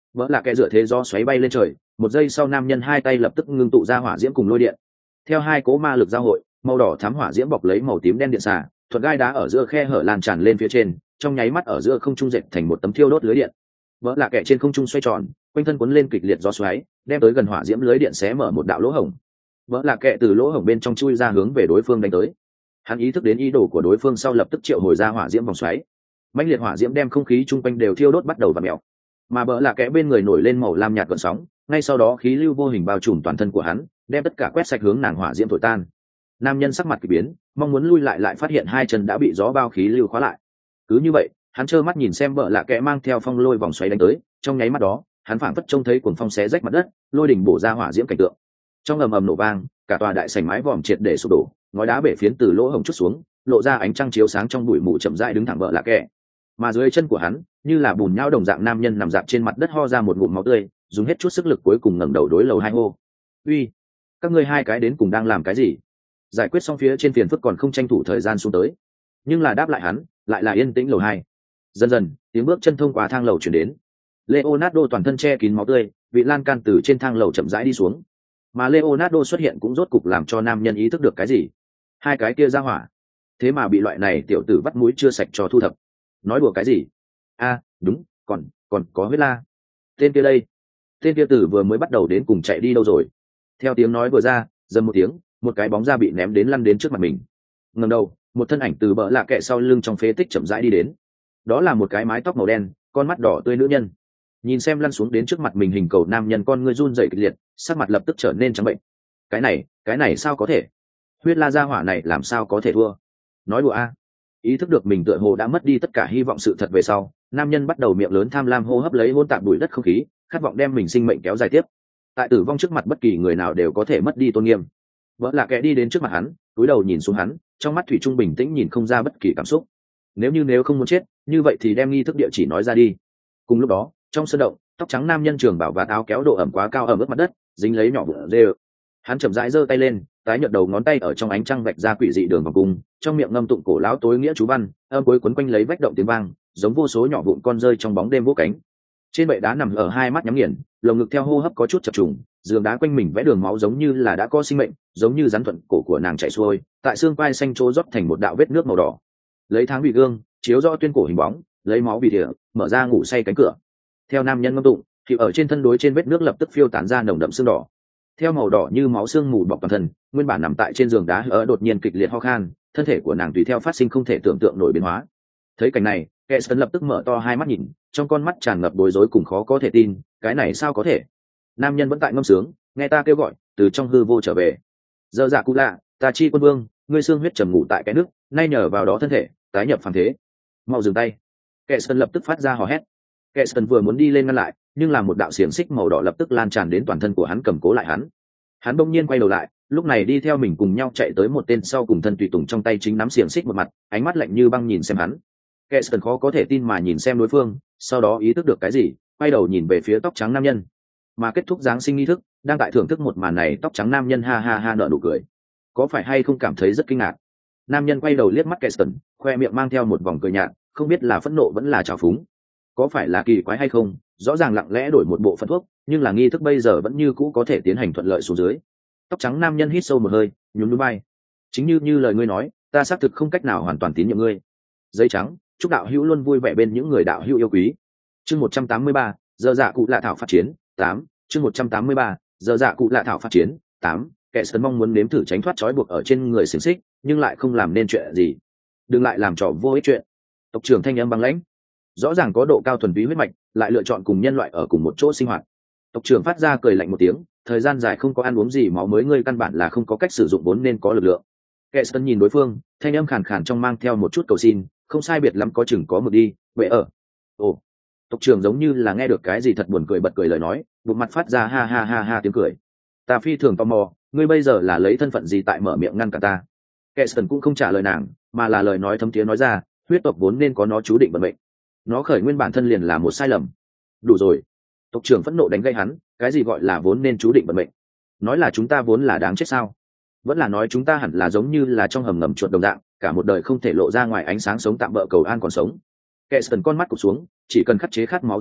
vỡ là kẻ dựa thế do xoáy bay lên trời, một giây sau nam nhân hai tay lập tức ngưng tụ ra hỏa diễm cùng lôi điện. Theo hai cỗ ma lực giao hội, màu đỏ thám hỏa diễm bọc lấy màu tím đen điện xà, thuật gai đá ở giữa khe hở lan tràn lên phía trên, trong nháy mắt ở giữa không trung dệt thành một tấm thiêu đốt lưới điện. Vỡ là kẻ trên không trung xoay tròn, quanh thân cuốn lên kịch liệt gió xoáy, đem tới gần hỏa diễm lưới điện xé mở một đạo lỗ hổng. Vỡ là kẻ từ lỗ hổng bên trong chui ra hướng về đối phương đánh tới. Hắn ý thức đến ý đồ của đối phương sau lập tức triệu hồi ra hỏa diễm vòng xoáy. Mãnh liệt hỏa diễm đem không khí chung quanh đều thiêu đốt bắt đầu và mèo. Mà bỡ là kẻ bên người nổi lên màu lam nhạt gợn sóng, ngay sau đó khí lưu vô hình bao trùm toàn thân của hắn, đem tất cả quét sạch hướng nàng hỏa diễm thổi tan. Nam nhân sắc mặt kỳ biến, mong muốn lui lại lại phát hiện hai chân đã bị gió bao khí lưu khóa lại. Cứ như vậy, hắn trơ mắt nhìn xem bỡ là kẻ mang theo phong lôi vòng xoáy đánh tới, trong nháy mắt đó, hắn phảng phất trông thấy cuồng phong xé rách mặt đất, lôi đỉnh bổ ra hỏa diễm cảnh tượng. Trong ầm ầm nổ vang, cả tòa đại sảnh mái vòm triệt để sụp đổ, ngói đá bể phiến từ lỗ hổng chút xuống, lộ ra ánh trăng chiếu sáng trong bụi mù chậm rãi đứng thẳng bỡ là kẻ. Mà dưới chân của hắn, như là bùn nhão đồng dạng nam nhân nằm dạp trên mặt đất ho ra một ngụm máu tươi, dùng hết chút sức lực cuối cùng ngẩng đầu đối lầu hai hô: "Uy, các ngươi hai cái đến cùng đang làm cái gì?" Giải quyết xong phía trên phiền phức còn không tranh thủ thời gian xuống tới, nhưng là đáp lại hắn lại là yên tĩnh lầu hai. Dần dần, tiếng bước chân thông qua thang lầu chuyển đến. Leonardo toàn thân che kín máu tươi, vị lan can từ trên thang lầu chậm rãi đi xuống. Mà Leonardo xuất hiện cũng rốt cục làm cho nam nhân ý thức được cái gì. Hai cái kia ra hỏa, thế mà bị loại này tiểu tử vắt mũi chưa sạch cho thu thập. Nói đùa cái gì? A, à, đúng, còn còn có huyết la. Tên kia đây, tên kia tử vừa mới bắt đầu đến cùng chạy đi đâu rồi? Theo tiếng nói vừa ra, dầm một tiếng, một cái bóng da bị ném đến lăn đến trước mặt mình. Ngẩng đầu, một thân ảnh từ bờ lạ kệ sau lưng trong phế tích chậm rãi đi đến. Đó là một cái mái tóc màu đen, con mắt đỏ tươi nữ nhân. Nhìn xem lăn xuống đến trước mặt mình hình cầu nam nhân, con ngươi run rẩy kịch liệt, sắc mặt lập tức trở nên trắng bệnh. Cái này, cái này sao có thể? Huyết la gia hỏa này làm sao có thể thua? Nói đùa a? Ý thức được mình tựa hồ đã mất đi tất cả hy vọng sự thật về sau, nam nhân bắt đầu miệng lớn tham lam hô hấp lấy hỗn tạp bụi đất không khí, khát vọng đem mình sinh mệnh kéo dài tiếp. Tại tử vong trước mặt bất kỳ người nào đều có thể mất đi tôn nghiêm. Vỡ là kẻ đi đến trước mặt hắn, cúi đầu nhìn xuống hắn, trong mắt thủy trung bình tĩnh nhìn không ra bất kỳ cảm xúc. Nếu như nếu không muốn chết, như vậy thì đem nghi thức địa chỉ nói ra đi. Cùng lúc đó, trong sân động, tóc trắng nam nhân trường bảo và áo kéo độ ẩm quá cao ẩm ướt mặt đất, dính lấy nhỏ vụn rê. Hắn chậm rãi giơ tay lên, tái nhợt đầu ngón tay ở trong ánh trăng vạch ra quỷ dị đường vòng cung, trong miệng ngâm tụng cổ lão tối nghĩa chú văn, âm cuối quấn quanh lấy vách động tiếng vang, giống vô số nhỏ vụn con rơi trong bóng đêm vỗ cánh. Trên bệ đá nằm ở hai mắt nhắm nghiền, lồng ngực theo hô hấp có chút chập trùng, giường đá quanh mình vẽ đường máu giống như là đã có sinh mệnh, giống như rắn thuận cổ của nàng chảy xuôi, tại xương quai xanh chỗ rót thành một đạo vết nước màu đỏ. Lấy tháng bị gương chiếu rõ tuyên cổ hình bóng, lấy máu bị địa mở ra ngủ say cánh cửa. Theo nam nhân ngâm tụng, thì ở trên thân đối trên vết nước lập tức phiêu tán ra nồng đậm xương đỏ. Theo màu đỏ như máu xương mù bọc toàn thân, nguyên bản nằm tại trên giường đá ở đột nhiên kịch liệt ho khan, thân thể của nàng tùy theo phát sinh không thể tưởng tượng nổi biến hóa. Thấy cảnh này, Keston lập tức mở to hai mắt nhìn, trong con mắt tràn ngập bối rối cùng khó có thể tin, cái này sao có thể? Nam nhân vẫn tại ngâm sướng, nghe ta kêu gọi, từ trong hư vô trở về. Giờ dạ cụ lạ, ta chi quân vương, ngươi xương huyết trầm ngủ tại cái nước, nay nhờ vào đó thân thể tái nhập phàm thế. Mau dừng tay! Keston lập tức phát ra hò hét. Keston vừa muốn đi lên ngăn lại, nhưng là một đạo xiềng xích màu đỏ lập tức lan tràn đến toàn thân của hắn, cầm cố lại hắn. Hắn bỗng nhiên quay đầu lại, lúc này đi theo mình cùng nhau chạy tới một tên sau cùng thân tùy tùng trong tay chính nắm xiềng xích một mặt, ánh mắt lạnh như băng nhìn xem hắn. Keston khó có thể tin mà nhìn xem đối phương, sau đó ý thức được cái gì, quay đầu nhìn về phía tóc trắng nam nhân. Mà kết thúc giáng sinh nghi thức, đang tại thưởng thức một màn này, tóc trắng nam nhân ha ha ha nở nụ cười. Có phải hay không cảm thấy rất kinh ngạc? Nam nhân quay đầu liếc mắt Keston, khoe miệng mang theo một vòng cười nhạt, không biết là phẫn nộ vẫn là trào phúng. Có phải là kỳ quái hay không? Rõ ràng lặng lẽ đổi một bộ phận thuốc, nhưng là nghi thức bây giờ vẫn như cũ có thể tiến hành thuận lợi xuống dưới. Tóc trắng nam nhân hít sâu một hơi, nhún nhún vai. Chính như như lời ngươi nói, ta xác thực không cách nào hoàn toàn tín nhiệm ngươi. Giấy trắng, chúc đạo hữu luôn vui vẻ bên những người đạo hữu yêu quý. Chương một trăm tám mươi ba, giờ dạ cụ lạ thảo phát chiến, tám. Chương một trăm tám mươi ba, giờ dạ cụ lạ thảo phát chiến, tám. Kẻ sân mong muốn nếm thử tránh thoát trói buộc ở trên người xiềng xích, nhưng lại không làm nên chuyện gì. Đừng lại làm trò vô ích chuyện. Tộc trưởng thanh âm băng lãnh. Rõ ràng có độ cao thuần túy huyết mạch, lại lựa chọn cùng nhân loại ở cùng một chỗ sinh hoạt. Tộc trưởng phát ra cười lạnh một tiếng, thời gian dài không có ăn uống gì máu mới, ngươi căn bản là không có cách sử dụng vốn nên có lực lượng. Kẻ sân nhìn đối phương, thanh âm khàn khàn trong mang theo một chút cầu xin, không sai biệt lắm có chừng có mực đi, vậy ở. Ồ, tộc trưởng giống như là nghe được cái gì thật buồn cười, bật cười lời nói, bụng mặt phát ra ha ha ha ha tiếng cười. Ta phi thường tò mò, ngươi bây giờ là lấy thân phận gì tại mở miệng ngăn cả ta? Keston cũng không trả lời nàng, mà là lời nói thấm thiế nói ra, huyết tộc vốn nên có nó chú định vận mệnh. Nó khởi nguyên bản thân liền là một sai lầm. Đủ rồi. Tộc trưởng phẫn nộ đánh gây hắn, cái gì gọi là vốn nên chú định vận mệnh? Nói là chúng ta vốn là đáng chết sao? Vẫn là nói chúng ta hẳn là giống như là trong hầm ngầm chuột đồng dạng, cả một đời không thể lộ ra ngoài ánh sáng, sống tạm bợ cầu an còn sống. Keston con mắt cụp xuống, chỉ cần khắc chế khát máu dục vọng,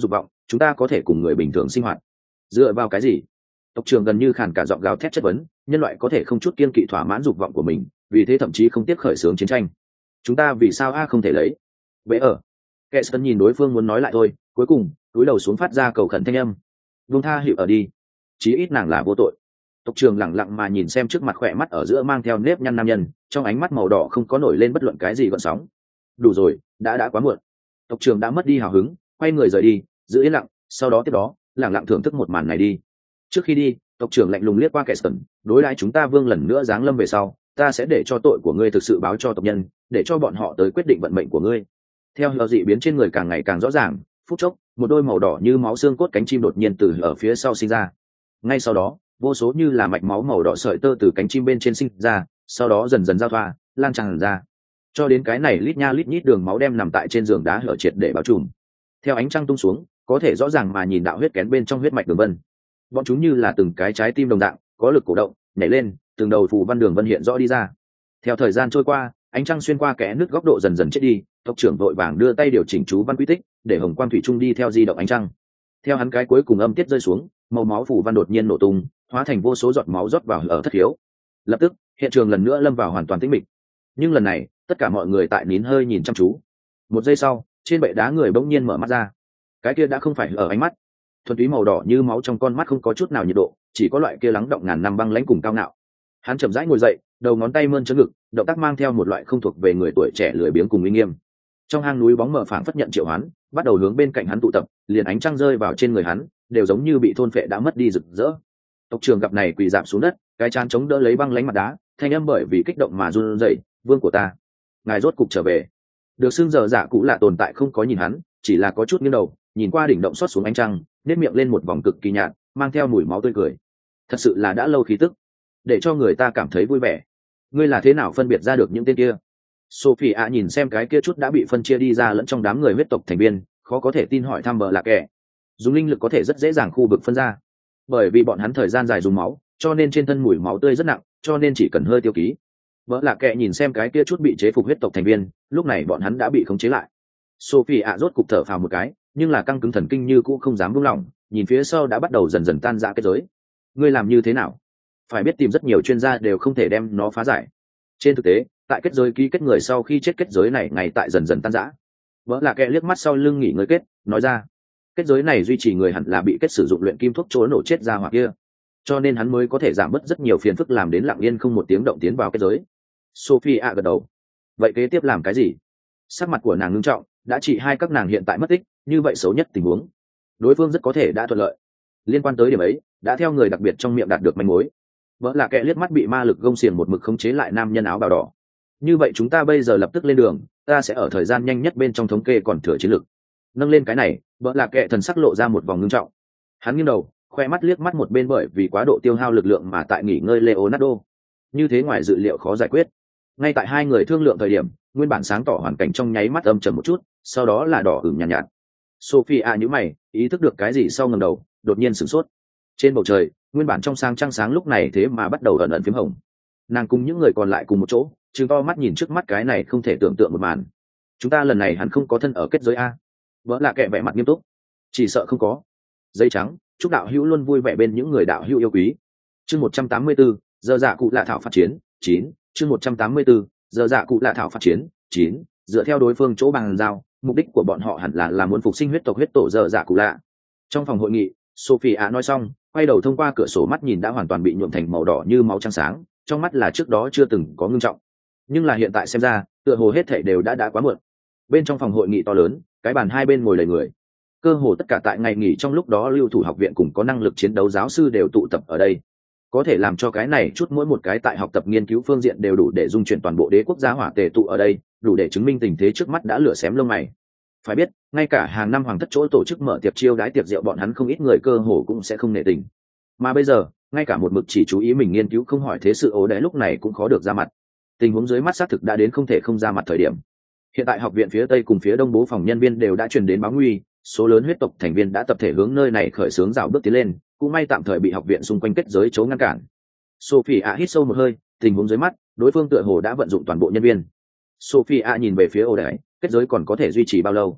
chúng ta có thể cùng người bình thường sinh hoạt. Dựa vào cái gì? Tộc trưởng gần như khàn cả giọng gào thét chất vấn. Nhân loại có thể không chút kiên kỵ thỏa mãn dục vọng của mình, vì thế thậm chí không tiếc khởi xướng chiến tranh. Chúng ta vì sao a không thể lấy? Vậy ở kẻ sân nhìn đối phương muốn nói lại thôi, cuối cùng túi đầu xuống phát ra cầu khẩn thanh âm. Vung tha hiệu ở đi, chí ít nàng là vô tội. Tộc trưởng lẳng lặng mà nhìn xem trước mặt khỏe mắt ở giữa mang theo nếp nhăn nam nhân, trong ánh mắt màu đỏ không có nổi lên bất luận cái gì gợn sóng. Đủ rồi, đã đã quá muộn. Tộc trưởng đã mất đi hào hứng, quay người rời đi, giữ yên lặng, sau đó tiếp đó lẳng lặng thưởng thức một màn này đi. Trước khi đi, tộc trưởng lạnh lùng liếc qua kẻ sân, đối đãi chúng ta vương lần nữa giáng lâm về sau, ta sẽ để cho tội của ngươi thực sự báo cho tộc nhân, để cho bọn họ tới quyết định vận mệnh của ngươi. Theo hờ dị biến trên người càng ngày càng rõ ràng, phút chốc một đôi màu đỏ như máu xương cốt cánh chim đột nhiên từ ở phía sau sinh ra. Ngay sau đó vô số như là mạch máu màu đỏ sợi tơ từ cánh chim bên trên sinh ra, sau đó dần dần giao thoa lan tràn ra, cho đến cái này lít nha lít nhít đường máu đem nằm tại trên giường đá hở triệt để bao trùm. Theo ánh trăng tung xuống, có thể rõ ràng mà nhìn đạo huyết kén bên trong huyết mạch đường vân, bọn chúng như là từng cái trái tim đồng dạng có lực cổ động nhảy lên, từng đầu phù văn đường vân hiện rõ đi ra. Theo thời gian trôi qua, ánh trăng xuyên qua kẽ nước góc độ dần dần chết đi, tộc trưởng vội vàng đưa tay điều chỉnh chú văn quy tích, để hồng quang thủy trung đi theo di động ánh trăng. Theo hắn cái cuối cùng âm tiết rơi xuống, màu máu phù văn đột nhiên nổ tung, hóa thành vô số giọt máu rót vào ở thất hiếu. Lập tức hiện trường lần nữa lâm vào hoàn toàn tĩnh mịch, nhưng lần này tất cả mọi người tại nín hơi nhìn chăm chú. Một giây sau, trên bệ đá người bỗng nhiên mở mắt ra. Cái kia đã không phải ở ánh mắt thuần túy màu đỏ như máu, trong con mắt không có chút nào nhiệt độ, chỉ có loại kia lắng động ngàn năm băng lãnh cùng cao ngạo. Hắn chậm rãi ngồi dậy, đầu ngón tay mơn trớn ngực, động tác mang theo một loại không thuộc về người tuổi trẻ lười biếng cùng uy nghiêm. Trong hang núi bóng mờ phảng phất nhận triệu hoán, bắt đầu hướng bên cạnh hắn tụ tập, liền ánh trăng rơi vào trên người hắn đều giống như bị thôn phệ đã mất đi rực rỡ. Tộc trưởng gặp này quỳ rạp xuống đất, cái chán chống đỡ lấy băng lãnh mặt đá, thanh âm bởi vì kích động mà run rẩy. Vương của ta, ngài rốt cục trở về. Được xưng giờ dạ cũ lạ tồn tại không có nhìn hắn, chỉ là có chút nghiêng đầu nhìn qua đỉnh động xót xuống ánh trăng, nếp miệng lên một vòng cực kỳ nhạt mang theo mùi máu tươi cười. Thật sự là đã lâu khí tức, để cho người ta cảm thấy vui vẻ. Ngươi là thế nào phân biệt ra được những tên kia? Sophie ạ nhìn xem cái kia chút đã bị phân chia đi ra lẫn trong đám người huyết tộc thành viên, khó có thể tin hỏi thăm bờ lạc kẻ. Dùng linh lực có thể rất dễ dàng khu vực phân ra, bởi vì bọn hắn thời gian dài dùng máu, cho nên trên thân mùi máu tươi rất nặng, cho nên chỉ cần hơi tiêu ký. Bờ lạc kẻ nhìn xem cái kia chút bị chế phục huyết tộc thành viên, lúc này bọn hắn đã bị khống chế lại. Sophie ạ rốt cục thở phào một cái, nhưng là căng cứng thần kinh như cũ không dám buông lỏng, nhìn phía sau đã bắt đầu dần dần tan ra kết giới. Ngươi làm như thế nào? Phải biết tìm rất nhiều chuyên gia đều không thể đem nó phá giải. Trên thực tế, tại kết giới ký kết người sau khi chết, kết giới này ngày tại dần dần tan rã. Vỡ là kẻ liếc mắt sau lưng nghỉ ngơi kết, nói ra, kết giới này duy trì người hẳn là bị kết sử dụng luyện kim thuốc chối nổ chết ra hoặc kia, cho nên hắn mới có thể giảm bớt rất nhiều phiền phức, làm đến lặng yên không một tiếng động tiến vào kết giới. Sophie ạ gật đầu. Vậy kế tiếp làm cái gì? Sắc mặt của nàng ngưng trọng, đã trị hai các nàng hiện tại mất tích, như vậy xấu nhất tình huống, đối phương rất có thể đã thuận lợi. Liên quan tới điểm ấy, đã theo người đặc biệt trong miệng đạt được manh mối. Vỡ là kẻ liếc mắt bị ma lực gông xiềng một mực khống chế lại nam nhân áo bào đỏ. Như vậy chúng ta bây giờ lập tức lên đường, ta sẽ ở thời gian nhanh nhất bên trong thống kê còn thừa chiến lực. Nâng lên cái này, vỡ là kẻ thần sắc lộ ra một vòng ngưng trọng. Hắn nghiêng đầu, khoe mắt liếc mắt một bên bởi vì quá độ tiêu hao lực lượng mà tại nghỉ ngơi Leonardo. Như thế ngoài dự liệu khó giải quyết. Ngay tại hai người thương lượng thời điểm, nguyên bản sáng tỏ hoàn cảnh trong nháy mắt âm trầm một chút, sau đó là đỏ ửng nhàn nhạt, nhạt. Sophie à nhíu mày, ý thức được cái gì sau ngẩng đầu, đột nhiên sửng sốt. Trên bầu trời, nguyên bản trong sáng trăng sáng lúc này thế mà bắt đầu ẩn ẩn phím hồng. Nàng cùng những người còn lại cùng một chỗ, trừng to mắt nhìn trước mắt cái này không thể tưởng tượng một màn. Chúng ta lần này hẳn không có thân ở kết giới a? Vỡ là kẻ vẻ mặt nghiêm túc. Chỉ sợ không có. Giấy trắng, chúc đạo hữu luôn vui vẻ bên những người đạo hữu yêu quý. Chương một trăm tám mươi tư, giờ dạ cụ lạ thảo phát chiến, chín. Chương một trăm tám mươi tư, giờ dạ cụ lạ thảo phát chiến, chín. Dựa theo đối phương chỗ bằng giao, mục đích của bọn họ hẳn là là muốn phục sinh huyết tộc huyết tổ giờ dạ cụ lạ. Trong phòng hội nghị, Sophie ạ nói xong, quay đầu thông qua cửa sổ mắt nhìn đã hoàn toàn bị nhuộm thành màu đỏ như máu trắng sáng, trong mắt là trước đó chưa từng có ngưng trọng, nhưng là hiện tại xem ra tựa hồ hết thảy đều đã đã quá muộn. Bên trong phòng hội nghị to lớn, cái bàn hai bên ngồi đầy người, cơ hồ tất cả tại ngày nghỉ trong lúc đó lưu thủ học viện cùng có năng lực chiến đấu giáo sư đều tụ tập ở đây, có thể làm cho cái này chút mỗi một cái tại học tập nghiên cứu phương diện đều đủ để dung chuyển toàn bộ đế quốc gia hỏa tề tụ ở đây, đủ để chứng minh tình thế trước mắt đã lửa xém lông mày. Phải biết, ngay cả hàng năm hoàng thất chỗ tổ chức mở tiệc chiêu đái tiệc rượu, bọn hắn không ít người cơ hồ cũng sẽ không nể tình, mà bây giờ ngay cả một mực chỉ chú ý mình nghiên cứu không hỏi thế sự ố đế lúc này cũng khó được ra mặt. Tình huống dưới mắt xác thực đã đến không thể không ra mặt thời điểm. Hiện tại học viện phía tây cùng phía đông bố phòng nhân viên đều đã truyền đến báo nguy, số lớn huyết tộc thành viên đã tập thể hướng nơi này khởi xướng rào bước tiến lên, cũng may tạm thời bị học viện xung quanh kết giới chấu ngăn cản. Sophie ạ hít sâu một hơi, tình huống dưới mắt đối phương tựa hồ đã vận dụng toàn bộ nhân viên. Sophie ạ nhìn về phía ố đế, kết giới còn có thể duy trì bao lâu?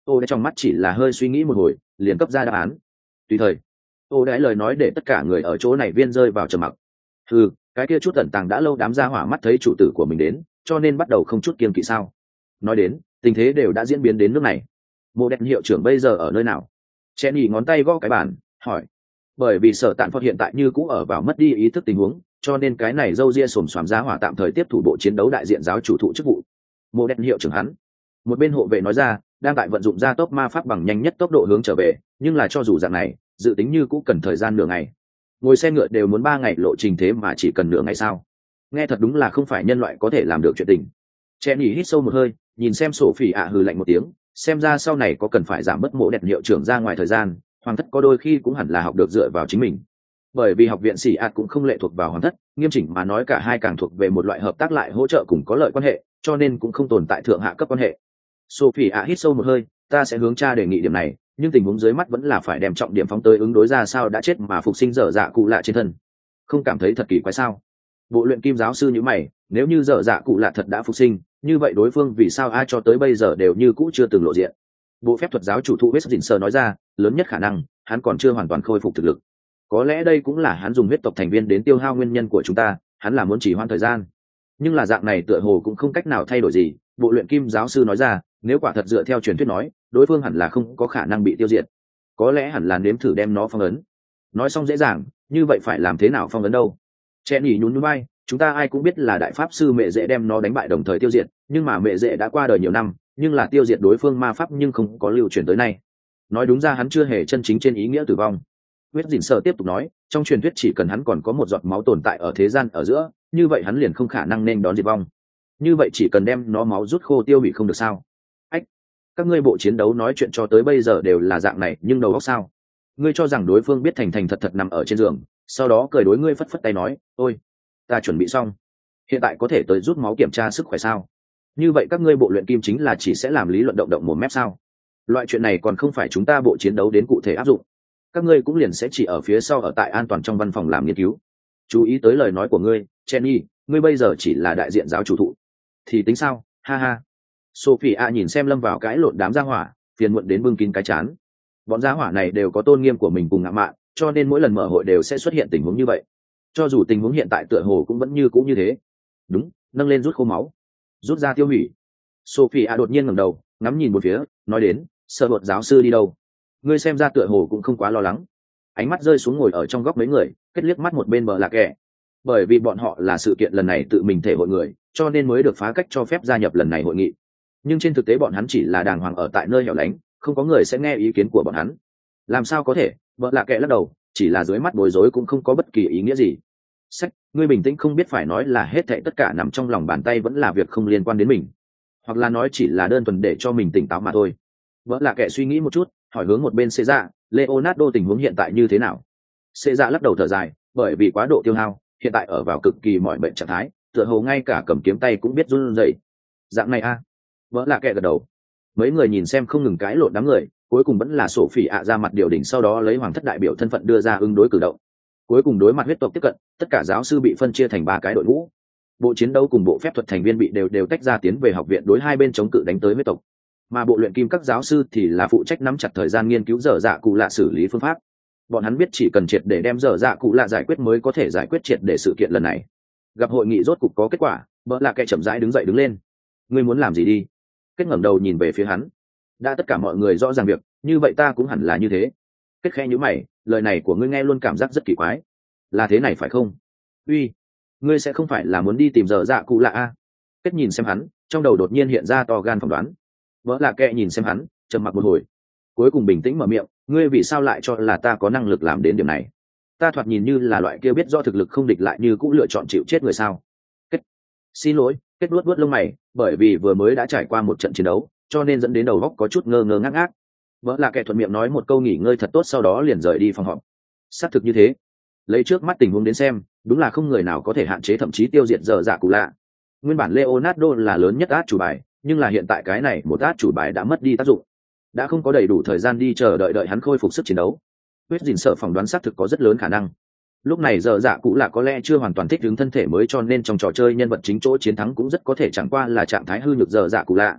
ô đã trong mắt chỉ là hơi suy nghĩ một hồi liền cấp ra đáp án. Tùy thời. Ô đã lời nói để tất cả người ở chỗ này viên rơi vào trầm mặc. Ừ, cái kia chút tận tàng đã lâu đám gia hỏa mắt thấy chủ tử của mình đến, cho nên bắt đầu không chút kiêng kỵ sao? Nói đến, tình thế đều đã diễn biến đến nước này. Mộ Đen hiệu trưởng bây giờ ở nơi nào? Jenny ngón tay gõ cái bàn, hỏi. Bởi vì sở tạn phật hiện tại như cũ ở vào mất đi ý thức tình huống, cho nên cái này dâu ria xồm xoàm gia hỏa tạm thời tiếp thủ bộ chiến đấu đại diện giáo chủ thụ chức vụ. Mộ Đen hiệu trưởng hắn. Một bên hộ vệ nói ra, đang tại vận dụng gia tốc ma pháp bằng nhanh nhất tốc độ hướng trở về, nhưng là cho dù dạng này, dự tính như cũ cần thời gian nửa ngày. Ngồi xe ngựa đều muốn ba ngày lộ trình thế mà chỉ cần nửa ngày sao? Nghe thật đúng là không phải nhân loại có thể làm được chuyện tình. Jenny hít sâu một hơi, nhìn xem sổ phỉ ạ hừ lạnh một tiếng, xem ra sau này có cần phải giảm bớt Mộ Đen hiệu trưởng ra ngoài thời gian, hoàng thất có đôi khi cũng hẳn là học được dựa vào chính mình. Bởi vì học viện xỉ ạt cũng không lệ thuộc vào hoàng thất, nghiêm chỉnh mà nói cả hai càng thuộc về một loại hợp tác lại hỗ trợ cùng có lợi quan hệ, cho nên cũng không tồn tại thượng hạ cấp quan hệ. Sophie ạ hít sâu một hơi, ta sẽ hướng cha đề nghị điểm này, nhưng tình huống dưới mắt vẫn là phải đem trọng điểm phóng tới ứng đối ra sao đã chết mà phục sinh dở dạ cụ lạ trên thân. Không cảm thấy thật kỳ quái sao? Bộ luyện kim giáo sư như mày, nếu như dở dạ cụ lạ thật đã phục sinh, như vậy đối phương vì sao ai cho tới bây giờ đều như cũ chưa từng lộ diện? Bộ phép thuật giáo chủ thụ Westminster nói ra, lớn nhất khả năng, hắn còn chưa hoàn toàn khôi phục thực lực. Có lẽ đây cũng là hắn dùng huyết tộc thành viên đến tiêu hao nguyên nhân của chúng ta, hắn là muốn chỉ hoãn thời gian. Nhưng là dạng này tựa hồ cũng không cách nào thay đổi gì, bộ luyện kim giáo sư nói ra, nếu quả thật dựa theo truyền thuyết nói, đối phương hẳn là không có khả năng bị tiêu diệt. Có lẽ hẳn là nếm thử đem nó phong ấn. Nói xong dễ dàng, như vậy phải làm thế nào phong ấn đâu? Trẻ nhỉ nhún nhún vai, chúng ta ai cũng biết là đại pháp sư mẹ dễ đem nó đánh bại đồng thời tiêu diệt, nhưng mà mẹ dễ đã qua đời nhiều năm, nhưng là tiêu diệt đối phương ma pháp nhưng không có lưu truyền tới nay. Nói đúng ra hắn chưa hề chân chính trên ý nghĩa tử vong. Huyết Dĩnh Sở tiếp tục nói, trong truyền thuyết chỉ cần hắn còn có một giọt máu tồn tại ở thế gian ở giữa, như vậy hắn liền không khả năng nên đón diệt vong. Như vậy chỉ cần đem nó máu rút khô tiêu hủy không được sao? Ách, các ngươi bộ chiến đấu nói chuyện cho tới bây giờ đều là dạng này, nhưng đầu óc sao? Ngươi cho rằng đối phương biết thành thành thật thật nằm ở trên giường, sau đó cười đối ngươi phất phất tay nói, ôi, ta chuẩn bị xong, hiện tại có thể tới rút máu kiểm tra sức khỏe sao? Như vậy các ngươi bộ luyện kim chính là chỉ sẽ làm lý luận động động một mép sao? Loại chuyện này còn không phải chúng ta bộ chiến đấu đến cụ thể áp dụng. Các ngươi cũng liền sẽ chỉ ở phía sau ở tại an toàn trong văn phòng làm nghiên cứu. Chú ý tới lời nói của ngươi, Jenny, ngươi bây giờ chỉ là đại diện giáo chủ thụ. Thì tính sao, ha ha. Sophia nhìn xem lâm vào cái lộn đám gia hỏa, phiền muộn đến bưng kín cái chán. Bọn gia hỏa này đều có tôn nghiêm của mình cùng ngạo mạn, cho nên mỗi lần mở hội đều sẽ xuất hiện tình huống như vậy. Cho dù tình huống hiện tại tựa hồ cũng vẫn như cũng như thế. Đúng, nâng lên rút khô máu, rút ra tiêu hủy. Sophia đột nhiên ngẩng đầu, ngắm nhìn một phía, nói đến, sợ bột giáo sư đi đâu? Ngươi xem ra tựa hồ cũng không quá lo lắng. Ánh mắt rơi xuống ngồi ở trong góc mấy người, kết liếc mắt một bên bờ lạc kẻ. Bởi vì bọn họ là sự kiện lần này tự mình thể hội người, cho nên mới được phá cách cho phép gia nhập lần này hội nghị. Nhưng trên thực tế bọn hắn chỉ là đàng hoàng ở tại nơi hẻo lánh, không có người sẽ nghe ý kiến của bọn hắn. Làm sao có thể? Bờ lạc kẻ lắc đầu, chỉ là dưới mắt bối rối cũng không có bất kỳ ý nghĩa gì. Sách, ngươi bình tĩnh không biết phải nói là hết thảy tất cả nằm trong lòng bàn tay vẫn là việc không liên quan đến mình, hoặc là nói chỉ là đơn thuần để cho mình tỉnh táo mà thôi. Vợ là kẻ suy nghĩ một chút, hỏi hướng một bên xê dạ, Leonardo tình huống hiện tại như thế nào? Xê dạ lắc đầu thở dài, bởi vì quá độ tiêu hao, hiện tại ở vào cực kỳ mỏi mệt trạng thái, tựa hồ ngay cả cầm kiếm tay cũng biết run rẩy. Dạng này a? À? Vợ là kẻ gật đầu. Mấy người nhìn xem không ngừng cái lộn đám người, cuối cùng vẫn là sổ phỉ ạ ra mặt điều đỉnh, sau đó lấy hoàng thất đại biểu thân phận đưa ra ứng đối cử động. Cuối cùng đối mặt huyết tộc tiếp cận, tất cả giáo sư bị phân chia thành ba cái đội ngũ. Bộ chiến đấu cùng bộ phép thuật thành viên bị đều đều tách ra tiến về học viện đối hai bên chống cự đánh tới huyết tộc. Mà bộ luyện kim các giáo sư thì là phụ trách nắm chặt thời gian nghiên cứu dở dạ cụ lạ xử lý phương pháp. Bọn hắn biết chỉ cần triệt để đem dở dạ cụ lạ giải quyết mới có thể giải quyết triệt để sự kiện lần này. Gặp hội nghị rốt cục có kết quả, bỡ là kẻ chậm rãi đứng dậy đứng lên. Ngươi muốn làm gì đi? Kết ngẩng đầu nhìn về phía hắn. Đã tất cả mọi người rõ ràng việc, như vậy ta cũng hẳn là như thế. Kết khẽ nhíu mày, lời này của ngươi nghe luôn cảm giác rất kỳ quái. Là thế này phải không? Uy, ngươi sẽ không phải là muốn đi tìm dở dạ cụ lạ a? Kết nhìn xem hắn, trong đầu đột nhiên hiện ra to gan phỏng đoán. Vỡ là kệ nhìn xem hắn, trầm mặc một hồi, cuối cùng bình tĩnh mở miệng, ngươi vì sao lại cho là ta có năng lực làm đến điểm này? Ta thoạt nhìn như là loại kia biết do thực lực không địch lại như cũng lựa chọn chịu chết người sao? Kết, xin lỗi, kết luốt luốt lông mày, bởi vì vừa mới đã trải qua một trận chiến đấu, cho nên dẫn đến đầu óc có chút ngơ ngơ ngác ngác. Vỡ là kệ thuận miệng nói một câu nghỉ ngơi thật tốt, sau đó liền rời đi phòng họp. Xác thực như thế, lấy trước mắt tình huống đến xem, đúng là không người nào có thể hạn chế thậm chí tiêu diệt dở dạ cụ lạ. Nguyên bản Leonardo là lớn nhất át chủ bài, nhưng là hiện tại cái này một át chủ bài đã mất đi tác dụng, đã không có đầy đủ thời gian đi chờ đợi đợi hắn khôi phục sức chiến đấu. Huyết Dĩnh Sở phỏng đoán xác thực có rất lớn khả năng lúc này dở dạ cụ lạ có lẽ chưa hoàn toàn thích ứng thân thể mới, cho nên trong trò chơi nhân vật chính chỗ chiến thắng cũng rất có thể chẳng qua là trạng thái hư nhược dở dạ cụ lạ.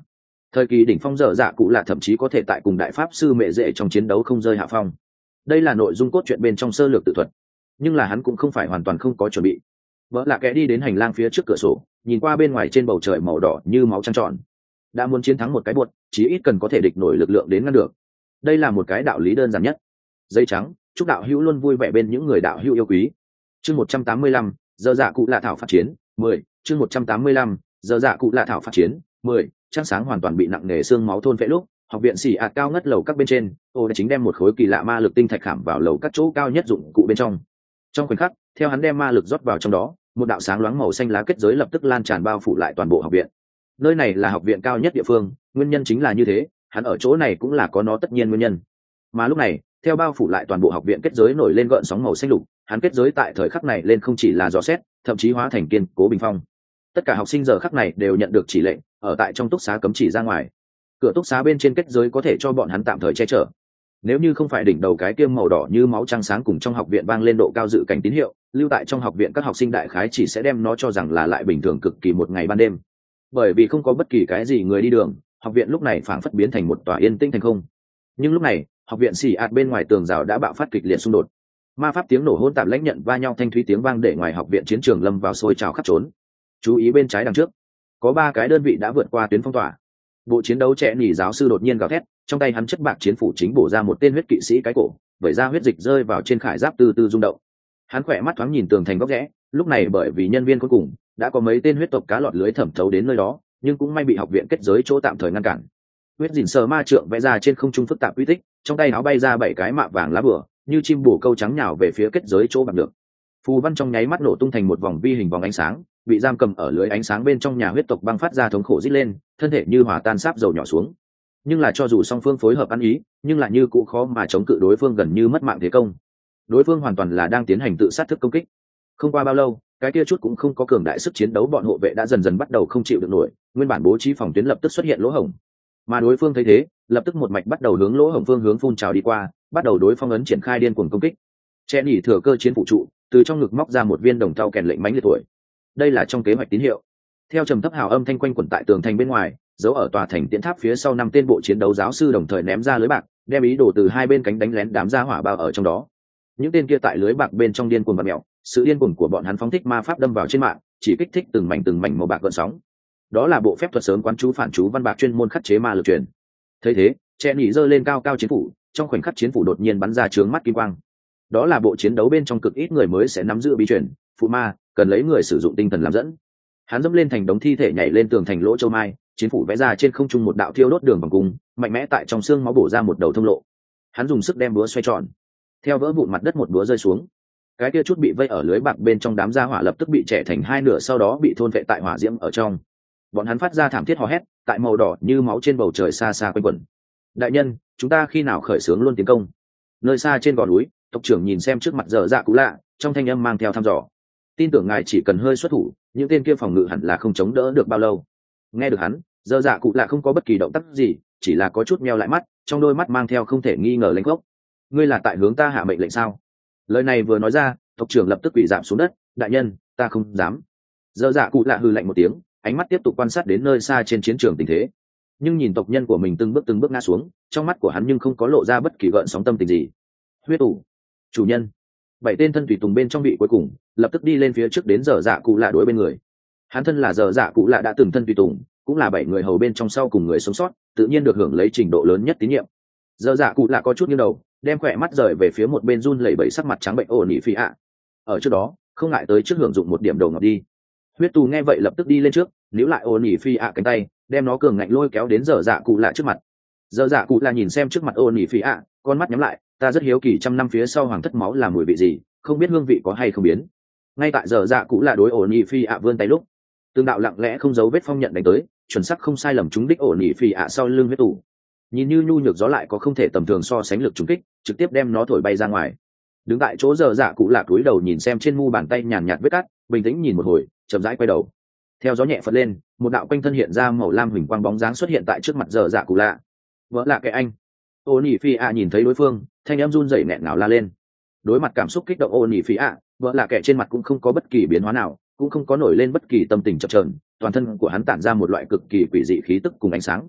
Thời kỳ đỉnh phong dở dạ cụ lạ thậm chí có thể tại cùng đại pháp sư mẹ dễ trong chiến đấu không rơi hạ phong. Đây là nội dung cốt truyện bên trong sơ lược tự thuật, nhưng là hắn cũng không phải hoàn toàn không có chuẩn bị. Vợ là kẻ đi đến hành lang phía trước cửa sổ, nhìn qua bên ngoài trên bầu trời màu đỏ như máu trăng tròn. Đã muốn chiến thắng một cái buột, chí ít cần có thể địch nổi lực lượng đến ngăn được. Đây là một cái đạo lý đơn giản nhất. Giấy trắng, chúc đạo hữu luôn vui vẻ bên những người đạo hữu yêu quý. Chương một trăm tám mươi lăm, giờ dạ cụ lạ thảo phát chiến, mười. Chương một trăm tám mươi lăm, giờ dạ cụ lạ thảo phát chiến, mười. Trăng sáng hoàn toàn bị nặng nề xương máu thôn phệ lúc, học viện xỉ ạt cao ngất lầu các bên trên, ô đã chính đem một khối kỳ lạ ma lực tinh thạch khảm vào lầu các chỗ cao nhất dụng cụ bên trong. Trong khoảnh khắc, theo hắn đem ma lực rót vào trong đó, một đạo sáng loáng màu xanh lá kết giới lập tức lan tràn bao phủ lại toàn bộ học viện. Nơi này là học viện cao nhất địa phương, nguyên nhân chính là như thế, hắn ở chỗ này cũng là có nó tất nhiên nguyên nhân. Mà lúc này, theo bao phủ lại toàn bộ học viện kết giới nổi lên gợn sóng màu xanh lục, hắn kết giới tại thời khắc này lên không chỉ là dò xét, thậm chí hóa thành kiên cố bình phong. Tất cả học sinh giờ khắc này đều nhận được chỉ lệnh, ở tại trong túc xá cấm chỉ ra ngoài. Cửa túc xá bên trên kết giới có thể cho bọn hắn tạm thời che chở. Nếu như không phải đỉnh đầu cái kiêm màu đỏ như máu trăng sáng cùng trong học viện vang lên độ cao dự cảnh tín hiệu, lưu tại trong học viện các học sinh đại khái chỉ sẽ đem nó cho rằng là lại bình thường cực kỳ một ngày ban đêm. Bởi vì không có bất kỳ cái gì người đi đường, học viện lúc này phảng phất biến thành một tòa yên tĩnh thành không. Nhưng lúc này, học viện xì ạt bên ngoài tường rào đã bạo phát kịch liệt xung đột. Ma pháp tiếng nổ hỗn tạp lãnh nhận va nhau thanh thúy tiếng vang để ngoài học viện chiến trường lâm vào sôi trào khắp trốn. Chú ý bên trái đằng trước, có ba cái đơn vị đã vượt qua tuyến phong tỏa. Bộ chiến đấu trẻ nhỉ giáo sư đột nhiên gào thét, trong tay hắn chất bạc chiến phủ chính bổ ra một tên huyết kỵ sĩ cái cổ, vẩy ra huyết dịch rơi vào trên khải giáp từ từ rung động. Hắn khỏe mắt thoáng nhìn tường thành góc rẽ, lúc này bởi vì nhân viên cuối cùng đã có mấy tên huyết tộc cá lọt lưới thẩm thấu đến nơi đó, nhưng cũng may bị học viện kết giới chỗ tạm thời ngăn cản. Huyết dìn sờ ma trượng vẽ ra trên không trung phức tạp uy tích, trong tay áo bay ra bảy cái mạ vàng lá bửa, như chim bổ câu trắng nhào về phía kết giới chỗ bằng được. Phù văn trong nháy mắt nổ tung thành một vòng vi hình vòng ánh sáng, bị giam cầm ở lưới ánh sáng bên trong nhà huyết tộc băng phát ra thống khổ rít lên, thân thể như hòa tan sáp dầu nhỏ xuống. Nhưng là cho dù song phương phối hợp ăn ý, nhưng là như cũng khó mà chống cự đối phương gần như mất mạng thế công. Đối phương hoàn toàn là đang tiến hành tự sát thức công kích. Không qua bao lâu, cái kia chút cũng không có cường đại sức chiến đấu bọn hộ vệ đã dần dần bắt đầu không chịu được nổi, nguyên bản bố trí phòng tuyến lập tức xuất hiện lỗ hổng. Mà đối phương thấy thế, lập tức một mạch bắt đầu hướng lỗ hổng phương hướng phun trào đi qua, bắt đầu đối phong ấn triển khai điên cuồng công kích. Chen nhỉ thừa cơ chiến phụ trụ, từ trong ngực móc ra một viên đồng thau kèn lệnh mãnh liệt tuổi. Đây là trong kế hoạch tín hiệu. Theo trầm thấp hào âm thanh quanh quẩn tại tường thành bên ngoài, giấu ở tòa thành tiễn tháp phía sau năm tên bộ chiến đấu giáo sư đồng thời ném ra lưới bạc, đem ý đồ từ hai bên cánh đánh lén đám gia hỏa bao ở trong đó. Những tên kia tại lưới bạc bên trong điên cuồng bạt mèo, sự điên cuồng của bọn hắn phóng thích ma pháp đâm vào trên mạng, chỉ kích thích từng mảnh từng mảnh màu bạc gợn sóng. Đó là bộ phép thuật sớm quán chú phản chú văn bạc chuyên môn khắc chế ma lực truyền. Thấy thế, Chen nhỉ giơ lên cao cao chiến phủ, trong khoảnh khắc chiến phủ đột nhiên bắn ra chướng mắt kim quang. Đó là bộ chiến đấu bên trong cực ít người mới sẽ nắm giữ bí truyền, phụ ma, cần lấy người sử dụng tinh thần làm dẫn. Hắn dẫm lên thành đống thi thể nhảy lên tường thành lỗ châu mai, chiến phủ vẽ ra trên không trung một đạo thiêu đốt đường bằng cung, mạnh mẽ tại trong xương máu bổ ra một đầu thông lộ. Hắn dùng sức đem búa xoay tròn, theo vỡ vụn mặt đất một búa rơi xuống. Cái kia chút bị vây ở lưới bạc bên trong đám gia hỏa lập tức bị chẻ thành hai nửa, sau đó bị thôn vệ tại hỏa diễm ở trong. Bọn hắn phát ra thảm thiết hò hét, tại màu đỏ như máu trên bầu trời xa xa quanh quẩn. Đại nhân, chúng ta khi nào khởi xướng luôn tiến công? Nơi xa trên gò núi, tộc trưởng nhìn xem trước mặt dở dạ cũ lạ, trong thanh âm mang theo thăm dò. Tin tưởng ngài chỉ cần hơi xuất thủ, những tên kia phòng ngự hẳn là không chống đỡ được bao lâu. Nghe được hắn, dở dạ cũ lạ không có bất kỳ động tác gì, chỉ là có chút meo lại mắt, trong đôi mắt mang theo không thể nghi ngờ lênh khốc. Ngươi là tại hướng ta hạ mệnh lệnh sao? Lời này vừa nói ra, tộc trưởng lập tức quỳ giảm xuống đất. Đại nhân, ta không dám. Dở dạ cũ lạ hừ lạnh một tiếng, ánh mắt tiếp tục quan sát đến nơi xa trên chiến trường tình thế. Nhưng nhìn tộc nhân của mình từng bước từng bước ngã xuống, trong mắt của hắn nhưng không có lộ ra bất kỳ gợn sóng tâm tình gì. Huyết tủ, chủ nhân. Bảy tên thân tùy tùng bên trong vị cuối cùng lập tức đi lên phía trước đến dở dạ cụ lạ đối bên người. Hắn thân là dở dạ cụ lạ đã từng thân tùy tùng, cũng là bảy người hầu bên trong sau cùng người sống sót, tự nhiên được hưởng lấy trình độ lớn nhất tín nhiệm. Dở dạ cụ lạ có chút nghiêng đầu, đem khỏe mắt rời về phía một bên run lẩy bẩy sắc mặt trắng bệnh ổn ỉ phi ạ. Ở trước đó, không ngại tới trước hưởng dụng một điểm đầu ngọc đi. Huyết tù nghe vậy lập tức đi lên trước, níu lại ổn ỉ phi ạ cánh tay, đem nó cường ngạnh lôi kéo đến dở dạ cụ lạ trước mặt. Dở dạ cụ lạ nhìn xem trước mặt ổn ỉ phi ạ, con mắt nhắm lại, ta rất hiếu kỳ trăm năm phía sau hoàng thất máu là mùi vị gì, không biết hương vị có hay không biến. Ngay tại giờ dạ cụ là đối ổn ỉ phi ạ vươn tay lúc, tương đạo lặng lẽ không giấu vết phong nhận đánh tới, chuẩn xác không sai lầm trúng đích ổn ỉ phi ạ sau lưng huyết tủ. Nhìn như nhu nhược gió lại có không thể tầm thường so sánh lực trúng kích, trực tiếp đem nó thổi bay ra ngoài. Đứng tại chỗ giờ dạ cụ là cúi đầu nhìn xem trên mu bàn tay nhàn nhạt vết cắt, bình tĩnh nhìn một hồi, chậm rãi quay đầu. Theo gió nhẹ phật lên, một đạo quanh thân hiện ra màu lam huỳnh quang bóng dáng xuất hiện tại trước mặt giờ dạ cụ lạ. Vỡ là cái anh. Ổn ỉ phi ạ nhìn thấy đối phương, thanh em run rẩy nghẹn ngào la lên. Đối mặt cảm xúc kích động ổn ỉ phi ạ, vợ là kẻ trên mặt cũng không có bất kỳ biến hóa nào, cũng không có nổi lên bất kỳ tâm tình chập chờn, toàn thân của hắn tản ra một loại cực kỳ quỷ dị khí tức cùng ánh sáng.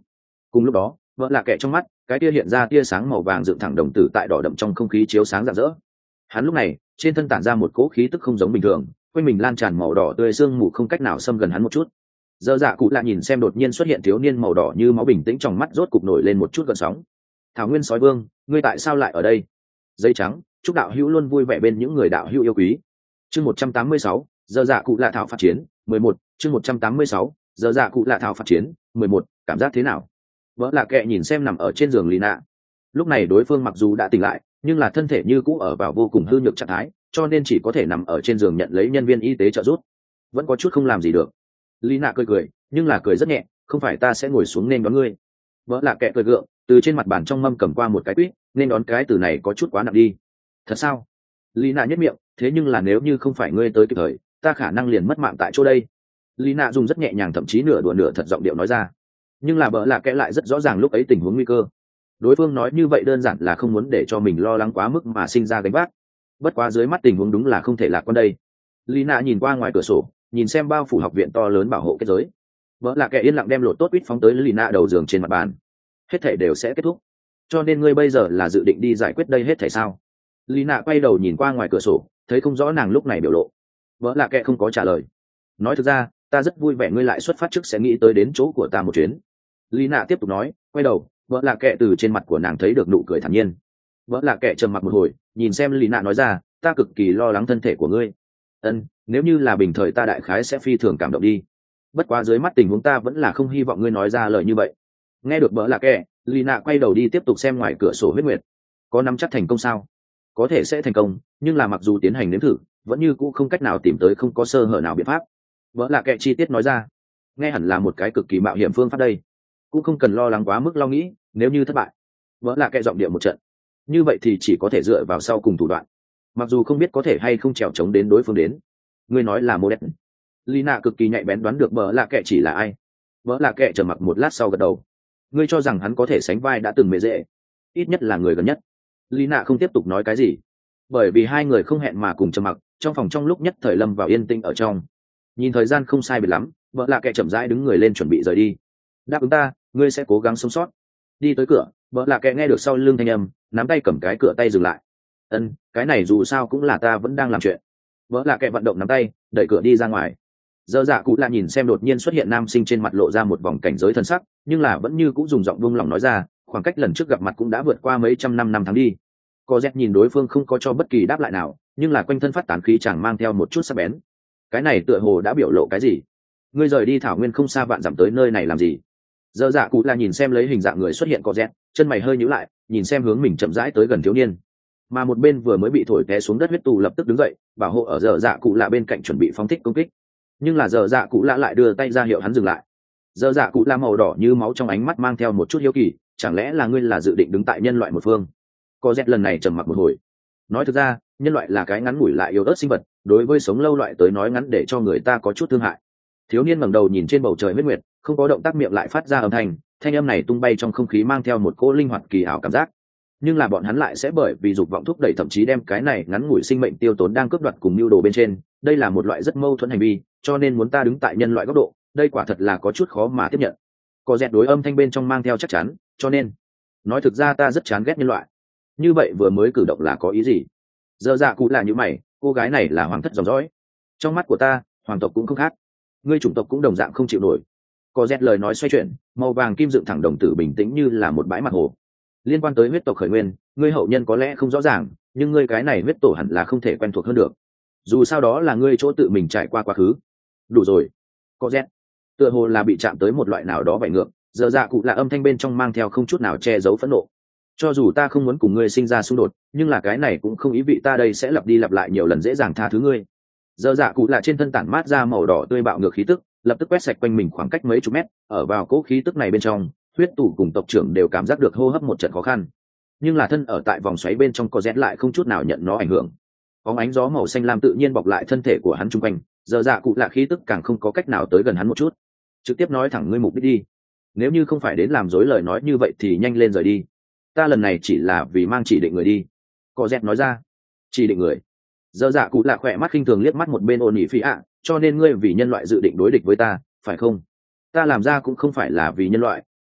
Cùng lúc đó vợ lạ kệ trong mắt cái tia hiện ra tia sáng màu vàng dựng thẳng đồng tử tại đỏ đậm trong không khí chiếu sáng rạng rỡ. Hắn lúc này trên thân tản ra một cỗ khí tức không giống bình thường, quanh mình lan tràn màu đỏ tươi sương mù không cách nào xâm gần hắn một chút. Dơ dạ cụ lạ nhìn xem đột nhiên xuất hiện thiếu niên màu đỏ như máu bình tĩnh trong mắt rốt cục nổi lên một chút gợn sóng. Thảo Nguyên sói vương, ngươi tại sao lại ở đây? Dây trắng, chúc đạo hữu luôn vui vẻ bên những người đạo hữu yêu quý. Chương một trăm tám mươi sáu, dơ dạ cụ lạ thảo phát chiến, mười một, chương một trăm tám mươi sáu, dơ dạ cụ lạ thảo phát chiến, mười một, cảm giác thế nào? Vợ lạ kệ nhìn xem nằm ở trên giường Lina. Lúc này đối phương mặc dù đã tỉnh lại, nhưng là thân thể như cũ ở vào vô cùng hư nhược trạng thái, cho nên chỉ có thể nằm ở trên giường nhận lấy nhân viên y tế trợ giúp. Vẫn có chút không làm gì được. Lina cười cười, nhưng là cười rất nhẹ, không phải ta sẽ ngồi xuống nên đón ngươi. Vợ lạ kệ cười gượng, từ trên mặt bàn trong mâm cầm qua một cái quýt, nên đón cái từ này có chút quá nặng đi. Thật sao? Lina nhếch miệng, thế nhưng là nếu như không phải ngươi tới kịp thời, ta khả năng liền mất mạng tại chỗ đây. Lina dùng rất nhẹ nhàng thậm chí nửa đùa nửa thật giọng điệu nói ra. Nhưng là bỡ lạ kẽ lại rất rõ ràng lúc ấy tình huống nguy cơ. Đối phương nói như vậy đơn giản là không muốn để cho mình lo lắng quá mức mà sinh ra gánh vác. Bất quá dưới mắt tình huống đúng là không thể lạc quan đây. Lina nhìn qua ngoài cửa sổ, nhìn xem bao phủ học viện to lớn bảo hộ kết giới. Bỡ lạ kẽ yên lặng đem lột tốt quýt phóng tới Lina đầu giường trên mặt bàn. Hết thảy đều sẽ kết thúc. Cho nên ngươi bây giờ là dự định đi giải quyết đây hết thảy sao? Lina quay đầu nhìn qua ngoài cửa sổ, thấy không rõ nàng lúc này biểu lộ. Bỡ lạ kẽ không có trả lời. Nói thực ra, ta rất vui vẻ ngươi lại xuất phát trước sẽ nghĩ tới đến chỗ của ta một chuyến. Lina tiếp tục nói, quay đầu, vợ lạ kệ từ trên mặt của nàng thấy được nụ cười thản nhiên. Vợ lạ kệ trầm mặc một hồi, nhìn xem Lina nói ra, ta cực kỳ lo lắng thân thể của ngươi. Ân, nếu như là bình thời ta đại khái sẽ phi thường cảm động đi. Bất quá dưới mắt tình huống ta vẫn là không hy vọng ngươi nói ra lời như vậy. Nghe được vợ lạ kệ, Lina quay đầu đi tiếp tục xem ngoài cửa sổ huyết nguyệt. Có nắm chắc thành công sao? Có thể sẽ thành công, nhưng là mặc dù tiến hành nếm thử, vẫn như cũ không cách nào tìm tới không có sơ hở nào biện pháp. Vợ lạ kệ chi tiết nói ra, nghe hẳn là một cái cực kỳ mạo hiểm phương pháp đây, cũng không cần lo lắng quá mức lo nghĩ. Nếu như thất bại, vợ lạ kệ giọng điệu một trận, như vậy thì chỉ có thể dựa vào sau cùng thủ đoạn, mặc dù không biết có thể hay không trèo trống đến đối phương đến. Ngươi nói là Modest. Lina cực kỳ nhạy bén đoán được vợ lạ kệ chỉ là ai. Vợ lạ kệ trầm mặc một lát sau gật đầu. Ngươi cho rằng hắn có thể sánh vai đã từng mề dễ, ít nhất là người gần nhất. Lina không tiếp tục nói cái gì, bởi vì hai người không hẹn mà cùng trầm mặc trong phòng trong lúc nhất thời lâm vào yên tĩnh ở trong. Nhìn thời gian không sai biệt lắm, vợ lạ kệ chậm rãi đứng người lên chuẩn bị rời đi. Đáp ứng ta, ngươi sẽ cố gắng sống sót. Đi tới cửa, vợ lạ kệ nghe được sau lưng thanh âm, nắm tay cầm cái cửa tay dừng lại. Ân, cái này dù sao cũng là ta vẫn đang làm chuyện. Vợ lạ kệ vận động nắm tay, đẩy cửa đi ra ngoài. Dơ dạ cụ lạ nhìn xem đột nhiên xuất hiện nam sinh trên mặt lộ ra một vòng cảnh giới thần sắc, nhưng là vẫn như cũng dùng giọng buông lòng nói ra, khoảng cách lần trước gặp mặt cũng đã vượt qua mấy trăm năm năm tháng đi. Có dẹt nhìn đối phương không có cho bất kỳ đáp lại nào, nhưng là quanh thân phát tán khí chẳng mang theo một chút sắc bén. Cái này tựa hồ đã biểu lộ cái gì? Ngươi rời đi thảo nguyên không xa vạn dặm tới nơi này làm gì? Dơ dạ cụ là nhìn xem lấy hình dạng người xuất hiện có dẹt, chân mày hơi nhíu lại, nhìn xem hướng mình chậm rãi tới gần thiếu niên. Mà một bên vừa mới bị thổi té xuống đất huyết tù lập tức đứng dậy, bảo hộ ở dơ dạ cụ là bên cạnh chuẩn bị phóng thích công kích. Nhưng là dơ dạ cụ lạ lại đưa tay ra hiệu hắn dừng lại. Dơ dạ cụ là màu đỏ như máu trong ánh mắt mang theo một chút hiếu kỳ, chẳng lẽ là ngươi là dự định đứng tại nhân loại một phương? Có dẹt lần này trầm mặc một hồi. Nói thực ra, nhân loại là cái ngắn ngủi lại yếu ớt sinh vật, đối với sống lâu loại tới nói ngắn để cho người ta có chút thương hại. Thiếu niên ngẩng đầu nhìn trên bầu trời huyết nguyệt, không có động tác miệng lại phát ra âm thanh, thanh âm này tung bay trong không khí mang theo một cỗ linh hoạt kỳ ảo cảm giác. Nhưng là bọn hắn lại sẽ bởi vì dục vọng thúc đẩy thậm chí đem cái này ngắn ngủi sinh mệnh tiêu tốn đang cướp đoạt cùng mưu đồ bên trên, đây là một loại rất mâu thuẫn hành vi, cho nên muốn ta đứng tại nhân loại góc độ, đây quả thật là có chút khó mà tiếp nhận. Có dẹt đối âm thanh bên trong mang theo chắc chắn, cho nên nói thực ra ta rất chán ghét nhân loại. Như vậy vừa mới cử động là có ý gì? Dơ dạ cụ là như mày, cô gái này là hoàng thất dòng dõi, trong mắt của ta hoàng tộc cũng không khác, ngươi chủng tộc cũng đồng dạng không chịu nổi. Có dẹt lời nói xoay chuyển, màu vàng kim dựng thẳng đồng tử bình tĩnh như là một bãi mặt hồ. Liên quan tới huyết tộc khởi nguyên, ngươi hậu nhân có lẽ không rõ ràng, nhưng ngươi cái này huyết tổ hẳn là không thể quen thuộc hơn được, dù sao đó là ngươi chỗ tự mình trải qua quá khứ. Đủ rồi. Có dẹt tựa hồ là bị chạm tới một loại nào đó bại ngược, giờ dạ cụ là âm thanh bên trong mang theo không chút nào che giấu phẫn nộ. Cho dù ta không muốn cùng ngươi sinh ra xung đột, nhưng là cái này cũng không ý vị ta đây sẽ lặp đi lặp lại nhiều lần dễ dàng tha thứ ngươi. Giờ dạ cụ là trên thân tản mát ra màu đỏ tươi bạo ngược khí tức, lập tức quét sạch quanh mình khoảng cách mấy chục mét, ở vào cỗ khí tức này bên trong, huyết tủ cùng tộc trưởng đều cảm giác được hô hấp một trận khó khăn. Nhưng là thân ở tại vòng xoáy bên trong có rét lại không chút nào nhận nó ảnh hưởng. Bóng ánh gió màu xanh lam tự nhiên bọc lại thân thể của hắn chung quanh, giờ dạ cụ là khí tức càng không có cách nào tới gần hắn một chút. Trực tiếp nói thẳng ngươi mục đích đi. Nếu như không phải đến làm dối lời nói như vậy thì nhanh lên rời đi. Ta lần này chỉ là vì mang chỉ định người đi. Có dẹt nói ra. Chỉ định người. Giờ dạ cụ lạ khỏe mắt khinh thường liếc mắt một bên ôn nhị phi ạ, cho nên ngươi vì nhân loại dự định đối địch với ta, phải không? Ta làm ra cũng không phải là vì nhân loại,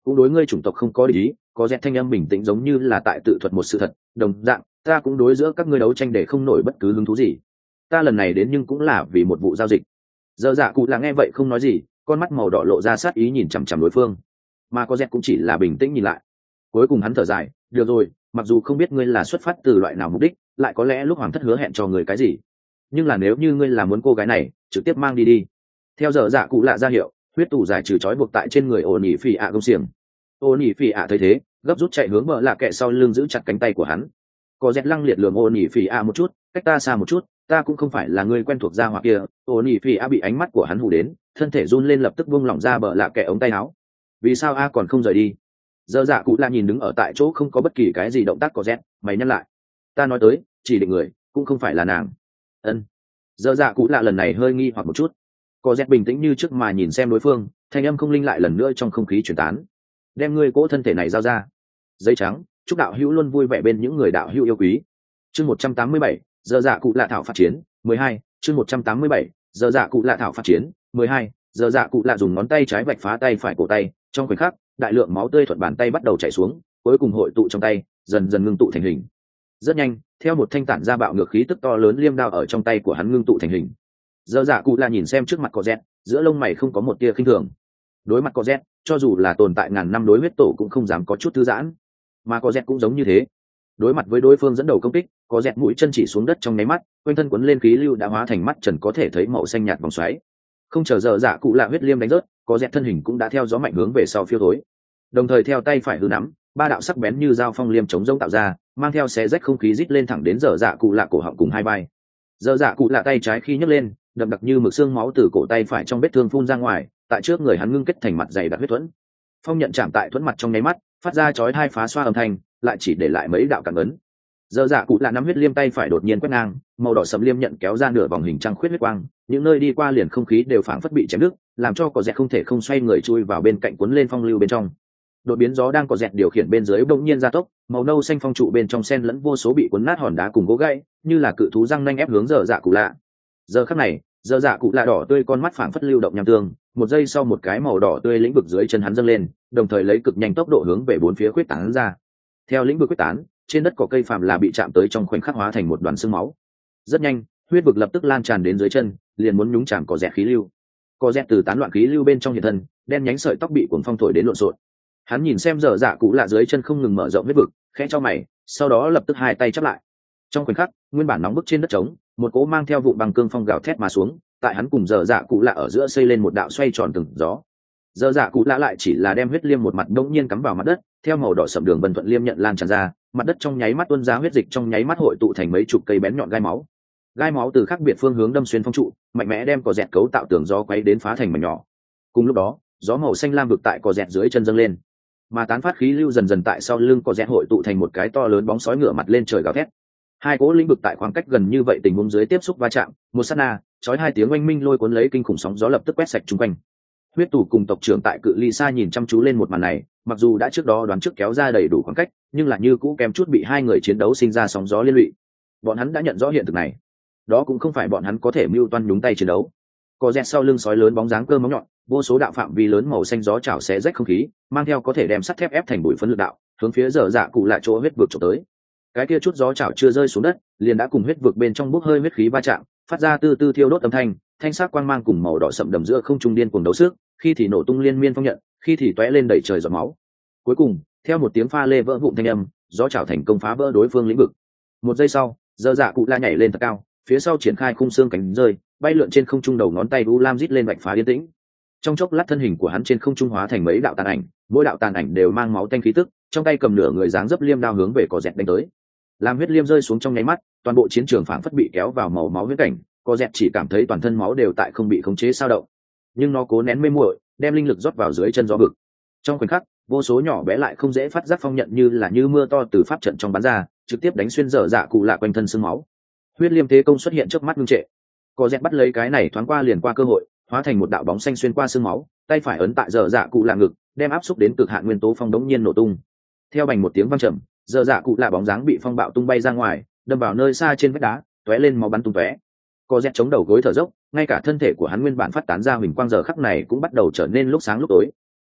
cũng đối ngươi chủng tộc không có ý. Có dẹt thanh âm bình tĩnh giống như là tại tự thuật một sự thật, đồng dạng ta cũng đối giữa các ngươi đấu tranh để không nổi bất cứ hứng thú gì. Ta lần này đến nhưng cũng là vì một vụ giao dịch. Giờ dạ cụ là nghe vậy không nói gì, con mắt màu đỏ lộ ra sát ý nhìn chằm chằm đối phương, mà có dẹt cũng chỉ là bình tĩnh nhìn lại. Cuối cùng hắn thở dài, được rồi, mặc dù không biết ngươi là xuất phát từ loại nào mục đích, lại có lẽ lúc hoàng thất hứa hẹn cho người cái gì, nhưng là nếu như ngươi là muốn cô gái này, trực tiếp mang đi đi. Theo giờ dạ cụ lạ ra hiệu, huyết tù giải trừ trói buộc tại trên người ôn nhị phỉ ạ công xiềng. Ôn nhị phỉ ạ thấy thế, gấp rút chạy hướng bờ lạ kệ sau lưng giữ chặt cánh tay của hắn. Có dẹt lăng liệt lường ôn nhị phỉ ạ một chút, cách ta xa một chút, ta cũng không phải là người quen thuộc gia hỏa kia. Ôn nhị phỉ ạ bị ánh mắt của hắn hù đến, thân thể run lên lập tức buông lỏng ra bờ lạ kệ ống tay áo. Vì sao a còn không rời đi? Giờ dạ cụ lạ nhìn đứng ở tại chỗ không có bất kỳ cái gì động tác có dẹt, mày nhăn lại. Ta nói tới, chỉ định người, cũng không phải là nàng. Ân. Giờ dạ cụ lạ lần này hơi nghi hoặc một chút. Có dẹt bình tĩnh như trước mà nhìn xem đối phương, thanh âm không linh lại lần nữa trong không khí truyền tán. Đem ngươi cỗ thân thể này giao ra. Giấy trắng, chúc đạo hữu luôn vui vẻ bên những người đạo hữu yêu quý. Chương một trăm tám mươi bảy, giờ dạ cụ lạ thảo phát chiến, mười hai, chương một trăm tám mươi bảy, giờ dạ cụ lạ thảo phát chiến, mười hai, giờ dạ cụ lạ dùng ngón tay trái vạch phá tay phải cổ tay, trong khoảnh khắc, đại lượng máu tươi thuận bàn tay bắt đầu chảy xuống, cuối cùng hội tụ trong tay, dần dần ngưng tụ thành hình. Rất nhanh, theo một thanh tản ra bạo ngược khí tức to lớn liêm đao ở trong tay của hắn ngưng tụ thành hình. Giờ dạ cụ lạ nhìn xem trước mặt có rét, giữa lông mày không có một tia khinh thường. Đối mặt có rét, cho dù là tồn tại ngàn năm đối huyết tổ cũng không dám có chút thư giãn, mà có rét cũng giống như thế. Đối mặt với đối phương dẫn đầu công kích, có rét mũi chân chỉ xuống đất trong nháy mắt, quanh thân quấn lên khí lưu đã hóa thành mắt trần có thể thấy màu xanh nhạt vòng xoáy. Không chờ giờ dạ cụ lạ huyết liêm đánh rớt, có rét thân hình cũng đã theo gió mạnh hướng về sau phiêu thối. Đồng thời theo tay phải hư nắm, ba đạo sắc bén như dao phong liêm chống rông tạo ra, mang theo xé rách không khí rít lên thẳng đến giờ dạ cụ lạ cổ họng cùng hai vai. Giờ dạ cụ lạ tay trái khi nhấc lên, đậm đặc như mực xương máu từ cổ tay phải trong vết thương phun ra ngoài, tại trước người hắn ngưng kết thành mặt dày đặc huyết thuẫn. Phong nhận chạm tại thuẫn mặt trong nháy mắt, phát ra chói hai phá xoa âm thanh, lại chỉ để lại mấy đạo cản ấn. Giờ dạ cụ lạ nắm huyết liêm tay phải đột nhiên quét ngang, màu đỏ sẫm liêm nhận kéo ra nửa vòng hình trăng khuyết huyết quang, những nơi đi qua liền không khí đều phảng phất bị chém đứt, làm cho cỏ dẹt không thể không xoay người chui vào bên cạnh cuốn lên phong lưu bên trong. Đột biến gió đang có dẹt điều khiển bên dưới bỗng nhiên gia tốc, màu nâu xanh phong trụ bên trong sen lẫn vô số bị cuốn nát hòn đá cùng gỗ gãy, như là cự thú răng nanh ép hướng giờ dạ cụ lạ. Giờ khắc này, giờ dạ cụ lạ đỏ tươi con mắt phảng phất lưu động nham tương, một giây sau một cái màu đỏ tươi lĩnh vực dưới chân hắn dâng lên, đồng thời lấy cực nhanh tốc độ hướng về bốn phía quyết tán ra. Theo lĩnh vực quyết tán, trên đất cỏ cây phàm là bị chạm tới trong khoảnh khắc hóa thành một đoàn xương máu. Rất nhanh, huyết vực lập tức lan tràn đến dưới chân, liền muốn nhúng chạm cỏ dẹt khí lưu. Cỏ dẹt từ tán loạn khí lưu bên trong hiện thân, đen nhánh sợi tóc bị cuồng phong thổi đến lộn xộn. Hắn nhìn xem giờ dạ cụ lạ dưới chân không ngừng mở rộng huyết vực, khẽ cho mày, sau đó lập tức hai tay chắp lại. Trong khoảnh khắc, nguyên bản nóng bức trên đất trống, một cỗ mang theo vụ băng cương phong gào thét mà xuống, tại hắn cùng giờ dạ cụ lạ ở giữa xây lên một đạo xoay tròn từng gió. Giờ dạ cụ lạ lại chỉ là đem huyết liêm một mặt đống nhiên cắm vào mặt đất, theo màu đỏ sẫm đường vân thuận liêm nhận lan tràn ra, mặt đất trong nháy mắt tuôn ra huyết dịch trong nháy mắt hội tụ thành mấy chục cây bén nhọn gai máu. Gai máu từ khác biệt phương hướng đâm xuyên phong trụ, mạnh mẽ đem cỏ dẹt cấu tạo tường gió quấy đến phá thành mảnh nhỏ. Cùng lúc đó, gió màu xanh lam vực tại cỏ dẹt dưới chân dâng lên, mà tán phát khí lưu dần dần tại sau lưng cỏ dẹt hội tụ thành một cái to lớn bóng sói ngửa mặt lên trời gào thét. Hai cỗ lĩnh vực tại khoảng cách gần như vậy tình huống dưới tiếp xúc va chạm, một sát na, chói hai tiếng oanh minh lôi cuốn lấy kinh khủng sóng gió lập tức quét sạch chung quanh. Huyết tù cùng tộc trưởng tại cự ly xa nhìn chăm chú lên một màn này, mặc dù đã trước đó đoán trước kéo ra đầy đủ khoảng cách, nhưng là như cũ kém chút bị hai người chiến đấu sinh ra sóng gió liên lụy. Bọn hắn đã nhận rõ hiện thực này, đó cũng không phải bọn hắn có thể mưu toan nhúng tay chiến đấu. Có rẹt sau lưng sói lớn bóng dáng cơ móng nhọn, vô số đạo phạm vi lớn màu xanh gió chảo xé rách không khí, mang theo có thể đem sắt thép ép thành bụi phấn lực đạo, hướng phía giờ dạ cụ lại chỗ huyết vực chụp tới. Cái kia chút gió chảo chưa rơi xuống đất, liền đã cùng huyết vực bên trong bốc hơi huyết khí va chạm, phát ra tư tư thiêu đốt âm thanh, thanh sắc quang mang cùng màu đỏ sậm đầm giữa không trung điên cuồng đấu sức, khi thì nổ tung liên miên phong nhận, khi thì tóe lên đầy trời giọt máu. Cuối cùng, theo một tiếng pha lê vỡ vụn thanh âm, gió chảo thành công phá vỡ đối phương lĩnh vực. Một giây sau, giờ dạ cụ la nhảy lên thật cao, phía sau triển khai khung xương cánh rơi, bay lượn trên không trung đầu ngón tay u lam rít lên vạch phá yên tĩnh. Trong chốc lát thân hình của hắn trên không trung hóa thành mấy đạo tàn ảnh, mỗi đạo tàn ảnh đều mang máu tanh khí tức, trong tay cầm nửa người dáng dấp liêm đao hướng về cỏ dẹt đánh tới. Làm huyết liêm rơi xuống trong nháy mắt, toàn bộ chiến trường phảng phất bị kéo vào màu máu huyết cảnh, cỏ dẹt chỉ cảm thấy toàn thân máu đều tại không bị khống chế sao động. Nhưng nó cố nén mê muội, đem linh lực rót vào dưới chân gió bực. Trong khoảnh khắc, vô số nhỏ bé lại không dễ phát giác phong nhận như là như mưa to từ pháp trận trong bắn ra, trực tiếp đánh xuyên dở dạ cụ lạ quanh thân xương máu. Huyết liêm thế công xuất hiện trước mắt ngưng trệ. Cỏ dẹt bắt lấy cái này thoáng qua liền qua cơ hội, hóa thành một đạo bóng xanh xuyên qua xương máu, tay phải ấn tại dở dạ cụ lạ ngực, đem áp xúc đến cực hạn nguyên tố phong đống nhiên nổ tung. Theo bành một tiếng vang trầm, dở dạ cụ lạ bóng dáng bị phong bạo tung bay ra ngoài, đâm vào nơi xa trên vách đá, tóe lên máu bắn tung tóe. Cỏ dẹt chống đầu gối thở dốc, ngay cả thân thể của hắn nguyên bản phát tán ra huỳnh quang giờ khắc này cũng bắt đầu trở nên lúc sáng lúc tối.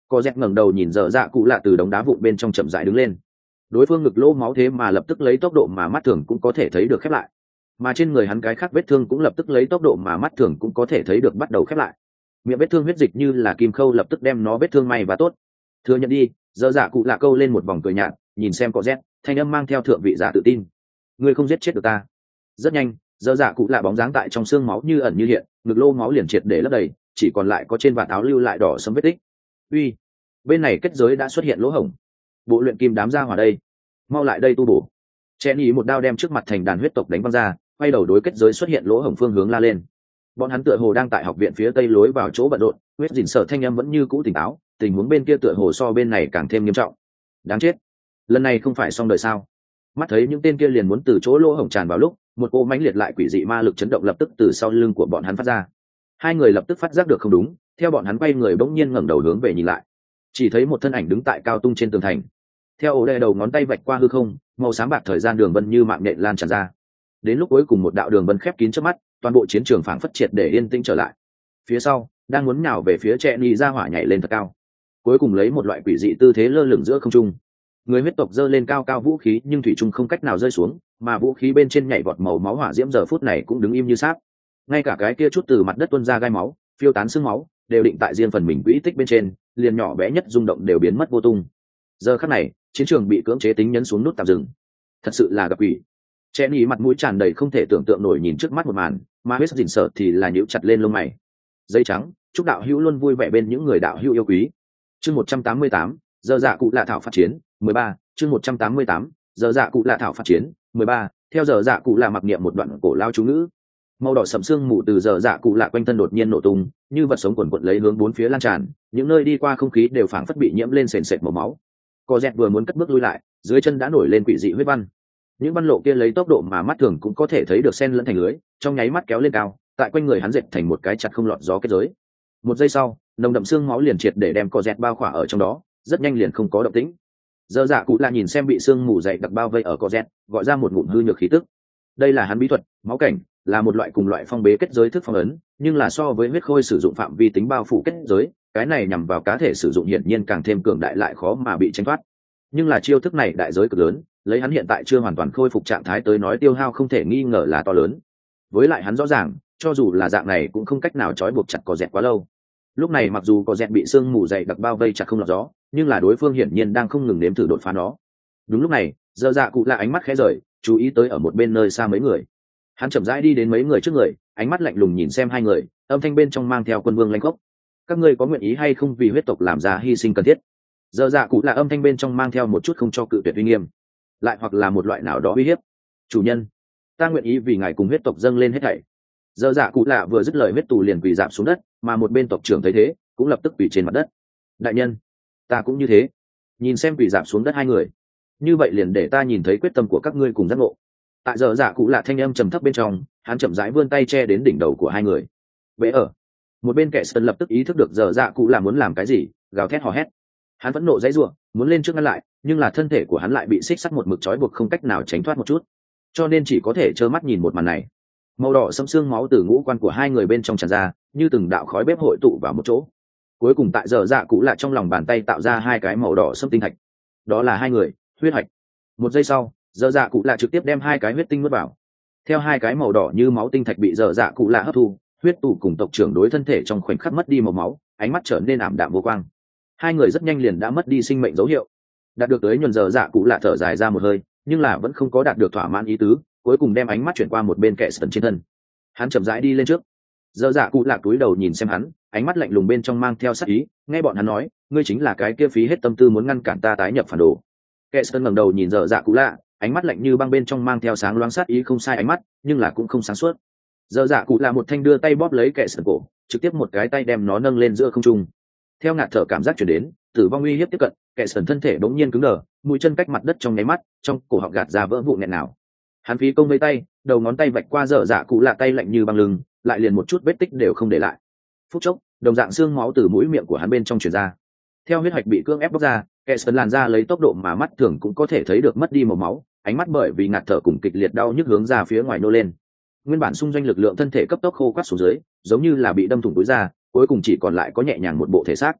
Có dẹt ngẩng đầu nhìn dở dạ cụ lạ từ đống đá vụn bên trong chậm rãi đứng lên. Đối phương ngực lỗ máu thế mà lập tức lấy tốc độ mà mắt thường cũng có thể thấy được khép lại, mà trên người hắn cái khác vết thương cũng lập tức lấy tốc độ mà mắt thường cũng có thể thấy được bắt đầu khép lại. Miệng vết thương huyết dịch như là kim khâu lập tức đem nó vết thương may và tốt. Thừa nhận đi, dở dạ cụ lạ câu lên một vòng cười nhạt, nhìn xem có dẹt, thanh âm mang theo thượng vị giả tự tin. Ngươi không giết chết được ta. Rất nhanh, dở dạ cụ lạ bóng dáng tại trong xương máu như ẩn như hiện, ngực lỗ máu liền triệt để lấp đầy, chỉ còn lại có trên vạt áo lưu lại đỏ sẫm vết tích. Uy, bên này kết giới đã xuất hiện lỗ hổng. Bộ luyện kim đám ra hỏa đây, mau lại đây tu bổ. Chen ý một đao đem trước mặt thành đàn huyết tộc đánh văng ra, quay đầu đối kết giới xuất hiện lỗ hổng phương hướng la lên. Bọn hắn tựa hồ đang tại học viện phía tây lối vào chỗ bận rộn, huyết dình sở thanh âm vẫn như cũ tỉnh táo, tình huống bên kia tựa hồ so bên này càng thêm nghiêm trọng. Đáng chết, lần này không phải xong đời sao? Mắt thấy những tên kia liền muốn từ chỗ lỗ hổng tràn vào lúc, một cỗ mãnh liệt lại quỷ dị ma lực chấn động lập tức từ sau lưng của bọn hắn phát ra. Hai người lập tức phát giác được không đúng, theo bọn hắn quay người bỗng nhiên ngẩng đầu hướng về nhìn lại, chỉ thấy một thân ảnh đứng tại cao tung trên tường thành. Theo ổ đè đầu ngón tay vạch qua hư không, màu xám bạc thời gian đường vân như mạng nhện lan tràn ra. Đến lúc cuối cùng một đạo đường vân khép kín trước mắt, toàn bộ chiến trường phảng phất triệt để yên tĩnh trở lại. Phía sau đang muốn nhào về phía trẻ ni ra hỏa nhảy lên thật cao, cuối cùng lấy một loại quỷ dị tư thế lơ lửng giữa không trung. Người huyết tộc giơ lên cao cao vũ khí nhưng thủy trung không cách nào rơi xuống, mà vũ khí bên trên nhảy vọt màu máu hỏa diễm giờ phút này cũng đứng im như sáp. Ngay cả cái kia chút từ mặt đất tuôn ra gai máu, phiêu tán xương máu, đều định tại riêng phần mình quỹ tích bên trên, liền nhỏ bé nhất rung động đều biến mất vô tung. Giờ khắc này, chiến trường bị cưỡng chế tính nhấn xuống nút tạm dừng. Thật sự là gặp quỷ. Chen ý mặt mũi tràn đầy không thể tưởng tượng nổi nhìn trước mắt một màn, mà huyết dình sợ thì là nhíu chặt lên lông mày. Giấy trắng, chúc đạo hữu luôn vui vẻ bên những người đạo hữu yêu quý. Chương một trăm tám mươi tám, giờ dạ cụ lạ thảo phát chiến, mười ba, chương một trăm tám mươi tám, giờ dạ cụ lạ thảo phát chiến, mười ba, theo giờ dạ cụ lạ mặc niệm một đoạn cổ lao chú ngữ. Màu đỏ sẫm xương mù từ giờ dạ cụ lạ quanh thân đột nhiên nổ tung, như vật sống quần quật lấy hướng bốn phía lan tràn, những nơi đi qua không khí đều phảng phất bị nhiễm lên sền sệt màu máu. Cò dẹt vừa muốn cất bước lui lại, dưới chân đã nổi lên quỷ dị huyết văn. Những văn lộ kia lấy tốc độ mà mắt thường cũng có thể thấy được xen lẫn thành lưới, trong nháy mắt kéo lên cao, tại quanh người hắn dệt thành một cái chặt không lọt gió kết giới. Một giây sau, nồng đậm xương máu liền triệt để đem cò dẹt bao khỏa ở trong đó, rất nhanh liền không có động tĩnh. Giờ dạ cụ lạ nhìn xem bị xương mù dày đặc bao vây ở cò dẹt, gọi ra một ngụm hư nhược khí tức. Đây là hắn bí thuật, máu cảnh, là một loại cùng loại phong bế kết giới thức phong ấn, nhưng là so với huyết khôi sử dụng phạm vi tính bao phủ kết giới, cái này nhằm vào cá thể sử dụng hiển nhiên càng thêm cường đại lại khó mà bị tránh thoát. Nhưng là chiêu thức này đại giới cực lớn, lấy hắn hiện tại chưa hoàn toàn khôi phục trạng thái tới nói tiêu hao không thể nghi ngờ là to lớn. Với lại hắn rõ ràng, cho dù là dạng này cũng không cách nào trói buộc chặt cò dẹt quá lâu. Lúc này mặc dù cò dẹt bị sương mù dày đặc bao vây chặt không lọt gió, nhưng là đối phương hiển nhiên đang không ngừng nếm thử đột phá nó. Đúng lúc này, giờ dạ cụ là ánh mắt khẽ rời, chú ý tới ở một bên nơi xa mấy người. Hắn chậm rãi đi đến mấy người trước người, ánh mắt lạnh lùng nhìn xem hai người, âm thanh bên trong mang theo quân vương lãnh khốc. Các ngươi có nguyện ý hay không vì huyết tộc làm ra hy sinh cần thiết? Giờ dạ cụ là âm thanh bên trong mang theo một chút không cho cự tuyệt uy nghiêm, lại hoặc là một loại nào đó uy hiếp. Chủ nhân, ta nguyện ý vì ngài cùng huyết tộc dâng lên hết thảy. Giờ dạ cụ lạ vừa dứt lời huyết tù liền quỳ dạp xuống đất, mà một bên tộc trưởng thấy thế cũng lập tức quỳ trên mặt đất. Đại nhân, ta cũng như thế. Nhìn xem quỳ dạp xuống đất hai người, như vậy liền để ta nhìn thấy quyết tâm của các ngươi cùng giác ngộ. Tại giờ dạ cụ lạ thanh âm trầm thấp bên trong, hắn chậm rãi vươn tay che đến đỉnh đầu của hai người. Vậy ở một bên kẻ sơn lập tức ý thức được giờ dạ cụ là muốn làm cái gì, gào thét hò hét. Hắn vẫn nộ dãy rủa, muốn lên trước ngăn lại, nhưng là thân thể của hắn lại bị xích sắt một mực trói buộc không cách nào tránh thoát một chút, cho nên chỉ có thể trơ mắt nhìn một màn này. Màu đỏ xâm xương máu từ ngũ quan của hai người bên trong tràn ra, như từng đạo khói bếp hội tụ vào một chỗ. Cuối cùng tại giờ dạ cụ lại trong lòng bàn tay tạo ra hai cái màu đỏ xâm tinh thạch. Đó là hai người huyết hạch. Một giây sau, giờ dạ cụ lại trực tiếp đem hai cái huyết tinh nuốt vào. Theo hai cái màu đỏ như máu tinh thạch bị giờ dạ cụ lại hấp thu, huyết tụ cùng tộc trưởng đối thân thể trong khoảnh khắc mất đi màu máu, ánh mắt trở nên ảm đạm vô quang. Hai người rất nhanh liền đã mất đi sinh mệnh dấu hiệu. Đạt được tới nhuần giờ dạ cụ lại thở dài ra một hơi, nhưng là vẫn không có đạt được thỏa mãn ý tứ, cuối cùng đem ánh mắt chuyển qua một bên kẻ sần trên thân. Hắn chậm rãi đi lên trước. Giờ dạ cụ lạc túi đầu nhìn xem hắn, ánh mắt lạnh lùng bên trong mang theo sát ý, nghe bọn hắn nói, ngươi chính là cái kia phí hết tâm tư muốn ngăn cản ta tái nhập phản đồ. Kẻ sần ngẩng đầu nhìn giờ dạ cụ lạ, ánh mắt lạnh như băng bên trong mang theo sáng loáng sát ý không sai ánh mắt, nhưng là cũng không sáng suốt. Giờ dạ cụ lạ một thanh đưa tay bóp lấy kẻ sần cổ, trực tiếp một cái tay đem nó nâng lên giữa không trung. Theo ngạt thở cảm giác chuyển đến, tử vong uy hiếp tiếp cận, kẻ sần thân thể bỗng nhiên cứng đờ, mũi chân cách mặt đất trong nháy mắt, trong cổ họng gạt ra vỡ vụn nghẹn nào. Hắn phí công với tay, đầu ngón tay vạch qua dở dạ cụ lạ tay lạnh như băng lưng, lại liền một chút vết tích đều không để lại. Phút chốc, đồng dạng xương máu từ mũi miệng của hắn bên trong truyền ra. Theo huyết hoạch bị cưỡng ép bóc ra, kẻ sần làn ra lấy tốc độ mà mắt thường cũng có thể thấy được mất đi màu máu, ánh mắt bởi vì ngạt thở cùng kịch liệt đau nhức hướng ra phía ngoài nô lên. Nguyên bản xung doanh lực lượng thân thể cấp tốc khô quắt xuống dưới, giống như là bị đâm thủng túi ra, cuối cùng chỉ còn lại có nhẹ nhàng một bộ thể xác.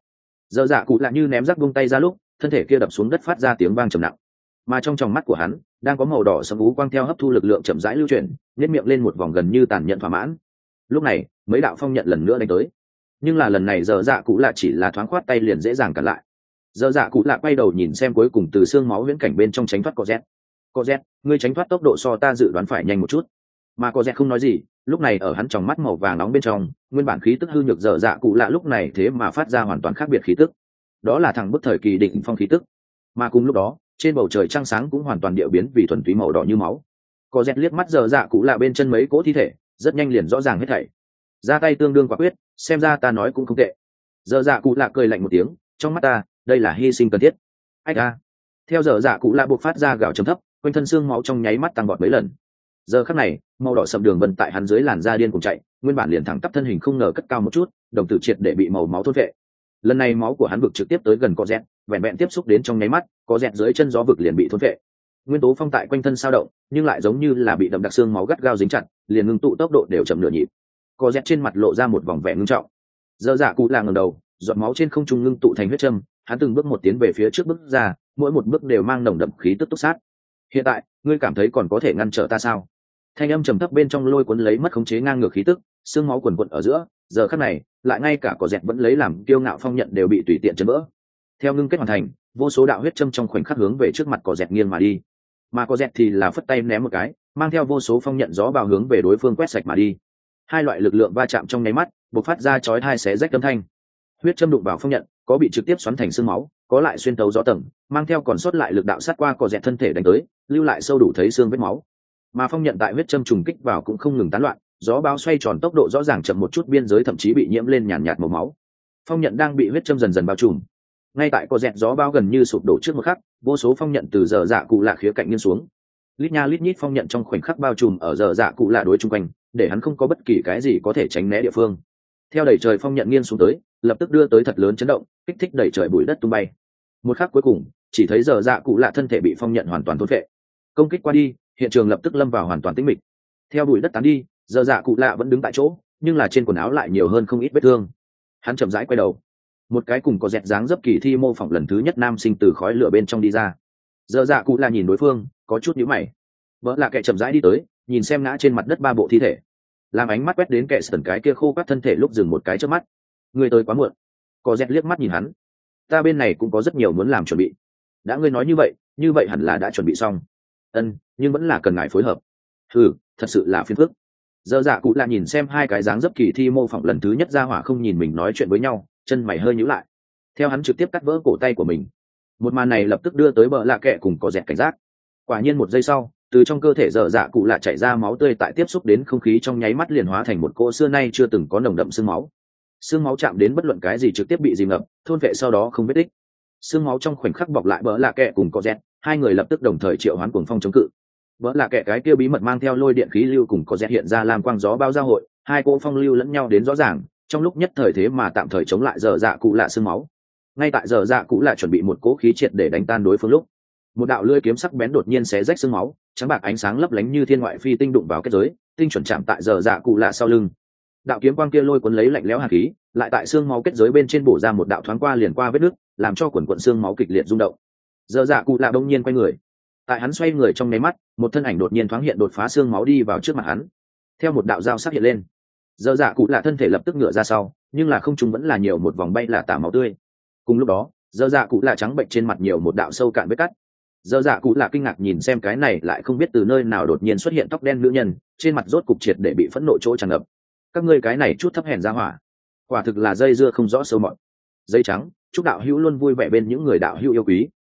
Giờ dạ cụ lạ như ném rác buông tay ra lúc thân thể kia đập xuống đất phát ra tiếng vang trầm nặng, mà trong tròng mắt của hắn đang có màu đỏ sẫm ú quang theo hấp thu lực lượng chậm rãi lưu chuyển, nhếch miệng lên một vòng gần như tàn nhẫn thỏa mãn. Lúc này mấy đạo phong nhận lần nữa đánh tới, nhưng là lần này giờ dạ cụ lạ chỉ là thoáng khoát tay liền dễ dàng cản lại. Giờ dạ cụ lạ quay đầu nhìn xem cuối cùng từ xương máu viễn cảnh bên trong tránh thoát có z có z ngươi tránh thoát tốc độ so ta dự đoán phải nhanh một chút. Mà có z không nói gì, lúc này ở hắn tròng mắt màu vàng nóng bên trong nguyên bản khí tức hư nhược giờ dạ cụ lạ lúc này thế mà phát ra hoàn toàn khác biệt khí tức, đó là thằng bức thời kỳ đỉnh phong khí tức. Mà cùng lúc đó trên bầu trời trăng sáng cũng hoàn toàn điệu biến vì thuần túy màu đỏ như máu. Có dẹt liếc mắt giờ dạ cụ lạ bên chân mấy cỗ thi thể, rất nhanh liền rõ ràng hết thảy, ra tay tương đương quả quyết, xem ra ta nói cũng không tệ. Giờ dạ cụ lạ cười lạnh một tiếng, trong mắt ta đây là hy sinh cần thiết. Ách a. Theo giờ dạ cụ lạ buộc phát ra gào trầm thấp, quanh thân xương máu trong nháy mắt tăng vọt mấy lần. Giờ khắc này màu đỏ sậm đường vân tại hắn dưới làn da điên cùng chạy, nguyên bản liền thẳng tắp thân hình không ngờ cất cao một chút, đồng tử triệt để bị màu máu thôn vệ. Lần này máu của hắn vực trực tiếp tới gần có dẹt, vẹn vẹn tiếp xúc đến trong nháy mắt, có dẹt dưới chân gió vực liền bị thôn vệ. Nguyên tố phong tại quanh thân sao động, nhưng lại giống như là bị đậm đặc xương máu gắt gao dính chặt, liền ngưng tụ tốc độ đều chậm nửa nhịp. Có dẹt trên mặt lộ ra một vòng vẻ ngưng trọng. Giờ dạ cụ là ngẩng đầu, giọt máu trên không trung ngưng tụ thành huyết châm, hắn từng bước một tiến về phía trước bước ra, mỗi một bước đều mang nồng đậm khí tức túc sát. Hiện tại ngươi cảm thấy còn có thể ngăn trở ta sao? Thanh âm trầm thấp bên trong lôi cuốn lấy mất khống chế ngang ngược khí tức, xương máu quần quật ở giữa, giờ khắc này lại ngay cả có dẹt vẫn lấy làm kiêu ngạo phong nhận đều bị tùy tiện chấn vỡ. Theo ngưng kết hoàn thành, vô số đạo huyết châm trong khoảnh khắc hướng về trước mặt có dẹt nghiêng mà đi, mà có dẹt thì là phất tay ném một cái, mang theo vô số phong nhận gió bào hướng về đối phương quét sạch mà đi. Hai loại lực lượng va chạm trong nháy mắt, bộc phát ra chói tai xé rách âm thanh. Huyết châm đụng vào phong nhận, có bị trực tiếp xoắn thành xương máu, có lại xuyên tấu gió tầng, mang theo còn sót lại lực đạo sát qua có dẹt thân thể đánh tới, lưu lại sâu đủ thấy xương vết máu. Mà phong nhận tại huyết châm trùng kích vào cũng không ngừng tán loạn, gió bão xoay tròn tốc độ rõ ràng chậm một chút, biên giới thậm chí bị nhiễm lên nhàn nhạt màu máu. Phong nhận đang bị huyết châm dần dần bao trùm. Ngay tại có dẹt gió bão gần như sụp đổ trước một khắc, vô số phong nhận từ giờ dạ cụ lạ khía cạnh nghiêng xuống. Lít nha lít nhít phong nhận trong khoảnh khắc bao trùm ở giờ dạ cụ lạ đối chung quanh, để hắn không có bất kỳ cái gì có thể tránh né địa phương. Theo đẩy trời phong nhận nghiêng xuống tới, lập tức đưa tới thật lớn chấn động, kích thích đẩy trời bụi đất tung bay. Một khắc cuối cùng, chỉ thấy giờ dạ cụ lạ thân thể bị phong nhận hoàn toàn thôn phệ. Công kích qua đi, hiện trường lập tức lâm vào hoàn toàn tĩnh mịch. Theo bụi đất tán đi, giờ dạ cụ lạ vẫn đứng tại chỗ, nhưng là trên quần áo lại nhiều hơn không ít vết thương. Hắn chậm rãi quay đầu, một cái cùng có dẹt dáng dấp kỳ thi mô phỏng lần thứ nhất nam sinh từ khói lửa bên trong đi ra. Giờ dạ cụ lạ nhìn đối phương, có chút nhíu mày. Vợ là kẻ chậm rãi đi tới, nhìn xem ngã trên mặt đất ba bộ thi thể, làm ánh mắt quét đến kẻ sần cái kia khô quắt thân thể lúc dừng một cái trước mắt. Người tới quá muộn. Có dẹt liếc mắt nhìn hắn, ta bên này cũng có rất nhiều muốn làm chuẩn bị. Đã ngươi nói như vậy, như vậy hẳn là đã chuẩn bị xong. Ân, nhưng vẫn là cần ngài phối hợp. Ừ, thật sự là phiền phức. Giờ dạ cụ là nhìn xem hai cái dáng dấp kỳ thi mô phỏng lần thứ nhất ra hỏa không nhìn mình nói chuyện với nhau, chân mày hơi nhíu lại. Theo hắn trực tiếp cắt vỡ cổ tay của mình. Một màn này lập tức đưa tới bờ lạ kệ cùng có dẹt cảnh giác. Quả nhiên một giây sau, từ trong cơ thể giờ dạ cụ lạ chảy ra máu tươi, tại tiếp xúc đến không khí trong nháy mắt liền hóa thành một cỗ xưa nay chưa từng có nồng đậm xương máu. Xương máu chạm đến bất luận cái gì trực tiếp bị dìm ngập, thôn vệ sau đó không vết tích. Xương máu trong khoảnh khắc bọc lại bờ lạ kệ cùng có dẹt, hai người lập tức đồng thời triệu hoán cuồng phong chống cự. Bờ lạ kệ cái kia bí mật mang theo lôi điện khí lưu cùng có dẹt hiện ra làm quang gió bao giao hội, hai cỗ phong lưu lẫn nhau đến rõ ràng, trong lúc nhất thời thế mà tạm thời chống lại giờ dạ cụ lạ xương máu. Ngay tại giờ dạ cụ lạ chuẩn bị một cỗ khí triệt để đánh tan đối phương lúc, một đạo lưỡi kiếm sắc bén đột nhiên xé rách xương máu, trắng bạc ánh sáng lấp lánh như thiên ngoại phi tinh đụng vào kết giới, tinh chuẩn chạm tại giờ dạ cụ lạ sau lưng. Đạo kiếm quang kia lôi cuốn lấy lạnh lẽo hàn khí, lại tại xương máu kết giới bên trên bổ ra một đạo thoáng qua liền qua vết nứt, làm cho quần quần xương máu kịch liệt rung động. Giờ dạ cụ lạ đông nhiên quay người, tại hắn xoay người trong nháy mắt, một thân ảnh đột nhiên thoáng hiện đột phá xương máu đi vào trước mặt hắn. Theo một đạo dao sắc hiện lên, giờ dạ cụ lạ thân thể lập tức ngửa ra sau, nhưng là không trung vẫn là nhiều một vòng bay là tả máu tươi. Cùng lúc đó, giờ dạ cụ lạ trắng bệnh trên mặt nhiều một đạo sâu cạn vết cắt. Giờ dạ cụ lạ kinh ngạc nhìn xem cái này lại không biết từ nơi nào đột nhiên xuất hiện tóc đen nữ nhân, trên mặt rốt cục triệt để bị phẫn nộ chỗ tràn ngập. Các ngươi cái này chút thấp hèn ra hỏa, quả thực là dây dưa không rõ sâu mọt. Dây trắng, chúc đạo hữu luôn vui vẻ bên những người đạo hữu yêu quý.